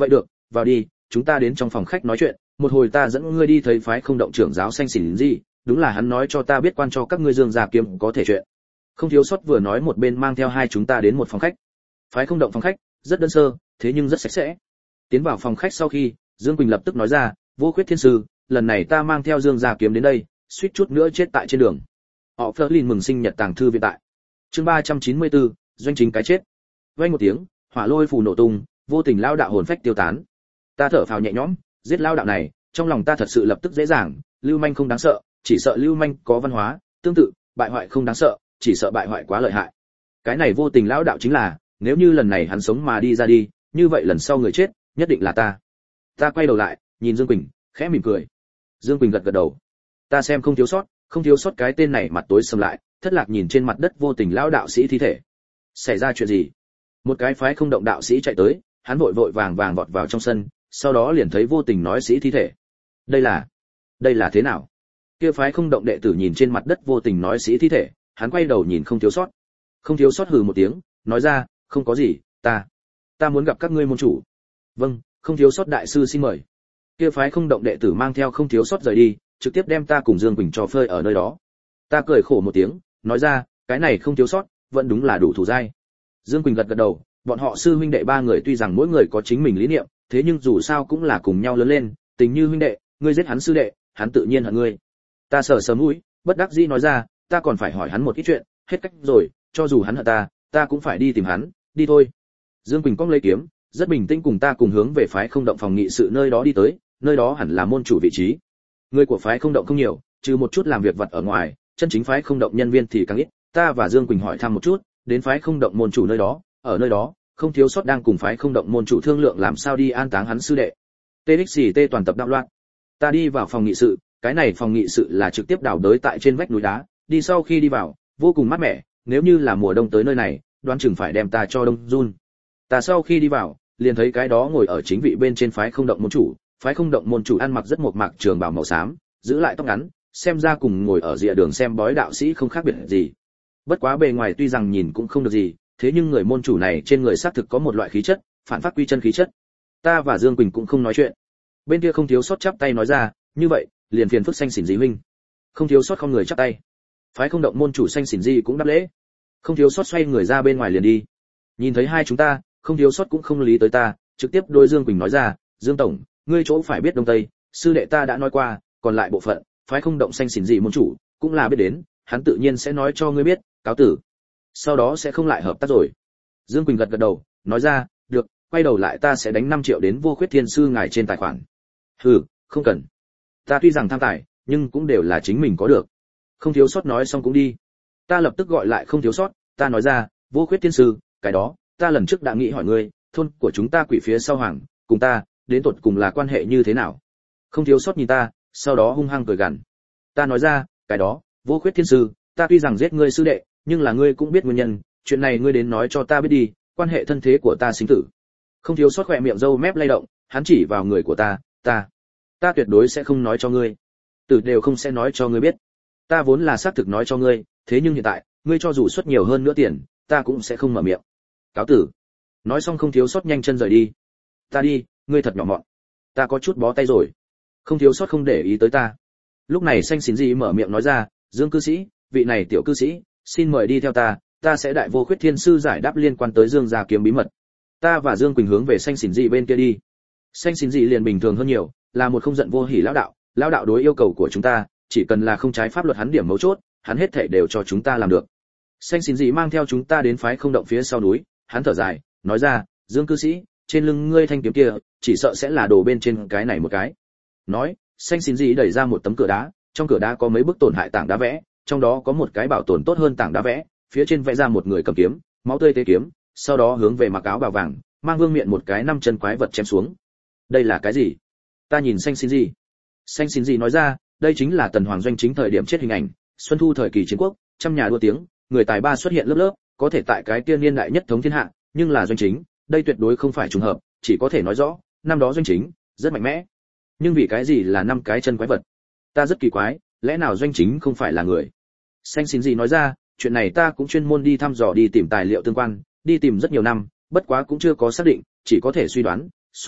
vào đi, chúng ta đến trong phòng khách nói chuyện, một hồi ta dẫn ngươi đi thấy phái không động trưởng giáo xanh xỉn gì, đúng là hắn nói cho ta biết quan cho các ngươi Dương gia kiếm có thể chuyện. Không thiếu sót vừa nói một bên mang theo hai chúng ta đến một phòng khách. Phái không động phòng khách rất đơn sơ, thế nhưng rất sạch sẽ. Tiến vào phòng khách sau khi, Dương Quỳnh lập tức nói ra, Vô Khuyết Thiên sư, lần này ta mang theo Dương gia kiếm đến đây, suýt chút nữa chết tại trên đường. Họ Flerlin mừng sinh nhật tàng thư viện tại. Chương ba trăm chín mươi tư, doanh chính cái chết. Vang một tiếng, hỏa lôi phù nổ tung, vô tình lao đạo hồn phách tiêu tán. Ta thở phào nhẹ nhõm, giết lao đạo này, trong lòng ta thật sự lập tức dễ dàng, Lưu Manh không đáng sợ, chỉ sợ Lưu Manh có văn hóa, tương tự, bại hoại không đáng sợ, chỉ sợ bại hoại quá lợi hại. Cái này vô tình lão đạo chính là, nếu như lần này hắn sống mà đi ra đi, như vậy lần sau người chết, nhất định là ta. Ta quay đầu lại, nhìn Dương Quỳnh, khẽ mỉm cười. Dương Quỳnh gật gật đầu. Ta xem không thiếu sót, không thiếu sót cái tên này mặt tối sầm lại, thất lạc nhìn trên mặt đất vô tình lão đạo sĩ thi thể. Xảy ra chuyện gì? Một cái phái không động đạo sĩ chạy tới, hắn vội vội vàng vàng vọt vào trong sân, sau đó liền thấy vô tình nói sĩ thi thể. Đây là, đây là thế nào? Kia phái không động đệ tử nhìn trên mặt đất vô tình nói sĩ thi thể, hắn quay đầu nhìn không thiếu sót. Không thiếu sót hừ một tiếng, nói ra, không có gì, ta, ta muốn gặp các ngươi môn chủ. Vâng, không thiếu sót đại sư xin mời. Kia phái không động đệ tử mang theo không thiếu sót rời đi, trực tiếp đem ta cùng Dương Quỳnh cho phơi ở nơi đó. Ta cười khổ một tiếng, nói ra, cái này không thiếu sót, vẫn đúng là đủ thủ dai. Dương Quỳnh gật gật đầu, bọn họ sư huynh đệ ba người tuy rằng mỗi người có chính mình lý niệm, thế nhưng dù sao cũng là cùng nhau lớn lên, tình như huynh đệ, ngươi giết hắn sư đệ, hắn tự nhiên hận ngươi. Ta sờ sờ mũi, bất đắc dĩ nói ra, ta còn phải hỏi hắn một ít chuyện, hết cách rồi, cho dù hắn hận ta, ta cũng phải đi tìm hắn, đi thôi. Dương Quỳnh cong lấy kiếm, rất bình tĩnh cùng ta cùng hướng về phái không động phòng nghị sự nơi đó đi tới, nơi đó hẳn là môn chủ vị trí. Người của phái không động không nhiều, trừ một chút làm việc vặt ở ngoài, chân chính phái không động nhân viên thì càng ít. Ta và Dương Quỳnh hỏi thăm một chút, đến phái không động môn chủ nơi đó, ở nơi đó, không thiếu sót đang cùng phái không động môn chủ thương lượng làm sao đi an táng hắn sư đệ. tê ích xì tê toàn tập đạo loạn. Ta đi vào phòng nghị sự, cái này phòng nghị sự là trực tiếp đào đới tại trên vách núi đá, đi sau khi đi vào, vô cùng mát mẻ, nếu như là mùa đông tới nơi này, đoán chừng phải đem ta cho đông run. Ta sau khi đi vào, liền thấy cái đó ngồi ở chính vị bên trên phái không động môn chủ, phái không động môn chủ ăn mặc rất mộc mạc trường bào màu xám, giữ lại tóc ngắn, xem ra cùng ngồi ở rìa đường xem bói đạo sĩ không khác biệt gì. Bất quá bề ngoài tuy rằng nhìn cũng không được gì, thế nhưng người môn chủ này trên người xác thực có một loại khí chất, phản phát quy chân khí chất. Ta và Dương Quỳnh cũng không nói chuyện. Bên kia không thiếu sót chắp tay nói ra, như vậy, liền phiền phức xanh xỉn dí huynh. Không thiếu sót không người chắp tay. Phái không động môn chủ xanh xỉn di cũng đáp lễ. Không thiếu sót xoay người ra bên ngoài liền đi. Nhìn thấy hai chúng ta, không thiếu sót cũng không lý tới ta, trực tiếp đối Dương Quỳnh nói ra, Dương tổng, ngươi chỗ phải biết đông tây, sư đệ ta đã nói qua, còn lại bộ phận, phái không động xanh xỉn gì môn chủ, cũng là biết đến, hắn tự nhiên sẽ nói cho ngươi biết, cáo tử. Sau đó sẽ không lại hợp tác rồi. Dương Quỳnh gật gật đầu, nói ra, được, quay đầu lại ta sẽ đánh năm triệu đến Vô Khuyết Thiên sư ngài trên tài khoản. Hừ, không cần. Ta tuy rằng tham tài, nhưng cũng đều là chính mình có được. Không thiếu sót nói xong cũng đi. Ta lập tức gọi lại không thiếu sót, ta nói ra, Vô Khuyết Thiên sư, cái đó, ta lần trước đã nghĩ hỏi ngươi, thôn của chúng ta quỷ phía sau hoàng, cùng ta, đến tột cùng là quan hệ như thế nào? Không thiếu sót nhìn ta, sau đó hung hăng cười gằn. Ta nói ra, cái đó, Vô Khuyết Thiên sư, ta tuy rằng giết ngươi sư đệ, nhưng là ngươi cũng biết nguyên nhân, chuyện này ngươi đến nói cho ta biết đi, quan hệ thân thế của ta sinh tử. Không thiếu sót khỏe miệng râu mép lay động, hắn chỉ vào người của ta, ta, ta tuyệt đối sẽ không nói cho ngươi, tử đều không sẽ nói cho ngươi biết. Ta vốn là xác thực nói cho ngươi, thế nhưng hiện tại, ngươi cho dù xuất nhiều hơn nữa tiền, ta cũng sẽ không mở miệng. Cáo tử. Nói xong không thiếu sót nhanh chân rời đi. Ta đi, ngươi thật nhỏ mọn. Ta có chút bó tay rồi. Không thiếu sót không để ý tới ta. Lúc này xanh xín gì mở miệng nói ra, Dương cư sĩ, vị này tiểu cư sĩ, xin mời đi theo ta, ta sẽ đại Vô Khuyết Thiên sư giải đáp liên quan tới Dương gia kiếm bí mật. Ta và Dương Quỳnh hướng về xanh xỉn dị bên kia đi. Xanh xỉn dị liền bình thường hơn nhiều, là một không giận vô hỉ lão đạo, lão đạo đối yêu cầu của chúng ta, chỉ cần là không trái pháp luật hắn điểm mấu chốt, hắn hết thảy đều cho chúng ta làm được. Xanh xỉn dị mang theo chúng ta đến phái không động phía sau núi, hắn thở dài, nói ra, Dương cư sĩ, trên lưng ngươi thanh kiếm kia, chỉ sợ sẽ là đồ bên trên cái này một cái. Nói, xanh xỉn dị đẩy ra một tấm cửa đá, trong cửa đá có mấy bức tổn hại tảng đá vẽ, trong đó có một cái bảo tồn tốt hơn tảng đá vẽ, phía trên vẽ ra một người cầm kiếm, máu tươi tế kiếm, sau đó hướng về mặc áo bào vàng, mang vương miện một cái năm chân quái vật chém xuống. Đây là cái gì? Ta nhìn xanh xin gì? Xanh xin gì nói ra, đây chính là tần hoàng doanh chính thời điểm chết hình ảnh, xuân thu thời kỳ chiến quốc, trăm nhà đua tiếng, người tài ba xuất hiện lớp lớp, có thể tại cái tiên niên đại nhất thống thiên hạ, nhưng là doanh chính, đây tuyệt đối không phải trùng hợp, chỉ có thể nói rõ, năm đó doanh chính rất mạnh mẽ. Nhưng vì cái gì là năm cái chân quái vật? Ta rất kỳ quái, lẽ nào doanh chính không phải là người? Xanh xin gì nói ra, chuyện này ta cũng chuyên môn đi thăm dò đi tìm tài liệu tương quan, đi tìm rất nhiều năm, bất quá cũng chưa có xác định, chỉ có thể suy đoán. Số một,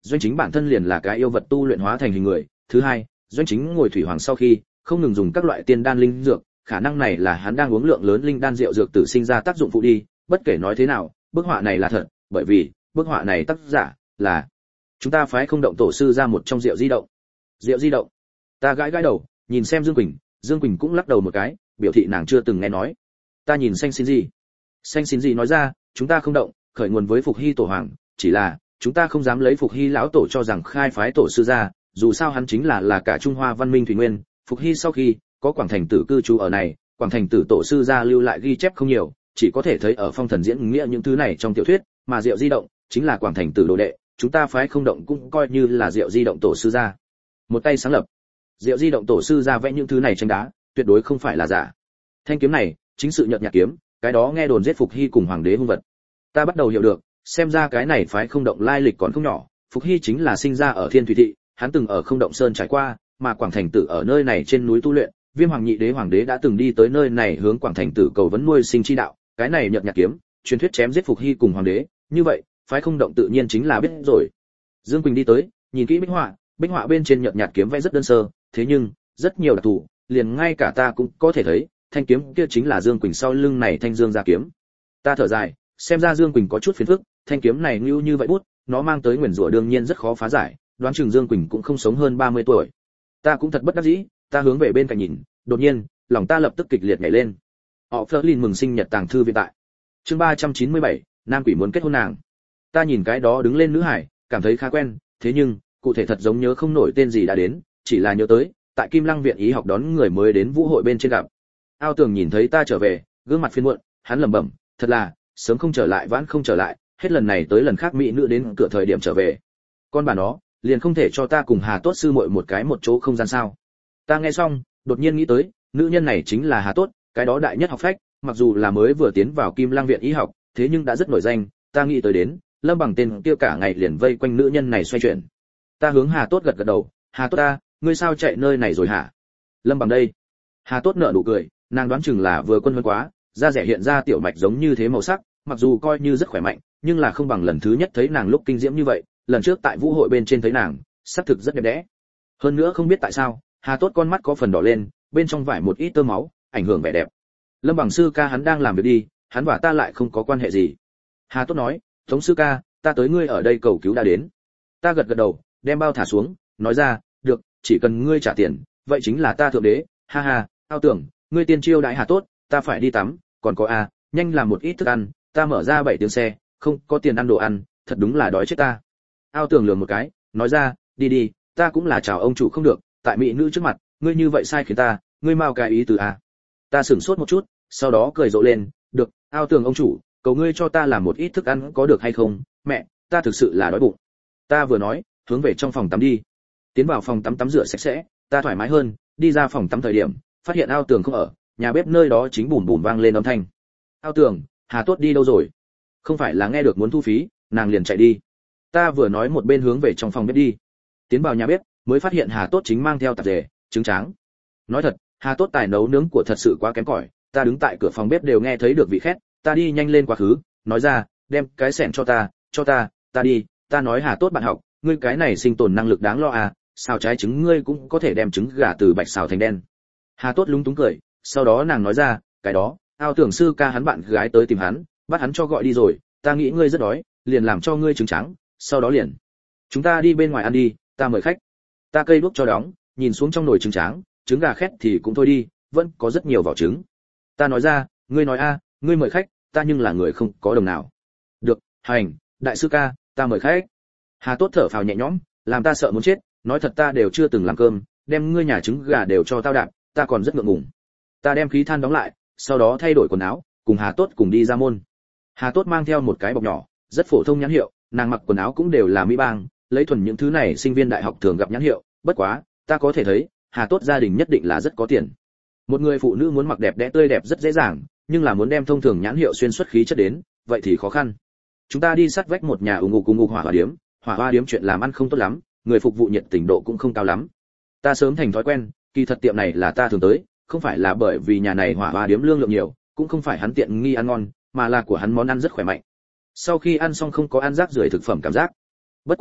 Doanh Chính bản thân liền là cái yêu vật tu luyện hóa thành hình người, thứ hai, Doanh Chính ngồi thủy hoàng sau khi không ngừng dùng các loại tiên đan linh dược, khả năng này là hắn đang uống lượng lớn linh đan rượu dược tử sinh ra tác dụng phụ đi, bất kể nói thế nào, bức họa này là thật, bởi vì bức họa này tác giả là chúng ta phái không động tổ sư ra một trong rượu di động. Rượu di động? Ta gãi gãi đầu, nhìn xem Dương Quỳnh, Dương Quỳnh cũng lắc đầu một cái, biểu thị nàng chưa từng nghe nói. Ta nhìn Xanh Xin gì? Xanh Xin gì nói ra, chúng ta không động, khởi nguồn với Phục Hy tổ hoàng, chỉ là chúng ta không dám lấy Phục Hy lão tổ cho rằng khai phái tổ sư ra, dù sao hắn chính là là cả Trung Hoa văn minh thủy nguyên, Phục Hy sau khi có Quảng Thành Tử cư trú ở này, Quảng Thành Tử tổ sư ra lưu lại ghi chép không nhiều, chỉ có thể thấy ở phong thần diễn nghĩa những thứ này trong tiểu thuyết, mà Diệu Di động chính là Quảng Thành Tử đồ đệ, chúng ta phái không động cũng coi như là Diệu Di động tổ sư ra. Một tay sáng lập. Diệu Di động tổ sư ra vẽ những thứ này tranh đá, tuyệt đối không phải là giả. Thanh kiếm này, chính sự nhợt nhạt kiếm, cái đó nghe đồn giết Phục Hy cùng hoàng đế hung vật. Ta bắt đầu hiểu được, xem ra cái này phái không động lai lịch còn không nhỏ, Phục Hy chính là sinh ra ở Thiên Thủy thị, hắn từng ở Không Động Sơn trải qua, mà Quảng Thành Tử ở nơi này trên núi tu luyện, Viêm Hoàng Nhị Đế hoàng đế đã từng đi tới nơi này hướng Quảng Thành Tử cầu vấn nuôi sinh chi đạo, cái này nhợt nhạt kiếm, truyền thuyết chém giết Phục Hy cùng hoàng đế, như vậy, phái không động tự nhiên chính là biết rồi. Dương Quỳnh đi tới, nhìn kỹ bích họa, bích họa bên trên nhợt nhạt kiếm vẽ rất đơn sơ, thế nhưng rất nhiều đặc thù, liền ngay cả ta cũng có thể thấy, thanh kiếm kia chính là Dương Quỳnh sau lưng này thanh Dương gia kiếm. Ta thở dài, xem ra Dương Quỳnh có chút phiền phức, thanh kiếm này như như vậy bút, nó mang tới nguyền rủa đương nhiên rất khó phá giải, đoán chừng Dương Quỳnh cũng không sống hơn ba mươi tuổi. Ta cũng thật bất đắc dĩ, ta hướng về bên cạnh nhìn, đột nhiên, lòng ta lập tức kịch liệt nhảy lên. Họ Flerlin mừng sinh nhật tàng thư viện tại. Chương ba trăm chín mươi bảy, nam quỷ muốn kết hôn nàng. Ta nhìn cái đó đứng lên nữ hải, cảm thấy khá quen, thế nhưng, cụ thể thật giống nhớ không nổi tên gì đã đến, chỉ là nhớ tới, tại Kim Lăng viện ý học đón người mới đến vũ hội bên trên gặp. Ao Tường nhìn thấy ta trở về, gương mặt phiền muộn, hắn lẩm bẩm, thật là, sớm không trở lại vãn không trở lại, hết lần này tới lần khác mỹ nữ đến cửa thời điểm trở về. Con bà nó, liền không thể cho ta cùng Hà Tốt sư muội một cái một chỗ không gian sao? Ta nghe xong, đột nhiên nghĩ tới, nữ nhân này chính là Hà Tốt, cái đó đại nhất học phách, mặc dù là mới vừa tiến vào Kim Lăng viện y học, thế nhưng đã rất nổi danh, ta nghĩ tới đến, Lâm Bằng tên kia cả ngày liền vây quanh nữ nhân này xoay chuyển. Ta hướng Hà Tốt gật gật đầu, Hà Tốt ta, ngươi sao chạy nơi này rồi hả? Lâm Bằng đây. Hà Tốt nở nụ cười, nàng đoán chừng là vừa quân hơn quá, da rẻ hiện ra tiểu mạch giống như thế màu sắc, mặc dù coi như rất khỏe mạnh, nhưng là không bằng lần thứ nhất thấy nàng lúc kinh diễm như vậy, lần trước tại vũ hội bên trên thấy nàng, sắc thực rất đẹp đẽ. Hơn nữa không biết tại sao, Hà Tốt con mắt có phần đỏ lên, bên trong vải một ít tơ máu, ảnh hưởng vẻ đẹp. Lâm Bằng sư ca hắn đang làm việc đi, hắn và ta lại không có quan hệ gì. Hà Tốt nói, Tống sư ca, ta tới ngươi ở đây cầu cứu đã đến. Ta gật gật đầu, đem bao thả xuống, nói ra, được, chỉ cần ngươi trả tiền, vậy chính là ta thượng đế, ha ha, Ao Tưởng, ngươi tiên chiêu đãi Hà Tốt, ta phải đi tắm, còn có a, nhanh làm một ít thức ăn, ta mở ra bảy tiếng xe, không có tiền ăn đồ ăn, thật đúng là đói chết ta. Ao Tưởng lườm một cái, nói ra, đi đi, ta cũng là chào ông chủ không được, tại mỹ nữ trước mặt, ngươi như vậy sai khiến ta, ngươi mau cái ý từ a. Ta sửng sốt một chút, sau đó cười rộ lên, được, Ao Tưởng ông chủ, cầu ngươi cho ta làm một ít thức ăn có được hay không, mẹ, ta thực sự là đói bụng. Ta vừa nói, hướng về trong phòng tắm đi. Tiến vào phòng tắm tắm rửa sạch sẽ, ta thoải mái hơn, đi ra phòng tắm thời điểm, phát hiện Ao Tưởng không ở, nhà bếp nơi đó chính bùm bùm vang lên âm thanh. Ao Tưởng, Hà Tốt đi đâu rồi? Không phải là nghe được muốn thu phí, nàng liền chạy đi. Ta vừa nói một bên hướng về trong phòng bếp đi. Tiến vào nhà bếp, mới phát hiện Hà Tốt chính mang theo tạp dề, trứng tráng. Nói thật, Hà Tốt tài nấu nướng của thật sự quá kém cỏi, ta đứng tại cửa phòng bếp đều nghe thấy được vị khét, ta đi nhanh lên quá khứ, nói ra, đem cái xẻng cho ta, cho ta, ta đi, ta nói Hà Tốt bạn học, ngươi cái này sinh tồn năng lực đáng lo à, xào trái trứng ngươi cũng có thể đem trứng gà từ bạch xào thành đen. Hà Tốt lúng túng cười, sau đó nàng nói ra, cái đó, Ao Tưởng sư ca hắn bạn gái tới tìm hắn, bắt hắn cho gọi đi rồi, ta nghĩ ngươi rất đói, liền làm cho ngươi trứng trắng, sau đó liền, chúng ta đi bên ngoài ăn đi, ta mời khách. Ta cây đuốc cho đóng, nhìn xuống trong nồi trứng trắng, trứng gà khét thì cũng thôi đi, vẫn có rất nhiều vỏ trứng. Ta nói ra, ngươi nói a, ngươi mời khách, ta nhưng là người không có đồng nào. Được, hành, đại sư ca, ta mời khách. Hà Tốt thở phào nhẹ nhõm, làm ta sợ muốn chết, nói thật ta đều chưa từng làm cơm, đem ngươi nhà trứng gà đều cho tao đạp, ta còn rất ngượng ngùng. Ta đem khí than đóng lại, sau đó thay đổi quần áo, cùng Hà Tốt cùng đi ra môn. Hà Tốt mang theo một cái bọc nhỏ, rất phổ thông nhãn hiệu, nàng mặc quần áo cũng đều là mỹ bang, lấy thuần những thứ này sinh viên đại học thường gặp nhãn hiệu, bất quá, ta có thể thấy, Hà Tốt gia đình nhất định là rất có tiền. Một người phụ nữ muốn mặc đẹp đẽ tươi đẹp rất dễ dàng, nhưng là muốn đem thông thường nhãn hiệu xuyên xuất khí chất đến, vậy thì khó khăn. Chúng ta đi sát vách một nhà ủng ngục cùng ngục hỏa hoa điếm, hỏa hoa điếm chuyện làm ăn không tốt lắm, người phục vụ nhiệt tình độ cũng không cao lắm. Ta sớm thành thói quen, kỳ thật tiệm này là ta thường tới, không phải là bởi vì nhà này hỏa hoa điếm lương lượng nhiều, cũng không phải hắn tiện nghi ăn ngon, mà là của hắn món ăn rất khỏe mạnh. Sau khi ăn xong không có ăn rác rưởi thực phẩm cảm giác. Bất quá,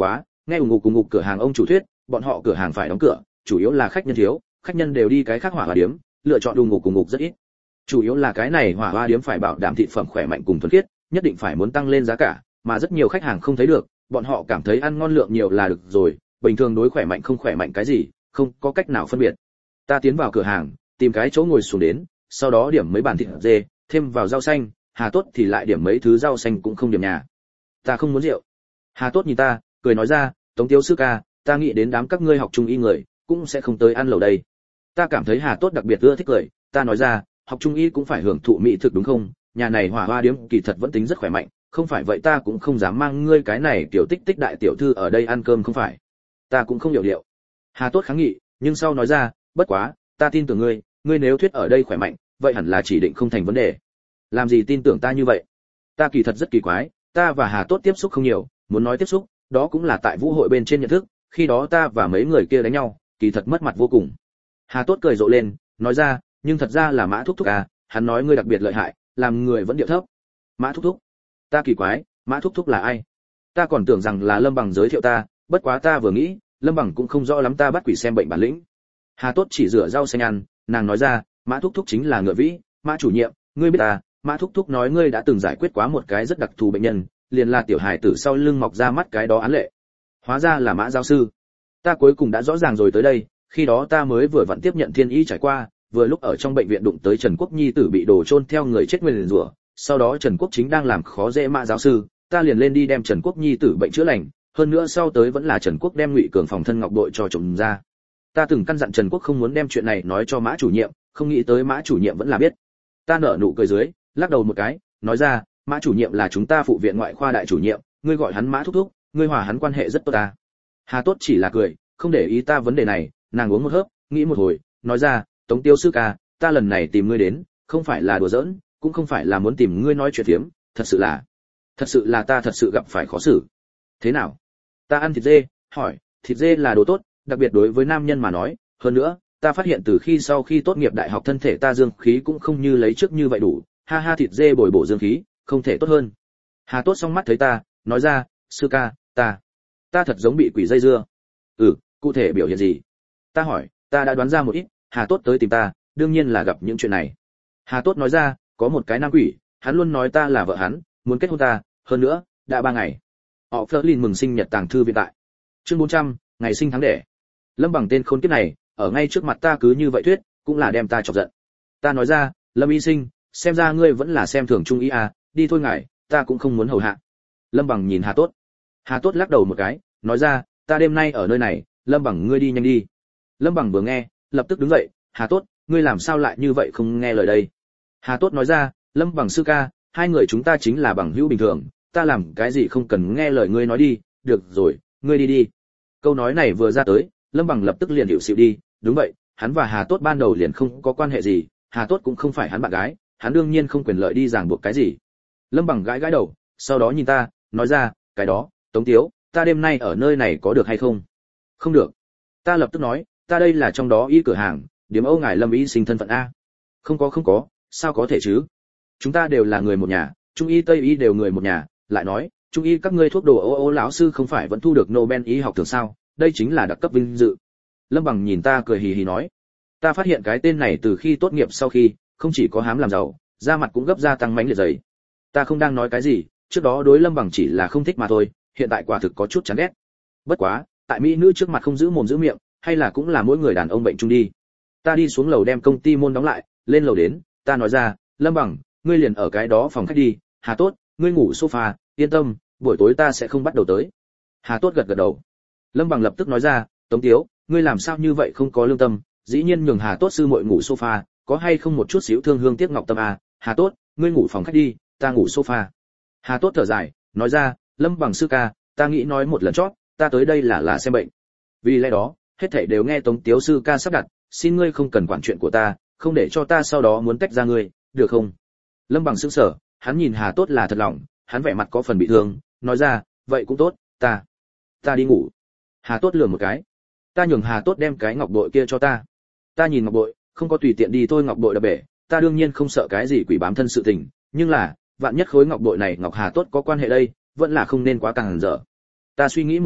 nghe ủng ngục cùng ngục cửa hàng ông chủ thuyết, bọn họ cửa hàng phải đóng cửa, chủ yếu là khách nhân thiếu, khách nhân đều đi cái khác hỏa hoa điếm, lựa chọn ủng ngục cùng ngục rất ít. Chủ yếu là cái này hỏa hoa điếm phải bảo đảm thịt phẩm khỏe mạnh cùng thuần khiết, nhất định phải muốn tăng lên giá cả, mà rất nhiều khách hàng không thấy được, bọn họ cảm thấy ăn ngon lượng nhiều là được rồi, bình thường đối khỏe mạnh không khỏe mạnh cái gì, không có cách nào phân biệt. Ta tiến vào cửa hàng, tìm cái chỗ ngồi xuống đến, sau đó điểm mấy bàn thịt dê, thêm vào rau xanh, Hà Tốt thì lại điểm mấy thứ rau xanh cũng không điểm nhà. Ta không muốn rượu. Hà Tốt nhìn ta, cười nói ra, Tống Tiếu sư ca, ta nghĩ đến đám các ngươi học trung y người, cũng sẽ không tới ăn lẩu đây. Ta cảm thấy Hà Tốt đặc biệt ưa thích cười, ta nói ra, học trung y cũng phải hưởng thụ mỹ thực đúng không? Nhà này hỏa hoa điếm kỳ thật vẫn tính rất khỏe mạnh, không phải vậy ta cũng không dám mang ngươi cái này tiểu tích tích đại tiểu thư ở đây ăn cơm không phải. Ta cũng không hiểu liệu. Hà Tốt kháng nghị, nhưng sau nói ra, bất quá, ta tin tưởng ngươi, ngươi nếu thuyết ở đây khỏe mạnh, vậy hẳn là chỉ định không thành vấn đề. Làm gì tin tưởng ta như vậy? Ta kỳ thật rất kỳ quái, ta và Hà Tốt tiếp xúc không nhiều, muốn nói tiếp xúc, đó cũng là tại vũ hội bên trên nhận thức, khi đó ta và mấy người kia đánh nhau, kỳ thật mất mặt vô cùng. Hà Tốt cười rộ lên, nói ra, nhưng thật ra là Mã thúc thúc à, hắn nói ngươi đặc biệt lợi hại, làm người vẫn điệu thấp. Mã thúc thúc? Ta kỳ quái, Mã thúc thúc là ai? Ta còn tưởng rằng là Lâm Bằng giới thiệu ta, bất quá ta vừa nghĩ, Lâm Bằng cũng không rõ lắm ta bắt quỷ xem bệnh bản lĩnh. Hà Tốt chỉ rửa rau xanh ăn, nàng nói ra, Mã thúc thúc chính là Ngựa Vĩ, Mã chủ nhiệm, ngươi biết ta, Mã thúc thúc nói ngươi đã từng giải quyết quá một cái rất đặc thù bệnh nhân, liền là tiểu hài tử sau lưng mọc ra mắt cái đó án lệ. Hóa ra là Mã giáo sư. Ta cuối cùng đã rõ ràng rồi tới đây, khi đó ta mới vừa vặn tiếp nhận thiên y trải qua, vừa lúc ở trong bệnh viện đụng tới Trần Quốc Nhi tử bị đồ chôn theo người chết nguyền rủa, sau đó Trần Quốc chính đang làm khó dễ Mã giáo sư, ta liền lên đi đem Trần Quốc Nhi tử bệnh chữa lành, hơn nữa sau tới vẫn là Trần Quốc đem Ngụy Cường phòng thân ngọc bội cho trộm ra. Ta từng căn dặn Trần Quốc không muốn đem chuyện này nói cho Mã chủ nhiệm, không nghĩ tới Mã chủ nhiệm vẫn là biết. Ta nở nụ cười dưới, lắc đầu một cái, nói ra, Mã chủ nhiệm là chúng ta phụ viện ngoại khoa đại chủ nhiệm, ngươi gọi hắn Mã thúc thúc, ngươi hòa hắn quan hệ rất tốt ta. Hà Tốt chỉ là cười, không để ý ta vấn đề này, nàng uống một hớp, nghĩ một hồi, nói ra, Tống Tiêu sư ca, ta lần này tìm ngươi đến, không phải là đùa giỡn, cũng không phải là muốn tìm ngươi nói chuyện phiếm, thật sự là, thật sự là ta thật sự gặp phải khó xử. Thế nào? Ta ăn thịt dê, hỏi, thịt dê là đồ tốt, đặc biệt đối với nam nhân mà nói, hơn nữa, ta phát hiện từ khi sau khi tốt nghiệp đại học thân thể ta dương khí cũng không như lấy trước như vậy đủ, ha ha thịt dê bồi bổ dương khí, không thể tốt hơn. Hà Tốt song mắt thấy ta, nói ra, sư ca, ta, ta thật giống bị quỷ dây dưa. Ừ, cụ thể biểu hiện gì? Ta hỏi, ta đã đoán ra một ít, Hà Tốt tới tìm ta, đương nhiên là gặp những chuyện này. Hà Tốt nói ra, có một cái nam quỷ, hắn luôn nói ta là vợ hắn, muốn kết hôn ta, hơn nữa, đã ba ngày. Họ Flerlin mừng sinh nhật tàng thư viện tại. Chương bốn trăm, ngày sinh tháng đẻ. Lâm Bằng tên khốn kiếp này, ở ngay trước mặt ta cứ như vậy thuyết, cũng là đem ta chọc giận. Ta nói ra, Lâm y sinh, xem ra ngươi vẫn là xem thường trung ý à, đi thôi ngài, ta cũng không muốn hầu hạ. Lâm Bằng nhìn Hà Tốt. Hà Tốt lắc đầu một cái, nói ra, ta đêm nay ở nơi này, Lâm Bằng ngươi đi nhanh đi. Lâm Bằng vừa nghe, lập tức đứng dậy, Hà Tốt, ngươi làm sao lại như vậy không nghe lời đây? Hà Tốt nói ra, Lâm Bằng sư ca, hai người chúng ta chính là bằng hữu bình thường, ta làm cái gì không cần nghe lời ngươi nói đi, được rồi, ngươi đi đi. Câu nói này vừa ra tới, Lâm Bằng lập tức liền hiểu xịu đi, đúng vậy, hắn và Hà Tốt ban đầu liền không có quan hệ gì, Hà Tốt cũng không phải hắn bạn gái, hắn đương nhiên không quyền lợi đi ràng buộc cái gì. Lâm Bằng gãi gãi đầu, sau đó nhìn ta, nói ra, cái đó, Tống Tiếu, ta đêm nay ở nơi này có được hay không? Không được. Ta lập tức nói, ta đây là trong đó y cửa hàng, điểm Âu ngài Lâm y sinh thân phận a. Không có không có, sao có thể chứ? Chúng ta đều là người một nhà, trung y tây y đều người một nhà, lại nói, trung y các ngươi thuốc đồ ô ô lão sư không phải vẫn thu được Nobel y học thưởng sao? Đây chính là đặc cấp vinh dự. Lâm Bằng nhìn ta cười hì hì nói, ta phát hiện cái tên này từ khi tốt nghiệp sau khi, không chỉ có hám làm giàu, da mặt cũng gấp gia tăng mãnh liệt dày. Ta không đang nói cái gì, trước đó đối Lâm Bằng chỉ là không thích mà thôi, hiện tại quả thực có chút chán ghét. Bất quá, tại mỹ nữ trước mặt không giữ mồm giữ miệng, hay là cũng là mỗi người đàn ông bệnh chung đi. Ta đi xuống lầu đem công ty môn đóng lại, lên lầu đến, ta nói ra, Lâm Bằng, ngươi liền ở cái đó phòng khách đi, Hà Tốt, ngươi ngủ sofa, yên tâm, buổi tối ta sẽ không bắt đầu tới. Hà Tốt gật gật đầu. Lâm Bằng lập tức nói ra, Tống Tiếu, ngươi làm sao như vậy không có lương tâm, dĩ nhiên nhường Hà Tốt sư muội ngủ sofa, có hay không một chút xíu thương hương tiếc ngọc tâm à, Hà Tốt, ngươi ngủ phòng khách đi, ta ngủ sofa. Hà Tốt thở dài, nói ra, Lâm Bằng sư ca, ta nghĩ nói một lần chót, ta tới đây là là xem bệnh. Vì lẽ đó, hết thảy đều nghe Tống Tiếu sư ca sắp đặt, xin ngươi không cần quản chuyện của ta, không để cho ta sau đó muốn tách ra ngươi, được không? Lâm Bằng sững sờ, hắn nhìn Hà Tốt là thật lòng, hắn vẻ mặt có phần bị thương, nói ra, vậy cũng tốt, ta, ta đi ngủ. Hà Tốt lườm một cái, ta nhường Hà Tốt đem cái ngọc bội kia cho ta. Ta nhìn ngọc bội, không có tùy tiện đi thôi ngọc bội đập bể, ta đương nhiên không sợ cái gì quỷ bám thân sự tình, nhưng là, vạn nhất khối ngọc bội này ngọc Hà Tốt có quan hệ đây, vẫn là không nên quá càng dở. Ta suy nghĩ một chút,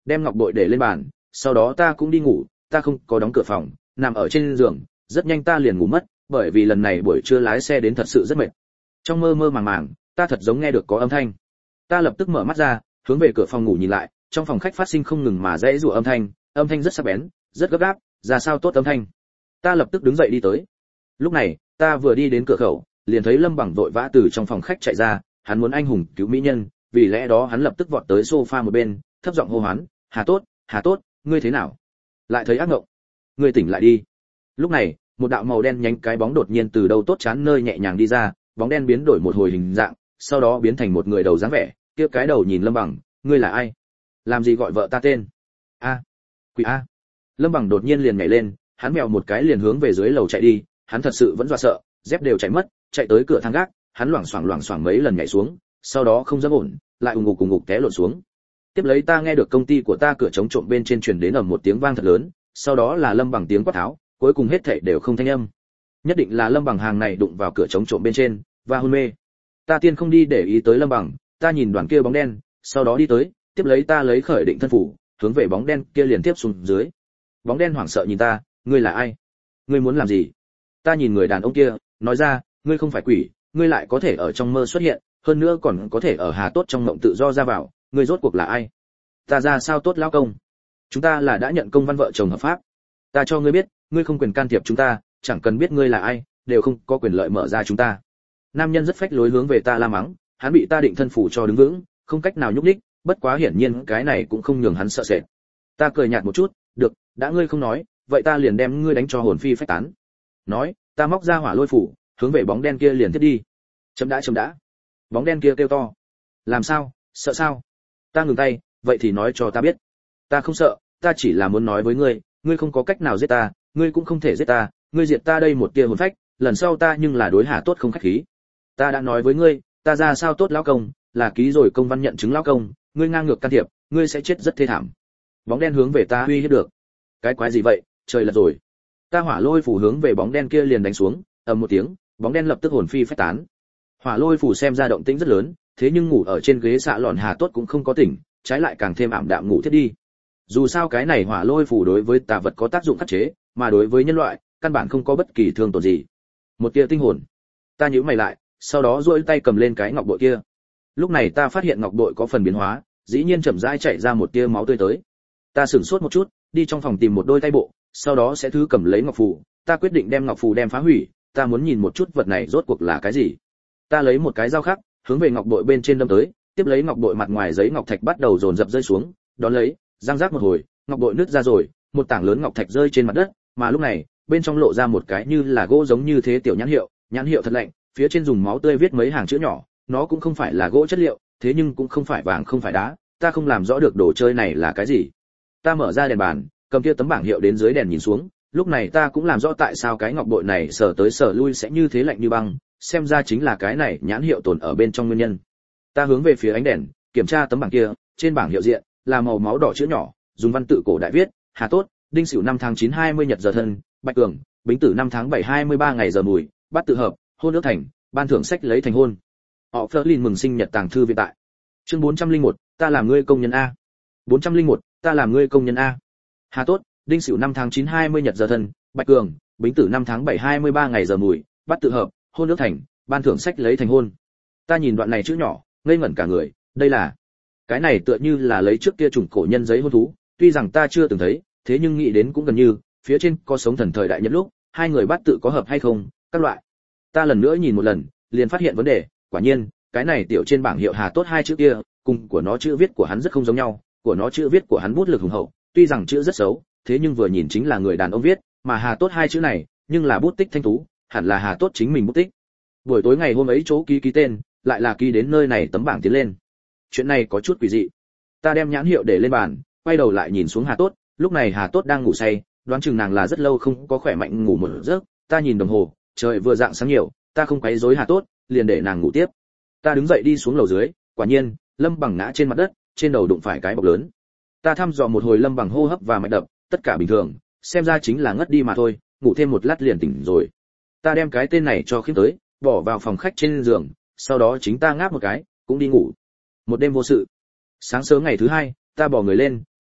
đem ngọc bội để lên bàn, sau đó ta cũng đi ngủ. Ta không có đóng cửa phòng, nằm ở trên giường, rất nhanh ta liền ngủ mất, bởi vì lần này buổi trưa lái xe đến thật sự rất mệt. Trong mơ mơ màng màng, ta thật giống nghe được có âm thanh. Ta lập tức mở mắt ra, hướng về cửa phòng ngủ nhìn lại, trong phòng khách phát sinh không ngừng mà rẽ rủa âm thanh, âm thanh rất sắc bén, rất gấp gáp, ra sao tốt âm thanh. Ta lập tức đứng dậy đi tới. Lúc này, ta vừa đi đến cửa khẩu, liền thấy Lâm Bằng vội vã từ trong phòng khách chạy ra, hắn muốn anh hùng cứu mỹ nhân, vì lẽ đó hắn lập tức vọt tới sofa một bên, thấp giọng hô hoán, "Hà Tốt, Hà Tốt, ngươi thế nào? Lại thấy ác ngộng? Ngươi tỉnh lại đi." Lúc này, một đạo màu đen nhánh cái bóng đột nhiên từ đâu tốt chán nơi nhẹ nhàng đi ra, bóng đen biến đổi một hồi hình dạng, sau đó biến thành một người đầu dáng vẻ, kia cái đầu nhìn Lâm Bằng, "Ngươi là ai? Làm gì gọi vợ ta tên?" "A, quỷ a." Lâm Bằng đột nhiên liền nhảy lên, hắn mèo một cái liền hướng về dưới lầu chạy đi, hắn thật sự vẫn dọa sợ, dép đều chạy mất, chạy tới cửa thang gác, hắn loảng xoảng loảng xoảng mấy lần nhảy xuống, sau đó không dám ổn, lại ùng ục ùng ục té lộn xuống. Tiếp lấy ta nghe được công ty của ta cửa chống trộm bên trên truyền đến ầm một tiếng vang thật lớn, sau đó là Lâm Bằng tiếng quát tháo, cuối cùng hết thảy đều không thanh âm. Nhất định là Lâm Bằng hàng này đụng vào cửa chống trộm bên trên và hôn mê. Ta tiên không đi để ý tới Lâm Bằng, ta nhìn đoàn kia bóng đen, sau đó đi tới, tiếp lấy ta lấy khởi định thân phủ, hướng về bóng đen kia liền tiếp xuống dưới. Bóng đen hoảng sợ nhìn ta, "Ngươi là ai? Ngươi muốn làm gì?" Ta nhìn người đàn ông kia, nói ra, "Ngươi không phải quỷ, ngươi lại có thể ở trong mơ xuất hiện, hơn nữa còn có thể ở Hà Tốt trong mộng tự do ra vào, ngươi rốt cuộc là ai?" "Ta ra sao Tốt lão công? Chúng ta là đã nhận công văn vợ chồng hợp pháp. Ta cho ngươi biết, ngươi không quyền can thiệp chúng ta, chẳng cần biết ngươi là ai, đều không có quyền lợi mở ra chúng ta." Nam nhân rất phách lối hướng về ta la mắng, hắn bị ta định thân phủ cho đứng vững, không cách nào nhúc nhích, bất quá hiển nhiên cái này cũng không nhường hắn sợ sệt. Ta cười nhạt một chút, "Được, đã ngươi không nói, vậy ta liền đem ngươi đánh cho hồn phi phách tán." Nói, ta móc ra hỏa lôi phủ, hướng về bóng đen kia liền tiếp đi. Chấm đã chấm đã. Bóng đen kia kêu to. "Làm sao, sợ sao?" Ta ngừng tay, "Vậy thì nói cho ta biết." "Ta không sợ, ta chỉ là muốn nói với ngươi, ngươi không có cách nào giết ta, ngươi cũng không thể giết ta, ngươi diệt ta đây một tia hồn phách, lần sau ta nhưng là đối Hà Tốt không khách khí. Ta đã nói với ngươi, ta ra sao Tốt lão công, là ký rồi công văn nhận chứng lão công, ngươi ngang ngược can thiệp, ngươi sẽ chết rất thê thảm." Bóng đen hướng về ta uy hiếp được. Cái quái gì vậy, trời lật rồi. Ta hỏa lôi phủ hướng về bóng đen kia liền đánh xuống, ầm một tiếng, bóng đen lập tức hồn phi phách tán. Hỏa lôi phủ xem ra động tĩnh rất lớn, thế nhưng ngủ ở trên ghế xạ lọn Hà Tốt cũng không có tỉnh, trái lại càng thêm ảm đạm ngủ thiết đi. Dù sao cái này hỏa lôi phủ đối với tà vật có tác dụng khắc chế, mà đối với nhân loại, căn bản không có bất kỳ thương tổn gì. Một tia tinh hồn. Ta nhíu mày lại, sau đó duỗi tay cầm lên cái ngọc bội kia. Lúc này ta phát hiện ngọc bội có phần biến hóa, dĩ nhiên chậm rãi chảy ra một tia máu tươi tới. Ta sửng sốt một chút, đi trong phòng tìm một đôi tay bộ, sau đó sẽ thứ cầm lấy ngọc phù, ta quyết định đem ngọc phù đem phá hủy, ta muốn nhìn một chút vật này rốt cuộc là cái gì. Ta lấy một cái dao khắc, hướng về ngọc bội bên trên đâm tới, tiếp lấy ngọc bội mặt ngoài giấy ngọc thạch bắt đầu dồn dập rơi xuống, đón lấy, răng rác một hồi, ngọc bội nứt ra rồi, một tảng lớn ngọc thạch rơi trên mặt đất, mà lúc này, bên trong lộ ra một cái như là gỗ giống như thế tiểu nhãn hiệu, nhãn hiệu thật lạnh, phía trên dùng máu tươi viết mấy hàng chữ nhỏ, nó cũng không phải là gỗ chất liệu, thế nhưng cũng không phải vàng không phải đá, ta không làm rõ được đồ chơi này là cái gì. Ta mở ra đèn bàn, cầm kia tấm bảng hiệu đến dưới đèn nhìn xuống, lúc này ta cũng làm rõ tại sao cái ngọc bội này sờ tới sờ lui sẽ như thế lạnh như băng, xem ra chính là cái này nhãn hiệu tồn ở bên trong nguyên nhân. Ta hướng về phía ánh đèn, kiểm tra tấm bảng kia, trên bảng hiệu diện là màu máu đỏ chữ nhỏ, dùng văn tự cổ đại viết, Hà Tốt, Đinh Sửu năm tháng chín hai mươi nhật giờ thân, Bạch Cường, Bính Tử năm tháng bảy hai mươi ba ngày giờ mùi, Bát tự hợp, hôn ước thành, ban thưởng sách lấy thành hôn. Họ Flerlin mừng sinh nhật tàng thư viện tại. Chương bốn trăm lẻ một, ta làm ngươi công nhân a. bốn trăm lẻ một, ta làm ngươi công nhân a. Hà Tốt, Đinh Sửu năm tháng chín hai mươi nhật giờ thân, Bạch Cường, Bính Tử năm tháng bảy hai mươi ba ngày giờ mùi, Bát tự hợp, hôn ước thành, ban thưởng sách lấy thành hôn. Ta nhìn đoạn này chữ nhỏ, ngây ngẩn cả người, đây là cái này tựa như là lấy trước kia chủng cổ nhân giấy hôn thú, tuy rằng ta chưa từng thấy, thế nhưng nghĩ đến cũng gần như, phía trên có sống thần thời đại nhất lúc, hai người bát tự có hợp hay không, các loại. Ta lần nữa nhìn một lần, liền phát hiện vấn đề, quả nhiên, cái này tiểu trên bảng hiệu Hà Tốt hai chữ kia, cùng của nó chữ viết của hắn rất không giống nhau, của nó chữ viết của hắn bút lực hùng hậu, tuy rằng chữ rất xấu, thế nhưng vừa nhìn chính là người đàn ông viết, mà Hà Tốt hai chữ này, nhưng là bút tích thanh tú, hẳn là Hà Tốt chính mình bút tích. Buổi tối ngày hôm ấy chỗ ký ký tên, lại là ký đến nơi này tấm bảng tiến lên. Chuyện này có chút quỷ dị. Ta đem nhãn hiệu để lên bàn, quay đầu lại nhìn xuống Hà Tốt, lúc này Hà Tốt đang ngủ say, đoán chừng nàng là rất lâu không có khỏe mạnh ngủ một giấc. Ta nhìn đồng hồ, trời vừa rạng sáng nhiều, ta không quấy rối Hà Tốt, liền để nàng ngủ tiếp. Ta đứng dậy đi xuống lầu dưới, quả nhiên, Lâm Bằng ngã trên mặt đất, trên đầu đụng phải cái bọc lớn. Ta thăm dò một hồi Lâm Bằng hô hấp và mạch đập, tất cả bình thường, xem ra chính là ngất đi mà thôi, ngủ thêm một lát liền tỉnh rồi. Ta đem cái tên này cho khiếp tới, bỏ vào phòng khách trên giường, sau đó chính ta ngáp một cái, cũng đi ngủ. Một đêm vô sự. Sáng sớm ngày thứ hai, ta bỏ người lên,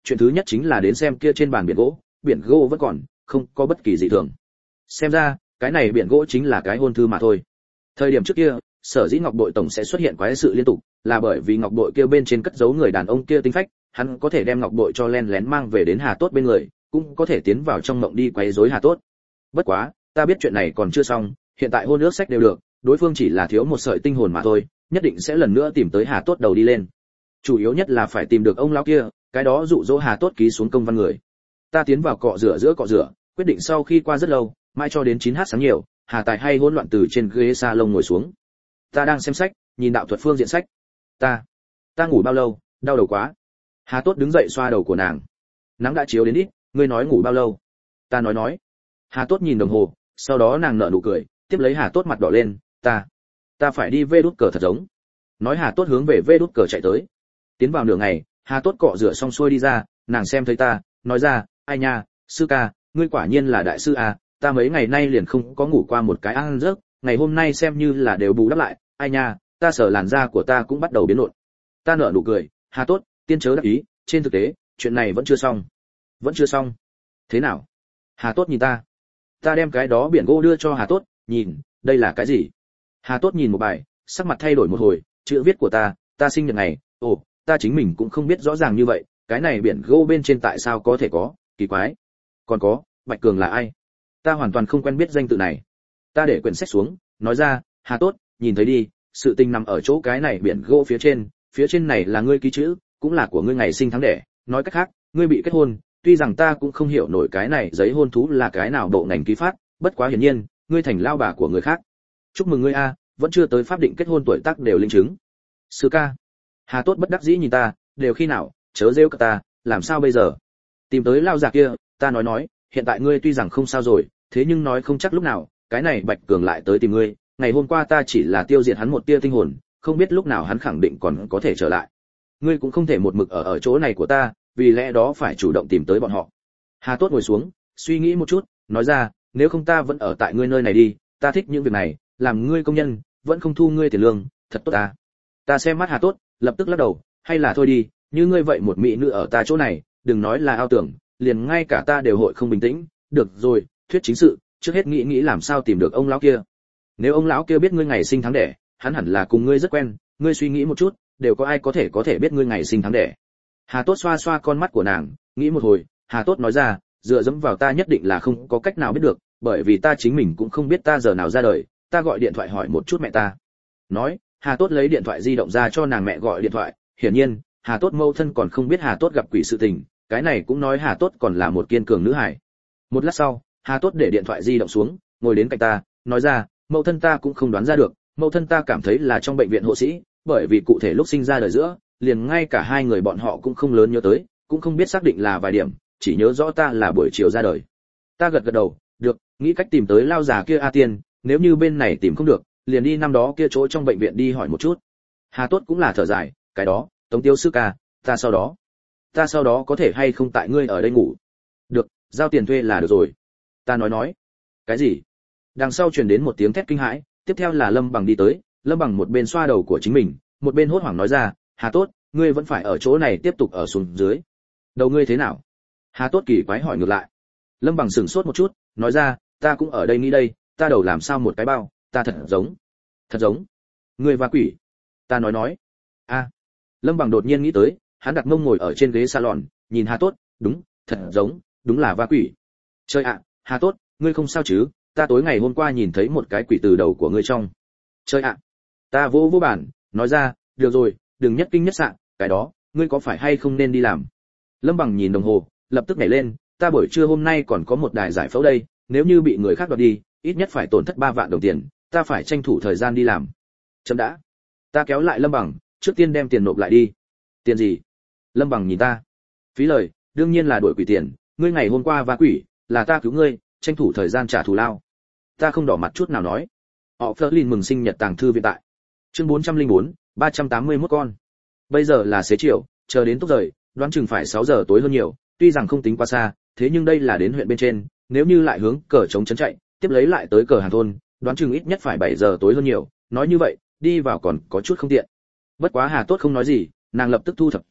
chuyện thứ nhất chính là đến xem kia trên bàn biển gỗ, biển gỗ vẫn còn, không có bất kỳ dị thường. Xem ra, cái này biển gỗ chính là cái hôn thư mà thôi. Thời điểm trước kia, sở dĩ ngọc bội tổng sẽ xuất hiện quái sự liên tục, là bởi vì ngọc bội kia bên trên cất giấu người đàn ông kia tính phách, hắn có thể đem ngọc bội cho len lén mang về đến Hà Tốt bên người, cũng có thể tiến vào trong mộng đi quấy rối Hà Tốt. Bất quá, ta biết chuyện này còn chưa xong, hiện tại hôn ước sách đều được, đối phương chỉ là thiếu một sợi tinh hồn mà thôi, nhất định sẽ lần nữa tìm tới Hà Tốt đầu đi lên. Chủ yếu nhất là phải tìm được ông lão kia, cái đó dụ dỗ Hà Tốt ký xuống công văn người. Ta tiến vào cọ rửa giữa cọ rửa, quyết định sau khi qua rất lâu, mai cho đến chín h sáng nhiều, Hà Tài hay hỗn loạn từ trên ghế salon ngồi xuống. Ta đang xem sách, nhìn đạo thuật phương diện sách. Ta, ta ngủ bao lâu, đau đầu quá. Hà Tốt đứng dậy xoa đầu của nàng. Nắng đã chiếu đến ít, ngươi nói ngủ bao lâu? Ta nói nói. Hà Tốt nhìn đồng hồ, sau đó nàng nở nụ cười, tiếp lấy Hà Tốt mặt đỏ lên, ta, ta phải đi vê đút cờ thật giống. Nói Hà Tốt hướng về vê đút cờ chạy tới. Tiến vào nửa ngày, Hà Tốt cọ rửa xong xuôi đi ra, nàng xem thấy ta, nói ra, ai nha, sư ca, ngươi quả nhiên là đại sư à, ta mấy ngày nay liền không có ngủ qua một cái ăn giấc, ngày hôm nay xem như là đều bù đắp lại, ai nha, ta sợ làn da của ta cũng bắt đầu biến lộn. Ta nở nụ cười, Hà Tốt, tiên chớ đắc ý, trên thực tế, chuyện này vẫn chưa xong. Vẫn chưa xong. Thế nào? Hà Tốt nhìn ta. Ta đem cái đó biển gỗ đưa cho Hà Tốt, nhìn, đây là cái gì? Hà Tốt nhìn một bài, sắc mặt thay đổi một hồi, chữ viết của ta, ta sinh nhật ngày, ồ, ta chính mình cũng không biết rõ ràng như vậy, cái này biển gỗ bên trên tại sao có thể có, kỳ quái. Còn có, Bạch Cường là ai? Ta hoàn toàn không quen biết danh tự này. Ta để quyển sách xuống, nói ra, Hà Tốt, nhìn thấy đi, sự tình nằm ở chỗ cái này biển gỗ phía trên, phía trên này là ngươi ký chữ, cũng là của ngươi ngày sinh tháng đẻ, nói cách khác, ngươi bị kết hôn, tuy rằng ta cũng không hiểu nổi cái này giấy hôn thú là cái nào độ ngành ký phát, bất quá hiển nhiên, ngươi thành lao bà của người khác. Chúc mừng ngươi a, vẫn chưa tới pháp định kết hôn tuổi tác đều linh chứng. Sư ca. Hà Tốt bất đắc dĩ nhìn ta, đều khi nào, chớ rêu cả ta, làm sao bây giờ? Tìm tới lao già kia, ta nói nói, hiện tại ngươi tuy rằng không sao rồi, thế nhưng nói không chắc lúc nào, cái này Bạch Cường lại tới tìm ngươi, ngày hôm qua ta chỉ là tiêu diệt hắn một tia tinh hồn, không biết lúc nào hắn khẳng định còn có thể trở lại. Ngươi cũng không thể một mực ở ở chỗ này của ta, vì lẽ đó phải chủ động tìm tới bọn họ. Hà Tốt ngồi xuống, suy nghĩ một chút, nói ra, nếu không ta vẫn ở tại ngươi nơi này đi, ta thích những việc này, làm ngươi công nhân, vẫn không thu ngươi tiền lương, thật tốt ta. Ta xem mắt Hà Tốt, lập tức lắc đầu, hay là thôi đi, như ngươi vậy một mỹ nữ ở ta chỗ này, đừng nói là ao tưởng, liền ngay cả ta đều hội không bình tĩnh. Được rồi, thuyết chính sự, trước hết nghĩ nghĩ làm sao tìm được ông lão kia. Nếu ông lão kia biết ngươi ngày sinh tháng đẻ, hắn hẳn là cùng ngươi rất quen, ngươi suy nghĩ một chút, đều có ai có thể có thể biết ngươi ngày sinh tháng đẻ. Hà Tốt xoa xoa con mắt của nàng, nghĩ một hồi, Hà Tốt nói ra, dựa dẫm vào ta nhất định là không có cách nào biết được, bởi vì ta chính mình cũng không biết ta giờ nào ra đời, ta gọi điện thoại hỏi một chút mẹ ta. Nói, Hà Tốt lấy điện thoại di động ra cho nàng mẹ gọi điện thoại, hiển nhiên, Hà Tốt mâu thân còn không biết Hà Tốt gặp quỷ sự tình, cái này cũng nói Hà Tốt còn là một kiên cường nữ hài. Một lát sau, Hà Tốt để điện thoại di động xuống, ngồi đến cạnh ta, nói ra, mâu thân ta cũng không đoán ra được, mâu thân ta cảm thấy là trong bệnh viện hộ sĩ, bởi vì cụ thể lúc sinh ra đời giữa, liền ngay cả hai người bọn họ cũng không lớn nhớ tới, cũng không biết xác định là vài điểm, chỉ nhớ rõ ta là buổi chiều ra đời. Ta gật gật đầu, được, nghĩ cách tìm tới lao già kia A Tiên, nếu như bên này tìm không được, liền đi năm đó kia chỗ trong bệnh viện đi hỏi một chút. Hà Tốt cũng là thở dài, cái đó, Tống Tiêu sư ca, ta sau đó, ta sau đó có thể hay không tại ngươi ở đây ngủ? Được, giao tiền thuê là được rồi. Ta nói nói. Cái gì? Đằng sau truyền đến một tiếng thét kinh hãi, tiếp theo là Lâm Bằng đi tới, Lâm Bằng một bên xoa đầu của chính mình, một bên hốt hoảng nói ra, Hà Tốt, ngươi vẫn phải ở chỗ này tiếp tục ở xuống dưới. Đầu ngươi thế nào? Hà Tốt kỳ quái hỏi ngược lại. Lâm Bằng sửng sốt một chút, nói ra, ta cũng ở đây nghĩ đây, ta đầu làm sao một cái bao, ta thật giống, thật giống, ngươi và quỷ. Ta nói nói. A. Lâm Bằng đột nhiên nghĩ tới, hắn đặt mông ngồi ở trên ghế salon, nhìn Hà Tốt, đúng, thật giống, đúng là va quỷ. Trời ạ, Hà Tốt, ngươi không sao chứ? Ta tối ngày hôm qua nhìn thấy một cái quỷ từ đầu của ngươi trong. Trời ạ. Ta vỗ vỗ bàn, nói ra, được rồi, đừng nhất kinh nhất sạn, cái đó, ngươi có phải hay không nên đi làm? Lâm Bằng nhìn đồng hồ, lập tức nhảy lên, ta buổi trưa hôm nay còn có một đài giải phẫu đây, nếu như bị người khác đoạt đi, ít nhất phải tổn thất ba vạn đồng tiền, ta phải tranh thủ thời gian đi làm. Chấm đã. Ta kéo lại Lâm Bằng, trước tiên đem tiền nộp lại đi. Tiền gì? Lâm Bằng nhìn ta. Phí lời, đương nhiên là đuổi quỷ tiền, ngươi ngày hôm qua va quỷ, là ta cứu ngươi, tranh thủ thời gian trả thù lao. Ta không đỏ mặt chút nào nói. Họ Flerlin mừng sinh nhật tàng thư viện tại. Chương bốn trăm lẻ bốn, ba trăm tám mươi mốt con. Bây giờ là xế chiều, chờ đến túc rời, đoán chừng phải sáu giờ tối hơn nhiều, tuy rằng không tính quá xa, thế nhưng đây là đến huyện bên trên, nếu như lại hướng cờ trống trấn chạy, tiếp lấy lại tới cờ hàng thôn, đoán chừng ít nhất phải bảy giờ tối hơn nhiều, nói như vậy, đi vào còn có chút không tiện. Bất quá Hà Tốt không nói gì, nàng lập tức thu thập dưới,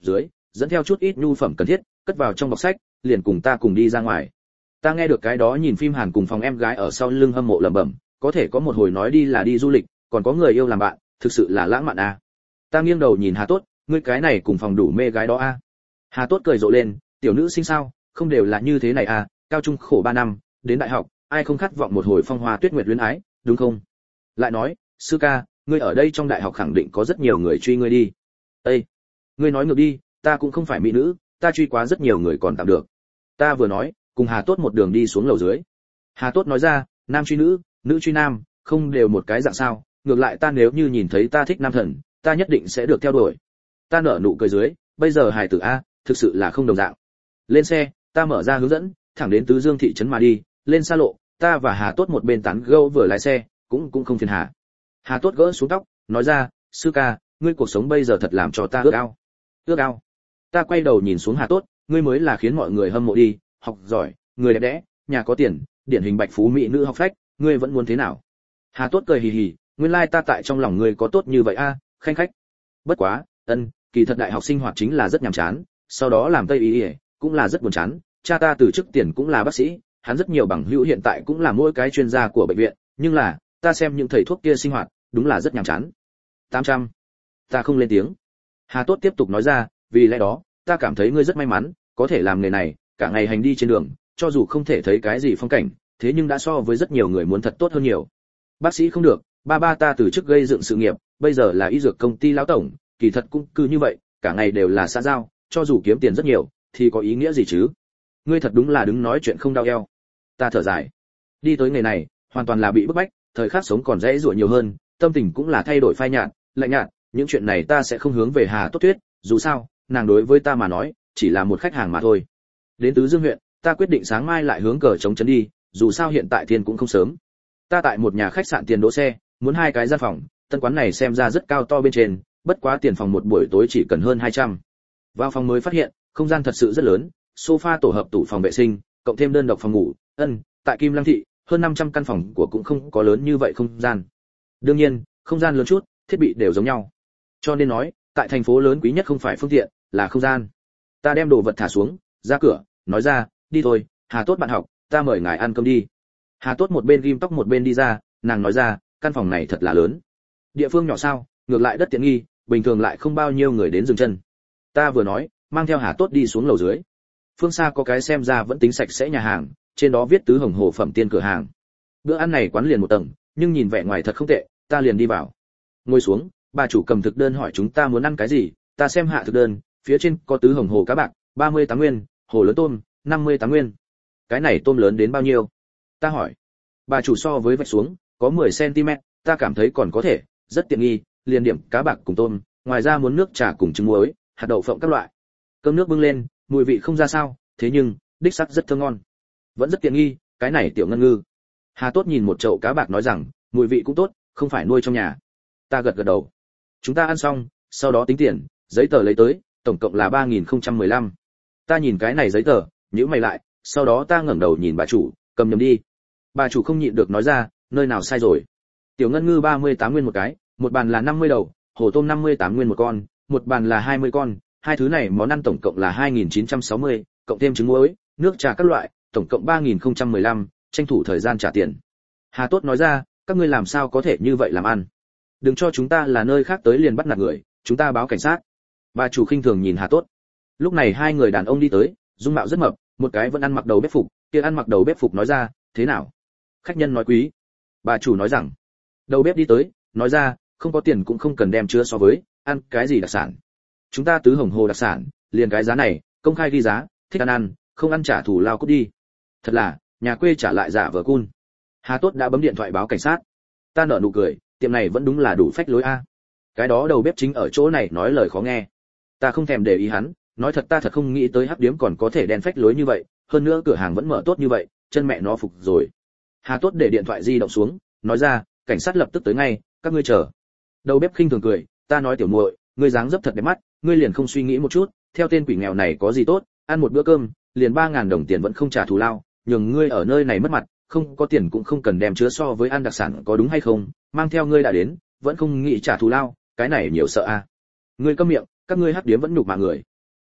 dẫn theo chút ít nhu phẩm cần thiết, cất vào trong bọc sách, liền cùng ta cùng đi ra ngoài. Ta nghe được cái đó nhìn phim Hàn cùng phòng em gái ở sau lưng hâm mộ lẩm bẩm, có thể có một hồi nói đi là đi du lịch, còn có người yêu làm bạn, thực sự là lãng mạn à. Ta nghiêng đầu nhìn Hà Tốt, ngươi cái này cùng phòng đủ mê gái đó a. À. Hà Tốt cười rộ lên, tiểu nữ sinh sao, không đều là như thế này à, cao trung khổ ba năm, đến đại học, ai không khát vọng một hồi phong hoa tuyết nguyệt luyến ái, đúng không? Lại nói, sư ca, ngươi ở đây trong đại học khẳng định có rất nhiều người truy ngươi đi. Ê, ngươi nói ngược đi, ta cũng không phải mỹ nữ, ta truy quá rất nhiều người còn tạm được. Ta vừa nói, cùng Hà Tốt một đường đi xuống lầu dưới. Hà Tốt nói ra, nam truy nữ, nữ truy nam, không đều một cái dạng sao, ngược lại ta nếu như nhìn thấy ta thích nam thần, ta nhất định sẽ được theo đuổi. Ta nở nụ cười dưới, bây giờ hài tử a, thực sự là không đồng dạng. Lên xe, ta mở ra hướng dẫn, thẳng đến Tứ Dương thị trấn mà đi, lên xa lộ, ta và Hà Tốt một bên tán gẫu vừa lái xe, cũng cũng không phiền Hà. Hà Tốt gỡ xuống tóc, nói ra, sư ca, ngươi cuộc sống bây giờ thật làm cho ta ước ao. Ước ao. Ta quay đầu nhìn xuống Hà Tốt, ngươi mới là khiến mọi người hâm mộ đi, học giỏi, người đẹp đẽ, nhà có tiền, điển hình bạch phú mỹ nữ học phách, ngươi vẫn muốn thế nào? Hà Tốt cười hì hì, nguyên lai ta tại trong lòng ngươi có tốt như vậy a, khanh khách. Bất quá, ân, kỳ thật đại học sinh hoạt chính là rất nhàm chán, sau đó làm tây y, cũng là rất buồn chán, cha ta từ chức tiền cũng là bác sĩ, hắn rất nhiều bằng hữu hiện tại cũng là mỗi cái chuyên gia của bệnh viện, nhưng là, ta xem những thầy thuốc kia sinh hoạt, đúng là rất nhàm chán. tám trăm. Ta không lên tiếng. Hà Tốt tiếp tục nói ra, vì lẽ đó, ta cảm thấy ngươi rất may mắn, có thể làm nghề này, cả ngày hành đi trên đường, cho dù không thể thấy cái gì phong cảnh, thế nhưng đã so với rất nhiều người muốn thật tốt hơn nhiều. Bác sĩ không được, ba ba ta từ chức gây dựng sự nghiệp, bây giờ là y dược công ty lão tổng, kỳ thật cũng cứ như vậy, cả ngày đều là xã giao, cho dù kiếm tiền rất nhiều, thì có ý nghĩa gì chứ? Ngươi thật đúng là đứng nói chuyện không đau eo. Ta thở dài. Đi tới nghề này, hoàn toàn là bị bức bách, thời khắc sống còn dễ dụa nhiều hơn, tâm tình cũng là thay đổi phai nhạt, lạnh nhạt, những chuyện này ta sẽ không hướng về Hà Tốt Tuyết, dù sao, nàng đối với ta mà nói, chỉ là một khách hàng mà thôi. Đến Tứ Dương huyện, ta quyết định sáng mai lại hướng cờ chống chấn đi, dù sao hiện tại thiên cũng không sớm. Ta tại một nhà khách sạn tiền đỗ xe, muốn hai cái gian phòng, tân quán này xem ra rất cao to bên trên, bất quá tiền phòng một buổi tối chỉ cần hơn hai trăm. Vào phòng mới phát hiện, không gian thật sự rất lớn, sofa tổ hợp tủ phòng vệ sinh, cộng thêm đơn độc phòng ngủ, ân, tại Kim Lăng thị, hơn năm trăm căn phòng của cũng không có lớn như vậy không gian. Đương nhiên, không gian lớn chút, thiết bị đều giống nhau. Cho nên nói, tại thành phố lớn quý nhất không phải phương tiện, là không gian. Ta đem đồ vật thả xuống, ra cửa, nói ra, đi thôi, Hà Tốt bạn học, ta mời ngài ăn cơm đi. Hà Tốt một bên ghim tóc một bên đi ra, nàng nói ra, căn phòng này thật là lớn. Địa phương nhỏ sao, ngược lại đất tiện nghi, bình thường lại không bao nhiêu người đến dừng chân. Ta vừa nói, mang theo Hà Tốt đi xuống lầu dưới. Phương xa có cái xem ra vẫn tính sạch sẽ nhà hàng, trên đó viết Tứ Hồng Hồ phẩm tiên cửa hàng. Bữa ăn này quán liền một tầng, nhưng nhìn vẻ ngoài thật không tệ, ta liền đi vào. Ngồi xuống, bà chủ cầm thực đơn hỏi chúng ta muốn ăn cái gì, ta xem hạ thực đơn, phía trên có Tứ Hồng Hồ cá bạc, ba mươi tám nguyên, hồ lớn tôm, năm mươi tám nguyên. Cái này tôm lớn đến bao nhiêu? Ta hỏi. Bà chủ so với vạch xuống, có mười xăng ti mét, ta cảm thấy còn có thể, rất tiện nghi, liền điểm cá bạc cùng tôm, ngoài ra muốn nước trà cùng trứng muối, hạt đậu phộng các loại. Cơm nước bưng lên, mùi vị không ra sao, thế nhưng, đích sắc rất thơm ngon. Vẫn rất tiện nghi, cái này tiểu ngân ngư. Hà Tốt nhìn một chậu cá bạc nói rằng, mùi vị cũng tốt, không phải nuôi trong nhà. Ta gật gật đầu. Chúng ta ăn xong, sau đó tính tiền, giấy tờ lấy tới, tổng cộng là ba nghìn không trăm mười lăm. Ta nhìn cái này giấy tờ, nhíu mày lại, sau đó ta ngẩng đầu nhìn bà chủ, cầm nhầm đi. Bà chủ không nhịn được nói ra, nơi nào sai rồi? Tiểu ngân ngư ba mươi tám nguyên một cái, một bàn là năm mươi đầu, hồ tôm năm mươi tám nguyên một con, một bàn là hai mươi con, hai thứ này món ăn tổng cộng là hai nghìn chín trăm sáu mươi, cộng thêm trứng muối, nước trà các loại, tổng cộng ba nghìn không trăm mười lăm, tranh thủ thời gian trả tiền. Hà Tốt nói ra, các ngươi làm sao có thể như vậy làm ăn? Đừng cho chúng ta là nơi khác tới liền bắt nạt người, chúng ta báo cảnh sát. Bà chủ khinh thường nhìn Hà Tốt. Lúc này hai người đàn ông đi tới, dung mạo rất mập, một cái vẫn ăn mặc đầu bếp phục, kia ăn mặc đầu bếp phục nói ra, thế nào? Khách nhân nói quý. Bà chủ nói rằng, đầu bếp đi tới, nói ra, không có tiền cũng không cần đem chứa so với, ăn cái gì đặc sản. Chúng ta Tứ Hồng Hồ đặc sản, liền cái giá này, công khai ghi giá, thích ăn ăn, không ăn trả thù lao cút đi. Thật là, nhà quê trả lại giả vờ cun. Hà Tốt đã bấm điện thoại báo cảnh sát. Ta nở nụ cười, tiệm này vẫn đúng là đủ phách lối a. Cái đó đầu bếp chính ở chỗ này nói lời khó nghe. Ta không thèm để ý hắn, nói thật ta thật không nghĩ tới hắc điếm còn có thể đen phách lối như vậy, hơn nữa cửa hàng vẫn mở tốt như vậy, chân mẹ nó phục rồi. Hà Tốt để điện thoại di động xuống, nói ra, cảnh sát lập tức tới ngay, các ngươi chờ. Đầu bếp khinh thường cười, ta nói tiểu muội, ngươi dáng dấp thật đẹp mắt, ngươi liền không suy nghĩ một chút, theo tên quỷ nghèo này có gì tốt, ăn một bữa cơm, liền ba ngàn đồng tiền vẫn không trả thù lao, nhường ngươi ở nơi này mất mặt, không có tiền cũng không cần đem chứa so với ăn đặc sản có đúng hay không, mang theo ngươi đã đến, vẫn không nghĩ trả thù lao, cái này nhiều sợ a. À. Ngươi câm miệng, các ngươi hắc điếm vẫn nhục mạ người.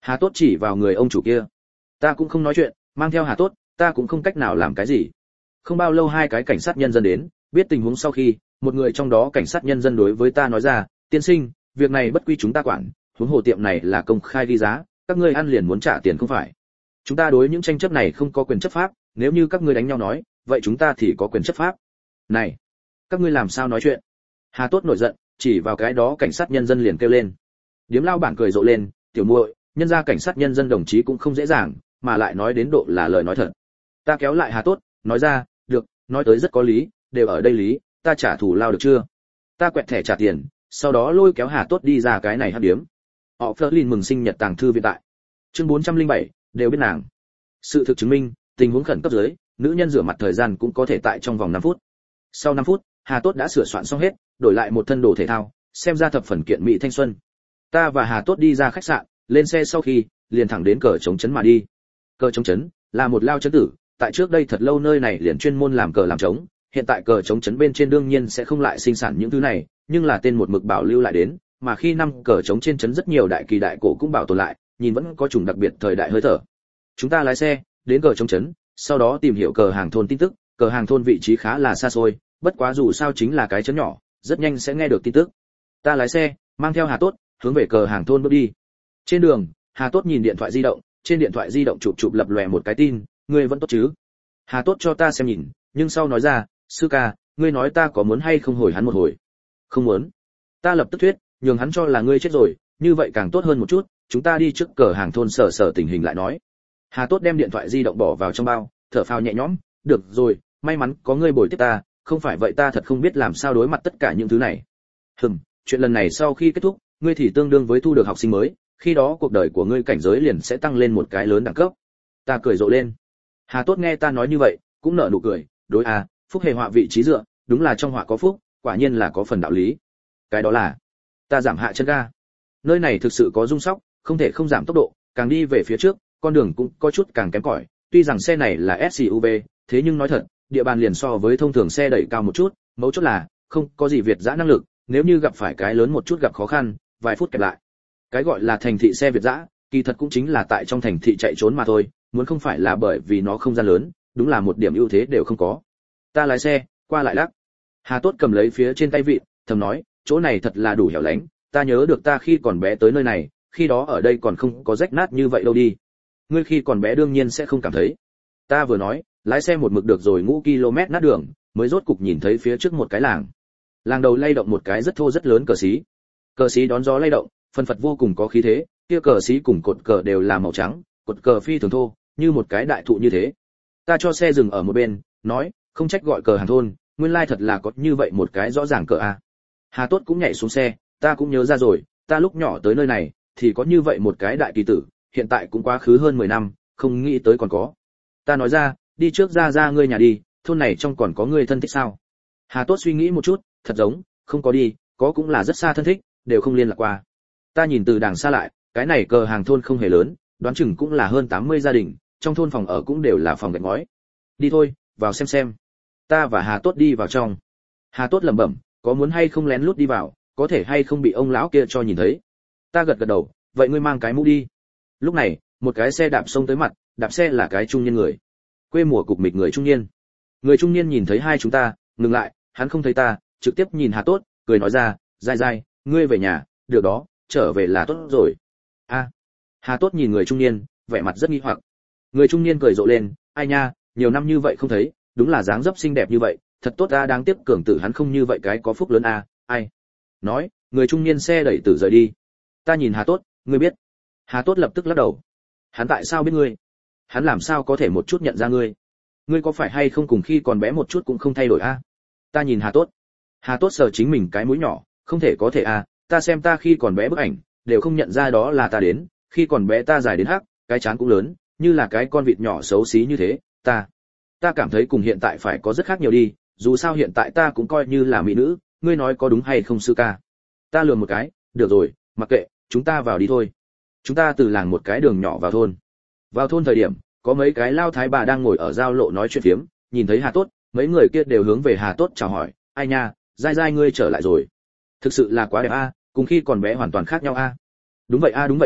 Hà Tốt chỉ vào người ông chủ kia. Ta cũng không nói chuyện, mang theo Hà Tốt, ta cũng không cách nào làm cái gì. Không bao lâu hai cái cảnh sát nhân dân đến, biết tình huống sau khi, một người trong đó cảnh sát nhân dân đối với ta nói ra, tiên sinh, việc này bất quy chúng ta quản, huống hồ tiệm này là công khai ghi giá, các ngươi ăn liền muốn trả tiền không phải. Chúng ta đối những tranh chấp này không có quyền chấp pháp, nếu như các ngươi đánh nhau nói, vậy chúng ta thì có quyền chấp pháp. Này, các ngươi làm sao nói chuyện? Hà Tốt nổi giận, chỉ vào cái đó cảnh sát nhân dân liền kêu lên. Điếm lao bản cười rộ lên, tiểu muội, nhân gia cảnh sát nhân dân đồng chí cũng không dễ dàng, mà lại nói đến độ là lời nói thật. Ta kéo lại Hà Tốt, nói ra, được, nói tới rất có lý, đều ở đây lý, ta trả thù lao được chưa? Ta quẹt thẻ trả tiền, sau đó lôi kéo Hà Tốt đi ra cái này hắc điếm. Họ Flerlin mừng sinh nhật tàng thư viện tại. Chương bốn trăm lẻ bảy, đều biết nàng. Sự thực chứng minh, tình huống khẩn cấp dưới, nữ nhân rửa mặt thời gian cũng có thể tại trong vòng năm phút. Sau năm phút, Hà Tốt đã sửa soạn xong hết, đổi lại một thân đồ thể thao, xem ra thập phần kiện mỹ thanh xuân. Ta và Hà Tốt đi ra khách sạn, lên xe sau khi, liền thẳng đến cờ chống trấn mà đi. Cờ chống trấn là một lao trấn tử, tại trước đây thật lâu nơi này liền chuyên môn làm cờ làm trống, hiện tại cờ chống trấn bên trên đương nhiên sẽ không lại sinh sản những thứ này, nhưng là tên một mực bảo lưu lại đến, mà khi năm cờ chống trên trấn rất nhiều đại kỳ đại cổ cũng bảo tồn lại, nhìn vẫn có chủng đặc biệt thời đại hơi thở. Chúng ta lái xe đến cờ chống trấn, sau đó tìm hiểu cờ hàng thôn tin tức, cờ hàng thôn vị trí khá là xa xôi, bất quá dù sao chính là cái trấn nhỏ, rất nhanh sẽ nghe được tin tức. Ta lái xe, mang theo Hà Tốt, hướng về cờ hàng thôn bước đi. Trên đường, Hà Tốt nhìn điện thoại di động, trên điện thoại di động chụp chụp lập lòe một cái tin, ngươi vẫn tốt chứ? Hà Tốt cho ta xem nhìn, nhưng sau nói ra, sư ca, ngươi nói ta có muốn hay không hồi hắn một hồi? Không muốn. Ta lập tức thuyết, nhường hắn cho là ngươi chết rồi, như vậy càng tốt hơn một chút, chúng ta đi trước cờ hàng thôn sở sở tình hình lại nói. Hà Tốt đem điện thoại di động bỏ vào trong bao, thở phào nhẹ nhõm, được rồi, may mắn có ngươi bồi tiếp ta, không phải vậy ta thật không biết làm sao đối mặt tất cả những thứ này. Hừm, chuyện lần này sau khi kết thúc, ngươi thì tương đương với thu được học sinh mới, khi đó cuộc đời của ngươi cảnh giới liền sẽ tăng lên một cái lớn đẳng cấp. Ta cười rộ lên. Hà Tốt nghe ta nói như vậy, cũng nở nụ cười, đối à, phúc hề họa vị trí dựa, đúng là trong họa có phúc, quả nhiên là có phần đạo lý. Cái đó là, ta giảm hạ chân ga. Nơi này thực sự có rung sóc, không thể không giảm tốc độ, càng đi về phía trước, con đường cũng có chút càng kém cỏi, tuy rằng xe này là ét u vê, thế nhưng nói thật, địa bàn liền so với thông thường xe đẩy cao một chút, mấu chốt là không có gì việt dã năng lực, nếu như gặp phải cái lớn một chút gặp khó khăn, vài phút kẹp lại. Cái gọi là thành thị xe việt dã, kỳ thật cũng chính là tại trong thành thị chạy trốn mà thôi, muốn không phải là bởi vì nó không gian lớn, đúng là một điểm ưu thế đều không có. Ta lái xe, qua lại lắc. Hà Tốt cầm lấy phía trên tay vịn, thầm nói, chỗ này thật là đủ hẻo lánh, ta nhớ được ta khi còn bé tới nơi này, khi đó ở đây còn không có rách nát như vậy đâu đi. Ngươi khi còn bé đương nhiên sẽ không cảm thấy. Ta vừa nói, lái xe một mực được rồi ngũ ki lô mét nát đường, mới rốt cục nhìn thấy phía trước một cái làng. Làng đầu lay động một cái rất thô rất lớn cờ xí. Cờ xí đón gió lay động, phân phật vô cùng có khí thế, kia cờ xí cùng cột cờ đều là màu trắng, cột cờ phi thường thô, như một cái đại thụ như thế. Ta cho xe dừng ở một bên, nói, không trách gọi cờ hàng thôn, nguyên lai thật là có như vậy một cái rõ ràng cờ a. Hà Tốt cũng nhảy xuống xe, ta cũng nhớ ra rồi, ta lúc nhỏ tới nơi này thì có như vậy một cái đại kỳ tử, hiện tại cũng quá khứ hơn mười năm, không nghĩ tới còn có. Ta nói ra, đi trước ra ra ngươi nhà đi, thôn này trong còn có ngươi thân thích sao? Hà Tốt suy nghĩ một chút, thật giống, không có đi, có cũng là rất xa thân thích, đều không liên lạc qua. Ta nhìn từ đàng xa lại, cái này cờ hàng thôn không hề lớn, đoán chừng cũng là hơn tám mươi gia đình, trong thôn phòng ở cũng đều là phòng gạch ngói. Đi thôi, vào xem xem. Ta và Hà Tốt đi vào trong. Hà Tốt lẩm bẩm, có muốn hay không lén lút đi vào, có thể hay không bị ông lão kia cho nhìn thấy. Ta gật gật đầu, vậy ngươi mang cái mũ đi. Lúc này, một cái xe đạp xông tới mặt, đạp xe là cái trung niên người. Quê mùa cục mịch người trung niên. Người trung niên nhìn thấy hai chúng ta, ngừng lại, hắn không thấy ta, trực tiếp nhìn Hà Tốt, cười nói ra, dai dai, ngươi về nhà, được đó, trở về là tốt rồi. A. À. Hà Tốt nhìn người trung niên, vẻ mặt rất nghi hoặc. Người trung niên cười rộ lên, ai nha, nhiều năm như vậy không thấy, đúng là dáng dấp xinh đẹp như vậy, thật tốt a, đáng tiếc cường tử hắn không như vậy cái có phúc lớn a, ai. Nói, người trung niên xe đẩy tử rời đi. Ta nhìn Hà Tốt, ngươi biết? Hà Tốt lập tức lắc đầu. Hắn tại sao biết ngươi? Hắn làm sao có thể một chút nhận ra ngươi? Ngươi có phải hay không cùng khi còn bé một chút cũng không thay đổi a? Ta nhìn Hà Tốt. Hà Tốt sờ chính mình cái mũi nhỏ, không thể có thể a, ta xem ta khi còn bé bức ảnh, đều không nhận ra đó là ta đến, khi còn bé ta dài đến hắc, cái trán cũng lớn, như là cái con vịt nhỏ xấu xí như thế, ta. Ta cảm thấy cùng hiện tại phải có rất khác nhiều đi, dù sao hiện tại ta cũng coi như là mỹ nữ, ngươi nói có đúng hay không sư ca? Ta lườm một cái, được rồi, mặc kệ, chúng ta vào đi thôi. Chúng ta từ làng một cái đường nhỏ vào thôn. Vào thôn thời điểm, có mấy cái lao thái bà đang ngồi ở giao lộ nói chuyện phiếm, nhìn thấy Hà Tốt, mấy người kia đều hướng về Hà Tốt chào hỏi, ai nha, dai dai ngươi trở lại rồi. Thực sự là quá đẹp a, cùng khi còn bé hoàn toàn khác nhau a. Đúng vậy a, đúng vậy a,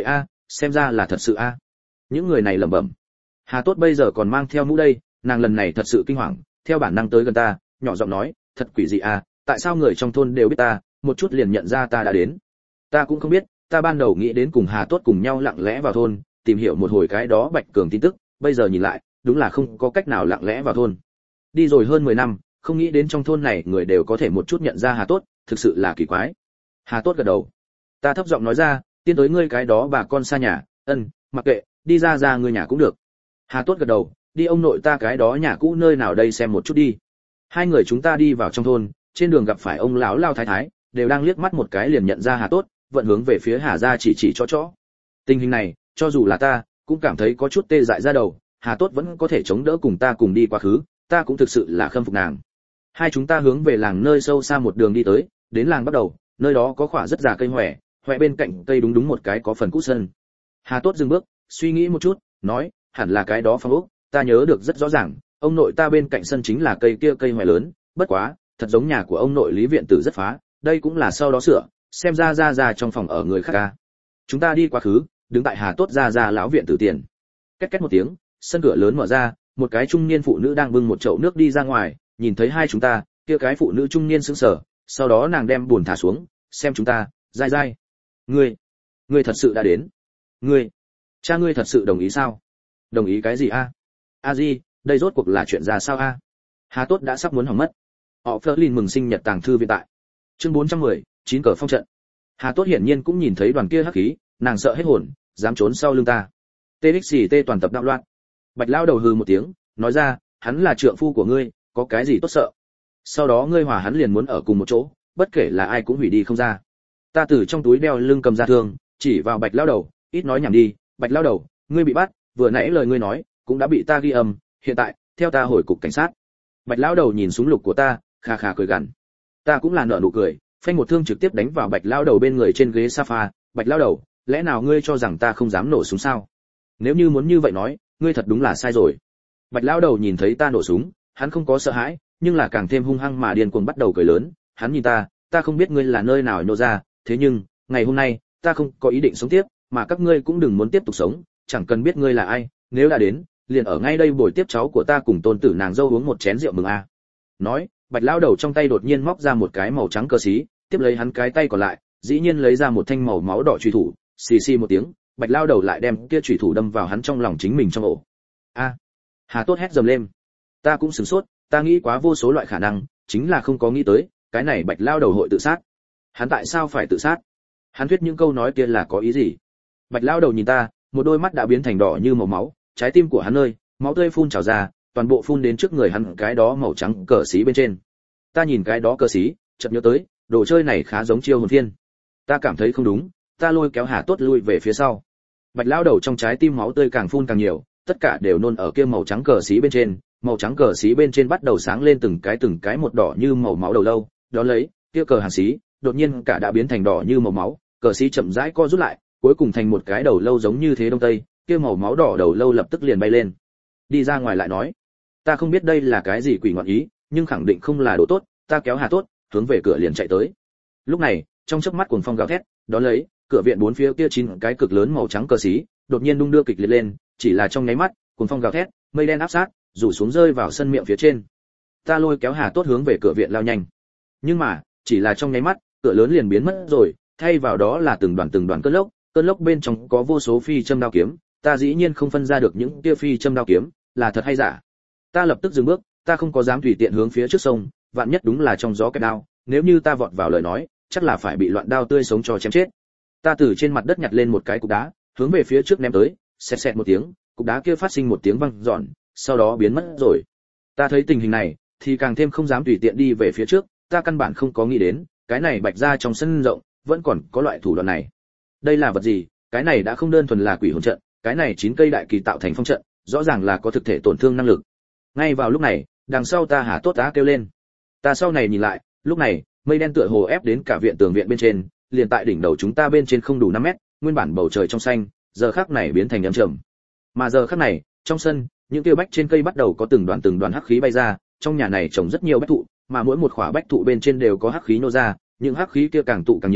xem ra là thật sự a. Những người này lẩm bẩm. Hà Tốt bây giờ còn mang theo mũ đây, nàng lần này thật sự kinh hoàng, theo bản năng tới gần ta, nhỏ giọng nói, thật quỷ dị a, tại sao người trong thôn đều biết ta, một chút liền nhận ra ta đã đến. Ta cũng không biết, ta ban đầu nghĩ đến cùng Hà Tốt cùng nhau lặng lẽ vào thôn, tìm hiểu một hồi cái đó Bạch Cường tin tức, bây giờ nhìn lại, đúng là không có cách nào lặng lẽ vào thôn. Đi rồi hơn mười năm, không nghĩ đến trong thôn này người đều có thể một chút nhận ra Hà Tốt, thực sự là kỳ quái. Hà Tốt gật đầu. Ta thấp giọng nói ra, tiên tới ngươi cái đó bà con xa nhà, ân, mặc kệ, đi ra ra ngươi nhà cũng được. Hà Tốt gật đầu, đi ông nội ta cái đó nhà cũ nơi nào đây xem một chút đi. Hai người chúng ta đi vào trong thôn, trên đường gặp phải ông lão lao thái thái, đều đang liếc mắt một cái liền nhận ra Hà Tốt, vận hướng về phía Hà gia chỉ chỉ cho chó. Tình hình này, cho dù là ta, cũng cảm thấy có chút tê dại ra đầu, Hà Tốt vẫn có thể chống đỡ cùng ta cùng đi quá khứ, ta cũng thực sự là khâm phục nàng. Hai chúng ta hướng về làng nơi sâu xa một đường đi tới, đến làng bắt đầu, nơi đó có khỏa rất già cây hoè, hoè bên cạnh cây đúng đúng một cái có phần cũ sân. Hà Tốt dừng bước, suy nghĩ một chút, nói, hẳn là cái đó phong ốc, ta nhớ được rất rõ ràng, ông nội ta bên cạnh sân chính là cây kia cây hoè lớn, bất quá, thật giống nhà của ông nội Lý viện tử rất phá, đây cũng là sau đó sửa, xem ra ra ra trong phòng ở người khác ca. Chúng ta đi quá khứ, đứng tại Hà Tốt ra ra lão viện tử tiền. Két két một tiếng, sân cửa lớn mở ra, một cái trung niên phụ nữ đang bưng một chậu nước đi ra ngoài, nhìn thấy hai chúng ta, kia cái phụ nữ trung niên sững sờ, sau đó nàng đem buồn thả xuống, xem chúng ta, dai dai. Ngươi, ngươi thật sự đã đến. Ngươi, cha ngươi thật sự đồng ý sao? Đồng ý cái gì a? A Di, đây rốt cuộc là chuyện ra sao a? Hà Tốt đã sắp muốn hỏng mất. Họ Flerlin mừng sinh nhật tàng thư viện tại. Chương bốn trăm mười, chín cờ phong trận. Hà Tốt hiển nhiên cũng nhìn thấy đoàn kia hắc khí, nàng sợ hết hồn, dám trốn sau lưng ta. tê ích xì tê toàn tập đạo loạn. Bạch lão đầu hừ một tiếng, nói ra, hắn là trượng phu của ngươi, có cái gì tốt sợ? Sau đó ngươi hòa hắn liền muốn ở cùng một chỗ, bất kể là ai cũng hủy đi không ra. Ta từ trong túi đeo lưng cầm ra thương, chỉ vào Bạch lão đầu, ít nói nhảm đi, Bạch lão đầu, ngươi bị bắt, vừa nãy lời ngươi nói cũng đã bị ta ghi âm, hiện tại, theo ta hồi cục cảnh sát. Bạch lão đầu nhìn súng lục của ta, kha kha cười gằn. Ta cũng là nở nụ cười, phanh một thương trực tiếp đánh vào Bạch lão đầu bên người trên ghế sofa. Bạch lão đầu, lẽ nào ngươi cho rằng ta không dám nổ súng sao? Nếu như muốn như vậy nói, ngươi thật đúng là sai rồi. Bạch lão đầu nhìn thấy ta nổ súng, hắn không có sợ hãi, nhưng là càng thêm hung hăng mà điên cuồng bắt đầu cười lớn. Hắn nhìn ta, ta không biết ngươi là nơi nào nhô ra, thế nhưng ngày hôm nay ta không có ý định sống tiếp, mà các ngươi cũng đừng muốn tiếp tục sống, chẳng cần biết ngươi là ai, nếu đã đến, liền ở ngay đây buổi tiếp cháu của ta cùng tôn tử nàng dâu uống một chén rượu mừng a. Nói, Bạch lão đầu trong tay đột nhiên móc ra một cái màu trắng cờ xí, tiếp lấy hắn cái tay còn lại, dĩ nhiên lấy ra một thanh màu máu đỏ chùy thủ, xì xì một tiếng, Bạch lão đầu lại đem kia chùy thủ đâm vào hắn trong lòng chính mình trong ổ. A! Hà Tốt hét dầm lên. Ta cũng sửng sốt, ta nghĩ quá vô số loại khả năng, chính là không có nghĩ tới, cái này Bạch lão đầu hội tự sát. Hắn tại sao phải tự sát? Hắn thuyết những câu nói kia là có ý gì? Bạch lão đầu nhìn ta, một đôi mắt đã biến thành đỏ như màu máu, trái tim của hắn ơi, máu tươi phun trào ra, toàn bộ phun đến trước người hắn cái đó màu trắng cờ xí bên trên. Ta nhìn cái đó cờ xí, chợt nhớ tới, đồ chơi này khá giống chiêu hồn phiên. Ta cảm thấy không đúng, ta lôi kéo Hà Tốt lui về phía sau. Bạch lão đầu trong trái tim máu tươi càng phun càng nhiều, tất cả đều nôn ở kia màu trắng cờ xí bên trên, màu trắng cờ xí bên trên bắt đầu sáng lên từng cái từng cái một đỏ như màu máu đầu lâu, đó lấy, kia cờ hàn xí, đột nhiên cả đã biến thành đỏ như màu máu, cờ xí chậm rãi co rút lại, cuối cùng thành một cái đầu lâu giống như thế đông tây, kia màu máu đỏ đầu lâu lập tức liền bay lên. Đi ra ngoài lại nói, ta không biết đây là cái gì quỷ ngọn ý, nhưng khẳng định không là đồ tốt, ta kéo Hà Tốt, hướng về cửa liền chạy tới. Lúc này, trong chớp mắt cuồng phong gào thét, đó lấy, cửa viện bốn phía kia chín cái cực lớn màu trắng cờ xí, đột nhiên đung đưa kịch liệt lên, chỉ là trong nháy mắt, cuồng phong gào thét, mây đen áp sát, rủ xuống rơi vào sân miệng phía trên. Ta lôi kéo Hà Tốt hướng về cửa viện lao nhanh. Nhưng mà, chỉ là trong nháy mắt, cửa lớn liền biến mất rồi, thay vào đó là từng đoàn từng đoàn cơn lốc, cơn lốc bên trong có vô số phi châm đao kiếm, ta dĩ nhiên không phân ra được những kia phi châm đao kiếm là thật hay giả. Ta lập tức dừng bước, ta không có dám tùy tiện hướng phía trước sông, vạn nhất đúng là trong gió kẹp đao, nếu như ta vọt vào lời nói, chắc là phải bị loạn đao tươi sống cho chém chết. Ta từ trên mặt đất nhặt lên một cái cục đá, hướng về phía trước ném tới, xẹt xẹt một tiếng, cục đá kia phát sinh một tiếng vang dọn, sau đó biến mất rồi. Ta thấy tình hình này, thì càng thêm không dám tùy tiện đi về phía trước, ta căn bản không có nghĩ đến, cái này Bạch gia trong sân rộng, vẫn còn có loại thủ đoạn này. Đây là vật gì? Cái này đã không đơn thuần là quỷ hồn trận, cái này chín cây đại kỳ tạo thành phong trận, rõ ràng là có thực thể tổn thương năng lực. Ngay vào lúc này, đằng sau ta Hà Tốt á kêu lên. Ta sau này nhìn lại, lúc này, mây đen tựa hồ ép đến cả viện tường viện bên trên, liền tại đỉnh đầu chúng ta bên trên không đủ năm mét, nguyên bản bầu trời trong xanh, giờ khắc này biến thành âm trầm. Mà giờ khắc này, trong sân, những tiêu bách trên cây bắt đầu có từng đoàn từng đoàn hắc khí bay ra, trong nhà này trồng rất nhiều bách thụ, mà mỗi một khỏa bách thụ bên trên đều có hắc khí nô ra, những hắc khí kia càng tụ càng nhiều,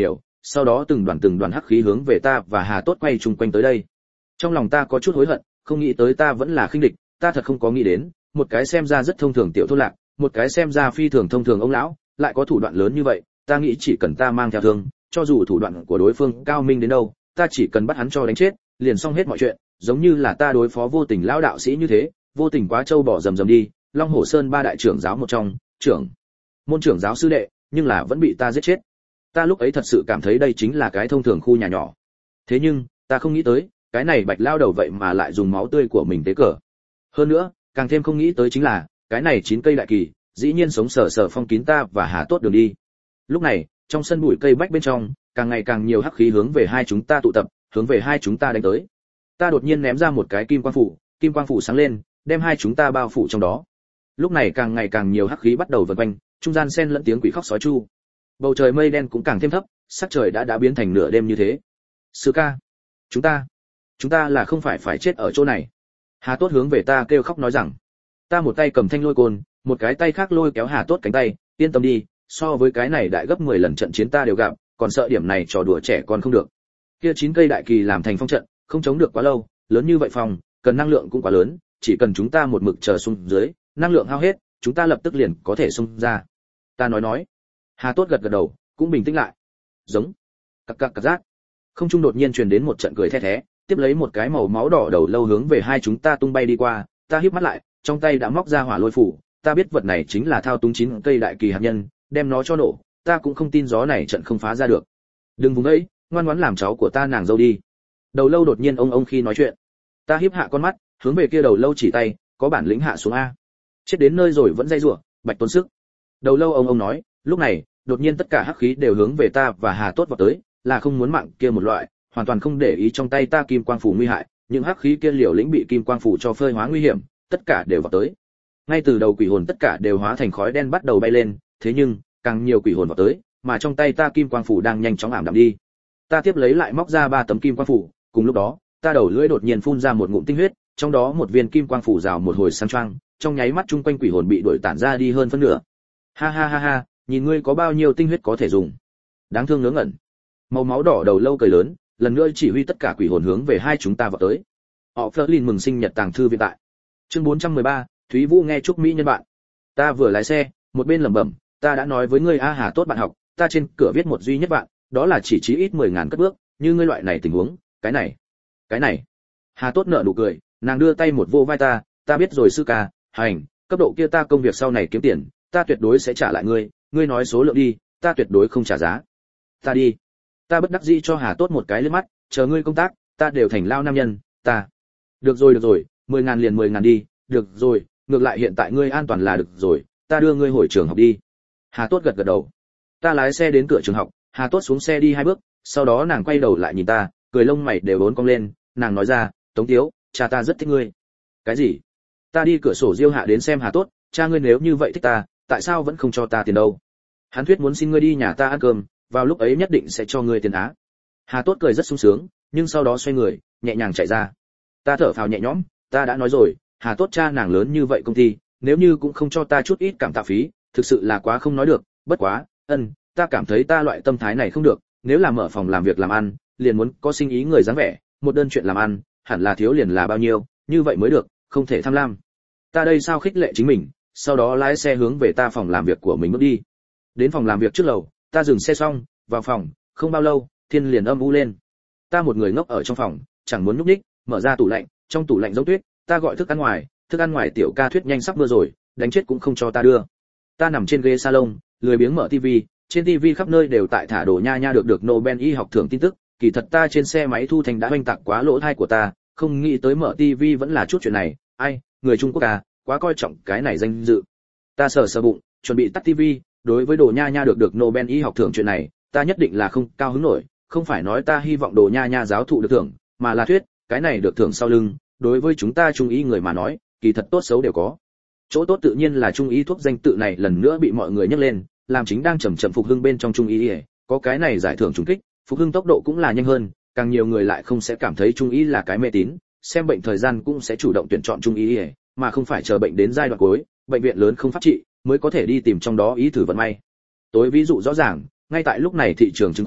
sau đó từng đoàn từng đoàn hắc khí hướng về ta và Hà Tốt quay chung quanh tới đây. Trong lòng ta có chút hối hận, không nghĩ tới ta vẫn là khinh địch, ta thật không có nghĩ đến, một cái xem ra rất thông thường tiểu thôn lạc, một cái xem ra phi thường thông thường ông lão, lại có thủ đoạn lớn như vậy, ta nghĩ chỉ cần ta mang theo thương, cho dù thủ đoạn của đối phương cao minh đến đâu, ta chỉ cần bắt hắn cho đánh chết, liền xong hết mọi chuyện, giống như là ta đối phó Vô Tình lão đạo sĩ như thế, Vô Tình quá trâu bỏ rầm rầm đi, Long Hồ Sơn ba đại trưởng giáo một trong, trưởng môn trưởng giáo sư đệ, nhưng là vẫn bị ta giết chết. Ta lúc ấy thật sự cảm thấy đây chính là cái thông thường khu nhà nhỏ. Thế nhưng, ta không nghĩ tới, cái này Bạch lao đầu vậy mà lại dùng máu tươi của mình tế cờ. Hơn nữa, càng thêm không nghĩ tới chính là, cái này chín cây đại kỳ, dĩ nhiên sống sờ sờ phong kín ta và Hà Tốt đường đi. Lúc này, trong sân bụi cây bách bên trong, càng ngày càng nhiều hắc khí hướng về hai chúng ta tụ tập, hướng về hai chúng ta đánh tới. Ta đột nhiên ném ra một cái kim quang phủ, kim quang phủ sáng lên, đem hai chúng ta bao phủ trong đó. Lúc này càng ngày càng nhiều hắc khí bắt đầu vần quanh, trung gian xen lẫn tiếng quỷ khóc sói chu. Bầu trời mây đen cũng càng thêm thấp, sắc trời đã đã biến thành nửa đêm như thế. Sư ca, chúng ta, chúng ta là không phải phải chết ở chỗ này. Hà Tốt hướng về ta kêu khóc nói rằng. Ta một tay cầm thanh lôi côn, một cái tay khác lôi kéo Hà Tốt cánh tay, yên tâm đi, so với cái này đại gấp mười lần trận chiến ta đều gặp, còn sợ điểm này trò đùa trẻ con không được. Kia chín cây đại kỳ làm thành phong trận, không chống được quá lâu, lớn như vậy phòng, cần năng lượng cũng quá lớn, chỉ cần chúng ta một mực chờ xuống dưới, năng lượng hao hết, chúng ta lập tức liền có thể xông ra. Ta nói nói. Hà Tốt gật gật đầu, cũng bình tĩnh lại. Giống. Cặc cặc cặc rác. Không trung đột nhiên truyền đến một trận cười the thé, tiếp lấy một cái màu máu đỏ đầu lâu hướng về hai chúng ta tung bay đi qua, ta híp mắt lại, trong tay đã móc ra hỏa lôi phủ, ta biết vật này chính là thao túng chín cây đại kỳ hạt nhân, đem nó cho nổ, ta cũng không tin gió này trận không phá ra được. Đừng vùng đấy, ngoan ngoãn làm cháu của ta nàng dâu đi. Đầu lâu đột nhiên ông ông khi nói chuyện. Ta híp hạ con mắt, hướng về kia đầu lâu chỉ tay, có bản lĩnh hạ xuống a. Chết đến nơi rồi vẫn dây rủa, bạch tốn sức. Đầu lâu ông ông nói, lúc này, đột nhiên tất cả hắc khí đều hướng về ta và Hà Tốt vào tới, là không muốn mạng kia một loại, hoàn toàn không để ý trong tay ta kim quang phủ nguy hại, những hắc khí kia liều lĩnh bị kim quang phủ cho phơi hóa nguy hiểm, tất cả đều vào tới. Ngay từ đầu quỷ hồn tất cả đều hóa thành khói đen bắt đầu bay lên, thế nhưng, càng nhiều quỷ hồn vào tới, mà trong tay ta kim quang phủ đang nhanh chóng ảm đạm đi. Ta tiếp lấy lại móc ra ba tấm kim quang phủ, cùng lúc đó, ta đầu lưỡi đột nhiên phun ra một ngụm tinh huyết, trong đó một viên kim quang phủ rào một hồi sáng choang, trong nháy mắt chung quanh quỷ hồn bị đuổi tản ra đi hơn phân nửa. Ha ha ha ha, nhìn ngươi có bao nhiêu tinh huyết có thể dùng. Đáng thương ngớ ngẩn. Màu máu đỏ đầu lâu cười lớn, lần nữa chỉ huy tất cả quỷ hồn hướng về hai chúng ta vào tới. Họ Flerlin mừng sinh nhật tàng thư viện tại. Chương bốn trăm mười ba, Thúy Vũ nghe chúc mỹ nhân bạn. Ta vừa lái xe, một bên lẩm bẩm, ta đã nói với ngươi a Hà Tốt bạn học, ta trên cửa viết một duy nhất bạn, đó là chỉ chí ít mười ngàn cất bước, như ngươi loại này tình huống, cái này, cái này. Hà Tốt nở nụ cười, nàng đưa tay một vô vai ta, ta biết rồi sư ca, hành, cấp độ kia ta công việc sau này kiếm tiền, ta tuyệt đối sẽ trả lại ngươi, ngươi nói số lượng đi, ta tuyệt đối không trả giá. Ta đi. Ta bất đắc dĩ cho Hà Tốt một cái liếc mắt, chờ ngươi công tác, ta đều thành lao nam nhân, ta. Được rồi được rồi, mười ngàn liền mười ngàn đi, được rồi, ngược lại hiện tại ngươi an toàn là được rồi, ta đưa ngươi hồi trường học đi. Hà Tốt gật gật đầu. Ta lái xe đến cửa trường học, Hà Tốt xuống xe đi hai bước, sau đó nàng quay đầu lại nhìn ta, cười lông mày đều bốn cong lên, nàng nói ra, Tống Tiếu, cha ta rất thích ngươi. Cái gì? Ta đi cửa sổ Diêu hạ đến xem Hà Tốt, cha ngươi nếu như vậy thích ta, tại sao vẫn không cho ta tiền đâu? Hắn thuyết muốn xin ngươi đi nhà ta ăn cơm, vào lúc ấy nhất định sẽ cho ngươi tiền á. Hà Tốt cười rất sung sướng, nhưng sau đó xoay người, nhẹ nhàng chạy ra. Ta thở phào nhẹ nhõm, ta đã nói rồi, Hà Tốt cha nàng lớn như vậy công ty, nếu như cũng không cho ta chút ít cảm tạ phí, thực sự là quá không nói được, bất quá, ân, ta cảm thấy ta loại tâm thái này không được, nếu là mở phòng làm việc làm ăn, liền muốn có sinh ý người dáng vẻ, một đơn chuyện làm ăn, hẳn là thiếu liền là bao nhiêu, như vậy mới được, không thể tham lam. Ta đây sao khích lệ chính mình, sau đó lái xe hướng về ta phòng làm việc của mình bước đi. Đến phòng làm việc trước lầu, ta dừng xe xong, vào phòng, không bao lâu, thiên liền âm u lên. Ta một người ngốc ở trong phòng, chẳng muốn núp ních, mở ra tủ lạnh, trong tủ lạnh giống tuyết, ta gọi thức ăn ngoài, thức ăn ngoài tiểu ca thuyết nhanh sắp mưa rồi, đánh chết cũng không cho ta đưa. Ta nằm trên ghế salon, lười biếng mở tivi, trên tivi khắp nơi đều tại thả đồ nha nha được được Nobel y học thưởng tin tức, kỳ thật ta trên xe máy thu thành đã hoành tạc quá lỗ tai của ta, không nghĩ tới mở tivi vẫn là chút chuyện này, ai, người Trung Quốc à, quá coi trọng cái này danh dự. Ta sờ sờ bụng, chuẩn bị tắt tivi, đối với đồ nha nha được được Nobel y học thưởng chuyện này, ta nhất định là không cao hứng nổi, không phải nói ta hy vọng đồ nha nha giáo thụ được thưởng, mà là thuyết, cái này được thưởng sau lưng, đối với chúng ta trung y người mà nói, kỳ thật tốt xấu đều có. Chỗ tốt tự nhiên là trung y thuốc danh tự này lần nữa bị mọi người nhắc lên, làm chính đang chậm chậm phục hưng bên trong trung y, có cái này giải thưởng trùng kích, phục hưng tốc độ cũng là nhanh hơn, càng nhiều người lại không sẽ cảm thấy trung y là cái mê tín, xem bệnh thời gian cũng sẽ chủ động tuyển chọn trung y, mà không phải chờ bệnh đến giai đoạn cuối, bệnh viện lớn không pháp trị, mới có thể đi tìm trong đó ý thử vận may. Tối ví dụ rõ ràng, ngay tại lúc này thị trường chứng khoán,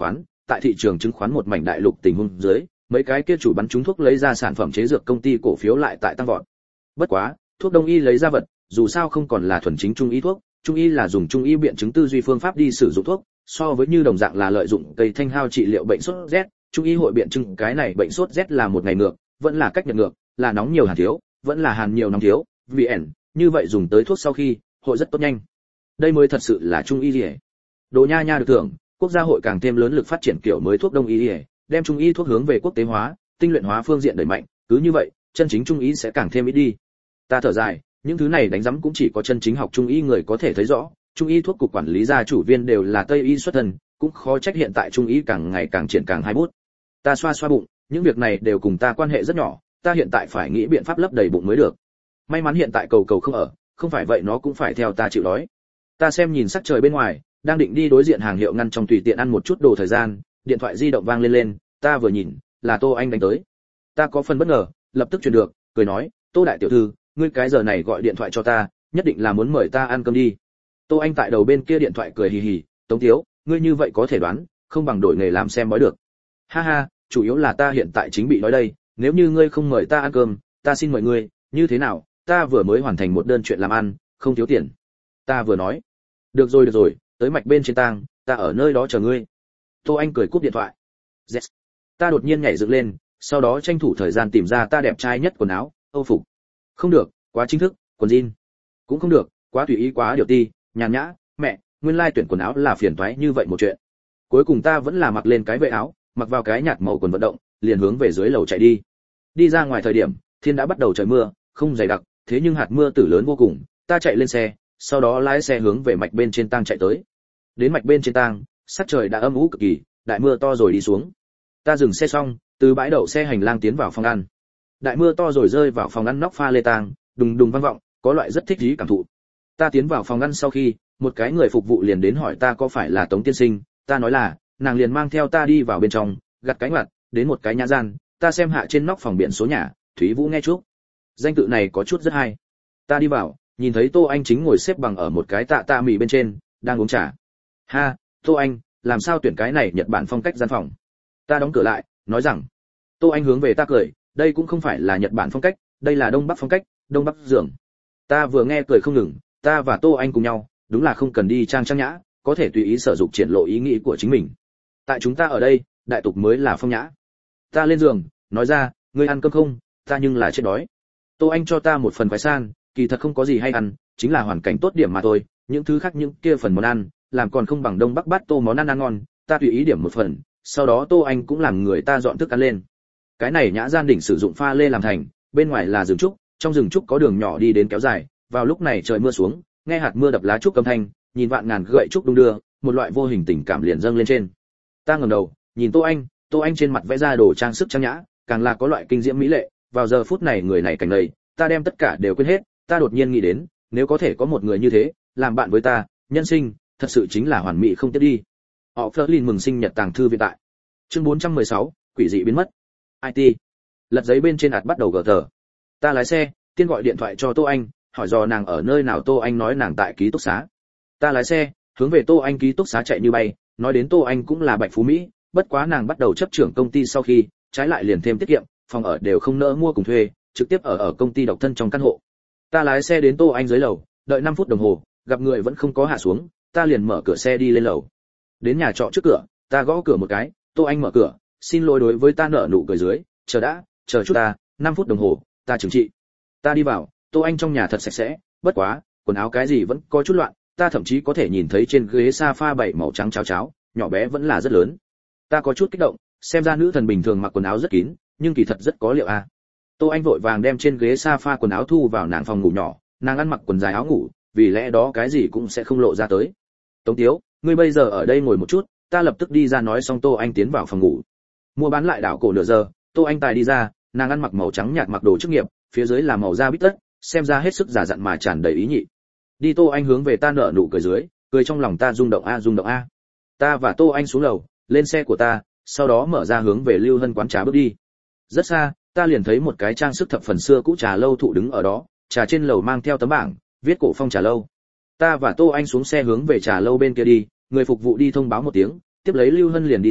tại thị trường chứng khoán một mảnh đại lục tình huống dưới, mấy cái kia chủ bắn trúng thuốc lấy ra sản phẩm chế dược công ty cổ phiếu lại tại tăng vọt. Bất quá, thuốc đông y lấy ra vật, dù sao không còn là thuần chính trung y thuốc, trung y là dùng trung y biện chứng tư duy phương pháp đi sử dụng thuốc, so với như đồng dạng là lợi dụng cây thanh hao trị liệu bệnh sốt rét, trung y hội biện chứng cái này bệnh sốt rét là một ngày ngược, vẫn là cách nhật ngược, là nóng nhiều hàn thiếu, vẫn là hàn nhiều nóng thiếu, vê en, như vậy dùng tới thuốc sau khi, hội rất tốt nhanh. Đây mới thật sự là trung y liề. Đồ Nha Nha được thưởng, quốc gia hội càng thêm lớn lực phát triển kiểu mới thuốc đông y liề, đem trung y thuốc hướng về quốc tế hóa, tinh luyện hóa phương diện đẩy mạnh, cứ như vậy, chân chính trung y sẽ càng thêm ít đi. Ta thở dài, những thứ này đánh giấm cũng chỉ có chân chính học trung y người có thể thấy rõ, trung y thuốc cục quản lý gia chủ viên đều là tây y xuất thân, cũng khó trách hiện tại trung y càng ngày càng triển càng hai bút. Ta xoa xoa bụng, những việc này đều cùng ta quan hệ rất nhỏ, ta hiện tại phải nghĩ biện pháp lấp đầy bụng mới được. May mắn hiện tại cầu cầu không ở, không phải vậy nó cũng phải theo ta chịu đói. Ta xem nhìn sắc trời bên ngoài, đang định đi đối diện hàng hiệu ngăn trong tùy tiện ăn một chút đồ thời gian, điện thoại di động vang lên lên, ta vừa nhìn, là Tô Anh đánh tới. Ta có phần bất ngờ, lập tức truyền được, cười nói, Tô đại tiểu thư, ngươi cái giờ này gọi điện thoại cho ta, nhất định là muốn mời ta ăn cơm đi. Tô Anh tại đầu bên kia điện thoại cười hì hì, Tống Tiếu, ngươi như vậy có thể đoán, không bằng đổi nghề làm xem mới được. Ha ha, chủ yếu là ta hiện tại chính bị đói đây, nếu như ngươi không mời ta ăn cơm, ta xin mời ngươi, như thế nào? Ta vừa mới hoàn thành một đơn chuyện làm ăn, không thiếu tiền. Ta vừa nói, được rồi được rồi, tới mạch bên trên tang, ta ở nơi đó chờ ngươi. Tô Anh cười cúp điện thoại. Yes. Ta đột nhiên nhảy dựng lên, sau đó tranh thủ thời gian tìm ra ta đẹp trai nhất quần áo, Âu phục. Không được, quá chính thức, quần jean. Cũng không được, quá tùy ý quá điều ti, nhàn nhã, mẹ, nguyên lai tuyển quần áo là phiền toái như vậy một chuyện. Cuối cùng ta vẫn là mặc lên cái vệ áo, mặc vào cái nhạt màu quần vận động, liền hướng về dưới lầu chạy đi. Đi ra ngoài thời điểm, thiên đã bắt đầu trời mưa, không dày đặc, thế nhưng hạt mưa tử lớn vô cùng, ta chạy lên xe, sau đó lái xe hướng về mạch bên trên tang chạy tới. Đến mạch bên trên tang, sắc trời đã âm u cực kỳ, đại mưa to rồi đi xuống. Ta dừng xe xong, từ bãi đậu xe hành lang tiến vào phòng ăn. Đại mưa to rồi rơi vào phòng ăn nóc pha lê tang, đùng đùng vang vọng, có loại rất thích ý cảm thụ. Ta tiến vào phòng ăn sau khi, một cái người phục vụ liền đến hỏi ta có phải là Tống tiên sinh, ta nói là, nàng liền mang theo ta đi vào bên trong, gặt cánh mặt, đến một cái nhà gian, ta xem hạ trên nóc phòng biển số nhà, Thúy Vũ nghe chúc. Danh tự này có chút rất hay. Ta đi vào, nhìn thấy Tô Anh chính ngồi xếp bằng ở một cái tạ tạ mì bên trên, đang uống trà. Ha, Tô Anh, làm sao tuyển cái này Nhật Bản phong cách gian phòng? Ta đóng cửa lại, nói rằng. Tô Anh hướng về ta cười, đây cũng không phải là Nhật Bản phong cách, đây là Đông Bắc phong cách, Đông Bắc giường. Ta vừa nghe cười không ngừng, ta và Tô Anh cùng nhau, đúng là không cần đi trang trang nhã, có thể tùy ý sử dụng triển lộ ý nghĩ của chính mình. Tại chúng ta ở đây, đại tục mới là phong nhã. Ta lên giường, nói ra, ngươi ăn cơm không? Ta nhưng là chết đói. Tô Anh cho ta một phần khoái san, kỳ thật không có gì hay ăn, chính là hoàn cảnh tốt điểm mà thôi, những thứ khác những kia phần món ăn, làm còn không bằng Đông Bắc bát tô món ăn ăn ngon, ta tùy ý điểm một phần, sau đó Tô Anh cũng làm người ta dọn thức ăn lên. Cái này nhã gian đỉnh sử dụng pha lê làm thành, bên ngoài là rừng trúc, trong rừng trúc có đường nhỏ đi đến kéo dài, vào lúc này trời mưa xuống, nghe hạt mưa đập lá trúc âm thanh, nhìn vạn ngàn gậy trúc đung đưa, một loại vô hình tình cảm liền dâng lên trên. Ta ngẩng đầu, nhìn Tô Anh, Tô Anh trên mặt vẽ ra đồ trang sức trang nhã, càng là có loại kinh diễm mỹ lệ, vào giờ phút này người này cảnh này, ta đem tất cả đều quên hết, ta đột nhiên nghĩ đến, nếu có thể có một người như thế, làm bạn với ta, nhân sinh, thật sự chính là hoàn mỹ không tiếp đi. Họ Flerlin mừng sinh nhật tàng thư viện tại. Chương bốn trăm mười sáu, quỷ dị biến mất. i tê. Lật giấy bên trên ạt bắt đầu gờ tờ. Ta lái xe, tiên gọi điện thoại cho Tô Anh, hỏi dò nàng ở nơi nào. Tô Anh nói nàng tại ký túc xá. Ta lái xe, hướng về Tô Anh ký túc xá chạy như bay, nói đến Tô Anh cũng là Bạch Phú Mỹ, bất quá nàng bắt đầu chấp trưởng công ty sau khi, trái lại liền thêm tiết kiệm, phòng ở đều không nỡ mua cùng thuê, trực tiếp ở ở công ty độc thân trong căn hộ. Ta lái xe đến Tô Anh dưới lầu, đợi năm phút đồng hồ, gặp người vẫn không có hạ xuống, ta liền mở cửa xe đi lên lầu. Đến nhà trọ trước cửa, ta gõ cửa một cái, Tô Anh mở cửa, xin lỗi đối với ta nở nụ cười dưới, chờ đã, chờ chút ta, năm phút đồng hồ, ta chứng trị. Ta đi vào, Tô Anh trong nhà thật sạch sẽ, bất quá, quần áo cái gì vẫn có chút loạn, ta thậm chí có thể nhìn thấy trên ghế sofa bảy màu trắng cháo cháo, nhỏ bé vẫn là rất lớn. Ta có chút kích động, xem ra nữ thần bình thường mặc quần áo rất kín, nhưng kỳ thật rất có liệu a. À. Tô Anh vội vàng đem trên ghế sofa quần áo thu vào nàng phòng ngủ nhỏ, nàng ăn mặc quần dài áo ngủ, vì lẽ đó cái gì cũng sẽ không lộ ra tới. Tống Tiếu, ngươi bây giờ ở đây ngồi một chút, ta lập tức đi ra nói xong Tô Anh tiến vào phòng ngủ. Mua bán lại đảo cổ nửa giờ, Tô Anh tài đi ra, nàng ăn mặc màu trắng nhạt mặc đồ chức nghiệp, phía dưới là màu da bít tất, xem ra hết sức giả dặn mà tràn đầy ý nhị. Đi Tô Anh hướng về ta nở nụ cười dưới, cười trong lòng ta rung động a rung động a. Ta và Tô Anh xuống lầu, lên xe của ta, sau đó mở ra hướng về Lưu Hân quán trà bước đi. Rất xa, ta liền thấy một cái trang sức thập phần xưa cũ trà lâu thụ đứng ở đó, trà trên lầu mang theo tấm bảng, viết cổ phong trà lâu. Ta và Tô Anh xuống xe hướng về trà lâu bên kia đi, người phục vụ đi thông báo một tiếng, tiếp lấy Lưu Hân liền đi ra,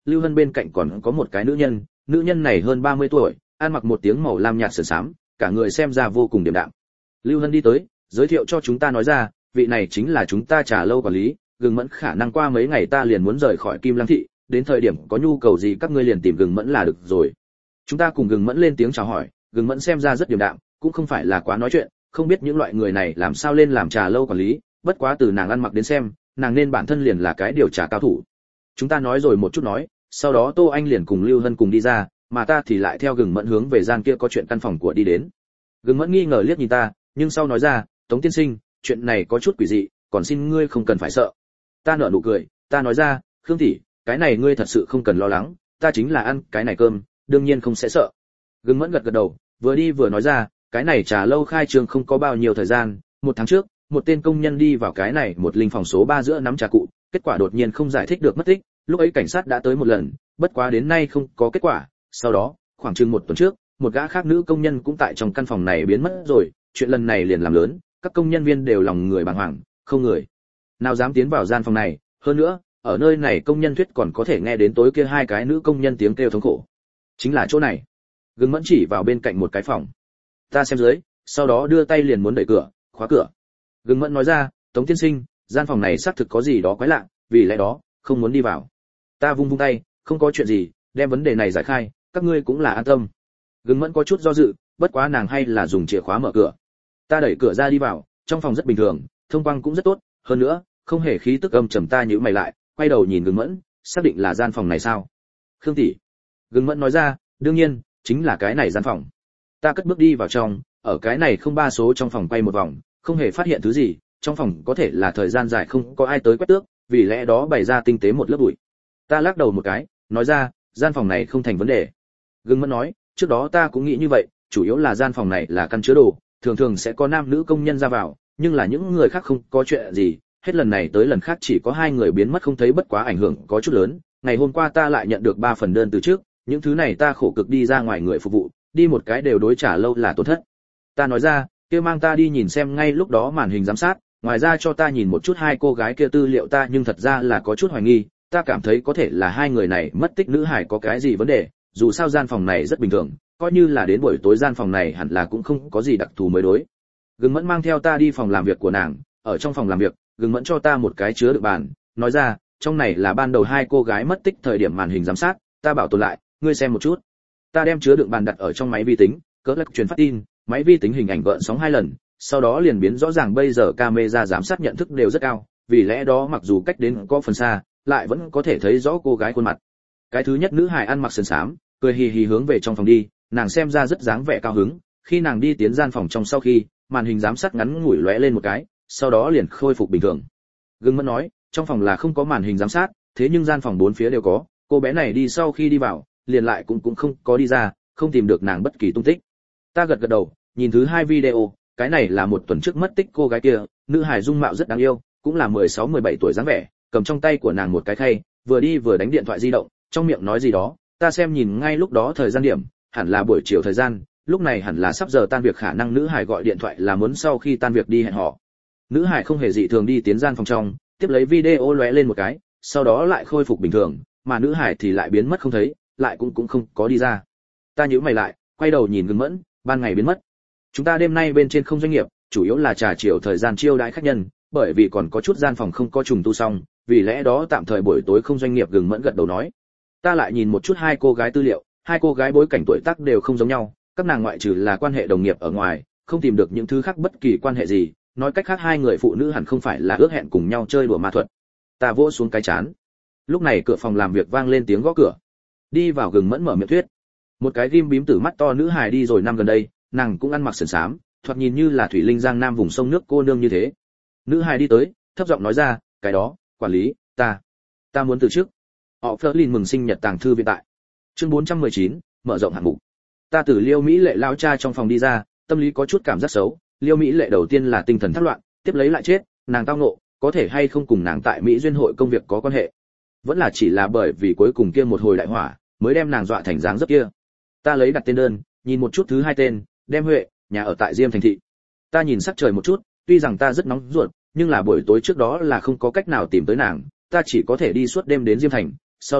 Lưu Hân bên cạnh còn có một cái nữ nhân, nữ nhân này hơn ba mươi tuổi, ăn mặc một tiếng màu lam nhạt sườn xám, cả người xem ra vô cùng điềm đạm. Lưu Hân đi tới, giới thiệu cho chúng ta nói ra, vị này chính là chúng ta Trà lâu quản lý, Gừng Mẫn khả năng qua mấy ngày ta liền muốn rời khỏi Kim Lăng thị, đến thời điểm có nhu cầu gì các ngươi liền tìm Gừng Mẫn là được rồi. Chúng ta cùng Gừng Mẫn lên tiếng chào hỏi, Gừng Mẫn xem ra rất điềm đạm, cũng không phải là quá nói chuyện, không biết những loại người này làm sao lên làm Trà lâu quản lý, bất quá từ nàng ăn mặc đến xem, nàng nên bản thân liền là cái điều trà cao thủ. Chúng ta nói rồi một chút nói, sau đó Tô Anh liền cùng Lưu Hân cùng đi ra, mà ta thì lại theo Gừng Mẫn hướng về gian kia có chuyện căn phòng của đi đến. Gừng Mẫn nghi ngờ liếc nhìn ta, nhưng sau nói ra, Tống tiên sinh, chuyện này có chút quỷ dị, còn xin ngươi không cần phải sợ. Ta nở nụ cười, ta nói ra, Khương tỷ, cái này ngươi thật sự không cần lo lắng, ta chính là ăn cái này cơm, đương nhiên không sẽ sợ. Gừng Mẫn gật gật đầu, vừa đi vừa nói ra, cái này Trà lâu khai trương không có bao nhiêu thời gian, một tháng trước, một tên công nhân đi vào cái này một linh phòng số ba giữa nắm trà cụ, kết quả đột nhiên không giải thích được mất tích, lúc ấy cảnh sát đã tới một lần, bất quá đến nay không có kết quả. Sau đó, khoảng chừng một tuần trước, một gã khác nữ công nhân cũng tại trong căn phòng này biến mất rồi, chuyện lần này liền làm lớn, các công nhân viên đều lòng người bàng hoàng, không người nào dám tiến vào gian phòng này, hơn nữa, ở nơi này công nhân thuyết còn có thể nghe đến tối kia hai cái nữ công nhân tiếng kêu thống khổ. Chính là chỗ này. Gừng Mẫn chỉ vào bên cạnh một cái phòng. Ta xem dưới, sau đó đưa tay liền muốn đẩy cửa, khóa cửa. Gừng Mẫn nói ra, Tống tiên sinh, gian phòng này xác thực có gì đó quái lạ, vì lẽ đó, không muốn đi vào. Ta vung vung tay, không có chuyện gì, đem vấn đề này giải khai, các ngươi cũng là an tâm. Gừng Mẫn có chút do dự, bất quá nàng hay là dùng chìa khóa mở cửa. Ta đẩy cửa ra đi vào, trong phòng rất bình thường, thông quang cũng rất tốt, hơn nữa, không hề khí tức âm trầm. Ta nhíu mày lại, quay đầu nhìn Gừng Mẫn, xác định là gian phòng này sao? Khương tỷ. Gừng Mẫn nói ra, đương nhiên, chính là cái này gian phòng. Ta cất bước đi vào trong, ở cái này không ba số trong phòng quay một vòng, không hề phát hiện thứ gì, trong phòng có thể là thời gian dài không có ai tới quét tước, vì lẽ đó bày ra tinh tế một lớp bụi. Ta lắc đầu một cái, nói ra, gian phòng này không thành vấn đề. Gừng Mẫn nói, trước đó ta cũng nghĩ như vậy, chủ yếu là gian phòng này là căn chứa đồ, thường thường sẽ có nam nữ công nhân ra vào, nhưng là những người khác không có chuyện gì, hết lần này tới lần khác chỉ có hai người biến mất không thấy, bất quá ảnh hưởng có chút lớn. Ngày hôm qua ta lại nhận được ba phần đơn từ trước, những thứ này ta khổ cực đi ra ngoài người phục vụ, đi một cái đều đối trả lâu là tổn thất. Ta nói ra, kia mang ta đi nhìn xem ngay lúc đó màn hình giám sát, ngoài ra cho ta nhìn một chút hai cô gái kia tư liệu. Ta nhưng thật ra là có chút hoài nghi, ta cảm thấy có thể là hai người này mất tích nữ hải có cái gì vấn đề, dù sao gian phòng này rất bình thường, coi như là đến buổi tối gian phòng này hẳn là cũng không có gì đặc thù mới đối. Gừng Mẫn mang theo ta đi phòng làm việc của nàng, ở trong phòng làm việc, Gừng Mẫn cho ta một cái chứa đựng bàn, nói ra, trong này là ban đầu hai cô gái mất tích thời điểm màn hình giám sát, ta bảo tồn lại, ngươi xem một chút. Ta đem chứa đựng bàn đặt ở trong máy vi tính, cỡ lắc truyền phát tin, máy vi tính hình ảnh gợn sóng hai lần, sau đó liền biến rõ ràng. Bây giờ camera giám sát nhận thức đều rất cao, vì lẽ đó mặc dù cách đến có phần xa, lại vẫn có thể thấy rõ cô gái khuôn mặt. Cái thứ nhất nữ hài ăn mặc sườn xám, cười hì hì hướng về trong phòng đi, nàng xem ra rất dáng vẻ cao hứng. Khi nàng đi tiến gian phòng trong sau khi, màn hình giám sát ngắn ngủi lóe lên một cái, sau đó liền khôi phục bình thường. Gừng Mẫn nói, trong phòng là không có màn hình giám sát, thế nhưng gian phòng bốn phía đều có. Cô bé này đi sau khi đi vào, liền lại cũng cũng không có đi ra, không tìm được nàng bất kỳ tung tích. Ta gật gật đầu, nhìn thứ hai video, cái này là một tuần trước mất tích cô gái kia, nữ hài dung mạo rất đáng yêu, cũng là mười sáu mười bảy tuổi dáng vẻ, cầm trong tay của nàng một cái khay, vừa đi vừa đánh điện thoại di động, trong miệng nói gì đó. Ta xem nhìn ngay lúc đó thời gian điểm, hẳn là buổi chiều thời gian, lúc này hẳn là sắp giờ tan việc, khả năng nữ hài gọi điện thoại là muốn sau khi tan việc đi hẹn hò. Nữ hài không hề dị thường đi tiến gian phòng trong, tiếp lấy video lóe lên một cái, sau đó lại khôi phục bình thường, mà nữ hài thì lại biến mất không thấy, lại cũng cũng không có đi ra. Ta nhíu mày lại, quay đầu nhìn Gừng Mẫn, ban ngày biến mất. Chúng ta đêm nay bên trên không doanh nghiệp, chủ yếu là trà chiều thời gian chiêu đãi khách nhân, bởi vì còn có chút gian phòng không có trùng tu xong, vì lẽ đó tạm thời buổi tối không doanh nghiệp. Gừng Mẫn gật đầu nói. Ta lại nhìn một chút hai cô gái tư liệu, hai cô gái bối cảnh tuổi tác đều không giống nhau, các nàng ngoại trừ là quan hệ đồng nghiệp ở ngoài, không tìm được những thứ khác bất kỳ quan hệ gì, nói cách khác hai người phụ nữ hẳn không phải là ước hẹn cùng nhau chơi đùa ma thuật. Ta vỗ xuống cái chán. Lúc này cửa phòng làm việc vang lên tiếng gõ cửa. Đi vào. Gừng Mẫn mở miệng thuyết. Một cái ghim bím tử mắt to nữ hài đi rồi năm gần đây, nàng cũng ăn mặc sườn xám, thoạt nhìn như là thủy linh giang nam vùng sông nước cô nương như thế. Nữ hài đi tới, thấp giọng nói ra, cái đó, quản lý, ta, ta muốn từ chức. Họ Flerlin mừng sinh nhật tàng thư viện tại. Chương bốn trăm mười chín, mở rộng hạng mục. Ta từ Liêu Mỹ Lệ lao cha trong phòng đi ra, tâm lý có chút cảm giác xấu. Liêu Mỹ Lệ đầu tiên là tinh thần thất loạn, tiếp lấy lại chết, nàng tao ngộ, có thể hay không cùng nàng tại Mỹ duyên hội công việc có quan hệ, vẫn là chỉ là bởi vì cuối cùng kia một hồi đại hỏa mới đem nàng dọa thành dáng dấp kia. Ta lấy đặt tên đơn, nhìn một chút thứ hai tên, đem Huệ, nhà ở tại Diêm thành thị. Ta nhìn sắc trời một chút, tuy rằng ta rất nóng ruột, nhưng là buổi tối trước đó là không có cách nào tìm tới nàng, ta chỉ có thể đi suốt đêm đến Diêm thành, sau đó ở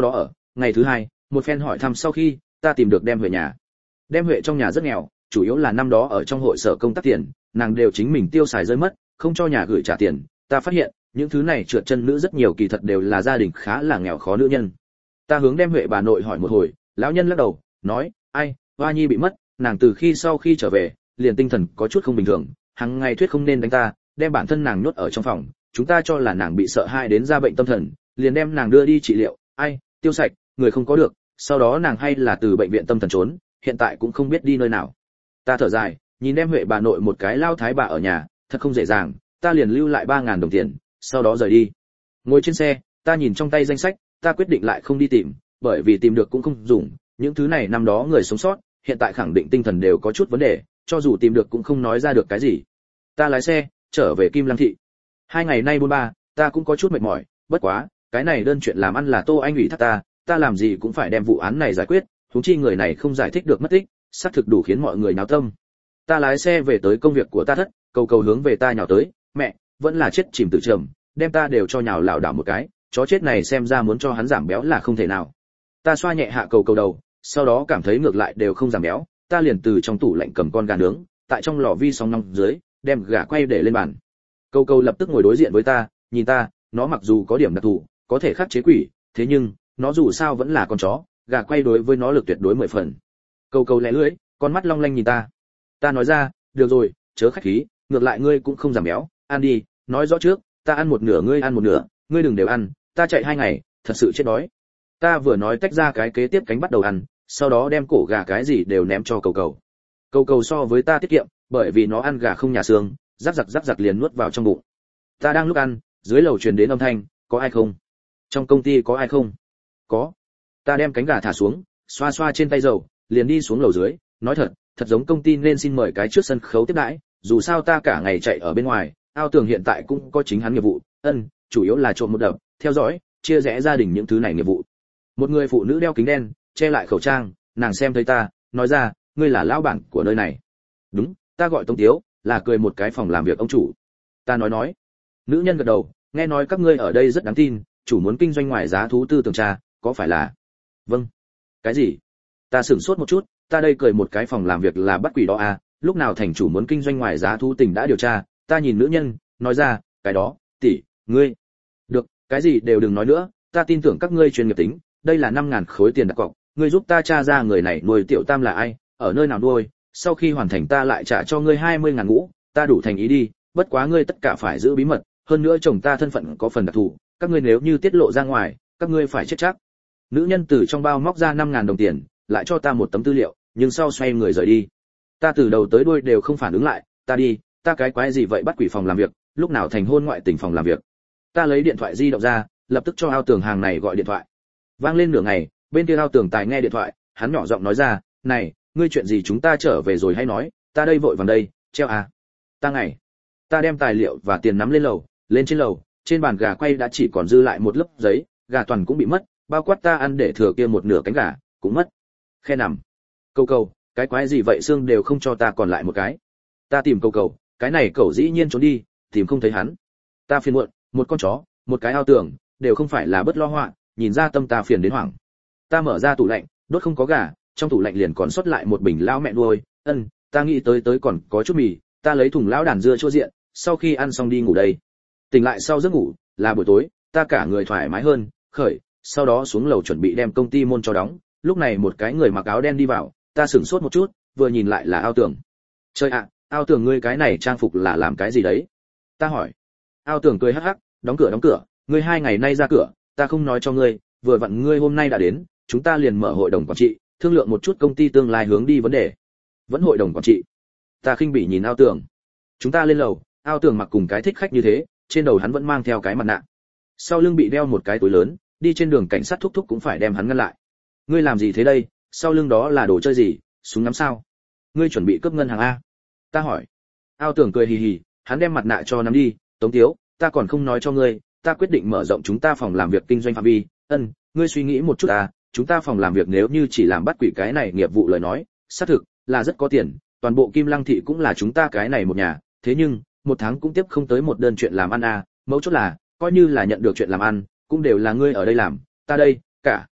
ngày thứ hai, một phen hỏi thăm sau khi, ta tìm được Đem Huệ nhà. Đem Huệ trong nhà rất nghèo, chủ yếu là năm đó ở trong hội sở công tác tiền, nàng đều chính mình tiêu xài rơi mất, không cho nhà gửi trả tiền. Ta phát hiện, những thứ này trượt chân nữ rất nhiều kỳ thật đều là gia đình khá là nghèo khó nữ nhân. Ta hướng Đem Huệ bà nội hỏi một hồi, lão nhân lắc đầu, nói, ai, Hoa Nhi bị mất, nàng từ khi sau khi trở về, liền tinh thần có chút không bình thường, hàng ngày thuyết không nên đánh ta, đem bản thân nàng nhốt ở trong phòng, chúng ta cho là nàng bị sợ hãi đến ra bệnh tâm thần, liền đem nàng đưa đi trị liệu, ai, tiêu sạch, người không có được, sau đó nàng hay là từ bệnh viện tâm thần trốn, hiện tại cũng không biết đi nơi nào. Ta thở dài, nhìn Đem Huệ bà nội một cái lao thái bà ở nhà, thật không dễ dàng, ta liền lưu lại ba ngàn đồng tiền, sau đó rời đi. Ngồi trên xe, ta nhìn trong tay danh sách, ta quyết định lại không đi tìm, bởi vì tìm được cũng không dùng, những thứ này năm đó người sống sót, hiện tại khẳng định tinh thần đều có chút vấn đề, cho dù tìm được cũng không nói ra được cái gì. Ta lái xe trở về Kim Lăng thị. Hai ngày nay buôn ba, ta cũng có chút mệt mỏi, bất quá, cái này đơn chuyện làm ăn là Tô Anh ủy thác ta, ta làm gì cũng phải đem vụ án này giải quyết, huống chi người này không giải thích được mất tích, xác thực đủ khiến mọi người náo tâm. Ta lái xe về tới công việc của ta thất, cầu cầu hướng về ta nhào tới, mẹ, vẫn là chết chìm tự trầm, đem ta đều cho nhào lảo đảo một cái, chó chết này xem ra muốn cho hắn giảm béo là không thể nào. Ta xoa nhẹ hạ cầu cầu đầu, sau đó cảm thấy ngược lại đều không giảm béo, ta liền từ trong tủ lạnh cầm con gà nướng, tại trong lò vi sóng nóng dưới, đem gà quay để lên bàn. Cầu cầu lập tức ngồi đối diện với ta, nhìn ta, nó mặc dù có điểm đặc thù, có thể khắc chế quỷ, thế nhưng nó dù sao vẫn là con chó, gà quay đối với nó lực tuyệt đối mười phần. Cầu cầu lẻ lưỡi, con mắt long lanh nhìn ta. Ta nói ra, được rồi, chớ khách khí, ngược lại ngươi cũng không giảm béo, ăn đi, nói rõ trước, ta ăn một nửa ngươi ăn một nửa, ngươi đừng đều ăn, ta chạy hai ngày, thật sự chết đói. Ta vừa nói tách ra cái kế tiếp cánh bắt đầu ăn, sau đó đem cổ gà cái gì đều ném cho cầu cầu. Cầu cầu so với ta tiết kiệm, bởi vì nó ăn gà không nhà xương, rắc rắc rắc rắc liền nuốt vào trong bụng. Ta đang lúc ăn, dưới lầu truyền đến âm thanh, có ai không? Trong công ty có ai không? Có. Ta đem cánh gà thả xuống, xoa xoa trên tay dầu, liền đi xuống lầu dưới, nói thật, thật giống công ty nên xin mời cái trước sân khấu tiếp đãi, dù sao ta cả ngày chạy ở bên ngoài, Ao Tường hiện tại cũng có chính hắn nghiệp vụ, ân, chủ yếu là trộm một đập, theo dõi, chia rẽ gia đình những thứ này nghiệp vụ. Một người phụ nữ đeo kính đen, che lại khẩu trang, nàng xem thấy ta, nói ra, ngươi là lão bản của nơi này. Đúng, ta gọi Tống Tiếu, là cười một cái phòng làm việc ông chủ. Ta nói nói. Nữ nhân gật đầu, nghe nói các ngươi ở đây rất đáng tin, chủ muốn kinh doanh ngoài giá thú tư tường tra, có phải là? Vâng. Cái gì? Ta sửng sốt một chút, ta đây cười một cái phòng làm việc là bắt quỷ đó à, lúc nào thành chủ muốn kinh doanh ngoài giá thú tình đã điều tra, ta nhìn nữ nhân, nói ra, cái đó, tỷ, ngươi. Được, cái gì đều đừng nói nữa, ta tin tưởng các ngươi chuyên nghiệp tính, đây là năm ngàn khối tiền đặt cọc, ngươi giúp ta tra ra người này nuôi Tiểu Tam là ai, ở nơi nào nuôi, sau khi hoàn thành ta lại trả cho ngươi hai mươi ngàn ngũ, ta đủ thành ý đi, bất quá ngươi tất cả phải giữ bí mật, hơn nữa chồng ta thân phận có phần đặc thù, các ngươi nếu như tiết lộ ra ngoài, các ngươi phải chết chắc. Nữ nhân từ trong bao móc ra năm ngàn đồng tiền, lại cho ta một tấm tư liệu, nhưng sau xoay người rời đi. Ta từ đầu tới đuôi đều không phản ứng lại, ta đi, ta cái quái gì vậy bắt quỷ phòng làm việc, lúc nào thành hôn ngoại tình phòng làm việc. Ta lấy điện thoại di động ra, lập tức cho Ao Tường hàng này gọi điện thoại. Vang lên nửa ngày, bên kia Ao Tường tài nghe điện thoại, hắn nhỏ giọng nói ra, này, ngươi chuyện gì chúng ta trở về rồi hay nói, ta đây vội vàng đây, treo à. Ta ngày. Ta đem tài liệu và tiền nắm lên lầu, lên trên lầu, trên bàn gà quay đã chỉ còn dư lại một lớp giấy, gà toàn cũng bị mất, bao quát ta ăn để thừa kia một nửa cánh gà, cũng mất. Khe nằm. Cầu cầu, cái quái gì vậy xương đều không cho ta còn lại một cái. Ta tìm cầu cầu, cái này cầu dĩ nhiên trốn đi, tìm không thấy hắn. Ta phiền muộn, một con chó, một cái Ao Tường, đều không phải là bất lo họa, nhìn ra tâm ta phiền đến hoảng. Ta mở ra tủ lạnh, đốt không có gà, trong tủ lạnh liền còn sót lại một bình lao mẹ nuôi, ân, ta nghĩ tới tới còn có chút mì, ta lấy thùng lão đàn dưa chua diện, sau khi ăn xong đi ngủ đây. Tỉnh lại sau giấc ngủ, là buổi tối, ta cả người thoải mái hơn, khởi, sau đó xuống lầu chuẩn bị đem công ty môn cho đóng, lúc này một cái người mặc áo đen đi vào, ta sửng sốt một chút, vừa nhìn lại là Ao Tường. Trời ạ, Ao Tường ngươi cái này trang phục là làm cái gì đấy? Ta hỏi. Ao Tường cười hắc hắc, đóng cửa đóng cửa, ngươi hai ngày nay ra cửa, ta không nói cho ngươi, vừa vặn ngươi hôm nay đã đến, chúng ta liền mở hội đồng quản trị, thương lượng một chút công ty tương lai hướng đi vấn đề. Vẫn hội đồng quản trị? Ta khinh bỉ nhìn Ao Tường. Chúng ta lên lầu, Ao Tường mặc cùng cái thích khách như thế, trên đầu hắn vẫn mang theo cái mặt nạ. Sau lưng bị đeo một cái túi lớn, đi trên đường cảnh sát thúc thúc cũng phải đem hắn ngăn lại. Ngươi làm gì thế đây, sau lưng đó là đồ chơi gì, súng ngắm sao? Ngươi chuẩn bị cướp ngân hàng a? Ta hỏi. Ao Tường cười hì hì, hắn đem mặt nạ cho nắm đi, Tống Tiếu, ta còn không nói cho ngươi, ta quyết định mở rộng chúng ta phòng làm việc kinh doanh phạm vi, ân, ngươi suy nghĩ một chút à, chúng ta phòng làm việc nếu như chỉ làm bắt quỷ cái này nghiệp vụ lời nói, xác thực là rất có tiền, toàn bộ Kim Lăng thị cũng là chúng ta cái này một nhà, thế nhưng, một tháng cũng tiếp không tới một đơn chuyện làm ăn à, mấu chốt là, coi như là nhận được chuyện làm ăn, cũng đều là ngươi ở đây làm, ta đây, cả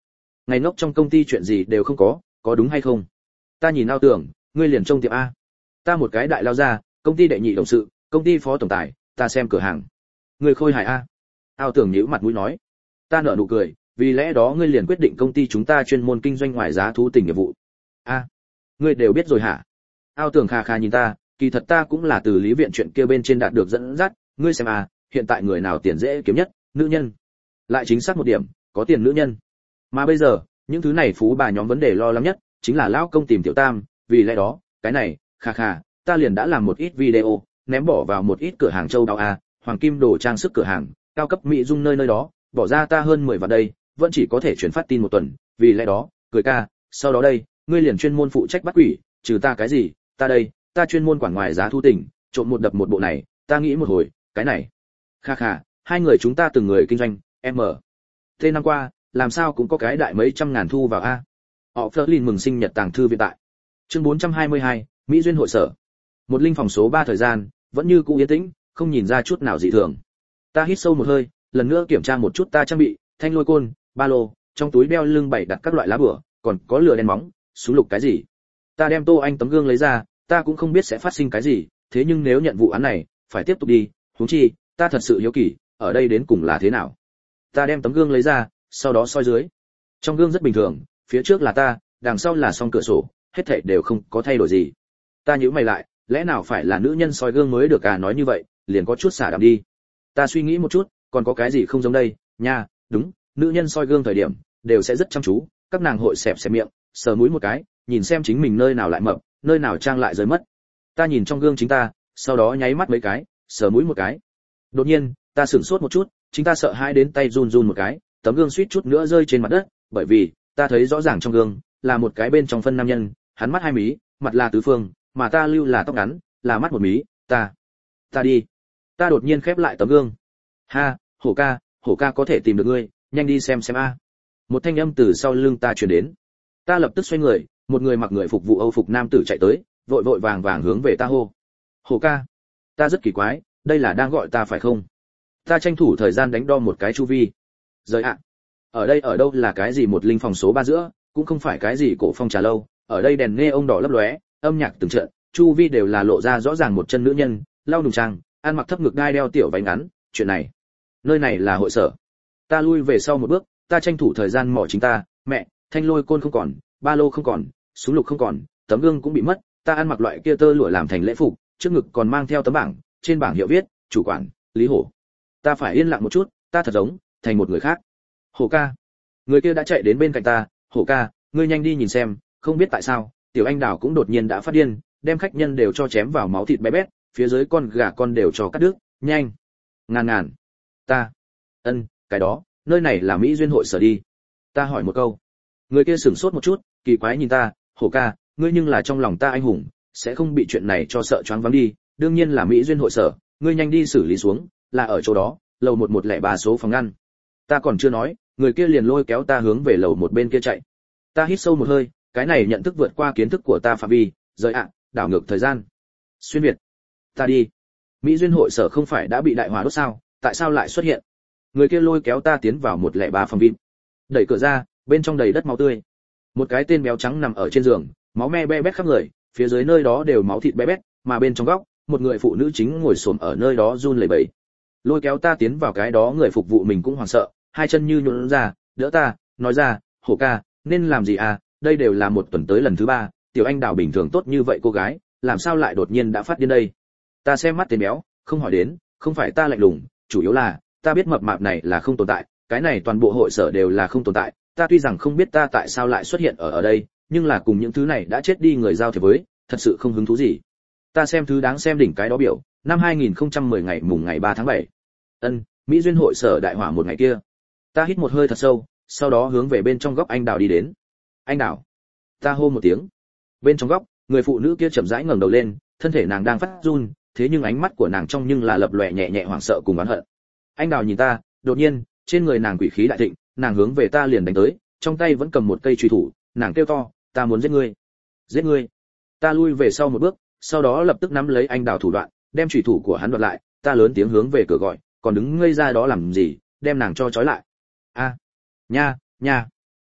ngày ngốc trong công ty chuyện gì đều không có, có đúng hay không? Ta nhìn Ao Tưởng, ngươi liền trông tiệm a. Ta một cái đại lao ra, công ty đệ nhị đồng sự, công ty phó tổng tài, ta xem cửa hàng. Ngươi khôi hài a. Ao Tưởng nhíu mặt mũi nói. Ta nở nụ cười, vì lẽ đó ngươi liền quyết định công ty chúng ta chuyên môn kinh doanh ngoài giá thú tình nghiệp vụ. A, ngươi đều biết rồi hả? Ao Tưởng khà khà nhìn ta, kỳ thật ta cũng là từ lý viện chuyện kia bên trên đạt được dẫn dắt, ngươi xem à, hiện tại người nào tiền dễ kiếm nhất, nữ nhân. Lại chính xác một điểm, có tiền nữ nhân. Mà bây giờ, những thứ này phú bà nhóm vấn đề lo lắng nhất chính là lão công tìm tiểu tam, vì lẽ đó, cái này, khà khà, ta liền đã làm một ít video, ném bỏ vào một ít cửa hàng châu đáo a, hoàng kim đồ trang sức cửa hàng, cao cấp mỹ dung nơi nơi đó, bỏ ra ta hơn mười vạn đây, vẫn chỉ có thể chuyển phát tin một tuần, vì lẽ đó, cười ca, sau đó đây, ngươi liền chuyên môn phụ trách bắt quỷ, trừ ta cái gì, ta đây, ta chuyên môn quản ngoài giá thu tình, trộm một đập một bộ này, ta nghĩ một hồi, cái này. Kha kha, hai người chúng ta từng người kinh doanh, em mở. Thế năm qua, làm sao cũng có cái đại mấy trăm ngàn thu vào a. Họ Flerlin mừng sinh nhật tàng thư viện tại. Chương bốn trăm hai mươi hai, Mỹ duyên hội sở. Một linh phòng số ba thời gian, vẫn như cũ yên tĩnh, không nhìn ra chút nào dị thường. Ta hít sâu một hơi, lần nữa kiểm tra một chút ta trang bị, thanh lôi côn, ba lô, trong túi đeo lưng bày đặt các loại lá bùa, còn có lửa đen móng, súng lục cái gì. Ta đem Tô Anh tấm gương lấy ra, ta cũng không biết sẽ phát sinh cái gì, thế nhưng nếu nhận vụ án này, phải tiếp tục đi, huống chi, ta thật sự hiếu kỳ, ở đây đến cùng là thế nào. Ta đem tấm gương lấy ra, sau đó soi dưới. Trong gương rất bình thường, phía trước là ta, đằng sau là song cửa sổ, hết thảy đều không có thay đổi gì. Ta nhíu mày lại, lẽ nào phải là nữ nhân soi gương mới được à, nói như vậy, liền có chút xả đạm đi. Ta suy nghĩ một chút, còn có cái gì không giống đây, nha, đúng, nữ nhân soi gương thời điểm đều sẽ rất chăm chú, các nàng hội xẹp xẹp miệng, sờ mũi một cái, nhìn xem chính mình nơi nào lại mập, nơi nào trang lại rơi mất. Ta nhìn trong gương chính ta, sau đó nháy mắt mấy cái, sờ mũi một cái. Đột nhiên, ta sửng sốt một chút, chính ta sợ hãi đến tay run run một cái, tấm gương suýt chút nữa rơi trên mặt đất, bởi vì ta thấy rõ ràng trong gương là một cái bên trong phân nam nhân, hắn mắt hai mí, mặt là tứ phương, mà ta lưu là tóc ngắn, là mắt một mí, ta, ta đi. Ta đột nhiên khép lại tấm gương. Ha, Hổ ca, Hổ ca có thể tìm được ngươi, nhanh đi xem xem a. Một thanh âm từ sau lưng ta truyền đến. Ta lập tức xoay người, một người mặc người phục vụ Âu phục nam tử chạy tới, vội vội vàng vàng hướng về ta hô. Hổ ca. Ta rất kỳ quái, đây là đang gọi ta phải không? Ta tranh thủ thời gian đánh đo một cái chu vi. Rời ạ. Ở đây ở đâu là cái gì một linh phòng số ba giữa, cũng không phải cái gì cổ phong trà lâu, ở đây đèn nghe ông đỏ lấp lóe, âm nhạc từng trận, chu vi đều là lộ ra rõ ràng một chân nữ nhân, lau nùng trang, ăn mặc thấp ngực đai đeo tiểu váy ngắn, chuyện này, nơi này là hội sở. Ta lui về sau một bước, ta tranh thủ thời gian mò chính ta, mẹ, thanh lôi côn không còn, ba lô không còn, súng lục không còn, tấm gương cũng bị mất, ta ăn mặc loại kia tơ lụa làm thành lễ phục, trước ngực còn mang theo tấm bảng, trên bảng hiệu viết, chủ quản, Lý Hổ. Ta phải yên lặng một chút, ta thật giống thành một người khác. Hổ ca. Người kia đã chạy đến bên cạnh ta, Hổ ca, ngươi nhanh đi nhìn xem, không biết tại sao, tiểu anh đào cũng đột nhiên đã phát điên, đem khách nhân đều cho chém vào máu thịt bé bét, phía dưới con gà con đều cho cắt đứt, nhanh. Ngàn ngàn. Ta. Ân, cái đó, nơi này là Mỹ duyên hội sở đi. Ta hỏi một câu. Người kia sửng sốt một chút, kỳ quái nhìn ta, Hổ ca, ngươi nhưng là trong lòng ta anh hùng, sẽ không bị chuyện này cho sợ choáng váng đi, đương nhiên là Mỹ duyên hội sở, ngươi nhanh đi xử lý xuống, là ở chỗ đó, lầu một một lẻ ba số phòng ngăn. Ta còn chưa nói, người kia liền lôi kéo ta hướng về lầu một bên kia chạy. Ta hít sâu một hơi, cái này nhận thức vượt qua kiến thức của ta phạm vi, rời ạ, đảo ngược thời gian. Xuyên việt. Ta đi. Mỹ duyên hội sở không phải đã bị đại hỏa đốt sao, tại sao lại xuất hiện? Người kia lôi kéo ta tiến vào một lẻ ba phòng vip. Đẩy cửa ra, bên trong đầy đất máu tươi. Một cái tên béo trắng nằm ở trên giường, máu me be bét khắp người, phía dưới nơi đó đều máu thịt be bét, mà bên trong góc, một người phụ nữ chính ngồi xổm ở nơi đó run lẩy bẩy. Lôi kéo ta tiến vào cái đó, người phục vụ mình cũng hoảng sợ, hai chân như nhũn ra, đỡ ta, nói ra, Hổ ca, nên làm gì à, đây đều là một tuần tới lần thứ ba, tiểu anh đào bình thường tốt như vậy cô gái, làm sao lại đột nhiên đã phát điên đây? Ta xem mắt tên béo, không hỏi đến, không phải ta lạnh lùng, chủ yếu là, ta biết mập mạp này là không tồn tại, cái này toàn bộ hội sở đều là không tồn tại, ta tuy rằng không biết ta tại sao lại xuất hiện ở ở đây, nhưng là cùng những thứ này đã chết đi người giao thiệp với, thật sự không hứng thú gì. Ta xem thứ đáng xem đỉnh cái đó biểu, năm hai nghìn không trăm mười ngày mùng ngày ba tháng bảy. Ân, Mỹ duyên hội sở đại hỏa một ngày kia. Ta hít một hơi thật sâu, sau đó hướng về bên trong góc anh đào đi đến. Anh đào. Ta hô một tiếng. Bên trong góc, người phụ nữ kia chậm rãi ngẩng đầu lên, thân thể nàng đang phát run, thế nhưng ánh mắt của nàng trong nhưng là lập lòe nhẹ nhẹ hoảng sợ cùng oán hận. Anh đào nhìn ta, đột nhiên, trên người nàng quỷ khí đại thịnh, nàng hướng về ta liền đánh tới, trong tay vẫn cầm một cây chùy thủ, nàng kêu to, ta muốn giết ngươi. Giết ngươi. Ta lui về sau một bước, sau đó lập tức nắm lấy anh đào thủ đoạn, đem chùy thủ của hắn đoạt lại, ta lớn tiếng hướng về cửa gọi, còn đứng ngây ra đó làm gì, đem nàng cho trói lại. A, nha, nha.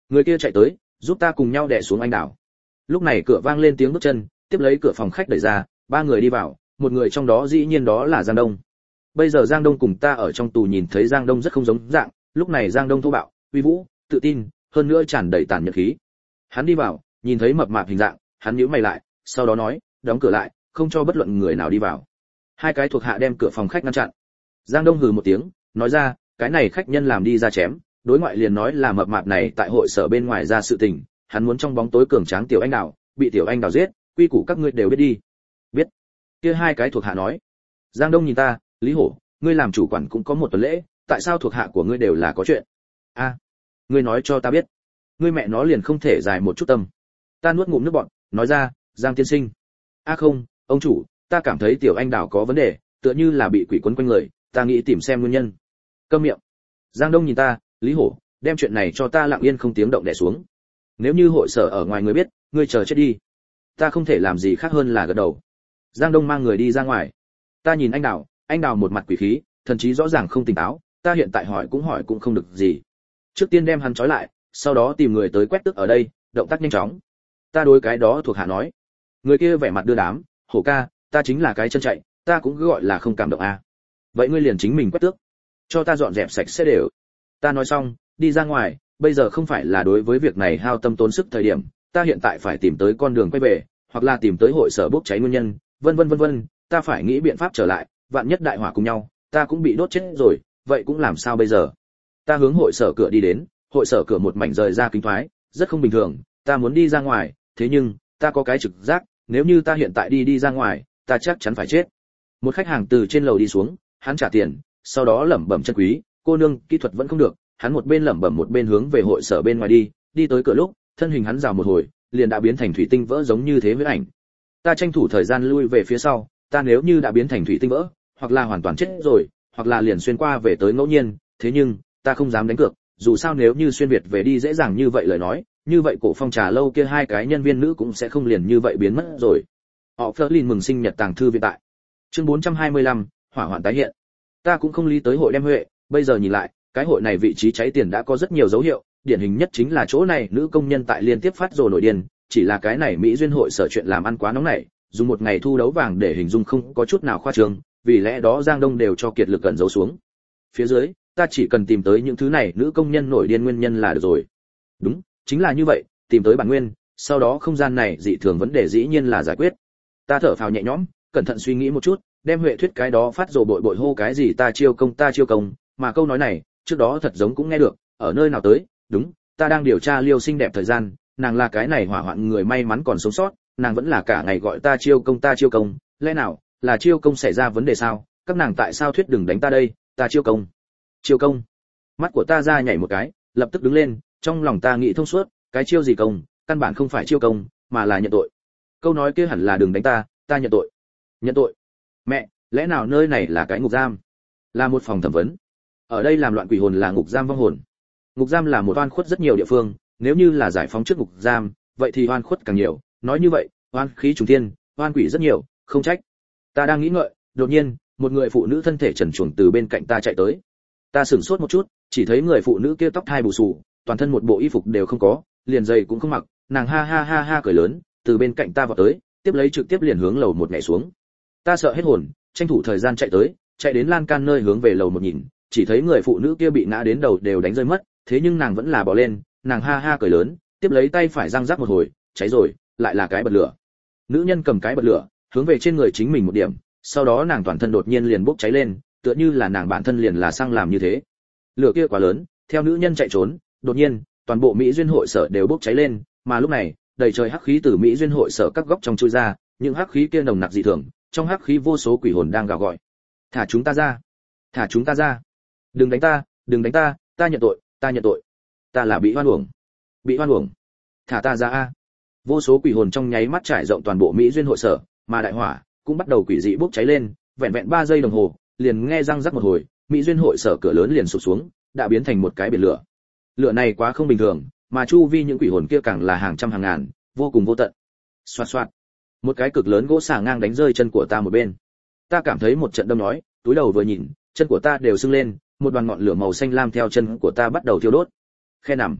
Người kia chạy tới, giúp ta cùng nhau đè xuống anh đảo. Lúc này cửa vang lên tiếng bước chân, tiếp lấy cửa phòng khách đẩy ra, ba người đi vào, một người trong đó dĩ nhiên đó là Giang Đông. Bây giờ Giang Đông cùng ta ở trong tù nhìn thấy Giang Đông rất không giống dạng, lúc này Giang Đông thô bạo, uy vũ, tự tin, hơn nữa tràn đầy tàn nhẫn khí. Hắn đi vào, nhìn thấy mập mạp hình dạng, hắn nhíu mày lại, sau đó nói, đóng cửa lại, không cho bất luận người nào đi vào. Hai cái thuộc hạ đem cửa phòng khách ngăn chặn. Giang Đông hừ một tiếng, nói ra, cái này khách nhân làm đi ra chém, đối ngoại liền nói là mập mạp này tại hội sở bên ngoài ra sự tình, hắn muốn trong bóng tối cường tráng tiểu anh đào, bị tiểu anh đào giết, quy củ các ngươi đều biết đi. Biết. Kia hai cái thuộc hạ nói. Giang Đông nhìn ta, Lý Hổ, ngươi làm chủ quản cũng có một tuần lễ, tại sao thuộc hạ của ngươi đều là có chuyện? A, ngươi nói cho ta biết. Ngươi mẹ nó liền không thể dài một chút tâm. Ta nuốt ngụm nước bọt, nói ra, Giang tiên sinh. A không, ông chủ, ta cảm thấy tiểu anh đào có vấn đề, tựa như là bị quỷ quấn quanh người, ta nghĩ tìm xem nguyên nhân. Câm miệng. Giang Đông nhìn ta, Lý Hổ, đem chuyện này cho ta lặng yên không tiếng động đè xuống. Nếu như hội sở ở ngoài người biết, ngươi chờ chết đi. Ta không thể làm gì khác hơn là gật đầu. Giang Đông mang người đi ra ngoài. Ta nhìn anh Đào, anh Đào một mặt quỷ khí, thần chí rõ ràng không tỉnh táo, ta hiện tại hỏi cũng hỏi cũng không được gì. Trước tiên đem hắn trói lại, sau đó tìm người tới quét tước ở đây, động tác nhanh chóng. Ta đối cái đó thuộc hạ nói. Người kia vẻ mặt đưa đám, Hổ ca, ta chính là cái chân chạy, ta cũng cứ gọi là không cảm động a. À. Vậy ngươi liền chính mình quét tước, cho ta dọn dẹp sạch sẽ đều. Ta nói xong, đi ra ngoài, bây giờ không phải là đối với việc này hao tâm tốn sức thời điểm, ta hiện tại phải tìm tới con đường quay về, hoặc là tìm tới hội sở bốc cháy nguyên nhân, vân vân vân vân, ta phải nghĩ biện pháp trở lại, vạn nhất đại hỏa cùng nhau, ta cũng bị đốt chết rồi, vậy cũng làm sao bây giờ? Ta hướng hội sở cửa đi đến, hội sở cửa một mảnh rời ra kính thoái, rất không bình thường, ta muốn đi ra ngoài, thế nhưng, ta có cái trực giác, nếu như ta hiện tại đi đi ra ngoài, ta chắc chắn phải chết. Một khách hàng từ trên lầu đi xuống, hắn trả tiền, sau đó lẩm bẩm chân quý, cô nương, kỹ thuật vẫn không được, hắn một bên lẩm bẩm một bên hướng về hội sở bên ngoài đi, đi tới cửa lúc, thân hình hắn rào một hồi, liền đã biến thành thủy tinh vỡ giống như thế với ảnh. Ta tranh thủ thời gian lui về phía sau, ta nếu như đã biến thành thủy tinh vỡ, hoặc là hoàn toàn chết rồi, hoặc là liền xuyên qua về tới ngẫu nhiên, thế nhưng, ta không dám đánh cược, dù sao nếu như xuyên việt về đi dễ dàng như vậy lời nói, như vậy cổ phong trà lâu kia hai cái nhân viên nữ cũng sẽ không liền như vậy biến mất rồi. Họ Flerlin mừng sinh nhật tàng thư viện tại. Chương bốn trăm hai mươi lăm, hỏa hoạn tái hiện. Ta cũng không lý tới hội đem huệ, bây giờ nhìn lại, cái hội này vị trí cháy tiền đã có rất nhiều dấu hiệu, điển hình nhất chính là chỗ này nữ công nhân tại liên tiếp phát rồ nổi điên, chỉ là cái này Mỹ duyên hội sở chuyện làm ăn quá nóng nảy, dùng một ngày thu đấu vàng để hình dung không có chút nào khoa trương, vì lẽ đó Giang Đông đều cho kiệt lực cẩn giấu xuống. Phía dưới, ta chỉ cần tìm tới những thứ này nữ công nhân nổi điên nguyên nhân là được rồi. Đúng, chính là như vậy, tìm tới bản nguyên, sau đó không gian này dị thường vấn đề dĩ nhiên là giải quyết. Ta thở phào nhẹ nhõm, cẩn thận suy nghĩ một chút, đem huệ thuyết cái đó phát rồ bội bội hô cái gì ta chiêu công ta chiêu công, mà câu nói này, trước đó thật giống cũng nghe được, ở nơi nào tới, đúng, ta đang điều tra Liêu xinh đẹp thời gian, nàng là cái này hỏa hoạn người may mắn còn sống sót, nàng vẫn là cả ngày gọi ta chiêu công ta chiêu công, lẽ nào là chiêu công xảy ra vấn đề sao? Các nàng tại sao thuyết đừng đánh ta đây, ta chiêu công. Chiêu công. Mắt của ta ra nhảy một cái, lập tức đứng lên, trong lòng ta nghĩ thông suốt, cái chiêu gì công, căn bản không phải chiêu công, mà là nhận tội. Câu nói kia hẳn là đừng đánh ta, ta nhận tội. Nhận tội? Mẹ, lẽ nào nơi này là cái ngục giam? Là một phòng thẩm vấn. Ở đây làm loạn quỷ hồn là ngục giam vong hồn. Ngục giam là một oan khuất rất nhiều địa phương, nếu như là giải phóng trước ngục giam, vậy thì oan khuất càng nhiều, nói như vậy, oan khí trùng thiên, oan quỷ rất nhiều, không trách. Ta đang nghĩ ngợi, đột nhiên, một người phụ nữ thân thể trần truồng từ bên cạnh ta chạy tới. Ta sửng sốt một chút, chỉ thấy người phụ nữ kia tóc thai bù xù, toàn thân một bộ y phục đều không có, liền giày cũng không mặc, nàng ha ha ha ha cười lớn, từ bên cạnh ta vọt tới, tiếp lấy trực tiếp liền hướng lầu một nhảy xuống. Ta sợ hết hồn, tranh thủ thời gian chạy tới, chạy đến lan can nơi hướng về lầu một nhìn, chỉ thấy người phụ nữ kia bị ngã đến đầu đều đánh rơi mất, thế nhưng nàng vẫn là bỏ lên, nàng ha ha cười lớn, tiếp lấy tay phải răng rắc một hồi, cháy rồi, lại là cái bật lửa. Nữ nhân cầm cái bật lửa, hướng về trên người chính mình một điểm, sau đó nàng toàn thân đột nhiên liền bốc cháy lên, tựa như là nàng bản thân liền là xăng làm như thế. Lửa kia quá lớn, theo nữ nhân chạy trốn, đột nhiên, toàn bộ Mỹ duyên hội sở đều bốc cháy lên, mà lúc này, đầy trời hắc khí từ Mỹ duyên hội sở các góc trong chui ra, những hắc khí kia nồng nặc dị thường, trong hắc khí vô số quỷ hồn đang gào gọi. Thả chúng ta ra, thả chúng ta ra, đừng đánh ta, đừng đánh ta, ta nhận tội, ta nhận tội, ta là bị oan uổng, bị oan uổng, thả ta ra a. Vô số quỷ hồn trong nháy mắt trải rộng toàn bộ Mỹ duyên hội sở, mà đại hỏa cũng bắt đầu quỷ dị bốc cháy lên, vẹn vẹn ba giây đồng hồ, liền nghe răng rắc một hồi, Mỹ duyên hội sở cửa lớn liền sụp xuống, đã biến thành một cái biển lửa. Lửa này quá không bình thường, mà chu vi những quỷ hồn kia càng là hàng trăm hàng ngàn, vô cùng vô tận. Xoạt xoạt, một cái cực lớn gỗ xà ngang đánh rơi chân của ta một bên. Ta cảm thấy một trận đâm nhói, túi đầu vừa nhìn, chân của ta đều sưng lên, một đoàn ngọn lửa màu xanh lam theo chân của ta bắt đầu thiêu đốt. Khe nằm.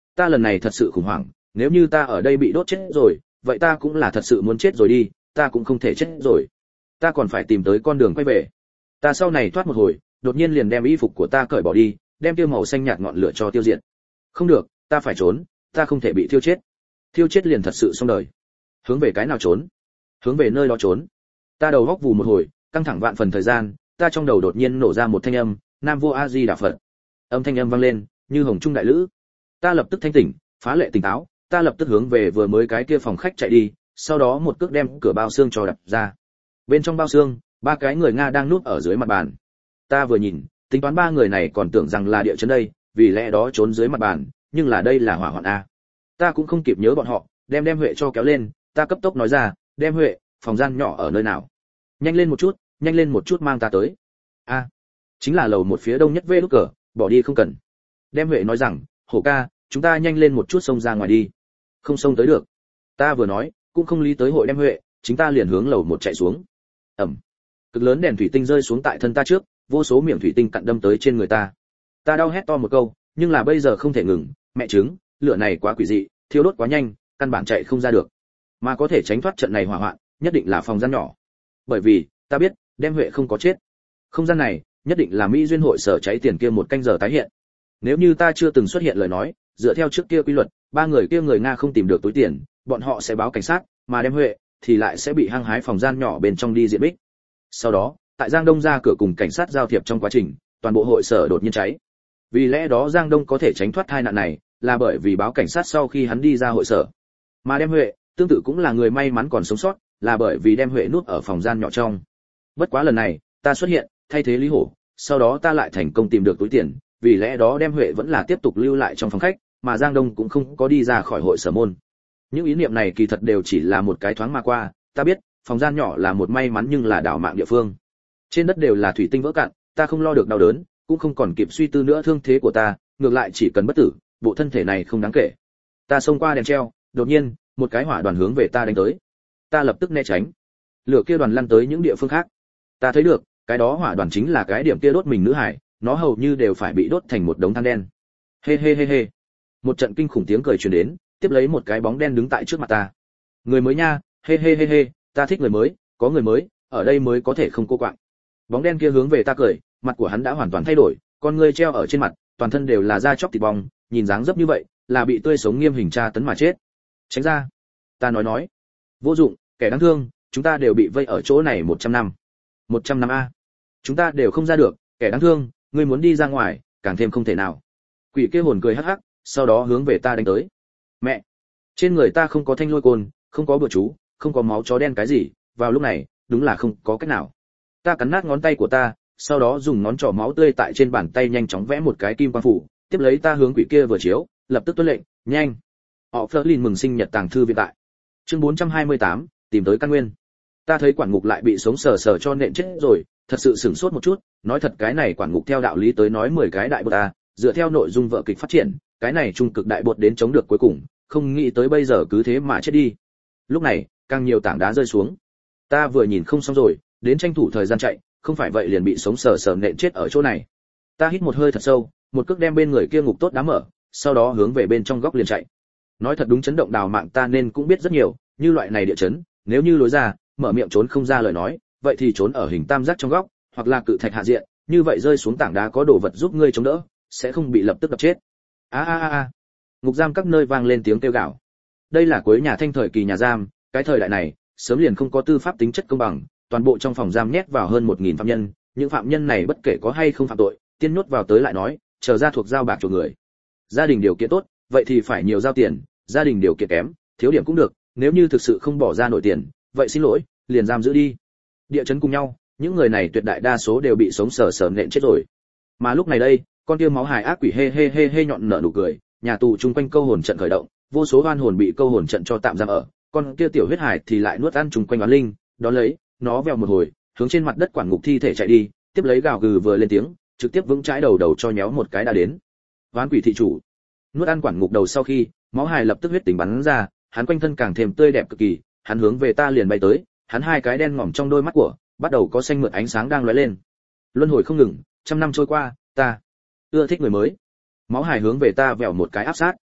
ta lần này thật sự khủng hoảng, nếu như ta ở đây bị đốt chết rồi, vậy ta cũng là thật sự muốn chết rồi đi, ta cũng không thể chết rồi. Ta còn phải tìm tới con đường quay về. Ta sau này thoát một hồi, đột nhiên liền đem y phục của ta cởi bỏ đi, đem tiêu màu xanh nhạt ngọn lửa cho tiêu diệt. Không được, ta phải trốn, ta không thể bị thiêu chết. Thiêu chết liền thật sự xong đời. Hướng về cái nào trốn? Hướng về nơi đó trốn. Ta đầu góc vù một hồi, căng thẳng vạn phần thời gian, ta trong đầu đột nhiên nổ ra một thanh âm, Nam Vô A Di Đà Phật. Âm thanh âm vang lên, như hồng trung đại lữ. Ta lập tức thanh tỉnh, phá lệ tỉnh táo, ta lập tức hướng về vừa mới cái kia phòng khách chạy đi, sau đó một cước đem cửa bao xương cho đập ra. Bên trong bao xương, ba cái người Nga đang núp ở dưới mặt bàn. Ta vừa nhìn, tính toán ba người này còn tưởng rằng là địa chấn đây, vì lẽ đó trốn dưới mặt bàn, nhưng là đây là hỏa hoạn a. Ta cũng không kịp nhớ bọn họ, đem đem Huệ cho kéo lên, ta cấp tốc nói ra, đem Huệ, phòng gian nhỏ ở nơi nào? Nhanh lên một chút, nhanh lên một chút mang ta tới. A, chính là lầu một phía đông nhất vê lúc cờ, bỏ đi không cần. Đem Huệ nói rằng, hổ ca, chúng ta nhanh lên một chút xông ra ngoài đi. Không xông tới được. Ta vừa nói, cũng không lý tới hội đem Huệ, chúng ta liền hướng lầu một chạy xuống. Ầm. Cực lớn đèn thủy tinh rơi xuống tại thân ta trước, vô số miệng thủy tinh cặn đâm tới trên người ta. Ta đau hét to một câu, nhưng là bây giờ không thể ngừng, mẹ trứng, lửa này quá quỷ dị, thiêu đốt quá nhanh, căn bản chạy không ra được. Mà có thể tránh thoát trận này hỏa hoạn, nhất định là phòng gian nhỏ. Bởi vì, ta biết, đem Huệ không có chết. Không gian này, nhất định là Mỹ duyên hội sở cháy tiền kia một canh giờ tái hiện. Nếu như ta chưa từng xuất hiện lời nói, dựa theo trước kia quy luật, ba người kia người Nga không tìm được túi tiền, bọn họ sẽ báo cảnh sát, mà đem Huệ thì lại sẽ bị hăng hái phòng gian nhỏ bên trong đi diện bích. Sau đó, tại Giang Đông ra cửa cùng cảnh sát giao thiệp trong quá trình, toàn bộ hội sở đột nhiên cháy. Vì lẽ đó Giang Đông có thể tránh thoát tai nạn này, là bởi vì báo cảnh sát sau khi hắn đi ra hội sở. Mà đem Huệ, tương tự cũng là người may mắn còn sống sót, là bởi vì đem Huệ núp ở phòng gian nhỏ trong. Bất quá lần này, ta xuất hiện, thay thế Lý Hổ, sau đó ta lại thành công tìm được túi tiền, vì lẽ đó đem Huệ vẫn là tiếp tục lưu lại trong phòng khách, mà Giang Đông cũng không có đi ra khỏi hội sở môn. Những ý niệm này kỳ thật đều chỉ là một cái thoáng mà qua, ta biết, phòng gian nhỏ là một may mắn nhưng là đảo mạng địa phương. Trên đất đều là thủy tinh vỡ cạn, ta không lo được đau đớn, cũng không còn kịp suy tư nữa thương thế của ta, ngược lại chỉ cần bất tử, bộ thân thể này không đáng kể. Ta xông qua đèn treo, đột nhiên, một cái hỏa đoàn hướng về ta đánh tới. Ta lập tức né tránh. Lửa kia đoàn lăn tới những địa phương khác. Ta thấy được, cái đó hỏa đoàn chính là cái điểm kia đốt mình nữ hải, nó hầu như đều phải bị đốt thành một đống than đen. Hê hê hê hê. Một trận kinh khủng tiếng cười truyền đến, tiếp lấy một cái bóng đen đứng tại trước mặt ta. Người mới nha, hê hê hê hê, ta thích người mới, có người mới, ở đây mới có thể không cô quạng. Bóng đen kia hướng về ta cười, mặt của hắn đã hoàn toàn thay đổi, con ngươi treo ở trên mặt, toàn thân đều là da chóc thịt bong, nhìn dáng dấp như vậy, là bị tươi sống nghiêm hình tra tấn mà chết. Tránh ra. Ta nói nói. Vô dụng, kẻ đáng thương, chúng ta đều bị vây ở chỗ này một trăm năm. một trăm năm a. Chúng ta đều không ra được, kẻ đáng thương, ngươi muốn đi ra ngoài, càng thêm không thể nào. Quỷ kia hồn cười hắc hắc, sau đó hướng về ta đánh tới. Mẹ. Trên người ta không có thanh lôi côn, không có bừa chú, không có máu chó đen cái gì, vào lúc này, đúng là không có cách nào. Ta cắn nát ngón tay của ta, sau đó dùng ngón trỏ máu tươi tại trên bàn tay nhanh chóng vẽ một cái kim quang phủ, tiếp lấy ta hướng quỷ kia vừa chiếu, lập tức tuân lệnh, nhanh. Họ Flerlin mừng sinh nhật tàng thư viện tại. Chương bốn trăm hai mươi tám, tìm tới căn nguyên. Ta thấy quản ngục lại bị sống sờ sờ cho nện chết rồi, thật sự sửng sốt một chút, nói thật cái này quản ngục theo đạo lý tới nói mười cái đại bột a, dựa theo nội dung vở kịch phát triển, cái này trung cực đại bột đến chống được cuối cùng, không nghĩ tới bây giờ cứ thế mà chết đi. Lúc này, càng nhiều tảng đá rơi xuống. Ta vừa nhìn không xong rồi, đến tranh thủ thời gian chạy, không phải vậy liền bị sống sờ sờ nện chết ở chỗ này. Ta hít một hơi thật sâu, một cước đem bên người kia ngục tốt đá mở, sau đó hướng về bên trong góc liền chạy. Nói thật đúng chấn động đào mạng ta nên cũng biết rất nhiều, như loại này địa chấn, nếu như lối ra, mở miệng trốn không ra lời nói, vậy thì trốn ở hình tam giác trong góc, hoặc là cự thạch hạ diện, như vậy rơi xuống tảng đá có đồ vật giúp ngươi chống đỡ, sẽ không bị lập tức đập chết. A a a a. Ngục giam các nơi vang lên tiếng kêu gào. Đây là cuối nhà Thanh thời kỳ nhà giam, cái thời đại này, sớm liền không có tư pháp tính chất công bằng, toàn bộ trong phòng giam nhét vào hơn một nghìn phạm nhân, những phạm nhân này bất kể có hay không phạm tội, tiên nhốt vào tới lại nói, chờ ra thuộc giao bạc cho người. Gia đình điều kiện tốt, vậy thì phải nhiều giao tiền, gia đình điều kiện kém, thiếu điểm cũng được, nếu như thực sự không bỏ ra nổi tiền, vậy xin lỗi, liền giam giữ đi. Địa chấn cùng nhau, những người này tuyệt đại đa số đều bị sống sờ sờ nện chết rồi. Mà lúc này đây, con kia máu hài ác quỷ hê hê hê hê nhọn nở nụ cười, nhà tù chung quanh câu hồn trận khởi động, vô số oan hồn bị câu hồn trận cho tạm giam ở, con kia tiểu huyết hải thì lại nuốt ăn chung quanh oán linh, đó lấy, nó vèo một hồi, hướng trên mặt đất quản ngục thi thể chạy đi, tiếp lấy gào gừ vừa lên tiếng, trực tiếp vững trái đầu đầu cho nhéo một cái đã đến. Oán quỷ thị chủ, nuốt ăn quản ngục đầu sau khi, máu hài lập tức huyết tình bắn ra, hắn quanh thân càng thêm tươi đẹp cực kỳ, hắn hướng về ta liền bay tới, hắn hai cái đen ngòm trong đôi mắt của, bắt đầu có xanh mượt ánh sáng đang lóe lên. Luân hồi không ngừng, trăm năm trôi qua, ta ưa thích người mới. Máu hài hướng về ta vèo một cái áp sát.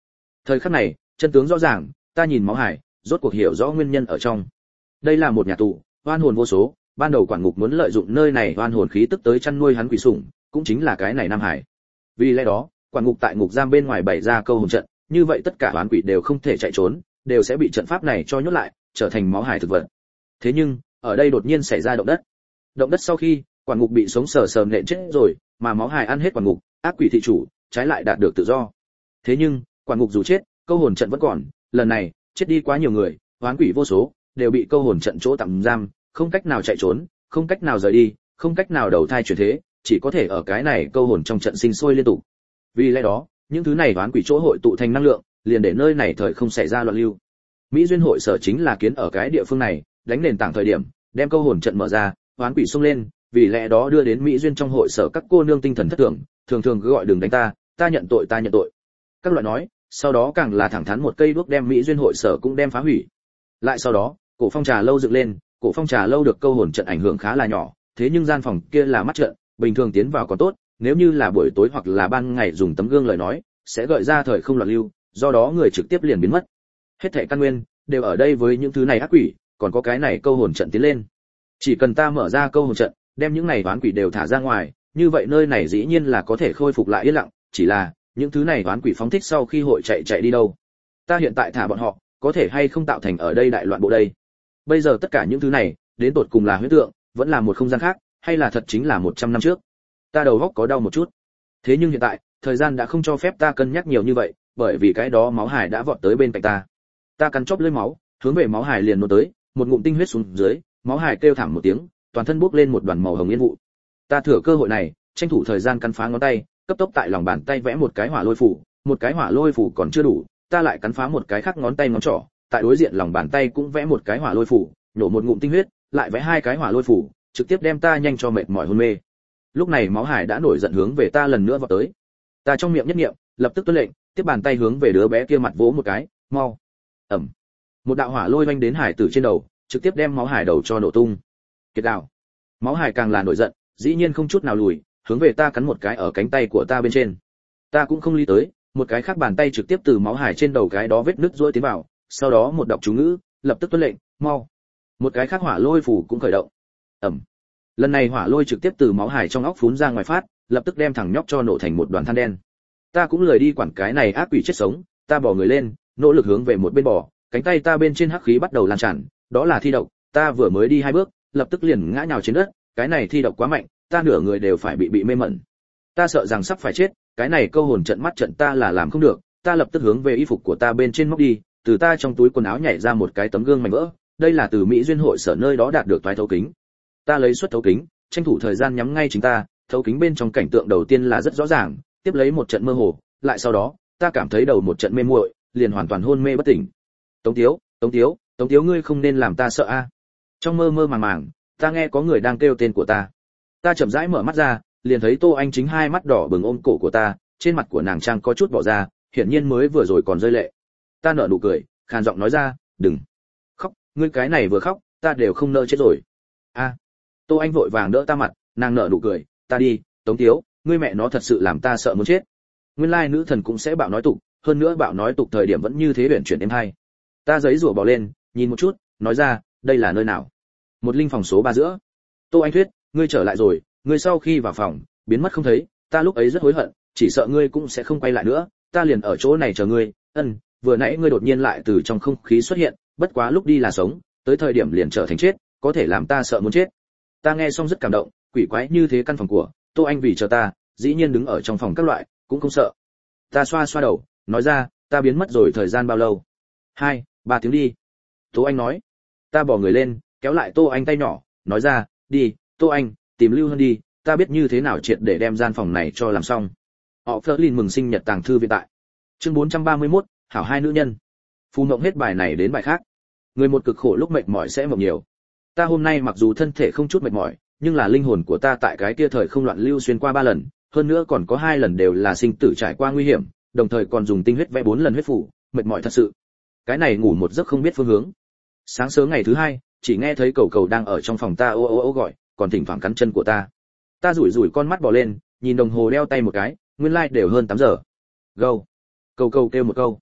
Thời khắc này, chân tướng rõ ràng, ta nhìn máu hải, rốt cuộc hiểu rõ nguyên nhân ở trong. Đây là một nhà tù, oan hồn vô số, ban đầu quản ngục muốn lợi dụng nơi này oan hồn khí tức tới chăn nuôi hắn quỷ sủng, cũng chính là cái này Nam Hải. Vì lẽ đó, quản ngục tại ngục giam bên ngoài bày ra câu hồn trận, như vậy tất cả oán quỷ đều không thể chạy trốn, đều sẽ bị trận pháp này cho nhốt lại, trở thành máu hải thực vật. Thế nhưng, ở đây đột nhiên xảy ra động đất. Động đất sau khi, quản ngục bị sống sờ sờ nện chết rồi, mà máu hải ăn hết quản ngục, ác quỷ thị chủ, trái lại đạt được tự do. Thế nhưng, quản ngục dù chết, câu hồn trận vẫn còn, lần này, chết đi quá nhiều người, oán quỷ vô số, đều bị câu hồn trận chỗ tạm giam, không cách nào chạy trốn, không cách nào rời đi, không cách nào đầu thai chuyển thế, chỉ có thể ở cái này câu hồn trong trận sinh sôi liên tục. Vì lẽ đó, những thứ này oán quỷ chỗ hội tụ thành năng lượng, liền để nơi này thời không xảy ra loạn lưu. Mỹ duyên hội sở chính là kiến ở cái địa phương này, đánh nền tảng thời điểm, đem câu hồn trận mở ra, oán quỷ xông lên, vì lẽ đó đưa đến Mỹ duyên trong hội sở các cô nương tinh thần thất thường, thường thường cứ gọi đừng đánh ta, ta nhận tội ta nhận tội. Các loại nói, sau đó càng là thẳng thắn một cây đuốc đem Mỹ duyên hội sở cũng đem phá hủy. Lại sau đó, cổ phong trà lâu dựng lên, cổ phong trà lâu được câu hồn trận ảnh hưởng khá là nhỏ, thế nhưng gian phòng kia là mắt trận, bình thường tiến vào còn tốt, nếu như là buổi tối hoặc là ban ngày dùng tấm gương lời nói, sẽ gợi ra thời không loạn lưu, do đó người trực tiếp liền biến mất. Hết thảy căn nguyên đều ở đây với những thứ này ác quỷ, còn có cái này câu hồn trận tiến lên. Chỉ cần ta mở ra câu hồn trận, đem những này oán quỷ đều thả ra ngoài, như vậy nơi này dĩ nhiên là có thể khôi phục lại yên lặng, chỉ là những thứ này oán quỷ phóng thích sau khi hội chạy chạy đi đâu. Ta hiện tại thả bọn họ, có thể hay không tạo thành ở đây đại loạn bộ đây. Bây giờ tất cả những thứ này, đến tột cùng là huyễn tượng, vẫn là một không gian khác, hay là thật chính là một trăm năm trước. Ta đầu óc có đau một chút. Thế nhưng hiện tại, thời gian đã không cho phép ta cân nhắc nhiều như vậy, bởi vì cái đó máu hải đã vọt tới bên cạnh ta. Ta cắn chóp lưỡi máu, hướng về máu hải liền nổ tới, một ngụm tinh huyết xuống dưới, máu hải kêu thảm một tiếng, toàn thân bốc lên một đoàn màu hồng yên vụ. Ta thừa cơ hội này, tranh thủ thời gian cắn phá ngón tay, cấp tốc tại lòng bàn tay vẽ một cái hỏa lôi phủ, một cái hỏa lôi phủ còn chưa đủ, ta lại cắn phá một cái khác ngón tay ngón trỏ, tại đối diện lòng bàn tay cũng vẽ một cái hỏa lôi phủ, nhổ một ngụm tinh huyết, lại vẽ hai cái hỏa lôi phủ, trực tiếp đem ta nhanh cho mệt mỏi hôn mê. Lúc này máu hải đã nổi giận hướng về ta lần nữa vọt tới. Ta trong miệng nhất niệm, lập tức tuân lệnh, tiếp bàn tay hướng về đứa bé kia mặt vỗ một cái, mau. Ầm. Một đạo hỏa lôi vanh đến hải tử trên đầu, trực tiếp đem máu hải đầu cho nổ tung. Kiệt đạo. Máu hải càng là nổi giận, dĩ nhiên không chút nào lùi, hướng về ta cắn một cái ở cánh tay của ta bên trên. Ta cũng không lý tới, một cái khác bàn tay trực tiếp từ máu hải trên đầu cái đó vết nứt rũa tiến vào, sau đó một đọc chú ngữ, lập tức tuân lệnh, mau. Một cái khác hỏa lôi phủ cũng khởi động. Ầm. Lần này hỏa lôi trực tiếp từ máu hải trong óc phún ra ngoài phát, lập tức đem thằng nhóc cho nổ thành một đoàn than đen. Ta cũng lười đi quản cái này ác quỷ chết sống, ta bò người lên, nỗ lực hướng về một bên bò, cánh tay ta bên trên hắc khí bắt đầu lan tràn, đó là thi độc, ta vừa mới đi hai bước, lập tức liền ngã nhào trên đất, cái này thi độc quá mạnh, ta nửa người đều phải bị bị mê mẩn. Ta sợ rằng sắp phải chết, cái này câu hồn trận mắt trận ta là làm không được, ta lập tức hướng về y phục của ta bên trên móc đi, từ ta trong túi quần áo nhảy ra một cái tấm gương mảnh vỡ, đây là từ Mỹ duyên hội sở nơi đó đạt được toái thấu kính. Ta lấy xuất thấu kính, tranh thủ thời gian nhắm ngay chính ta, thấu kính bên trong cảnh tượng đầu tiên là rất rõ ràng, tiếp lấy một trận mơ hồ, lại sau đó, ta cảm thấy đầu một trận mê muội, liền hoàn toàn hôn mê bất tỉnh. Tống Tiếu, Tống Tiếu, Tống Tiếu ngươi không nên làm ta sợ a. Trong mơ mơ màng màng, ta nghe có người đang kêu tên của ta. Ta chậm rãi mở mắt ra, liền thấy Tô Anh chính hai mắt đỏ bừng ôm cổ của ta, trên mặt của nàng trang có chút bỏ ra, hiển nhiên mới vừa rồi còn rơi lệ. Ta nở nụ cười, khàn giọng nói ra, "Đừng khóc, ngươi cái này vừa khóc, ta đều không nỡ chết rồi." A. Tô Anh vội vàng đỡ ta mặt, nàng nở nụ cười, "Ta đi, Tống Tiếu, ngươi mẹ nó thật sự làm ta sợ muốn chết." Nguyên lai nữ thần cũng sẽ bạo nói tục, hơn nữa bạo nói tục thời điểm vẫn như thế huyền chuyển êm hay. Ta giấy rủa bò lên, nhìn một chút, nói ra, "Đây là nơi nào?" "Một linh phòng số ba giữa." Tô Anh thuyết, "Ngươi trở lại rồi, ngươi sau khi vào phòng, biến mất không thấy, ta lúc ấy rất hối hận, chỉ sợ ngươi cũng sẽ không quay lại nữa, ta liền ở chỗ này chờ ngươi." "Ừm, vừa nãy ngươi đột nhiên lại từ trong không khí xuất hiện, bất quá lúc đi là sống, tới thời điểm liền trở thành chết, có thể làm ta sợ muốn chết." Ta nghe xong rất cảm động, quỷ quái như thế căn phòng của Tô Anh vì chờ ta, dĩ nhiên đứng ở trong phòng các loại, cũng không sợ. Ta xoa xoa đầu, nói ra, "Ta biến mất rồi thời gian bao lâu?" Hai, ba tiếng đi." Tô Anh nói. Ta bỏ người lên, kéo lại Tô Anh tay nhỏ, nói ra, "Đi, Tô Anh, tìm Lưu Hân đi, ta biết như thế nào triệt để đem gian phòng này cho làm xong." Họ Flerlin mừng sinh nhật tàng thư viện tại. Chương bốn trăm ba mươi mốt, hảo hai nữ nhân. Phù mộng hết bài này đến bài khác. Người một cực khổ lúc mệt mỏi sẽ mộng nhiều. Ta hôm nay mặc dù thân thể không chút mệt mỏi, nhưng là linh hồn của ta tại cái kia thời không loạn lưu xuyên qua ba lần, hơn nữa còn có hai lần đều là sinh tử trải qua nguy hiểm, đồng thời còn dùng tinh huyết vẽ bốn lần huyết phủ, mệt mỏi thật sự. Cái này ngủ một giấc không biết phương hướng. Sáng sớm ngày thứ hai, chỉ nghe thấy cầu cầu đang ở trong phòng ta ô ô ô gọi, còn thỉnh thoảng cắn chân của ta. Ta rủi rủi con mắt bò lên, nhìn đồng hồ đeo tay một cái, nguyên lai like đều hơn tám giờ. Gâu. Cầu cầu kêu một câu.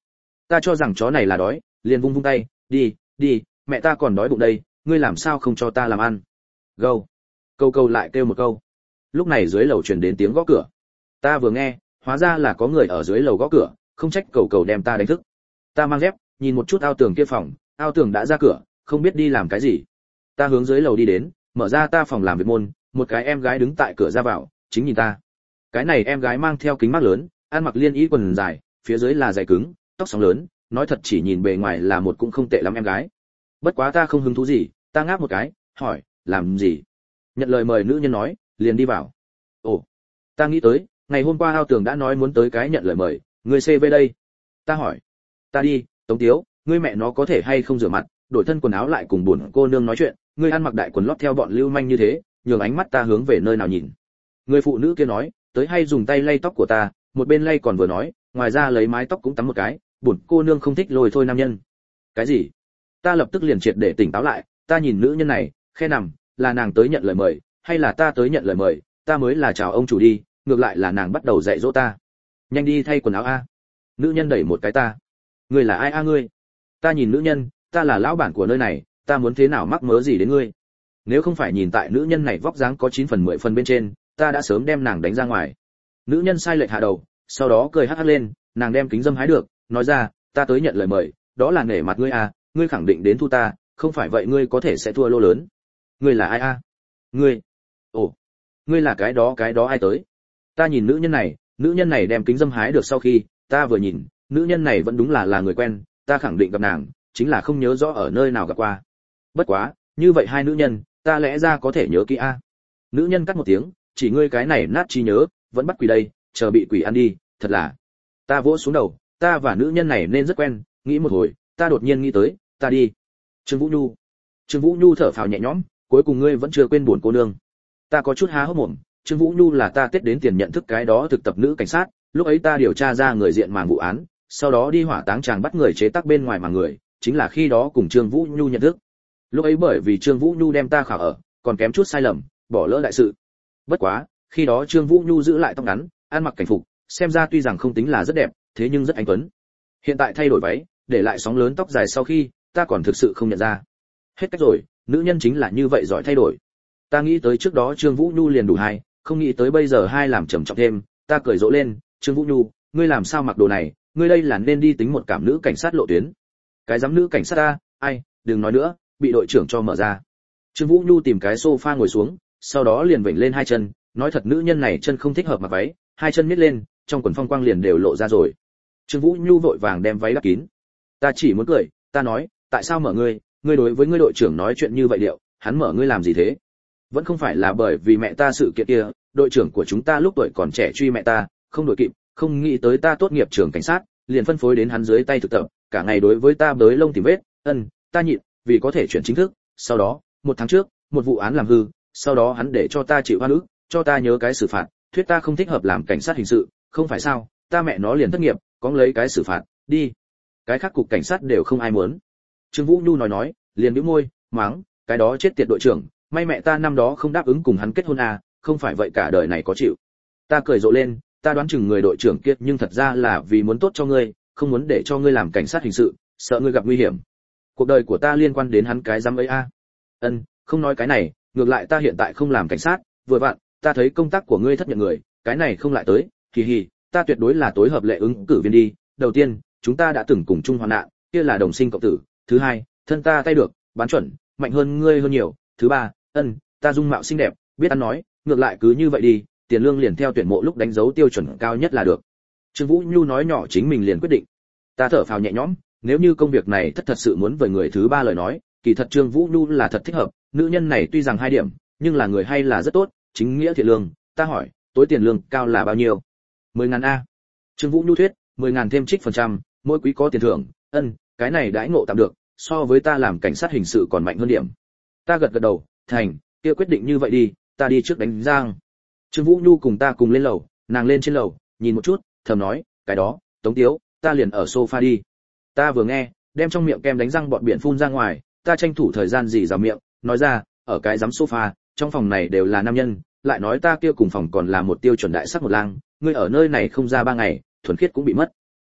Ta cho rằng chó này là đói, liền vung vung tay, đi, đi, mẹ ta còn đói bụng đây, ngươi làm sao không cho ta làm ăn? Gâu. Câu câu lại kêu một câu. Lúc này dưới lầu truyền đến tiếng gõ cửa. Ta vừa nghe, hóa ra là có người ở dưới lầu gõ cửa, không trách cầu cầu đem ta đánh thức. Ta mang dép, nhìn một chút ao tường kia phòng, ao tường đã ra cửa, không biết đi làm cái gì. Ta hướng dưới lầu đi đến, mở ra ta phòng làm việc môn, một cái em gái đứng tại cửa ra vào, chính nhìn ta. Cái này em gái mang theo kính mắt lớn, ăn mặc liên y quần dài, phía dưới là giày cứng, tóc sóng lớn, nói thật chỉ nhìn bề ngoài là một cũng không tệ lắm em gái. Bất quá ta không hứng thú gì, ta ngáp một cái, hỏi, làm gì? Nhận lời mời nữ nhân nói, liền đi vào. Ồ, ta nghĩ tới, ngày hôm qua ao tường đã nói muốn tới cái nhận lời mời, người xê vê đây. Ta hỏi, ta đi, Tống Tiếu, ngươi mẹ nó có thể hay không rửa mặt, đổi thân quần áo lại cùng buồn cô nương nói chuyện, ngươi ăn mặc đại quần lót theo bọn lưu manh như thế, nhường ánh mắt ta hướng về nơi nào nhìn. Người phụ nữ kia nói, tới hay dùng tay lay tóc của ta, một bên lay còn vừa nói, ngoài ra lấy mái tóc cũng tắm một cái, buồn cô nương không thích lôi thôi nam nhân. Cái gì? Ta lập tức liền triệt để tỉnh táo lại, ta nhìn nữ nhân này, khe nằm, là nàng tới nhận lời mời, hay là ta tới nhận lời mời, ta mới là chào ông chủ đi, ngược lại là nàng bắt đầu dạy dỗ ta. Nhanh đi thay quần áo a. Nữ nhân đẩy một cái ta. Ngươi là ai a ngươi? Ta nhìn nữ nhân, ta là lão bản của nơi này, ta muốn thế nào mắc mớ gì đến ngươi? Nếu không phải nhìn tại nữ nhân này vóc dáng có chín phần mười phần bên trên, ta đã sớm đem nàng đánh ra ngoài. Nữ nhân sai lệch hạ đầu, sau đó cười hắc hắc lên, nàng đem kính dâm hái được, nói ra, ta tới nhận lời mời, đó là nể mặt ngươi à, ngươi khẳng định đến thu ta, không phải vậy ngươi có thể sẽ thua lô lớn. Ngươi là ai a? Ngươi? Ồ, ngươi là cái đó cái đó ai tới? Ta nhìn nữ nhân này, nữ nhân này đem kính dâm hái được sau khi, ta vừa nhìn, nữ nhân này vẫn đúng là là người quen, ta khẳng định gặp nàng, chính là không nhớ rõ ở nơi nào gặp qua. Bất quá, như vậy hai nữ nhân, ta lẽ ra có thể nhớ kỹ a. Nữ nhân cắt một tiếng, chỉ ngươi cái này nát trí nhớ, vẫn bắt quỷ đây, chờ bị quỷ ăn đi, thật là. Ta vỗ xuống đầu, ta và nữ nhân này nên rất quen, nghĩ một hồi, ta đột nhiên nghĩ tới, ta đi. Trương Vũ Nhu. Trương Vũ Nhu thở phào nhẹ nhõm, cuối cùng ngươi vẫn chưa quên buồn cô nương. Ta có chút há hốc mồm, Trương Vũ Nhu là ta Tết đến tiền nhận thức cái đó thực tập nữ cảnh sát, lúc ấy ta điều tra ra người diện màng vụ án, sau đó đi hỏa táng chàng bắt người chế tác bên ngoài màng người, chính là khi đó cùng Trương Vũ Nhu nhận thức. Lúc ấy bởi vì Trương Vũ Nhu đem ta khảo ở, còn kém chút sai lầm, bỏ lỡ đại sự. Bất quá, khi đó Trương Vũ Nhu giữ lại tóc ngắn, ăn mặc cảnh phục, xem ra tuy rằng không tính là rất đẹp, thế nhưng rất anh tuấn. Hiện tại thay đổi váy, để lại sóng lớn tóc dài sau khi, ta còn thực sự không nhận ra. Hết cách rồi, nữ nhân chính là như vậy giỏi thay đổi. Ta nghĩ tới trước đó Trương Vũ Nhu liền đủ hai, không nghĩ tới bây giờ hai làm trầm trọng thêm, ta cười rộ lên, Trương Vũ Nhu, ngươi làm sao mặc đồ này, ngươi đây là nên đi tính một cảm nữ cảnh sát lộ tuyến. Cái giám nữ cảnh sát ta, ai, đừng nói nữa, bị đội trưởng cho mở ra. Trương Vũ Nhu tìm cái sofa ngồi xuống, sau đó liền vểnh lên hai chân, nói thật nữ nhân này chân không thích hợp mặc váy, hai chân miết lên, trong quần phong quang liền đều lộ ra rồi. Trương Vũ Nhu vội vàng đem váy đắp kín. Ta chỉ muốn cười, ta nói, tại sao mở ngươi, ngươi đối với ngươi đội trưởng nói chuyện như vậy điệu, hắn mở ngươi làm gì thế? Vẫn không phải là bởi vì mẹ ta sự kiện kia, đội trưởng của chúng ta lúc tuổi còn trẻ truy mẹ ta, không đổi kịp, không nghĩ tới ta tốt nghiệp trường cảnh sát, liền phân phối đến hắn dưới tay thực tập, cả ngày đối với ta bới lông tìm vết, ân, ta nhịn, vì có thể chuyển chính thức, sau đó, một tháng trước, một vụ án làm hư, sau đó hắn để cho ta chịu oan ức, cho ta nhớ cái xử phạt, thuyết ta không thích hợp làm cảnh sát hình sự, không phải sao, ta mẹ nó liền thất nghiệp, có lấy cái xử phạt, đi. Cái khác cục cảnh sát đều không ai muốn. Trương Vũ Nhu nói nói, liền bĩu môi, mắng, cái đó chết tiệt đội trưởng, may mẹ ta năm đó không đáp ứng cùng hắn kết hôn à, không phải vậy cả đời này có chịu. Ta cười rộ lên, ta đoán chừng người đội trưởng kia nhưng thật ra là vì muốn tốt cho ngươi, không muốn để cho ngươi làm cảnh sát hình sự, sợ ngươi gặp nguy hiểm. Cuộc đời của ta liên quan đến hắn cái dám ấy a. À. Ân, không nói cái này, ngược lại ta hiện tại không làm cảnh sát, vừa vặn, ta thấy công tác của ngươi thất nhận người, cái này không lại tới, kỳ hì, ta tuyệt đối là tối hợp lệ ứng cử viên đi. Đầu tiên, chúng ta đã từng cùng chung hoạn nạn, kia là đồng sinh cộng tử. Thứ hai, thân ta tay được, bán chuẩn, mạnh hơn ngươi hơn nhiều. Thứ ba, ân, ta dung mạo xinh đẹp, biết ăn nói, ngược lại cứ như vậy đi, tiền lương liền theo tuyển mộ lúc đánh dấu tiêu chuẩn cao nhất là được. Trương Vũ Nhu nói nhỏ chính mình liền quyết định. Ta thở phào nhẹ nhõm, nếu như công việc này thật thật sự muốn với người thứ ba lời nói, kỳ thật Trương Vũ Nhu là thật thích hợp, nữ nhân này tuy rằng hai điểm, nhưng là người hay là rất tốt, chính nghĩa thiện lương. Ta hỏi, tối tiền lương cao là bao nhiêu? Mười ngàn a. Trương Vũ Nhu thuyết, mười ngàn thêm trích phần trăm, mỗi quý có tiền thưởng, ân, cái này đãi ngộ tạm được, so với ta làm cảnh sát hình sự còn mạnh hơn điểm. Ta gật gật đầu, thành, kia quyết định như vậy đi, ta đi trước đánh giang. Trương Vũ Nhu cùng ta cùng lên lầu, nàng lên trên lầu, nhìn một chút, thầm nói, cái đó, Tống Tiếu, ta liền ở sofa đi. Ta vừa nghe, đem trong miệng kem đánh răng bọt biển phun ra ngoài, ta tranh thủ thời gian dì rào miệng, nói ra, ở cái giám sofa, trong phòng này đều là nam nhân, lại nói ta kia cùng phòng còn là một tiêu chuẩn đại sắc một lang, ngươi ở nơi này không ra ba ngày, thuần khiết cũng bị mất.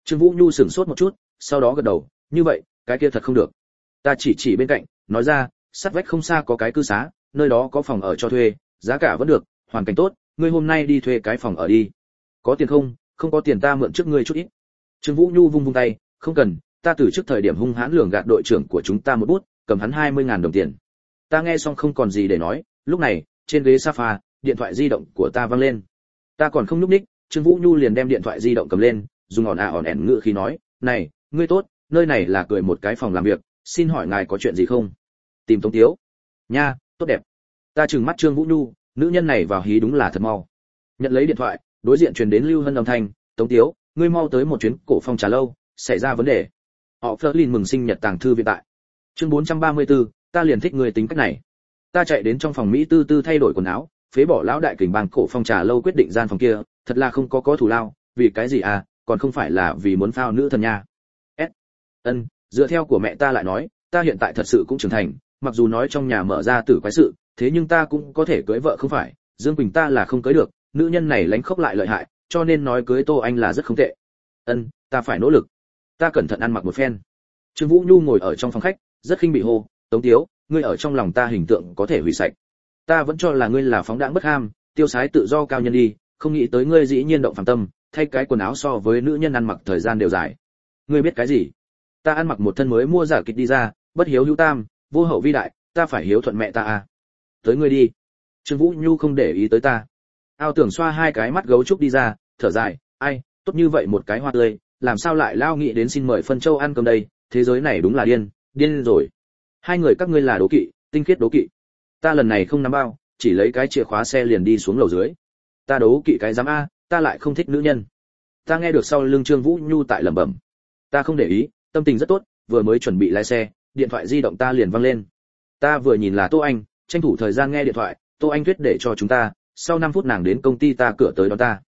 Trương Vũ Nhu sửng sốt một chút, sau đó gật đầu, như vậy, cái kia thật không được. Ta chỉ chỉ bên cạnh, nói ra, sát vách không xa có cái cư xá, nơi đó có phòng ở cho thuê, giá cả vẫn được, hoàn cảnh tốt, ngươi hôm nay đi thuê cái phòng ở đi. Có tiền không? Không có tiền ta mượn trước ngươi chút ít. Trương Vũ Nhu vung vung tay, không cần, ta từ trước thời điểm hung hãn lường gạt đội trưởng của chúng ta một bút, cầm hắn hai mươi ngàn đồng tiền. Ta nghe xong không còn gì để nói, lúc này, trên ghế sofa, điện thoại di động của ta vang lên. Ta còn không nhúc nhích, Trương Vũ Nhu liền đem điện thoại di động cầm lên, dùng ỏn à ỏn ẻn ngữ khí nói, "Này, ngươi tốt, nơi này là cười một cái phòng làm việc, xin hỏi ngài có chuyện gì không?" Tìm Tống Tiếu. Nha, tốt đẹp. Ta trừng mắt Trương Vũ Nhu, nữ nhân này vào hí đúng là thật mau. Nhận lấy điện thoại, đối diện truyền đến Lưu Hân âm thanh, "Tống Tiếu, ngươi mau tới một chuyến cổ phong trà lâu, xảy ra vấn đề." Họ Flerlin mừng sinh nhật tàng thư viện tại. Chương bốn trăm ba mươi tư, ta liền thích người tính cách này. Ta chạy đến trong phòng Mỹ tư tư thay đổi quần áo, phế bỏ lão đại kình bang cổ phong trà lâu quyết định gian phòng kia, thật là không có có thủ lao, vì cái gì à, còn không phải là vì muốn phao nữ thần nha. S. Ân, dựa theo của mẹ ta lại nói, ta hiện tại thật sự cũng trưởng thành, mặc dù nói trong nhà mở ra tử quái sự, thế nhưng ta cũng có thể cưới vợ không phải, Dương Quỳnh ta là không cưới được, nữ nhân này lánh khốc lại lợi hại, cho nên nói cưới Tô Anh là rất không tệ. Ân, ta phải nỗ lực. Ta cẩn thận ăn mặc một phen. Trương Vũ Nhu ngồi ở trong phòng khách, rất khinh bị hô, "Tống Tiếu, ngươi ở trong lòng ta hình tượng có thể hủy sạch. Ta vẫn cho là ngươi là phóng đãng bất ham, tiêu sái tự do cao nhân đi, không nghĩ tới ngươi dĩ nhiên động phàm tâm, thay cái quần áo so với nữ nhân ăn mặc thời gian đều dài. Ngươi biết cái gì? Ta ăn mặc một thân mới mua giả kịch đi ra, bất hiếu hữu tam, vô hậu vi đại, ta phải hiếu thuận mẹ ta à. Tới ngươi đi." Trương Vũ Nhu không để ý tới ta. Ao Tưởng xoa hai cái mắt gấu trúc đi ra, thở dài, "Ai, tốt như vậy một cái hoa tươi, làm sao lại lao nghĩ đến xin mời phân châu ăn cơm đây, thế giới này đúng là điên, điên rồi. Hai người các ngươi là đố kỵ, tinh khiết đố kỵ." Ta lần này không nắm bao, chỉ lấy cái chìa khóa xe liền đi xuống lầu dưới. Ta đố kỵ cái dám a, ta lại không thích nữ nhân. Ta nghe được sau lưng Trương Vũ Nhu tại lẩm bẩm. Ta không để ý, tâm tình rất tốt, vừa mới chuẩn bị lái xe, điện thoại di động ta liền vang lên. Ta vừa nhìn là Tô Anh, tranh thủ thời gian nghe điện thoại, Tô Anh thuyết để cho chúng ta, sau năm phút nàng đến công ty ta cửa tới đón ta.